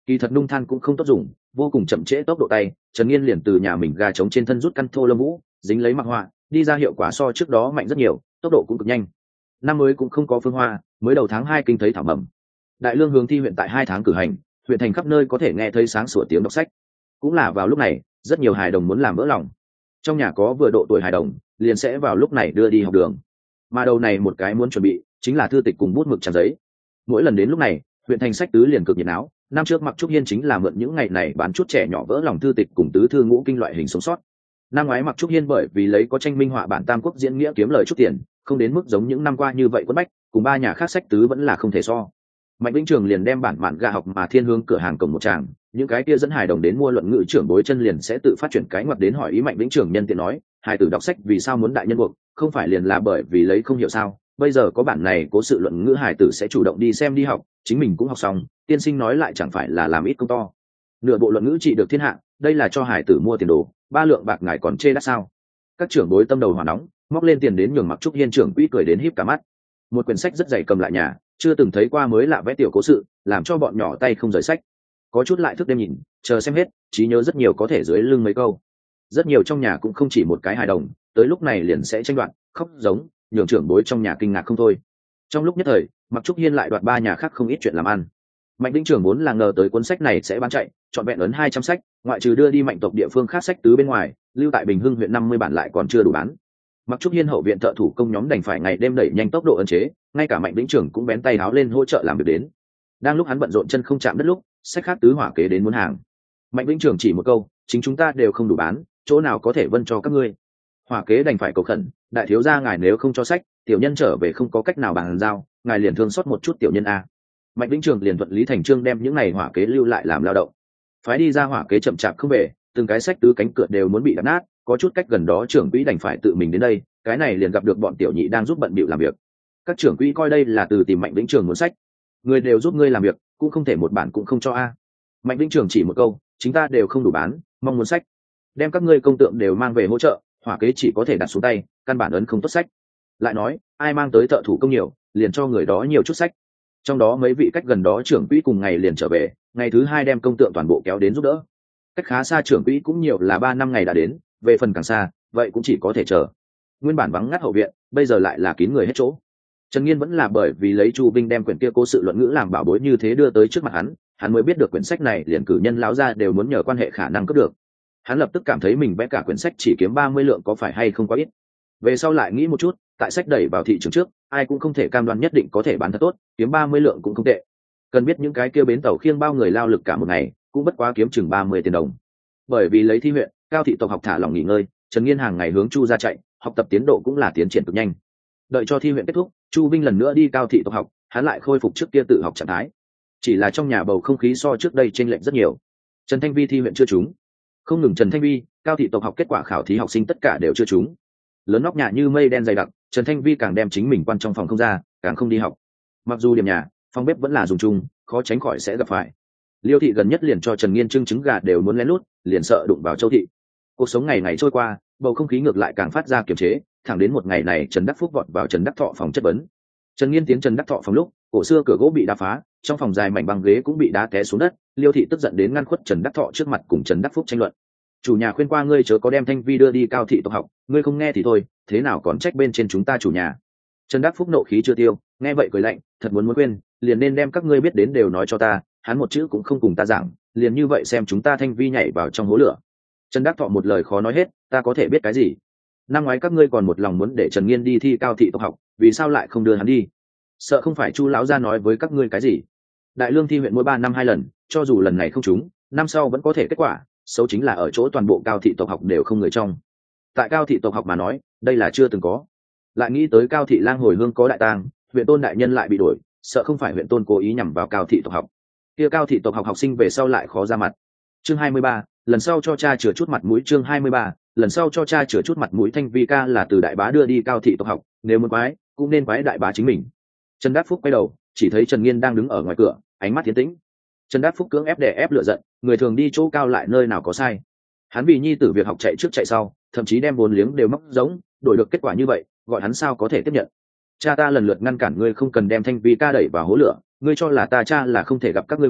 kỳ thật nung than cũng không tốt dùng, vô cùng chậm trễ tốc độ tay. Trần Nghiên liền từ nhà mình gà trống trên thân rút căn thô lông vũ dính lấy mặc họa, đi ra hiệu quả so trước đó mạnh rất nhiều, tốc độ cũng cực nhanh. Năm mới cũng không có phương hoa, mới đầu tháng hai kinh thấy thảo mầm. Đại lương hướng thi huyện tại hai tháng cử hành, huyện thành khắp nơi có thể nghe thấy sáng sủa tiếng đọc sách. Cũng là vào lúc này, rất nhiều hài đồng muốn làm vỡ lòng. Trong nhà có vừa độ tuổi hài đồng, liền sẽ vào lúc này đưa đi học đường. Mà đầu này một cái muốn chuẩn bị, chính là thư tịch cùng bút mực trang giấy. Mỗi lần đến lúc này, huyện thành sách tứ liền cực nhiệt áo. Năm trước Mặc Trúc Hiên chính là mượn những ngày này bán chút trẻ nhỏ vỡ lòng thư tịch cùng tứ thư ngũ kinh loại hình sống sót. Năm ngoái Mặc Trúc Hiên bởi vì lấy có tranh minh họa bản Tam Quốc diễn nghĩa kiếm lời chút tiền, không đến mức giống những năm qua như vậy quất bách, cùng ba nhà khác sách tứ vẫn là không thể so. Mạnh Vĩnh Trường liền đem bản mạn gà học mà thiên hướng cửa hàng cổng một tràng, những cái kia dẫn hài đồng đến mua luận ngữ trưởng bối chân liền sẽ tự phát chuyển cái ngoặt đến hỏi ý Mạnh Vĩnh Trường nhân tiện nói, hài tử đọc sách vì sao muốn đại nhân buộc, không phải liền là bởi vì lấy không hiểu sao? Bây giờ có bản này cố sự luận ngữ hài tử sẽ chủ động đi xem đi học, chính mình cũng học xong, tiên sinh nói lại chẳng phải là làm ít công to. Nửa bộ luận ngữ trị được thiên hạ, đây là cho hài tử mua tiền đồ, ba lượng bạc ngài còn chê đắt sao? Các trưởng bối tâm đầu hỏa nóng, móc lên tiền đến nhường Mặc Trúc Hiên trưởng quỹ cười đến híp cả mắt. Một quyển sách rất dày cầm lại nhà, chưa từng thấy qua mới lạ vẽ tiểu cố sự, làm cho bọn nhỏ tay không rời sách. Có chút lại thức đêm nhìn, chờ xem hết, trí nhớ rất nhiều có thể dưới lưng mấy câu. Rất nhiều trong nhà cũng không chỉ một cái hài đồng, tới lúc này liền sẽ tranh đoạt, khóc giống, nhường trưởng bối trong nhà kinh ngạc không thôi. Trong lúc nhất thời, Mặc Trúc Hiên lại đoạt ba nhà khác không ít chuyện làm ăn. Mạnh Vĩnh Trường vốn là ngờ tới cuốn sách này sẽ bán chạy, chọn vẹn ấn hai trăm sách, ngoại trừ đưa đi mạnh tộc địa phương khác sách tứ bên ngoài, lưu tại Bình Hưng huyện năm mươi bản lại còn chưa đủ bán. Mặc Trúc Hiên hậu viện thợ thủ công nhóm đành phải ngày đêm đẩy nhanh tốc độ ấn chế, ngay cả Mạnh Vĩnh Trường cũng bén tay háo lên hỗ trợ làm việc đến. Đang lúc hắn bận rộn chân không chạm đất lúc, sách khác tứ hỏa kế đến muốn hàng. Mạnh Vĩnh Trường chỉ một câu, chính chúng ta đều không đủ bán, chỗ nào có thể vân cho các ngươi. Hỏa kế đành phải cầu khẩn, đại thiếu gia ngài nếu không cho sách, tiểu nhân trở về không có cách nào bàn giao, ngài liền thương xót một chút tiểu nhân a. Mạnh Vĩnh Trường liền thuận lý thành trương đem những này hỏa kế lưu lại làm lao động. Phái đi ra hỏa kế chậm chạp không về, từng cái sách tứ cánh cửa đều muốn bị đập nát, có chút cách gần đó trưởng quỹ đành phải tự mình đến đây, cái này liền gặp được bọn tiểu nhị đang giúp bận bịu làm việc. Các trưởng quỹ coi đây là từ tìm Mạnh Vĩnh Trường muốn sách, người đều giúp ngươi làm việc, cũng không thể một bản cũng không cho a. Mạnh Vĩnh Trường chỉ một câu, chúng ta đều không đủ bán, mong muốn sách, đem các ngươi công tượng đều mang về hỗ trợ, hỏa kế chỉ có thể đặt xuống tay, căn bản ấn không tốt sách. Lại nói, ai mang tới thợ thủ công nhiều, liền cho người đó nhiều chút sách. Trong đó mấy vị cách gần đó trưởng quỹ cùng ngày liền trở về, ngày thứ hai đem công tượng toàn bộ kéo đến giúp đỡ. Cách khá xa trưởng quỹ cũng nhiều là ba năm ngày đã đến, về phần càng xa, vậy cũng chỉ có thể chờ. Nguyên bản vắng ngắt hậu viện, bây giờ lại là kín người hết chỗ. Trần Nghiên vẫn là bởi vì lấy Chu Vinh đem quyển kia cố sự luận ngữ làm bảo bối như thế đưa tới trước mặt hắn, hắn mới biết được quyển sách này liền cử nhân lão gia đều muốn nhờ quan hệ khả năng cấp được. Hắn lập tức cảm thấy mình vẽ cả quyển sách chỉ kiếm ba mươi lượng có phải hay không quá ít. Về sau lại nghĩ một chút, tại sách đẩy vào thị trường trước, ai cũng không thể cam đoan nhất định có thể bán thật tốt, kiếm ba mươi lượng cũng không tệ. Cần biết những cái kia bến tàu khiêng bao người lao lực cả một ngày, cũng bất quá kiếm chừng ba mươi tiền đồng. Bởi vì lấy thi huyện, Cao thị tộc học thả lòng nghỉ ngơi, Trần Nghiên hàng ngày hướng Chu ra chạy, học tập tiến độ cũng là tiến triển cực nhanh. Đợi cho thi huyện kết thúc, Chu Vinh lần nữa đi Cao thị tộc học, hắn lại khôi phục trước kia tự học trạng thái. Chỉ là trong nhà bầu không khí so trước đây chênh lệch rất nhiều. Trần Thanh Vi thi huyện chưa trúng. Không ngừng Trần Thanh Vi, Cao thị tộc học kết quả khảo thí học sinh tất cả đều chưa trúng. Lớn nóc nhà như mây đen dày đặc, Trần Thanh Vi càng đem chính mình quan trong phòng không ra, càng không đi học. Mặc dù điểm nhà, phòng bếp vẫn là dùng chung, khó tránh khỏi sẽ gặp phải. Liêu thị gần nhất liền cho Trần Nghiên trưng trứng gà đều muốn lén lút, liền sợ đụng vào Châu thị. Cuộc sống ngày ngày trôi qua, bầu không khí ngược lại càng phát ra kiềm chế, thẳng đến một ngày này Trần Đắc Phúc vọt vào Trần Đắc Thọ phòng chất vấn. Trần Nghiên tiến Trần Đắc Thọ phòng lúc, cổ xưa cửa gỗ bị đá phá, trong phòng dài mảnh băng ghế cũng bị đá té xuống đất, Liêu thị tức giận đến ngăn khuất Trần Đắc Thọ trước mặt cùng Trần Đắc Phúc tranh luận. Chủ nhà khuyên qua ngươi chớ có đem Thanh Vi đưa đi Cao thị tộc học, ngươi không nghe thì thôi, thế nào còn trách bên trên chúng ta chủ nhà. Trần Đắc Phúc nộ khí chưa tiêu, nghe vậy cười lạnh, thật muốn muốn quên, liền nên đem các ngươi biết đến đều nói cho ta, hắn một chữ cũng không cùng ta giảng, liền như vậy xem chúng ta Thanh Vi nhảy vào trong hố lửa. Trần Đắc Thọ một lời khó nói hết, ta có thể biết cái gì? Năm ngoái các ngươi còn một lòng muốn để Trần Nghiên đi thi Cao thị tộc học, vì sao lại không đưa hắn đi? Sợ không phải Chu lão gia nói với các ngươi cái gì? Đại lương thi huyện mỗi ba năm hai lần, cho dù lần này không trúng, năm sau vẫn có thể kết quả, xấu chính là ở chỗ toàn bộ Cao thị tộc học đều không người trong. Tại Cao thị tộc học mà nói, đây là chưa từng có. Lại nghĩ tới Cao thị lang hồi hương có đại tang, huyện tôn đại nhân lại bị đuổi, sợ không phải huyện tôn cố ý nhằm vào Cao thị tộc học. Kia Cao thị tộc học học sinh về sau lại khó ra mặt. Chương hai mươi ba, lần sau cho cha chừa chút mặt mũi. Chương hai mươi ba, lần sau cho cha chừa chút mặt mũi. Thanh Vi ca là từ đại bá đưa đi Cao thị tộc học, nếu muốn quái, cũng nên quái đại bá chính mình. Trần Đắc Phúc quay đầu, chỉ thấy Trần Nghiên đang đứng ở ngoài cửa, ánh mắt tiến tĩnh. Trần Đắc Phúc cưỡng ép đè ép lửa giận, người thường đi chỗ cao lại nơi nào có sai. Hắn vì nhi tử việc học chạy trước chạy sau, thậm chí đem vốn liếng đều móc giống, đổi được kết quả như vậy, gọi hắn sao có thể tiếp nhận. Cha ta lần lượt ngăn cản ngươi không cần đem Thanh Vi ca đẩy vào hố lửa, ngươi cho là ta cha là không thể gặp các ngươi khỏe,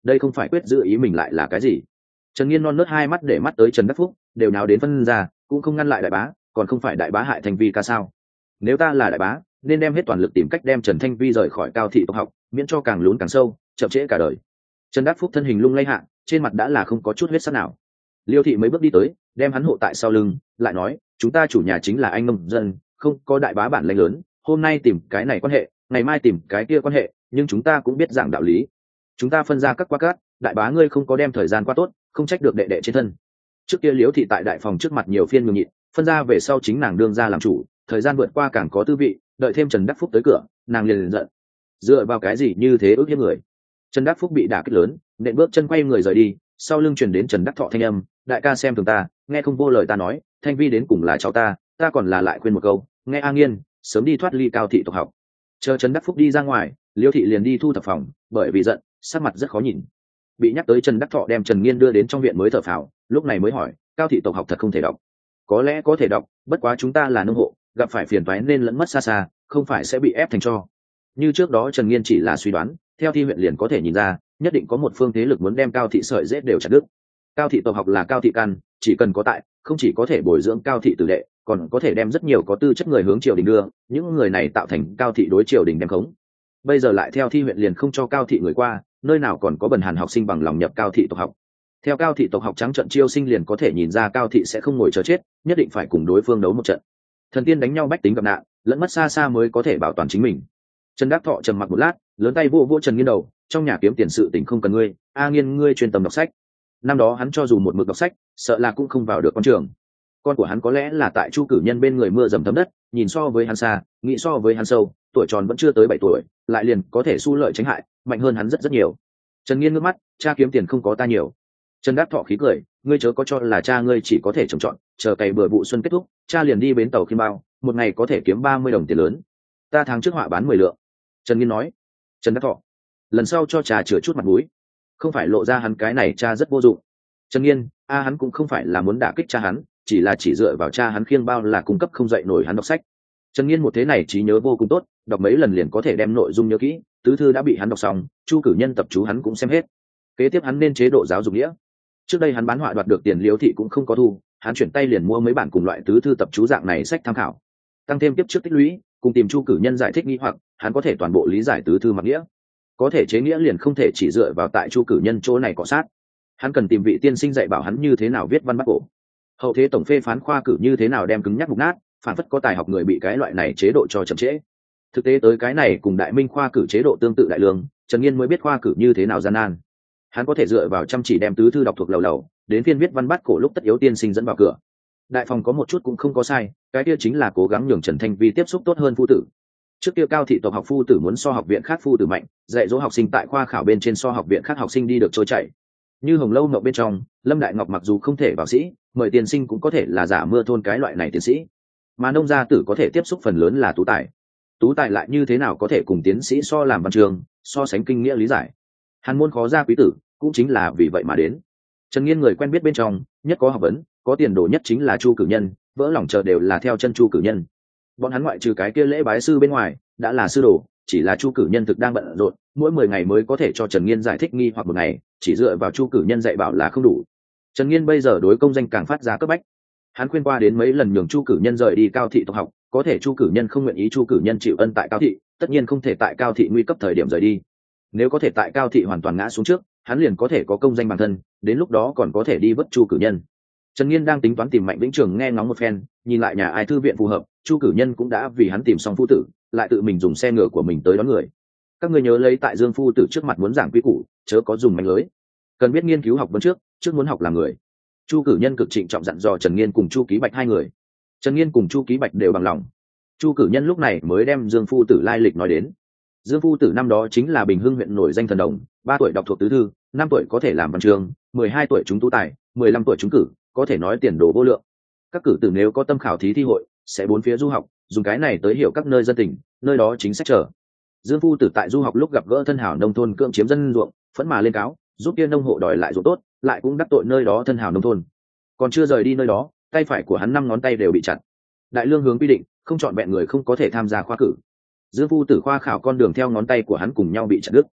đây không phải quyết giữ ý mình lại là cái gì. Trần Nghiên non nớt hai mắt để mắt tới Trần Đắc Phúc, đều nào đến phân ra, cũng không ngăn lại đại bá, còn không phải đại bá hại Thanh Vi ca sao? Nếu ta là đại bá, nên đem hết toàn lực tìm cách đem Trần Thanh Vi rời khỏi Cao thị tộc học, miễn cho càng lún càng sâu, chậm trễ cả đời. Trần Đắc Phúc thân hình lung lay hạ, trên mặt đã là không có chút huyết sắc nào. Liêu thị mấy bước đi tới, đem hắn hộ tại sau lưng, lại nói, chúng ta chủ nhà chính là anh nông dân, không có đại bá bản lãnh lớn, hôm nay tìm cái này quan hệ, ngày mai tìm cái kia quan hệ, nhưng chúng ta cũng biết giảng đạo lý. Chúng ta phân ra các qua cát, đại bá ngươi không có đem thời gian qua tốt, không trách được đệ đệ trên thân. Trước kia Liễu thị tại đại phòng trước mặt nhiều phiên nhường nhịn, phân ra về sau chính nàng đương ra làm chủ, thời gian vượt qua càng có tư vị, đợi thêm Trần Đắc Phúc tới cửa, nàng liền liền giận. Dựa vào cái gì như thế ước hiếp người? Trần Đắc Phúc bị đả kích lớn, nện bước chân quay người rời đi, sau lưng truyền đến Trần Đắc Thọ thanh âm, đại ca xem thường ta, nghe không vô lời ta nói, Thanh Vi đến cùng là cháu ta, ta còn là lại khuyên một câu, nghe A Nghiên, sớm đi thoát ly Cao thị tộc học. Chờ Trần Đắc Phúc đi ra ngoài, Liêu thị liền đi thu thập phòng, bởi vì giận, sắc mặt rất khó nhìn. Bị nhắc tới Trần Đắc Thọ đem Trần Nghiên đưa đến trong viện mới thở phào, lúc này mới hỏi, Cao thị tộc học thật không thể đọc? Có lẽ có thể đọc, bất quá chúng ta là nông hộ, gặp phải phiền toái nên lẫn mất xa xa, không phải sẽ bị ép thành cho. Như trước đó Trần Nghiên chỉ là suy đoán, theo thi huyện liền có thể nhìn ra, nhất định có một phương thế lực muốn đem Cao thị sợi rễ đều chặt đứt. Cao thị tộc học là Cao thị căn, chỉ cần có tại, không chỉ có thể bồi dưỡng Cao thị tử đệ, còn có thể đem rất nhiều có tư chất người hướng triều đình đưa, những người này tạo thành Cao thị đối triều đình đem khống. Bây giờ lại theo thi huyện liền không cho Cao thị người qua, nơi nào còn có bần hàn học sinh bằng lòng nhập Cao thị tộc học. Theo Cao thị tộc học trắng trận chiêu sinh liền có thể nhìn ra Cao thị sẽ không ngồi chờ chết, nhất định phải cùng đối phương đấu một trận. Thần tiên đánh nhau bách tính gặp nạn, lẫn mất xa xa mới có thể bảo toàn chính mình. Trần Đắc Thọ trầm mặc một lát, lớn tay vô vô Trần Nghiên đầu, trong nhà kiếm tiền sự tình không cần ngươi, A Nghiên ngươi chuyên tâm đọc sách. Năm đó hắn cho dù một mực đọc sách, sợ là cũng không vào được con trường. Con của hắn có lẽ là tại Chu cử nhân bên người mưa dầm thấm đất, nhìn so với hắn xa, nghĩ so với hắn sâu, tuổi tròn vẫn chưa tới bảy tuổi, lại liền có thể su lợi tránh hại, mạnh hơn hắn rất rất nhiều. Trần Nghiên ngước mắt, cha kiếm tiền không có ta nhiều. Trần Đắc Thọ khí cười, ngươi chớ có cho là cha ngươi chỉ có thể trồng trọt, chờ cày bừa vụ xuân kết thúc, cha liền đi bến tàu khiêm bao, một ngày có thể kiếm ba mươi đồng tiền lớn. Ta tháng trước họa bán mười lượng. Trần Nghiên nói. Trần Đắc Thọ, lần sau cho cha chừa chút mặt mũi, không phải lộ ra hắn cái này cha rất vô dụng. Trần Nghiên, a hắn cũng không phải là muốn đả kích cha hắn, chỉ là chỉ dựa vào cha hắn khiêng bao là cung cấp không dậy nổi hắn đọc sách. Trần Nghiên một thế này trí nhớ vô cùng tốt, đọc mấy lần liền có thể đem nội dung nhớ kỹ, tứ thư đã bị hắn đọc xong, Chu cử nhân tập chú hắn cũng xem hết. Kế tiếp hắn nên chế độ giáo dục nghĩa. Trước đây hắn bán họa đoạt được tiền Liễu thị cũng không có thu, hắn chuyển tay liền mua mấy bản cùng loại tứ thư tập chú dạng này sách tham khảo. Tăng thêm tiếp trước tích lũy, cùng tìm Chu cử nhân giải thích nghi hoặc, hắn có thể toàn bộ lý giải tứ thư mặc nghĩa. Có thể chế nghĩa liền không thể chỉ dựa vào tại Chu cử nhân chỗ này cọ sát. Hắn cần tìm vị tiên sinh dạy bảo hắn như thế nào viết văn bắt cổ. Hậu thế tổng phê phán khoa cử như thế nào đem cứng nhắc mục nát, phản phất có tài học người bị cái loại này chế độ cho chậm trễ. Thực tế tới cái này cùng Đại Minh khoa cử chế độ tương tự đại lương, Trần Nghiên mới biết khoa cử như thế nào gian nan. Hắn có thể dựa vào chăm chỉ đem tứ thư đọc thuộc lầu lầu, đến phiên viết văn bắt cổ lúc tất yếu tiên sinh dẫn vào cửa. Đại phòng có một chút cũng không có sai, cái kia chính là cố gắng nhường Trần Thanh Vi tiếp xúc tốt hơn phu tử. Trước kia Cao thị tộc học phu tử muốn so học viện khác phu tử mạnh, dạy dỗ học sinh tại khoa khảo bên trên so học viện khác học sinh đi được trôi chảy. Như Hồng Lâu Ngọc bên trong, Lâm Đại Ngọc mặc dù không thể vào sĩ, mời tiên sinh cũng có thể là giả mưa thôn cái loại này tiến sĩ. Mà nông gia tử có thể tiếp xúc phần lớn là tú tài. Tú tài lại như thế nào có thể cùng tiến sĩ so làm văn trường, so sánh kinh nghĩa lý giải. Hàn môn khó ra quý tử, cũng chính là vì vậy mà đến. Trần Nghiên người quen biết bên trong, nhất có học vấn, có tiền đồ nhất chính là Chu cử nhân, vỡ lòng chờ đều là theo chân Chu cử nhân. Bọn hắn ngoại trừ cái kia lễ bái sư bên ngoài, đã là sư đồ, chỉ là Chu cử nhân thực đang bận rộn, mỗi mười ngày mới có thể cho Trần Nghiên giải thích nghi hoặc một ngày, chỉ dựa vào Chu cử nhân dạy bảo là không đủ. Trần Nghiên bây giờ đối công danh càng phát ra cấp bách. Hắn khuyên qua đến mấy lần nhường Chu cử nhân rời đi Cao thị tộc học, có thể Chu cử nhân không nguyện ý. Chu cử nhân chịu ân tại Cao thị, tất nhiên không thể tại Cao thị nguy cấp thời điểm rời đi. Nếu có thể tại Cao thị hoàn toàn ngã xuống trước, hắn liền có thể có công danh bản thân, đến lúc đó còn có thể đi vớt Chu cử nhân. Trần Nghiên đang tính toán tìm Mạnh Vĩnh Trường nghe ngóng một phen, nhìn lại nhà ai thư viện phù hợp, Chu cử nhân cũng đã vì hắn tìm xong phu tử, lại tự mình dùng xe ngựa của mình tới đón người. Các ngươi nhớ lấy tại Dương phu tử trước mặt muốn giảng quy củ, chớ có dùng mánh lưới. Cần biết nghiên cứu học vấn trước, trước muốn học làm người. Chu cử nhân cực trịnh trọng dặn dò Trần Nghiên cùng Chu Ký Bạch hai người. Trần Nghiên cùng Chu Ký Bạch đều bằng lòng. Chu cử nhân lúc này mới đem Dương phu tử lai lịch nói đến. Dương phu tử năm đó chính là Bình Hưng huyện nổi danh thần đồng, ba tuổi đọc thuộc tứ thư, năm tuổi có thể làm văn chương, mười hai tuổi trúng tú tài, mười lăm tuổi trúng cử, có thể nói tiền đồ vô lượng. Các cử tử nếu có tâm khảo thí thi hội, sẽ bốn phía du học, dùng cái này tới hiểu các nơi dân tình, nơi đó chính sách trở. Dương phu tử tại du học lúc gặp gỡ thân hảo nông thôn cưỡng chiếm dân ruộng, phẫn mà lên cáo, giúp kia nông hộ đòi lại ruộng tốt, lại cũng đắc tội nơi đó thân hảo nông thôn. Còn chưa rời đi nơi đó, tay phải của hắn năm ngón tay đều bị chặt. Đại lương hướng quy định, không chọn vẹn người không có thể tham gia khoa cử. Dương phu tử khoa khảo con đường theo ngón tay của hắn cùng nhau bị chặt đứt.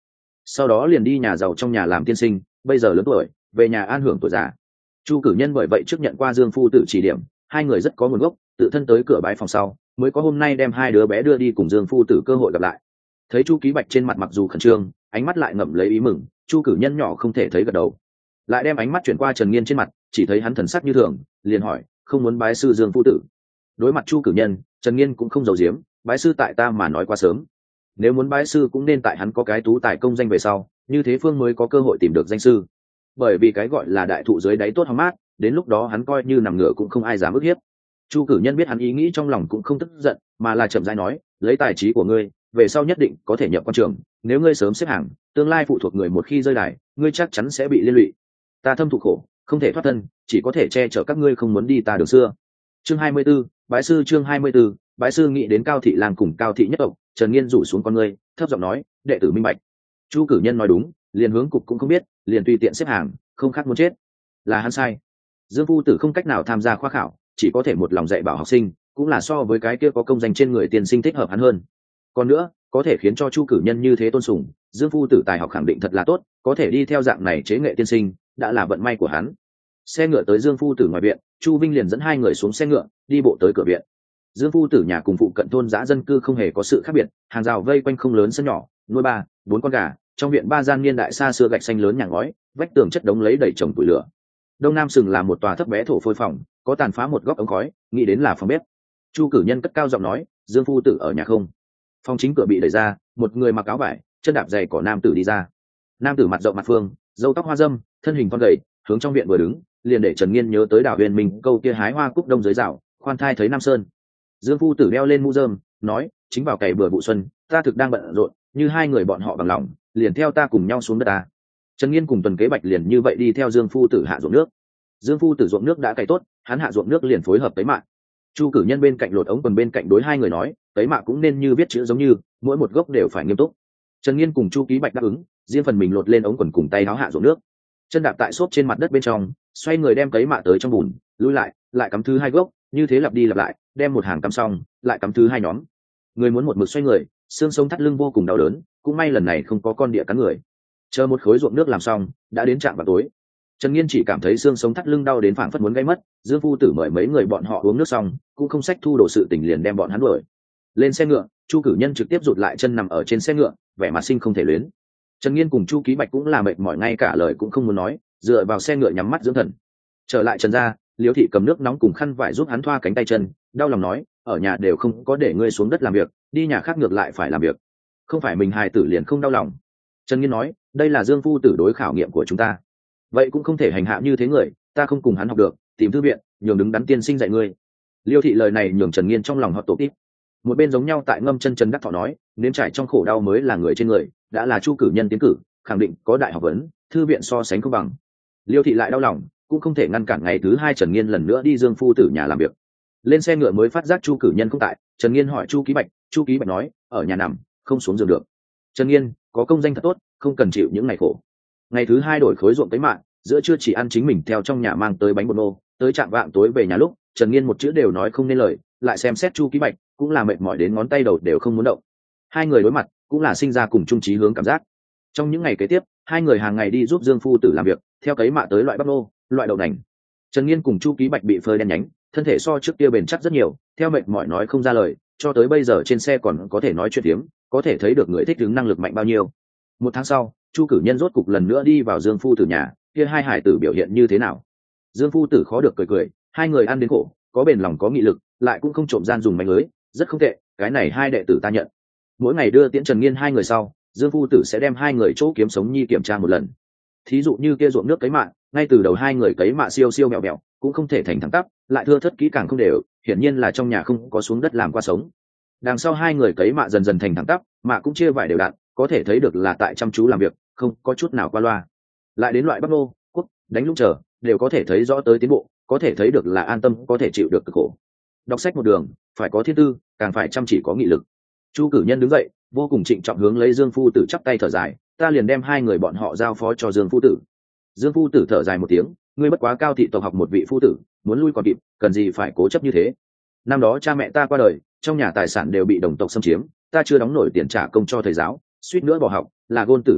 sau đó liền đi nhà giàu trong nhà làm tiên sinh, bây giờ lớn tuổi về nhà an hưởng tuổi già. Chu cử nhân bởi vậy trước nhận qua Dương phu tử chỉ điểm, hai người rất có nguồn gốc, tự thân tới cửa bái phòng sau mới có hôm nay đem hai đứa bé đưa đi cùng Dương phu tử cơ hội gặp lại. Thấy Chu Ký Bạch trên mặt mặc dù khẩn trương, ánh mắt lại ngậm lấy ý mừng, Chu cử nhân nhỏ không thể thấy gật đầu, lại đem ánh mắt chuyển qua Trần Nghiên trên mặt, chỉ thấy hắn thần sắc như thường, liền hỏi không muốn bái sư Dương phu tử. Đối mặt Chu cử nhân, Trần Nghiên cũng không giấu giếm, bái sư tại ta mà nói quá sớm, nếu muốn bái sư cũng nên tại hắn có cái tú tài công danh về sau, như thế phương mới có cơ hội tìm được danh sư. Bởi vì cái gọi là đại thụ dưới đáy tốt hóng mát, đến lúc đó hắn coi như nằm ngửa cũng không ai dám ức hiếp. Chu cử nhân biết hắn ý nghĩ trong lòng cũng không tức giận, mà là chậm rãi nói, lấy tài trí của ngươi về sau nhất định có thể nhập quan trường, nếu ngươi sớm xếp hàng, tương lai phụ thuộc người một khi rơi đài, ngươi chắc chắn sẽ bị liên lụy. Ta thâm thụ khổ, không thể thoát thân, chỉ có thể che chở các ngươi không muốn đi ta đường xưa. Chương hai mươi 24, bái sư. Chương hai mươi 24, bái sư. Nghĩ đến Cao thị làng cùng Cao thị nhất tộc, Trần Nghiên rủ xuống con ngươi, thấp giọng nói, đệ tử minh bạch. Chu cử nhân nói đúng, liền hướng cục cũng không biết, liền tùy tiện xếp hàng, không khác muốn chết. Là hắn sai. Dương phu tử không cách nào tham gia khoa khảo, chỉ có thể một lòng dạy bảo học sinh, cũng là so với cái kia có công danh trên người tiên sinh thích hợp hắn hơn. Còn nữa, có thể khiến cho Chu cử nhân như thế tôn sùng, Dương phu tử tài học khẳng định thật là tốt, có thể đi theo dạng này chế nghệ tiên sinh, đã là vận may của hắn. Xe ngựa tới Dương phu tử ngoài viện, Chu Vinh liền dẫn hai người xuống xe ngựa, đi bộ tới cửa viện. Dương phu tử nhà cùng phụ cận thôn dã dân cư không hề có sự khác biệt, hàng rào vây quanh không lớn sân nhỏ, nuôi ba bốn con gà, trong viện ba gian niên đại xa xưa gạch xanh lớn nhà ngói, vách tường chất đống lấy đầy chồng củi lửa. Đông nam sừng là một tòa thấp bé thổ phôi phòng, có tàn phá một góc ống khói, nghĩ đến là phòng bếp. Chu cử nhân cất cao giọng nói, Dương phu tử ở nhà không? Phòng chính cửa bị đẩy ra, một người mặc áo vải, chân đạp giày cỏ nam tử đi ra. Nam tử mặt rộng mặt phương, râu tóc hoa râm, thân hình con gầy, hướng trong viện vừa đứng, liền để Trần Nghiên nhớ tới Đào Huyền Minh câu kia hái hoa cúc đông dưới rào, khoan thai thấy Nam Sơn. Dương phu tử đeo lên mũ rơm, nói, chính vào cày bừa vụ xuân, ta thực đang bận rộn, như hai người bọn họ bằng lòng, liền theo ta cùng nhau xuống đất ta. Trần Nghiên cùng Tuần Kế Bạch liền như vậy đi theo Dương phu tử hạ ruộng nước. Dương phu tử ruộng nước đã cày tốt, hắn hạ ruộng nước liền phối hợp tới mạ. Chu cử nhân bên cạnh lột ống quần bên cạnh đối hai người nói, tới mạ cũng nên như viết chữ giống như, mỗi một gốc đều phải nghiêm túc. Trần Nghiên cùng Chu Ký Bạch đáp ứng, riêng phần mình lột lên ống quần cùng tay áo hạ ruộng nước, chân đạp tại xốp trên mặt đất bên trong, xoay người đem cấy mạ tới trong bùn, lùi lại, lại cắm thứ hai gốc, như thế lặp đi lặp lại, đem một hàng cắm xong, lại cắm thứ hai nhóm. Người muốn một mực xoay người, xương sống thắt lưng vô cùng đau đớn, cũng may lần này không có con địa cắn người. Chờ một khối ruộng nước làm xong, đã đến trạm vào tối. Trần Nghiên chỉ cảm thấy xương sống thắt lưng đau đến phảng phất muốn gây mất, Dương phu tử mời mấy người bọn họ uống nước xong, cũng không xách thu đồ sự tình liền đem bọn hắn đuổi. Lên xe ngựa, Chu cử nhân trực tiếp rụt lại chân nằm ở trên xe ngựa, vẻ mặt sinh không thể luyến. Trần Nghiên cùng Chu Ký Bạch cũng là mệt mỏi ngay cả lời cũng không muốn nói, dựa vào xe ngựa nhắm mắt dưỡng thần. Trở lại Trần gia, Liễu thị cầm nước nóng cùng khăn vải giúp hắn thoa cánh tay chân, đau lòng nói, ở nhà đều không có để ngươi xuống đất làm việc, đi nhà khác ngược lại phải làm việc, không phải mình hài tử liền không đau lòng. Trần Nghiên nói, đây là Dương phu tử đối khảo nghiệm của chúng ta, vậy cũng không thể hành hạ như thế người, ta không cùng hắn học được, tìm thư viện, nhường đứng đắn tiên sinh dạy ngươi. Liêu thị lời này nhường Trần Nghiên trong lòng họ tổ tiếp. Một bên giống nhau tại ngâm chân Trần Đắc Thọ nói, nếm trải trong khổ đau mới là người trên người, đã là Chu cử nhân tiến cử, khẳng định có đại học vấn, thư viện so sánh không bằng. Liêu thị lại đau lòng, cũng không thể ngăn cản ngày thứ hai Trần Nghiên lần nữa đi Dương phu tử nhà làm việc. Lên xe ngựa mới phát giác Chu cử nhân không tại, Trần Nghiên hỏi Chu Ký Bạch, Chu Ký Bạch nói, ở nhà nằm, không xuống giường được. Trần Nghiên, có công danh thật tốt, không cần chịu những ngày khổ. Ngày thứ hai đổi khối ruộng tới mạng, giữa trưa chỉ ăn chính mình theo trong nhà mang tới bánh bột nô, tới trạm vạng tối về nhà lúc, Trần Nghiên một chữ đều nói không nên lời, lại xem xét Chu Ký Bạch, cũng là mệt mỏi đến ngón tay đầu đều không muốn động. Hai người đối mặt, cũng là sinh ra cùng chung chí hướng cảm giác. Trong những ngày kế tiếp, hai người hàng ngày đi giúp Dương phu tử làm việc, theo cấy mạ tới loại bắp nô, loại đậu nành. Trần Nghiên cùng Chu Ký Bạch bị phơi đen nhánh, thân thể so trước kia bền chắc rất nhiều, theo mệt mỏi nói không ra lời, cho tới bây giờ trên xe còn có thể nói chuyện tiếng, có thể thấy được người thích ứng năng lực mạnh bao nhiêu. Một tháng sau, Chu cử nhân rốt cục lần nữa đi vào Dương phu tử nhà, kia hai hải tử biểu hiện như thế nào? Dương phu tử khó được cười cười, hai người ăn đến khổ, có bền lòng có nghị lực, lại cũng không trộm gian dùng mánh lưới, rất không tệ, cái này hai đệ tử ta nhận. Mỗi ngày đưa tiễn Trần Nghiên hai người sau, Dương phu tử sẽ đem hai người chỗ kiếm sống nhi kiểm tra một lần. Thí dụ như kia ruộng nước cấy mạ, ngay từ đầu hai người cấy mạ siêu siêu mẹo mẹo, cũng không thể thành thẳng tắp, lại thưa thớt kỹ càng không đều, hiển nhiên là trong nhà không có xuống đất làm qua sống. Đằng sau hai người cấy mạ dần dần thành thẳng tắp, mạ cũng chia vải đều đặn, có thể thấy được là tại chăm chú làm việc, không có chút nào qua loa. Lại đến loại bắp nô, quất, đánh lũng trở, đều có thể thấy rõ tới tiến bộ, có thể thấy được là an tâm, có thể chịu được cực khổ. Đọc sách một đường, phải có thiên tư, càng phải chăm chỉ có nghị lực. Chu cử nhân đứng dậy, vô cùng trịnh trọng hướng lấy Dương phu tử chắp tay thở dài, ta liền đem hai người bọn họ giao phó cho Dương phu tử. Dương phu tử thở dài một tiếng, ngươi bất quá Cao thị tộc học một vị phu tử, muốn lui còn kịp, cần gì phải cố chấp như thế. Năm đó cha mẹ ta qua đời, trong nhà tài sản đều bị đồng tộc xâm chiếm, ta chưa đóng nổi tiền trả công cho thầy giáo, suýt nữa bỏ học, là gôn tử thương tiếc,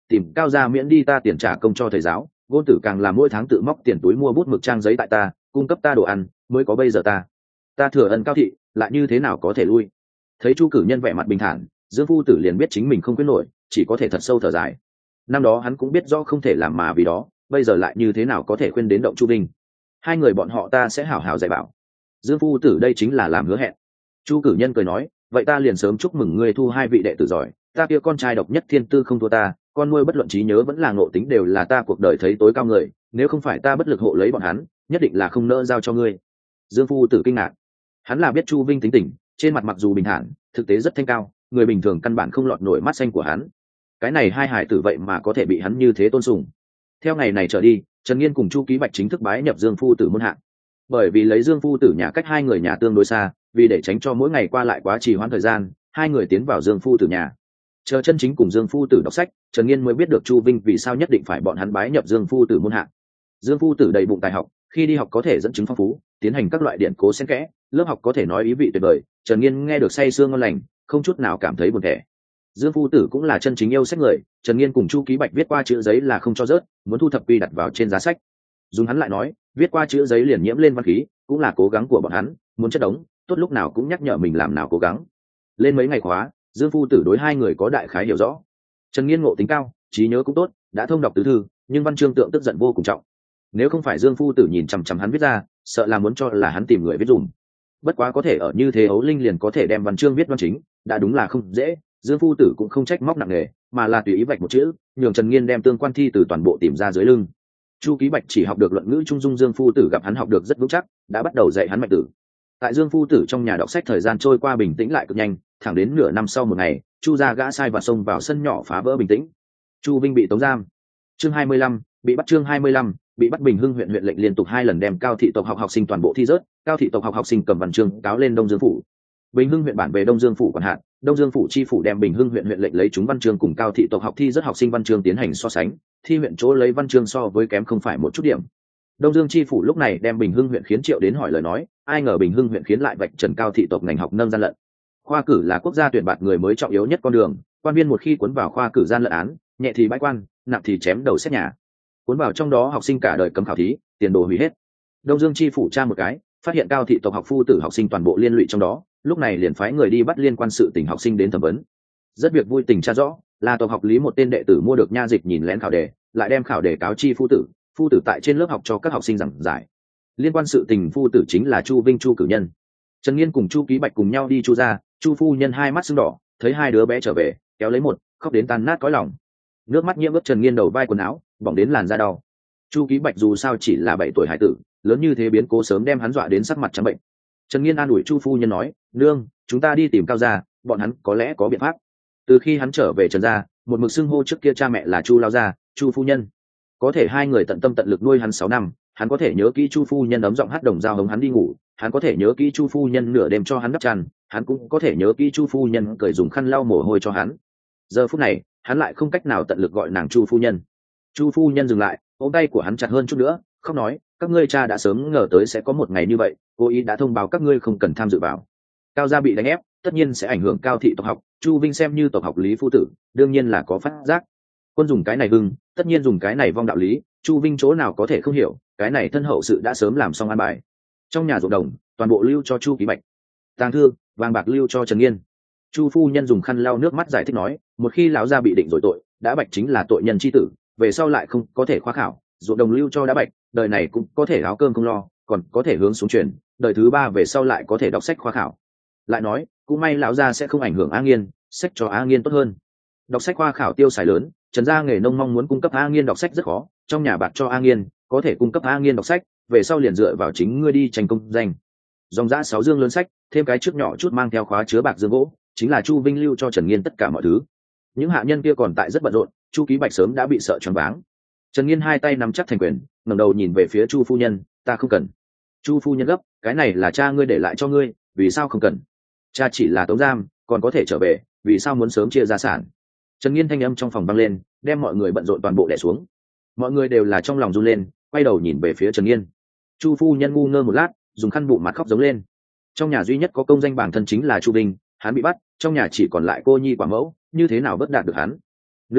tìm cao gia miễn đi ta tiền trả công cho thầy giáo, ngôn tử càng là mỗi tháng tự móc tiền túi mua bút mực trang giấy tại ta, cung cấp ta đồ ăn, mới có bây giờ ta. Ta thừa ân cao thị, lại như thế nào có thể lui? Thấy chu cử nhân vẻ mặt bình thản, Dương phu tử liền biết chính mình không quyết nổi, chỉ có thể thật sâu thở dài. Năm đó hắn cũng biết rõ không thể làm mà vì đó, bây giờ lại như thế nào có thể khuyên đến động chu Vinh. Hai người bọn họ ta sẽ hảo hảo dạy bảo. Dương phu tử đây chính là làm hứa hẹn. Chu cử nhân cười nói, vậy ta liền sớm chúc mừng ngươi thu hai vị đệ tử giỏi, ta kia con trai độc nhất thiên tư không thua ta, con nuôi bất luận trí nhớ vẫn là ngộ tính đều là ta cuộc đời thấy tối cao người, nếu không phải ta bất lực hộ lấy bọn hắn, nhất định là không nỡ giao cho ngươi. Dương phu tử kinh ngạc, hắn là biết chu Vinh tính tình, trên mặt mặc dù bình thản, thực tế rất thanh cao, người bình thường căn bản không lọt nổi mắt xanh của hắn. Cái này hai hải tử vậy mà có thể bị hắn như thế tôn sùng. Theo ngày này trở đi, Trần Nghiên cùng Chu Ký Bạch chính thức bái nhập Dương phu tử môn hạ. Bởi vì lấy Dương phu tử nhà cách hai người nhà tương đối xa, vì để tránh cho mỗi ngày qua lại quá trì hoãn thời gian, hai người tiến vào Dương phu tử nhà. Chờ chân chính cùng Dương phu tử đọc sách, Trần Nghiên mới biết được Chu Vinh vì sao nhất định phải bọn hắn bái nhập Dương phu tử môn hạ. Dương phu tử đầy bụng tài học, khi đi học có thể dẫn chứng phong phú, tiến hành các loại điển cố xen kẽ, lớp học có thể nói ý vị tuyệt vời, Trần Nghiên nghe được say sưa ngon lành, không chút nào cảm thấy buồn tẻ. Dương phu tử cũng là chân chính yêu sách người, Trần Nghiên cùng Chu Ký Bạch viết qua chữ giấy là không cho rớt, muốn thu thập quy đặt vào trên giá sách. Dùng hắn lại nói, viết qua chữ giấy liền nhiễm lên văn khí, cũng là cố gắng của bọn hắn, muốn chất đống, tốt lúc nào cũng nhắc nhở mình làm nào cố gắng. Lên mấy ngày khóa, Dương phu tử đối hai người có đại khái hiểu rõ. Trần Nghiên ngộ tính cao, trí nhớ cũng tốt, đã thông đọc tứ thư, nhưng văn chương tượng tức giận vô cùng trọng. Nếu không phải Dương phu tử nhìn chằm chằm hắn viết ra, sợ là muốn cho là hắn tìm người viết dùng. Bất quá có thể ở như thế ấu linh liền có thể đem văn chương viết văn chính, đã đúng là không dễ. Dương phu tử cũng không trách móc nặng nề, mà là tùy ý vạch một chữ, nhường Trần Nghiên đem tương quan thi từ toàn bộ tìm ra dưới lưng. Chu Ký Bạch chỉ học được luận ngữ trung dung, Dương phu tử gặp hắn học được rất vững chắc, đã bắt đầu dạy hắn mạch tử. Tại Dương phu tử trong nhà đọc sách thời gian trôi qua bình tĩnh lại cực nhanh, thẳng đến nửa năm sau một ngày, Chu gia gã sai và xông vào sân nhỏ phá vỡ bình tĩnh. Chu Vinh bị tống giam. Chương hai mươi lăm, bị bắt. Chương hai mươi lăm, bị bắt. Bình Hưng huyện huyện lệnh liên tục hai lần đem Cao thị tộc học học sinh toàn bộ thi rớt, Cao thị tộc học học sinh cầm văn chương cáo lên Đông Dương phủ. Bình Hưng huyện bản về Đông Dương phủ quản hạt, Đông Dương phủ chi phủ đem Bình Hưng huyện huyện lệnh lấy chúng văn chương cùng Cao thị tộc học thi rất học sinh văn chương tiến hành so sánh, thi huyện chỗ lấy văn chương so với kém không phải một chút điểm. Đông Dương chi phủ lúc này đem Bình Hưng huyện khiến triệu đến hỏi lời nói, ai ngờ Bình Hưng huyện khiến lại vạch trần Cao thị tộc ngành học nâng gian lận. Khoa cử là quốc gia tuyển bạt người mới trọng yếu nhất con đường, quan viên một khi cuốn vào khoa cử gian lận án, nhẹ thì bãi quan, nặng thì chém đầu xét nhà. Cuốn vào trong đó học sinh cả đời cấm khảo thí, tiền đồ hủy hết. Đông Dương chi phủ tra một cái, phát hiện Cao thị tộc học phu tử học sinh toàn bộ liên lụy trong đó, lúc này liền phái người đi bắt liên quan sự tình học sinh đến thẩm vấn. Rất việc vui tình tra rõ, là tộc học lý một tên đệ tử mua được nha dịch nhìn lén khảo đề, lại đem khảo đề cáo chi phu tử, phu tử tại trên lớp học cho các học sinh giảng giải. Liên quan sự tình phu tử chính là Chu Vinh Chu cử nhân. Trần Nghiên cùng Chu Ký Bạch cùng nhau đi Chu gia, Chu phu nhân hai mắt sưng đỏ, thấy hai đứa bé trở về, kéo lấy một, khóc đến tan nát cõi lòng. Nước mắt nhiễm ướt Trần Nghiên đầu vai quần áo, bỏng đến làn da đau. Chu Ký Bạch dù sao chỉ là bảy tuổi hải tử, lớn như thế biến cố sớm đem hắn dọa đến sắc mặt trắng bệnh. Trần Nghiên an ủi Chu phu nhân nói, nương, chúng ta đi tìm Cao gia, bọn hắn có lẽ có biện pháp. Từ khi hắn trở về Trần gia, một mực xưng hô trước kia cha mẹ là Chu lao gia, Chu phu nhân. Có thể hai người tận tâm tận lực nuôi hắn sáu năm, hắn có thể nhớ kỹ Chu phu nhân ấm giọng hát đồng dao hống hắn đi ngủ, hắn có thể nhớ kỹ Chu phu nhân nửa đêm cho hắn đắp chăn, hắn cũng có thể nhớ kỹ Chu phu nhân cởi dùng khăn lau mồ hôi cho hắn. Giờ phút này, hắn lại không cách nào tận lực gọi nàng Chu phu nhân. Chu phu nhân dừng lại, ôm tay của hắn chặt hơn chút nữa, khóc nói, các ngươi cha đã sớm ngờ tới sẽ có một ngày như vậy, cố ý đã thông báo các ngươi không cần tham dự vào. Cao gia bị đánh ép, tất nhiên sẽ ảnh hưởng Cao thị tộc học, Chu Vinh xem như tộc học lý phu tử, đương nhiên là có phát giác. Quân dùng cái này hưng, tất nhiên dùng cái này vong đạo lý, Chu Vinh chỗ nào có thể không hiểu, cái này thân hậu sự đã sớm làm xong an bài. Trong nhà ruộng đồng, toàn bộ lưu cho Chu Ký Bạch. Tàng thư, vàng bạc lưu cho Trần Nghiên. Chu phu nhân dùng khăn lau nước mắt giải thích nói, một khi lão gia bị định rồi tội, đã Bạch chính là tội nhân chi tử, về sau lại không có thể khoa khảo, ruộng đồng lưu cho đã Bạch, đời này cũng có thể áo cơm không lo, còn có thể hướng xuống truyền, đời thứ ba về sau lại có thể đọc sách khoa khảo. Lại nói, cũng may lão gia sẽ không ảnh hưởng A Nghiên, sách cho A Nghiên tốt hơn. Đọc sách khoa khảo tiêu xài lớn, Trần gia nghề nông mong muốn cung cấp A Nghiên đọc sách rất khó, trong nhà bạc cho A Nghiên, có thể cung cấp A Nghiên đọc sách, về sau liền dựa vào chính ngươi đi tranh công danh. Dòng dã sáu dương lớn sách, thêm cái trước nhỏ chút mang theo khóa chứa bạc dương gỗ, chính là Chu Vinh lưu cho Trần Nghiên tất cả mọi thứ. Những hạ nhân kia còn tại rất bận rộn, Chu Ký Bạch sớm đã bị sợ choáng váng. Trần Nghiên hai tay nắm chắc thành quyền, ngẩng đầu nhìn về phía Chu phu nhân, ta không cần. Chu phu nhân gấp, cái này là cha ngươi để lại cho ngươi, vì sao không cần? Cha chỉ là tống giam, còn có thể trở về, vì sao muốn sớm chia gia sản? Trần Nghiên thanh âm trong phòng vang lên, đem mọi người bận rộn toàn bộ đè xuống. Mọi người đều là trong lòng run lên, quay đầu nhìn về phía Trần Nghiên. Chu phu nhân ngu ngơ một lát, dùng khăn bụng mặt khóc giống lên. Trong nhà duy nhất có công danh bản thân chính là Chu Vinh, hắn bị bắt, trong nhà chỉ còn lại cô nhi quả mẫu, như thế nào bất đạt được hắn? Nương,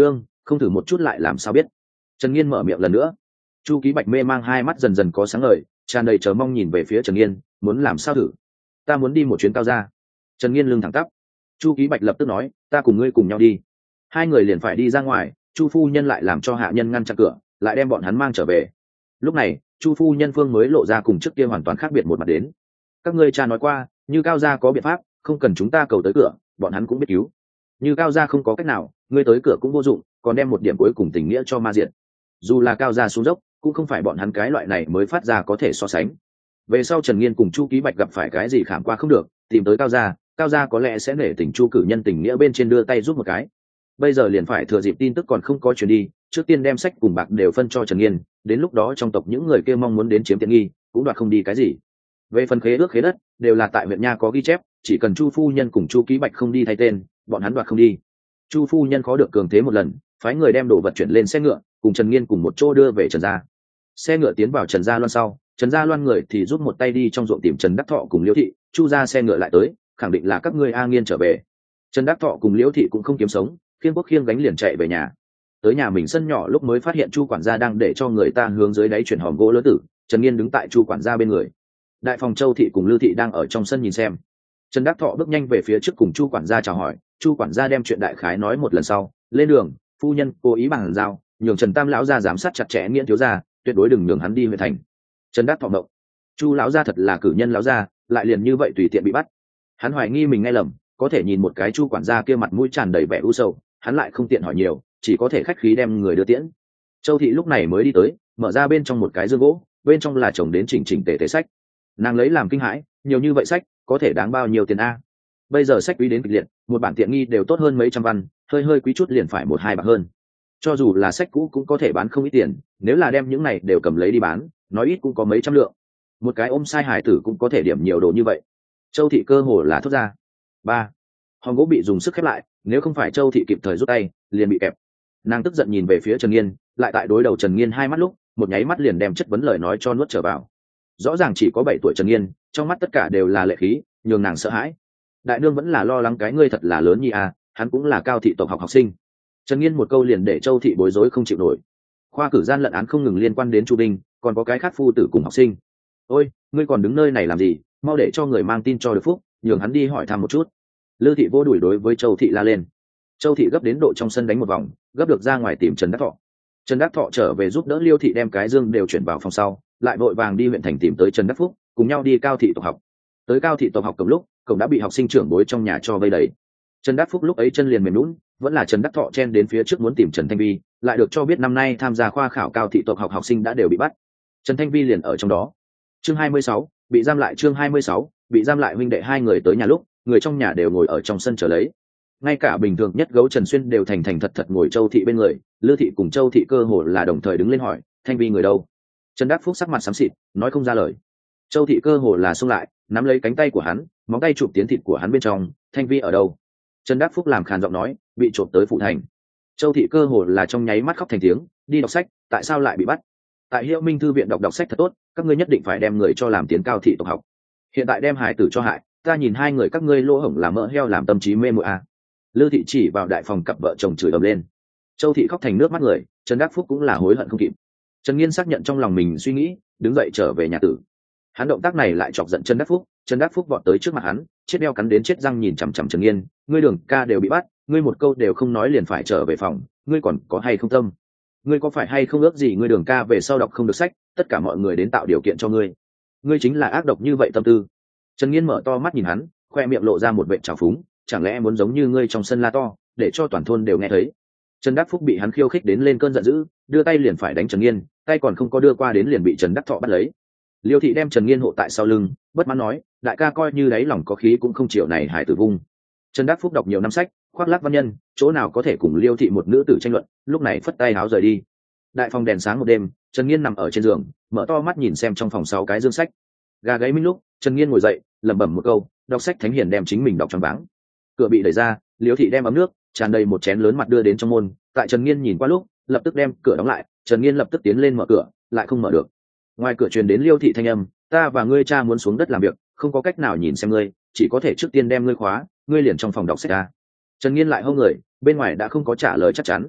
không thử một chút lại làm sao biết. Trần Nghiên mở miệng lần nữa. Chu Ký Bạch mê mang hai mắt dần dần có sáng ngời, tràn đầy chờ mong nhìn về phía Trần Nghiên, muốn làm sao thử? Ta muốn đi một chuyến cao gia. Trần Nghiên lưng thẳng tắp. Chu Ký Bạch lập tức nói, ta cùng ngươi cùng nhau đi. Hai người liền phải đi ra ngoài, Chu phu nhân lại làm cho hạ nhân ngăn chặn cửa, lại đem bọn hắn mang trở về. Lúc này, Chu phu nhân phương mới lộ ra cùng trước kia hoàn toàn khác biệt một mặt đến. Các ngươi cha nói qua, như cao gia có biện pháp, không cần chúng ta cầu tới cửa, bọn hắn cũng biết cứu. Như cao gia không có cách nào, ngươi tới cửa cũng vô dụng, còn đem một điểm cuối cùng tình nghĩa cho ma diệt. Dù là cao gia xuống dốc, cũng không phải bọn hắn cái loại này mới phát ra có thể so sánh. Về sau Trần Nghiên cùng Chu Ký Bạch gặp phải cái gì khảm qua không được, tìm tới cao gia, cao gia có lẽ sẽ nể tình Chu cử nhân tình nghĩa bên trên đưa tay giúp một cái. Bây giờ liền phải thừa dịp tin tức còn không có truyền đi, trước tiên đem sách cùng bạc đều phân cho Trần Nghiên, đến lúc đó trong tộc những người kia mong muốn đến chiếm tiện nghi, cũng đoạt không đi cái gì. Về phần khế ước khế đất, đều là tại huyện nha có ghi chép, chỉ cần Chu phu nhân cùng Chu Ký Bạch không đi thay tên, bọn hắn đoạt không đi. Chu phu nhân khó được cường thế một lần, phái người đem đồ vật chuyển lên xe ngựa, cùng Trần Nghiên cùng một chỗ đưa về Trần gia. Xe ngựa tiến vào Trần gia Loan sau, Trần gia Loan người thì rút một tay đi trong ruộng tìm Trần Đắc Thọ cùng Liễu thị, Chu gia xe ngựa lại tới, khẳng định là các ngươi A Nghiên trở về. Trần Đắc Thọ cùng Liễu thị cũng không kiếm sống, khiêng quốc khiêng gánh liền chạy về nhà. Tới nhà mình sân nhỏ lúc mới phát hiện Chu quản gia đang để cho người ta hướng dưới đáy chuyển hòm gỗ lớn tử, Trần Nghiên đứng tại Chu quản gia bên người. Đại phòng Châu thị cùng Lư thị đang ở trong sân nhìn xem. Trần Đắc Thọ bước nhanh về phía trước cùng Chu quản gia chào hỏi, Chu quản gia đem chuyện đại khái nói một lần sau, lên đường, phu nhân cố ý bằng giao, nhường Trần Tam lão gia giám sát chặt chẽ Nghiễn thiếu gia, tuyệt đối đừng nhường hắn đi huyện thành. Trần Đắc Thọ mộng, Chu lão gia thật là cử nhân lão gia, lại liền như vậy tùy tiện bị bắt. Hắn hoài nghi mình nghe lầm, có thể nhìn một cái Chu quản gia kia mặt mũi tràn đầy vẻ u sầu, hắn lại không tiện hỏi nhiều, chỉ có thể khách khí đem người đưa tiễn. Châu thị lúc này mới đi tới, mở ra bên trong một cái dương gỗ, bên trong là chồng đến chỉnh chỉnh tề tề sách. Nàng lấy làm kinh hãi, nhiều như vậy sách, có thể đáng bao nhiêu tiền a? Bây giờ sách quý đến kịch liệt, một bản tiện nghi đều tốt hơn mấy trăm văn, hơi hơi quý chút liền phải một hai bạc hơn. Cho dù là sách cũ cũng có thể bán không ít tiền, nếu là đem những này đều cầm lấy đi bán, nói ít cũng có mấy trăm lượng. Một cái ôm sai hải tử cũng có thể điểm nhiều đồ như vậy. Châu thị cơ hồ là thốt ra. Ba, hòm gỗ bị dùng sức khép lại, nếu không phải Châu thị kịp thời rút tay, liền bị kẹp. Nàng tức giận nhìn về phía Trần Nghiên, lại tại đối đầu Trần Nghiên hai mắt lúc, một nháy mắt liền đem chất vấn lời nói cho nuốt trở vào. Rõ ràng chỉ có bảy tuổi Trần Nghiên, trong mắt tất cả đều là lệ khí, nhường nàng sợ hãi. Đại nương vẫn là lo lắng cái ngươi thật là lớn nhi à, hắn cũng là cao thị tộc học học sinh. Trần Nghiên một câu liền để Châu thị bối rối không chịu nổi. Khoa cử gian lận án không ngừng liên quan đến Chu Binh, còn có cái khác phu tử cùng học sinh. Ôi, ngươi còn đứng nơi này làm gì, mau để cho người mang tin cho được phúc, nhường hắn đi hỏi thăm một chút. Lư thị vô đuổi đối với Châu thị la lên. Châu thị gấp đến độ trong sân đánh một vòng, gấp được ra ngoài tìm Trần Đắc Thọ. Trần Đắc Thọ trở về giúp đỡ Liêu thị đem cái dương đều chuyển vào phòng sau, lại vội vàng đi huyện thành tìm tới Trần Đắc Phúc, cùng nhau đi cao thị tộc học. Tới cao thị tộc học cổng lúc, cổng đã bị học sinh trưởng bối trong nhà cho vây đầy. Trần Đắc Phúc lúc ấy chân liền mềm lún, vẫn là Trần Đắc Thọ chen đến phía trước muốn tìm Trần Thanh Vi, lại được cho biết năm nay tham gia khoa khảo cao thị tộc học học sinh đã đều bị bắt. Trần Thanh Vi liền ở trong đó. Chương hai mươi sáu, bị giam lại chương hai mươi sáu, bị giam lại huynh đệ hai người tới nhà lúc, người trong nhà đều ngồi ở trong sân chờ lấy. Ngay cả bình thường nhất gấu Trần Xuyên đều thành thành thật thật ngồi Châu thị bên người, Lư thị cùng Châu thị cơ hồ là đồng thời đứng lên hỏi, Thanh Vi người đâu? Trần Đắc Phúc sắc mặt xám xịt, nói không ra lời. Châu thị cơ hồ là xông lại, nắm lấy cánh tay của hắn, móng tay chụp tiến thịt của hắn bên trong, Thanh Vi ở đâu? Trần Đắc Phúc làm khàn giọng nói, bị trộm tới phụ thành. Châu thị cơ hồ là trong nháy mắt khóc thành tiếng, đi đọc sách, tại sao lại bị bắt? Tại Hiệu Minh thư viện đọc đọc sách thật tốt, các ngươi nhất định phải đem người cho làm tiến cao thị tộc học. Hiện tại đem hải tử cho hại, ta nhìn hai người các ngươi lỗ hổng làm mỡ heo làm tâm trí mê muội à. Lư thị chỉ vào đại phòng cặp vợ chồng chửi ầm lên. Châu thị khóc thành nước mắt người, Trần Đắc Phúc cũng là hối hận không kịp. Trần Nghiên xác nhận trong lòng mình suy nghĩ, đứng dậy trở về nhà tử. Hắn động tác này lại chọc giận Trần Đắc Phúc, Trần Đắc Phúc vọt tới trước mặt hắn, chết đeo cắn đến chết răng nhìn chằm chằm Trần Nghiên, ngươi Đường ca đều bị bắt, ngươi một câu đều không nói liền phải trở về phòng, ngươi còn có hay không tâm? Ngươi có phải hay không ước gì ngươi Đường ca về sau đọc không được sách, tất cả mọi người đến tạo điều kiện cho ngươi. Ngươi chính là ác độc như vậy tâm tư. Trần Nghiên mở to mắt nhìn hắn, khoe miệng lộ ra một vệt trào phúng, chẳng lẽ muốn giống như ngươi trong sân la to, để cho toàn thôn đều nghe thấy. Trần Đắc Phúc bị hắn khiêu khích đến lên cơn giận dữ, đưa tay liền phải đánh Trần Nghiên, tay còn không có đưa qua đến liền bị Trần Đắc Thọ bắt lấy. Liêu thị đem Trần Nghiên hộ tại sau lưng, bất mãn nói, đại ca coi như đáy lòng có khí cũng không chịu này hải tử vung. Trần Đắc Phúc đọc nhiều năm sách, khoác lác văn nhân, chỗ nào có thể cùng Liêu thị một nữ tử tranh luận, lúc này phất tay háo rời đi. Đại phòng đèn sáng một đêm, Trần Nghiên nằm ở trên giường, mở to mắt nhìn xem trong phòng sáu cái dương sách. Gà gáy minh lúc, Trần Nghiên ngồi dậy, lẩm bẩm một câu, đọc sách thánh hiền đem chính mình đọc choáng váng. Cửa bị đẩy ra, Liêu thị đem ấm nước tràn đầy một chén lớn mặt đưa đến trong môn, tại Trần Nghiên nhìn qua lúc, lập tức đem cửa đóng lại, Trần Nghiên lập tức tiến lên mở cửa, lại không mở được. Ngoài cửa truyền đến Liêu thị thanh âm, ta và ngươi cha muốn xuống đất làm việc, không có cách nào nhìn xem ngươi, chỉ có thể trước tiên đem ngươi khóa, ngươi liền trong phòng đọc sách ra. Trần Nghiên lại hô người, bên ngoài đã không có trả lời chắc chắn.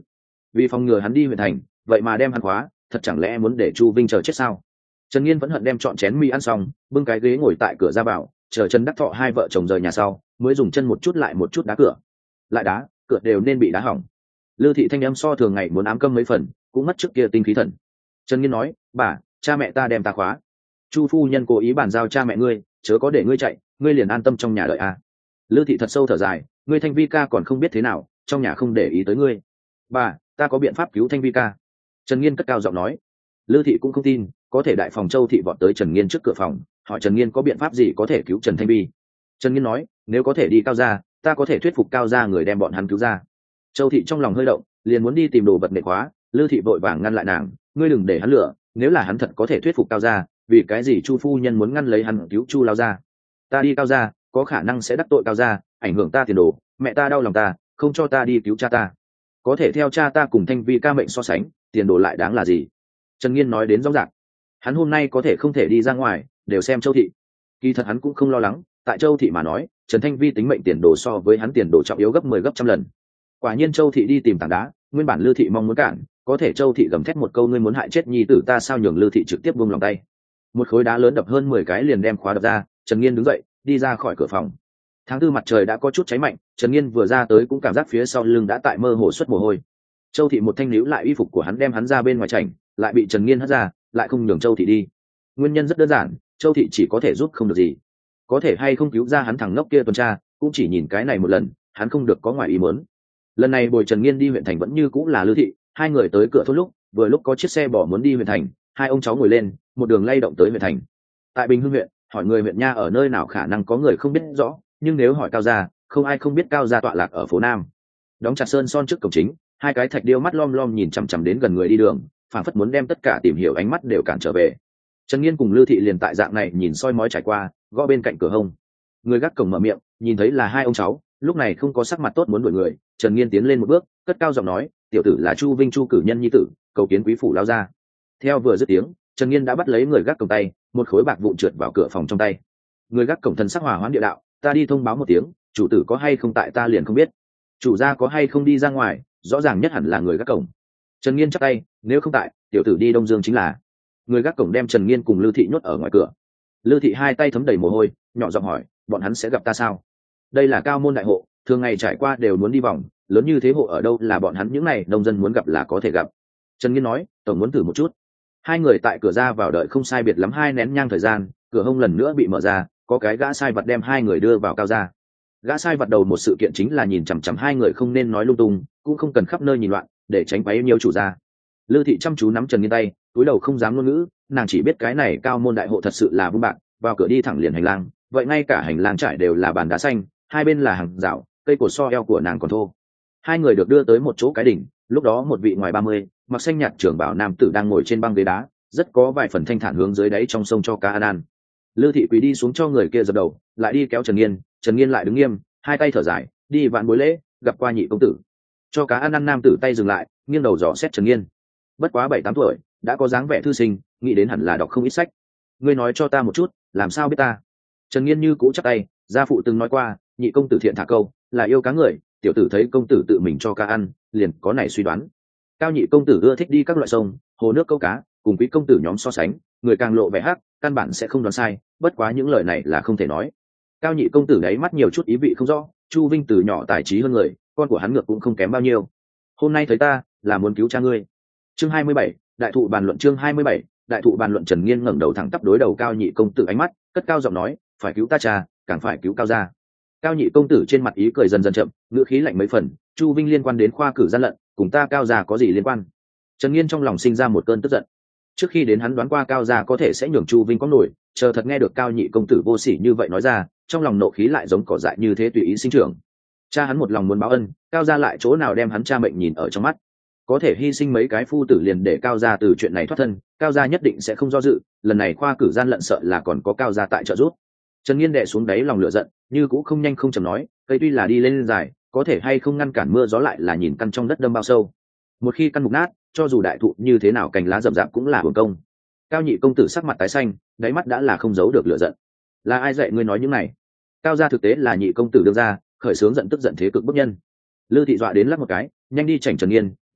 vì phòng ngừa hắn đi huyện thành, vậy mà đem hắn khóa, thật chẳng lẽ muốn để Chu Vinh chờ chết sao? Trần Nghiên vẫn hận đem chọn chén mì ăn xong, bưng cái ghế ngồi tại cửa ra vào, chờ Trần Đắc Thọ hai vợ chồng rời nhà sau, mới dùng chân một chút lại một chút đá cửa. Lại đá, cửa đều nên bị đá hỏng. Lư thị thanh âm so thường ngày muốn ám câm mấy phần, cũng mất trước kia tinh khí thần. Trần Nghiên nói, bà, cha mẹ ta đem ta khóa. Chu phu nhân cố ý bàn giao cha mẹ ngươi, chớ có để ngươi chạy, ngươi liền an tâm trong nhà đợi à. Lư thị thật sâu thở dài, ngươi Thanh Vi ca còn không biết thế nào, trong nhà không để ý tới ngươi. Bà, ta có biện pháp cứu Thanh Vi ca. Trần Nghiên cất cao giọng nói. Lư thị cũng không tin, có thể đại phòng Châu thị vọt tới Trần Nghiên trước cửa phòng, hỏi Trần Nghiên có biện pháp gì có thể cứu Trần Thanh Vi. Trần Nghiên nói, nếu có thể đi Cao gia, ta có thể thuyết phục Cao gia người đem bọn hắn cứu ra. Châu thị trong lòng hơi động, liền muốn đi tìm đồ vật để khóa, Lư thị vội vàng ngăn lại nàng, ngươi đừng để hắn lừa, nếu là hắn thật có thể thuyết phục Cao gia, vì cái gì Chu phu nhân muốn ngăn lấy hắn cứu Chu lao gia? Ta đi Cao gia, có khả năng sẽ đắc tội Cao gia, ảnh hưởng ta tiền đồ, mẹ ta đau lòng ta, không cho ta đi cứu cha ta. Có thể theo cha ta cùng Thanh Vi ca mệnh so sánh, tiền đồ lại đáng là gì? Trần Nghiên nói đến rõ ràng, hắn hôm nay có thể không thể đi ra ngoài, đều xem Châu thị. Kỳ thật hắn cũng không lo lắng, tại Châu thị mà nói, Trần Thanh Vi tính mệnh tiền đồ so với hắn tiền đồ trọng yếu gấp mười gấp trăm lần. Quả nhiên Châu thị đi tìm tảng đá, nguyên bản Lư thị mong muốn cản, có thể Châu thị gầm thét một câu ngươi muốn hại chết nhi tử ta sao, nhường Lư thị trực tiếp buông lòng tay. Một khối đá lớn đập hơn mười cái liền đem khóa đập ra, Trần Nghiên đứng dậy, đi ra khỏi cửa phòng. Tháng tư mặt trời đã có chút cháy mạnh, Trần Nghiên vừa ra tới cũng cảm giác phía sau lưng đã tại mơ hồ xuất mồ hôi. Châu thị một thanh níu lại y phục của hắn đem hắn ra bên ngoài chảnh, lại bị Trần Nghiên hất ra, lại không nhường Châu thị đi. Nguyên nhân rất đơn giản, Châu thị chỉ có thể giúp không được gì. Có thể hay không cứu ra hắn thằng ngốc kia tuần tra, cũng chỉ nhìn cái này một lần, hắn không được có ngoài ý muốn. Lần này bồi Trần Nghiên đi huyện thành vẫn như cũng là Lư thị, hai người tới cửa thôn lúc, vừa lúc có chiếc xe bò muốn đi huyện thành, hai ông cháu ngồi lên, một đường lay động tới huyện thành. Tại Bình Hưng huyện, hỏi người huyện nha ở nơi nào khả năng có người không biết rõ, nhưng nếu hỏi Cao gia, không ai không biết Cao gia tọa lạc ở phố Nam. Đóng chặt sơn son trước cổng chính, hai cái thạch điêu mắt lom lom nhìn chằm chằm đến gần người đi đường, phảng phất muốn đem tất cả tìm hiểu ánh mắt đều cản trở về. Trần Nghiên cùng Lư thị liền tại dạng này nhìn soi mói trải qua, gõ bên cạnh cửa hông. Người gác cổng mở miệng, nhìn thấy là hai ông cháu, lúc này không có sắc mặt tốt muốn đuổi người, Trần Nghiên tiến lên một bước, cất cao giọng nói, tiểu tử là Chu Vinh Chu cử nhân nhi tử, cầu kiến quý phủ lao ra. Theo vừa dứt tiếng, Trần Nghiên đã bắt lấy người gác cổng tay, một khối bạc vụn trượt vào cửa phòng trong tay. Người gác cổng thần sắc hòa hoãn địa đạo, ta đi thông báo một tiếng, chủ tử có hay không tại ta liền không biết, chủ gia có hay không đi ra ngoài, rõ ràng nhất hẳn là người gác cổng. Trần Nghiên chắp tay, nếu không tại, tiểu tử đi Đông Dương chính là. Người gác cổng đem Trần Nghiên cùng Lư thị nhốt ở ngoài cửa. Lư thị hai tay thấm đầy mồ hôi, nhỏ giọng hỏi, bọn hắn sẽ gặp ta sao? Đây là cao môn đại hộ, thường ngày trải qua đều muốn đi vòng, lớn như thế hộ ở đâu là bọn hắn những này nông dân muốn gặp là có thể gặp. Trần Nghiên nói, tổng muốn thử một chút. Hai người tại cửa ra vào đợi không sai biệt lắm hai nén nhang thời gian, cửa hông lần nữa bị mở ra, có cái gã sai vật đem hai người đưa vào Cao gia. Gã sai vật đầu một sự kiện chính là nhìn chằm chằm hai người không nên nói lung tung, cũng không cần khắp nơi nhìn loạn, để tránh quấy nhiều chủ gia. Lư thị chăm chú nắm Trần Nghiên tay, túi đầu không dám ngôn ngữ, nàng chỉ biết cái này cao môn đại hộ thật sự là vung bạn, vào cửa đi thẳng liền hành lang, vậy ngay cả hành lang trải đều là bàn đá xanh, hai bên là hàng rào, cây cột so eo của nàng còn thô. Hai người được đưa tới một chỗ cái đỉnh, lúc đó một vị ngoài ba mươi, mặc xanh nhạt trưởng bảo nam tử đang ngồi trên băng ghế đá, rất có vài phần thanh thản hướng dưới đáy trong sông cho cá ăn ăn. Lư thị quỳ đi xuống cho người kia dập đầu, lại đi kéo Trần Nghiên, Trần Nghiên lại đứng nghiêm, hai tay thở dài, đi vạn bối lễ, gặp qua nhị công tử. Cho cá ăn ăn nam tử tay dừng lại, nghiêng đầu dò xét Trần Nghiên. Bất quá bảy tám tuổi, đã có dáng vẻ thư sinh, nghĩ đến hẳn là đọc không ít sách. Ngươi nói cho ta một chút, làm sao biết ta? Trần Nghiên như cũ chắp tay, gia phụ từng nói qua, nhị công tử thiện thả câu, là yêu cá người, tiểu tử thấy công tử tự mình cho cá ăn, liền có này suy đoán. Cao nhị công tử ưa thích đi các loại sông, hồ nước câu cá, cùng quý công tử nhóm so sánh, người càng lộ vẻ hắc, căn bản sẽ không đoán sai, bất quá những lời này là không thể nói. Cao nhị công tử đấy mắt nhiều chút ý vị không rõ, Chu Vinh từ nhỏ tài trí hơn người, con của hắn ngược cũng không kém bao nhiêu. Hôm nay thấy ta, là muốn cứu cha ngươi. Chương hai mươi bảy, đại thụ bàn luận chương hai mươi bảy, đại thụ bàn luận. Trần Nghiên ngẩng đầu thẳng tắp đối đầu Cao nhị công tử ánh mắt, cất cao giọng nói, phải cứu ta cha, càng phải cứu Cao gia. Cao nhị công tử trên mặt ý cười dần dần chậm, ngữ khí lạnh mấy phần, Chu Vinh liên quan đến khoa cử gian lận, cùng ta Cao gia có gì liên quan? Trần Nghiên trong lòng sinh ra một cơn tức giận. Trước khi đến hắn đoán qua Cao gia có thể sẽ nhường Chu Vinh có nổi, chờ thật nghe được Cao nhị công tử vô sỉ như vậy nói ra, trong lòng nộ khí lại giống cỏ dại như thế tùy ý sinh trưởng. Cha hắn một lòng muốn báo ân, Cao gia lại chỗ nào đem hắn cha mệnh nhìn ở trong mắt, có thể hy sinh mấy cái phu tử liền để Cao gia từ chuyện này thoát thân, Cao gia nhất định sẽ không do dự, lần này khoa cử gian lận sợ là còn có Cao gia tại trợ giúp. Trần Nghiên đè xuống đáy lòng lửa giận, như cũng không nhanh không chậm nói, cây tuy là đi lên dài, có thể hay không ngăn cản mưa gió lại là nhìn căn trong đất đâm bao sâu. Một khi căn mục nát, cho dù đại thụ như thế nào cành lá rậm rạp cũng là hưởng công. Cao nhị công tử sắc mặt tái xanh, đáy mắt đã là không giấu được lửa giận. Là ai dạy ngươi nói những này? Cao gia thực tế là nhị công tử đương ra, khởi sướng giận tức giận thế cực bức nhân. Lư thị dọa đến lắc một cái, nhanh đi chảnh Trần Nghiên,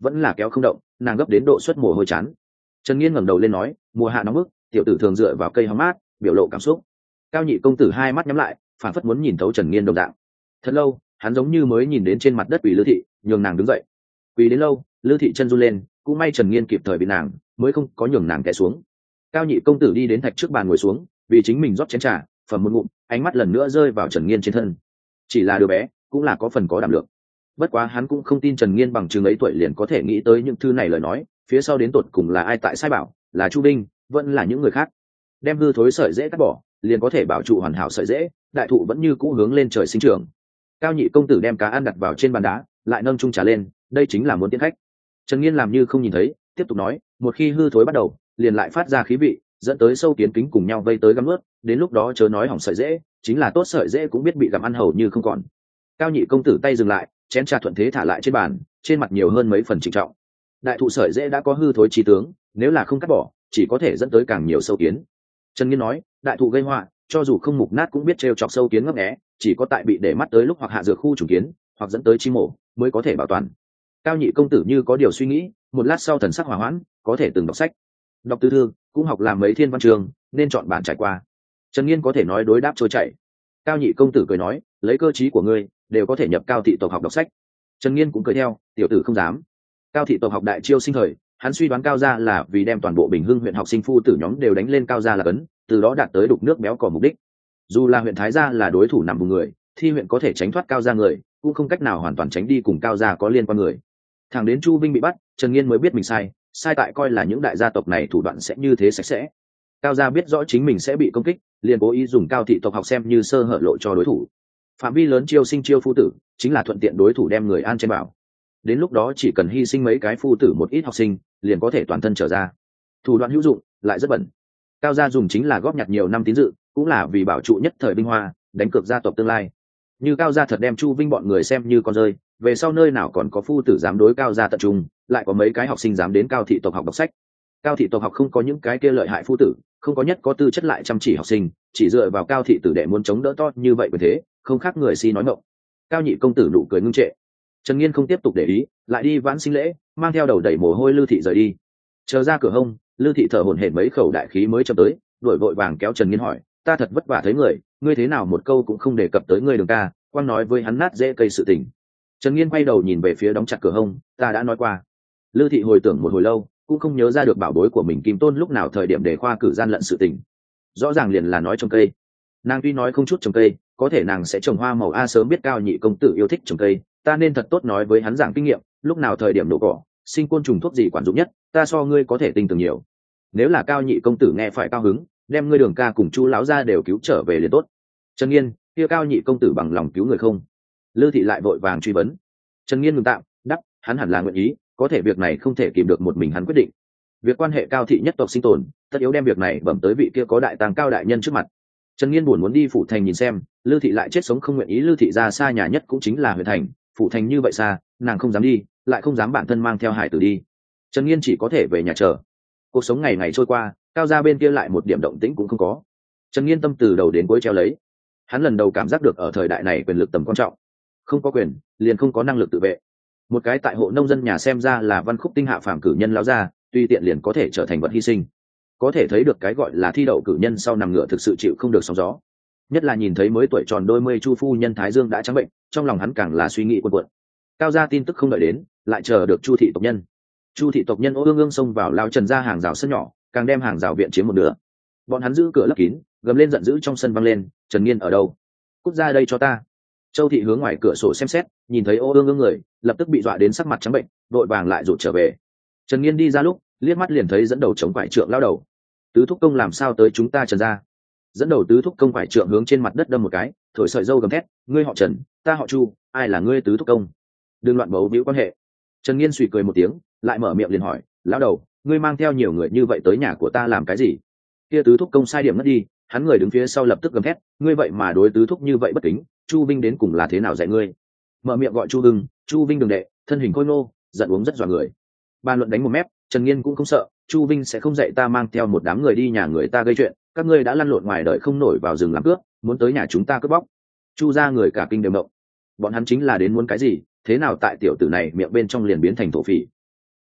vẫn là kéo không động, nàng gấp đến độ xuất mồ hôi chán. Trần Nghiên ngẩng đầu lên nói, mùa hạ nóng bức, tiểu tử thường dựa vào cây hóng mát, biểu lộ cảm xúc. Cao nhị công tử hai mắt nhắm lại, phản phất muốn nhìn thấu Trần Nghiên đồng dạng. Thật lâu, hắn giống như mới nhìn đến trên mặt đất quỳ Lư thị, nhường nàng đứng dậy. Quỳ đến lâu, Lư thị chân run lên, cũng may Trần Nghiên kịp thời bị nàng, mới không có nhường nàng té xuống. Cao nhị công tử đi đến thạch trước bàn ngồi xuống, vì chính mình rót chén trà, phẩm một ngụm, ánh mắt lần nữa rơi vào Trần Nghiên trên thân. Chỉ là đứa bé, cũng là có phần có đảm lượng. Bất quá hắn cũng không tin Trần Nghiên bằng chừng ấy tuổi liền có thể nghĩ tới những thứ này lời nói, phía sau đến tột cùng là ai tại sai bảo, là Chu Binh, vẫn là những người khác. Đem hư thối sợi dễ cắt bỏ, liền có thể bảo trụ hoàn hảo sợi dễ, đại thụ vẫn như cũ hướng lên trời sinh trưởng. Cao nhị công tử đem cá ăn đặt vào trên bàn đá, lại nâng chung trà lên, đây chính là muốn tiến khách. Trần Nghiên làm như không nhìn thấy, tiếp tục nói, một khi hư thối bắt đầu, liền lại phát ra khí vị, dẫn tới sâu kiến kính cùng nhau vây tới găm ướt, đến lúc đó chớ nói hỏng sợi dễ, chính là tốt sợi dễ cũng biết bị gặm ăn hầu như không còn. Cao nhị công tử tay dừng lại, chén trà thuận thế thả lại trên bàn, trên mặt nhiều hơn mấy phần trịnh trọng. Đại thụ sợi dễ đã có hư thối chi tướng, nếu là không cắt bỏ, chỉ có thể dẫn tới càng nhiều sâu kiến. Trần Nghiên nói, đại thụ gây họa, cho dù không mục nát cũng biết trêu chọc sâu kiến ngấp nghé, chỉ có tại bị để mắt tới lúc hoặc hạ dược khu trùng kiến, hoặc dẫn tới chi mổ, mới có thể bảo toàn. Cao nhị công tử như có điều suy nghĩ, một lát sau thần sắc hòa hoãn, có thể từng đọc sách, đọc tư thư, cũng học làm mấy thiên văn trường, nên chọn bản trải qua. Trần Nghiên có thể nói đối đáp trôi chảy. Cao nhị công tử cười nói, lấy cơ trí của ngươi, đều có thể nhập cao thị tộc học đọc sách. Trần Nghiên cũng cười theo, tiểu tử không dám. Cao thị tộc học đại chiêu sinh thời, hắn suy đoán cao gia là vì đem toàn bộ Bình Hưng huyện học sinh phu tử nhóm đều đánh lên cao gia là cấn, từ đó đạt tới đục nước béo cò mục đích. Dù là huyện Thái gia là đối thủ nằm vùng người, thi huyện có thể tránh thoát cao gia người, cũng không cách nào hoàn toàn tránh đi cùng cao gia có liên quan người. Thẳng đến Chu Vinh bị bắt, Trần Nghiên mới biết mình sai, sai tại coi là những đại gia tộc này thủ đoạn sẽ như thế sạch sẽ. Cao gia biết rõ chính mình sẽ bị công kích, liền cố ý dùng cao thị tộc học xem như sơ hở lộ cho đối thủ. Phạm vi lớn chiêu sinh chiêu phu tử, chính là thuận tiện đối thủ đem người an trên bảo. Đến lúc đó chỉ cần hy sinh mấy cái phu tử một ít học sinh, liền có thể toàn thân trở ra. Thủ đoạn hữu dụng, lại rất bẩn. Cao gia dùng chính là góp nhặt nhiều năm tín dự, cũng là vì bảo trụ nhất thời binh hoa, đánh cược gia tộc tương lai. Như Cao gia thật đem Chu Vinh bọn người xem như con rơi, về sau nơi nào còn có phu tử dám đối Cao gia tận trung, lại có mấy cái học sinh dám đến Cao thị tộc học đọc sách. Cao thị tộc học không có những cái kia lợi hại phu tử, không có nhất có tư chất lại chăm chỉ học sinh, chỉ dựa vào Cao thị tử đệ muốn chống đỡ to như vậy, bởi thế không khác người si nói mộng. Cao nhị công tử nụ cười ngưng trệ. Trần Nghiên không tiếp tục để ý, lại đi vãn sinh lễ, mang theo đầu đẩy mồ hôi Lư thị rời đi. Chờ ra cửa hông, Lư thị thở hổn hển mấy khẩu đại khí mới chậm tới, đuổi vội vàng kéo Trần Nghiên hỏi, ta thật vất vả thấy người, ngươi thế nào một câu cũng không đề cập tới ngươi Đường ca, quan nói với hắn nát dễ cây sự tình. Trần Nghiên quay đầu nhìn về phía đóng chặt cửa hông, ta đã nói qua. Lư thị hồi tưởng một hồi lâu, cũng không nhớ ra được bảo bối của mình Kim Tôn lúc nào thời điểm để khoa cử gian lận sự tình. Rõ ràng liền là nói trồng cây. Nàng tuy nói không chút trồng cây, có thể nàng sẽ trồng hoa màu a, sớm biết Cao nhị công tử yêu thích trồng cây, ta nên thật tốt nói với hắn giảng kinh nghiệm, lúc nào thời điểm nổ cỏ, sinh côn trùng thuốc gì quản dụng nhất, ta so ngươi có thể tinh tường nhiều. Nếu là Cao nhị công tử nghe phải cao hứng, đem ngươi Đường ca cùng Chu lão gia đều cứu trở về liền tốt. Trần Nghiên, kia Cao nhị công tử bằng lòng cứu người không? Lư thị lại vội vàng truy vấn. Trần Nghiên ngừng tạm, đáp, hắn hẳn là nguyện ý, có thể việc này không thể kìm được một mình hắn quyết định. Việc quan hệ Cao thị nhất tộc sinh tồn, tất yếu đem việc này bẩm tới vị kia có đại tàng Cao đại nhân trước mặt. Trần Nghiên buồn muốn đi phủ thành nhìn xem, Lư thị lại chết sống không nguyện ý. Lư thị ra xa nhà nhất cũng chính là huyện thành, phủ thành như vậy xa, nàng không dám đi, lại không dám bản thân mang theo hải tử đi. Trần Nghiên chỉ có thể về nhà chờ. Cuộc sống ngày ngày trôi qua, Cao gia bên kia lại một điểm động tĩnh cũng không có. Trần Nghiên tâm từ đầu đến cuối treo lấy. Hắn lần đầu cảm giác được ở thời đại này quyền lực tầm quan trọng. Không có quyền, liền không có năng lực tự vệ. Một cái tại hộ nông dân nhà xem ra là văn khúc tinh hạ phàm cử nhân lão gia, tuy tiện liền có thể trở thành vật hy sinh. Có thể thấy được cái gọi là thi đậu cử nhân sau nằm ngựa thực sự chịu không được sóng gió. Nhất là nhìn thấy mới tuổi tròn đôi mươi Chu phu nhân Thái Dương đã trắng bệnh, trong lòng hắn càng là suy nghĩ cuộn cuộn. Cao gia tin tức không đợi đến, lại chờ được Chu thị tộc nhân. Chu thị tộc nhân ô ương ương xông vào lao Trần ra hàng rào sân nhỏ, càng đem hàng rào viện chiếm một nửa. Bọn hắn giữ cửa lấp kín, gầm lên giận dữ trong sân vang lên, Trần Nghiên ở đâu? Cút ra đây cho ta! Châu thị hướng ngoài cửa sổ xem xét, nhìn thấy ô ương ương người, lập tức bị dọa đến sắc mặt trắng bệnh, đội vàng lại rụt trở về. Trần Nghiên đi ra lúc, liếc mắt liền thấy dẫn đầu chống quải trượng lao đầu. Tứ thúc công làm sao tới chúng ta Trần ra? Dẫn đầu tứ thúc công quải trượng hướng trên mặt đất đâm một cái, thổi sợi dâu gầm thét, ngươi họ Trần, ta họ Chu, ai là ngươi tứ thúc công? Đừng loạn bấu víu quan hệ. Trần Nghiên suy cười một tiếng, lại mở miệng liền hỏi, lão đầu, ngươi mang theo nhiều người như vậy tới nhà của ta làm cái gì? Kia tứ thúc công sai điểm mất đi, hắn người đứng phía sau lập tức gầm thét, ngươi vậy mà đối tứ thúc như vậy bất kính, Chu Vinh đến cùng là thế nào dạy ngươi? Mở miệng gọi Chu Hưng, Chu Vinh đường đệ, thân hình khôi ngô, giận uống rất dọa người. Bàn luận đánh một mép, Trần Nghiên cũng không sợ, Chu Vinh sẽ không dạy ta mang theo một đám người đi nhà người ta gây chuyện, các ngươi đã lăn lộn ngoài đời không nổi vào rừng làm cướp, muốn tới nhà chúng ta cướp bóc. Chu gia người cả kinh đều động. Bọn hắn chính là đến muốn cái gì, thế nào tại tiểu tử này miệng bên trong liền biến thành thổ phỉ,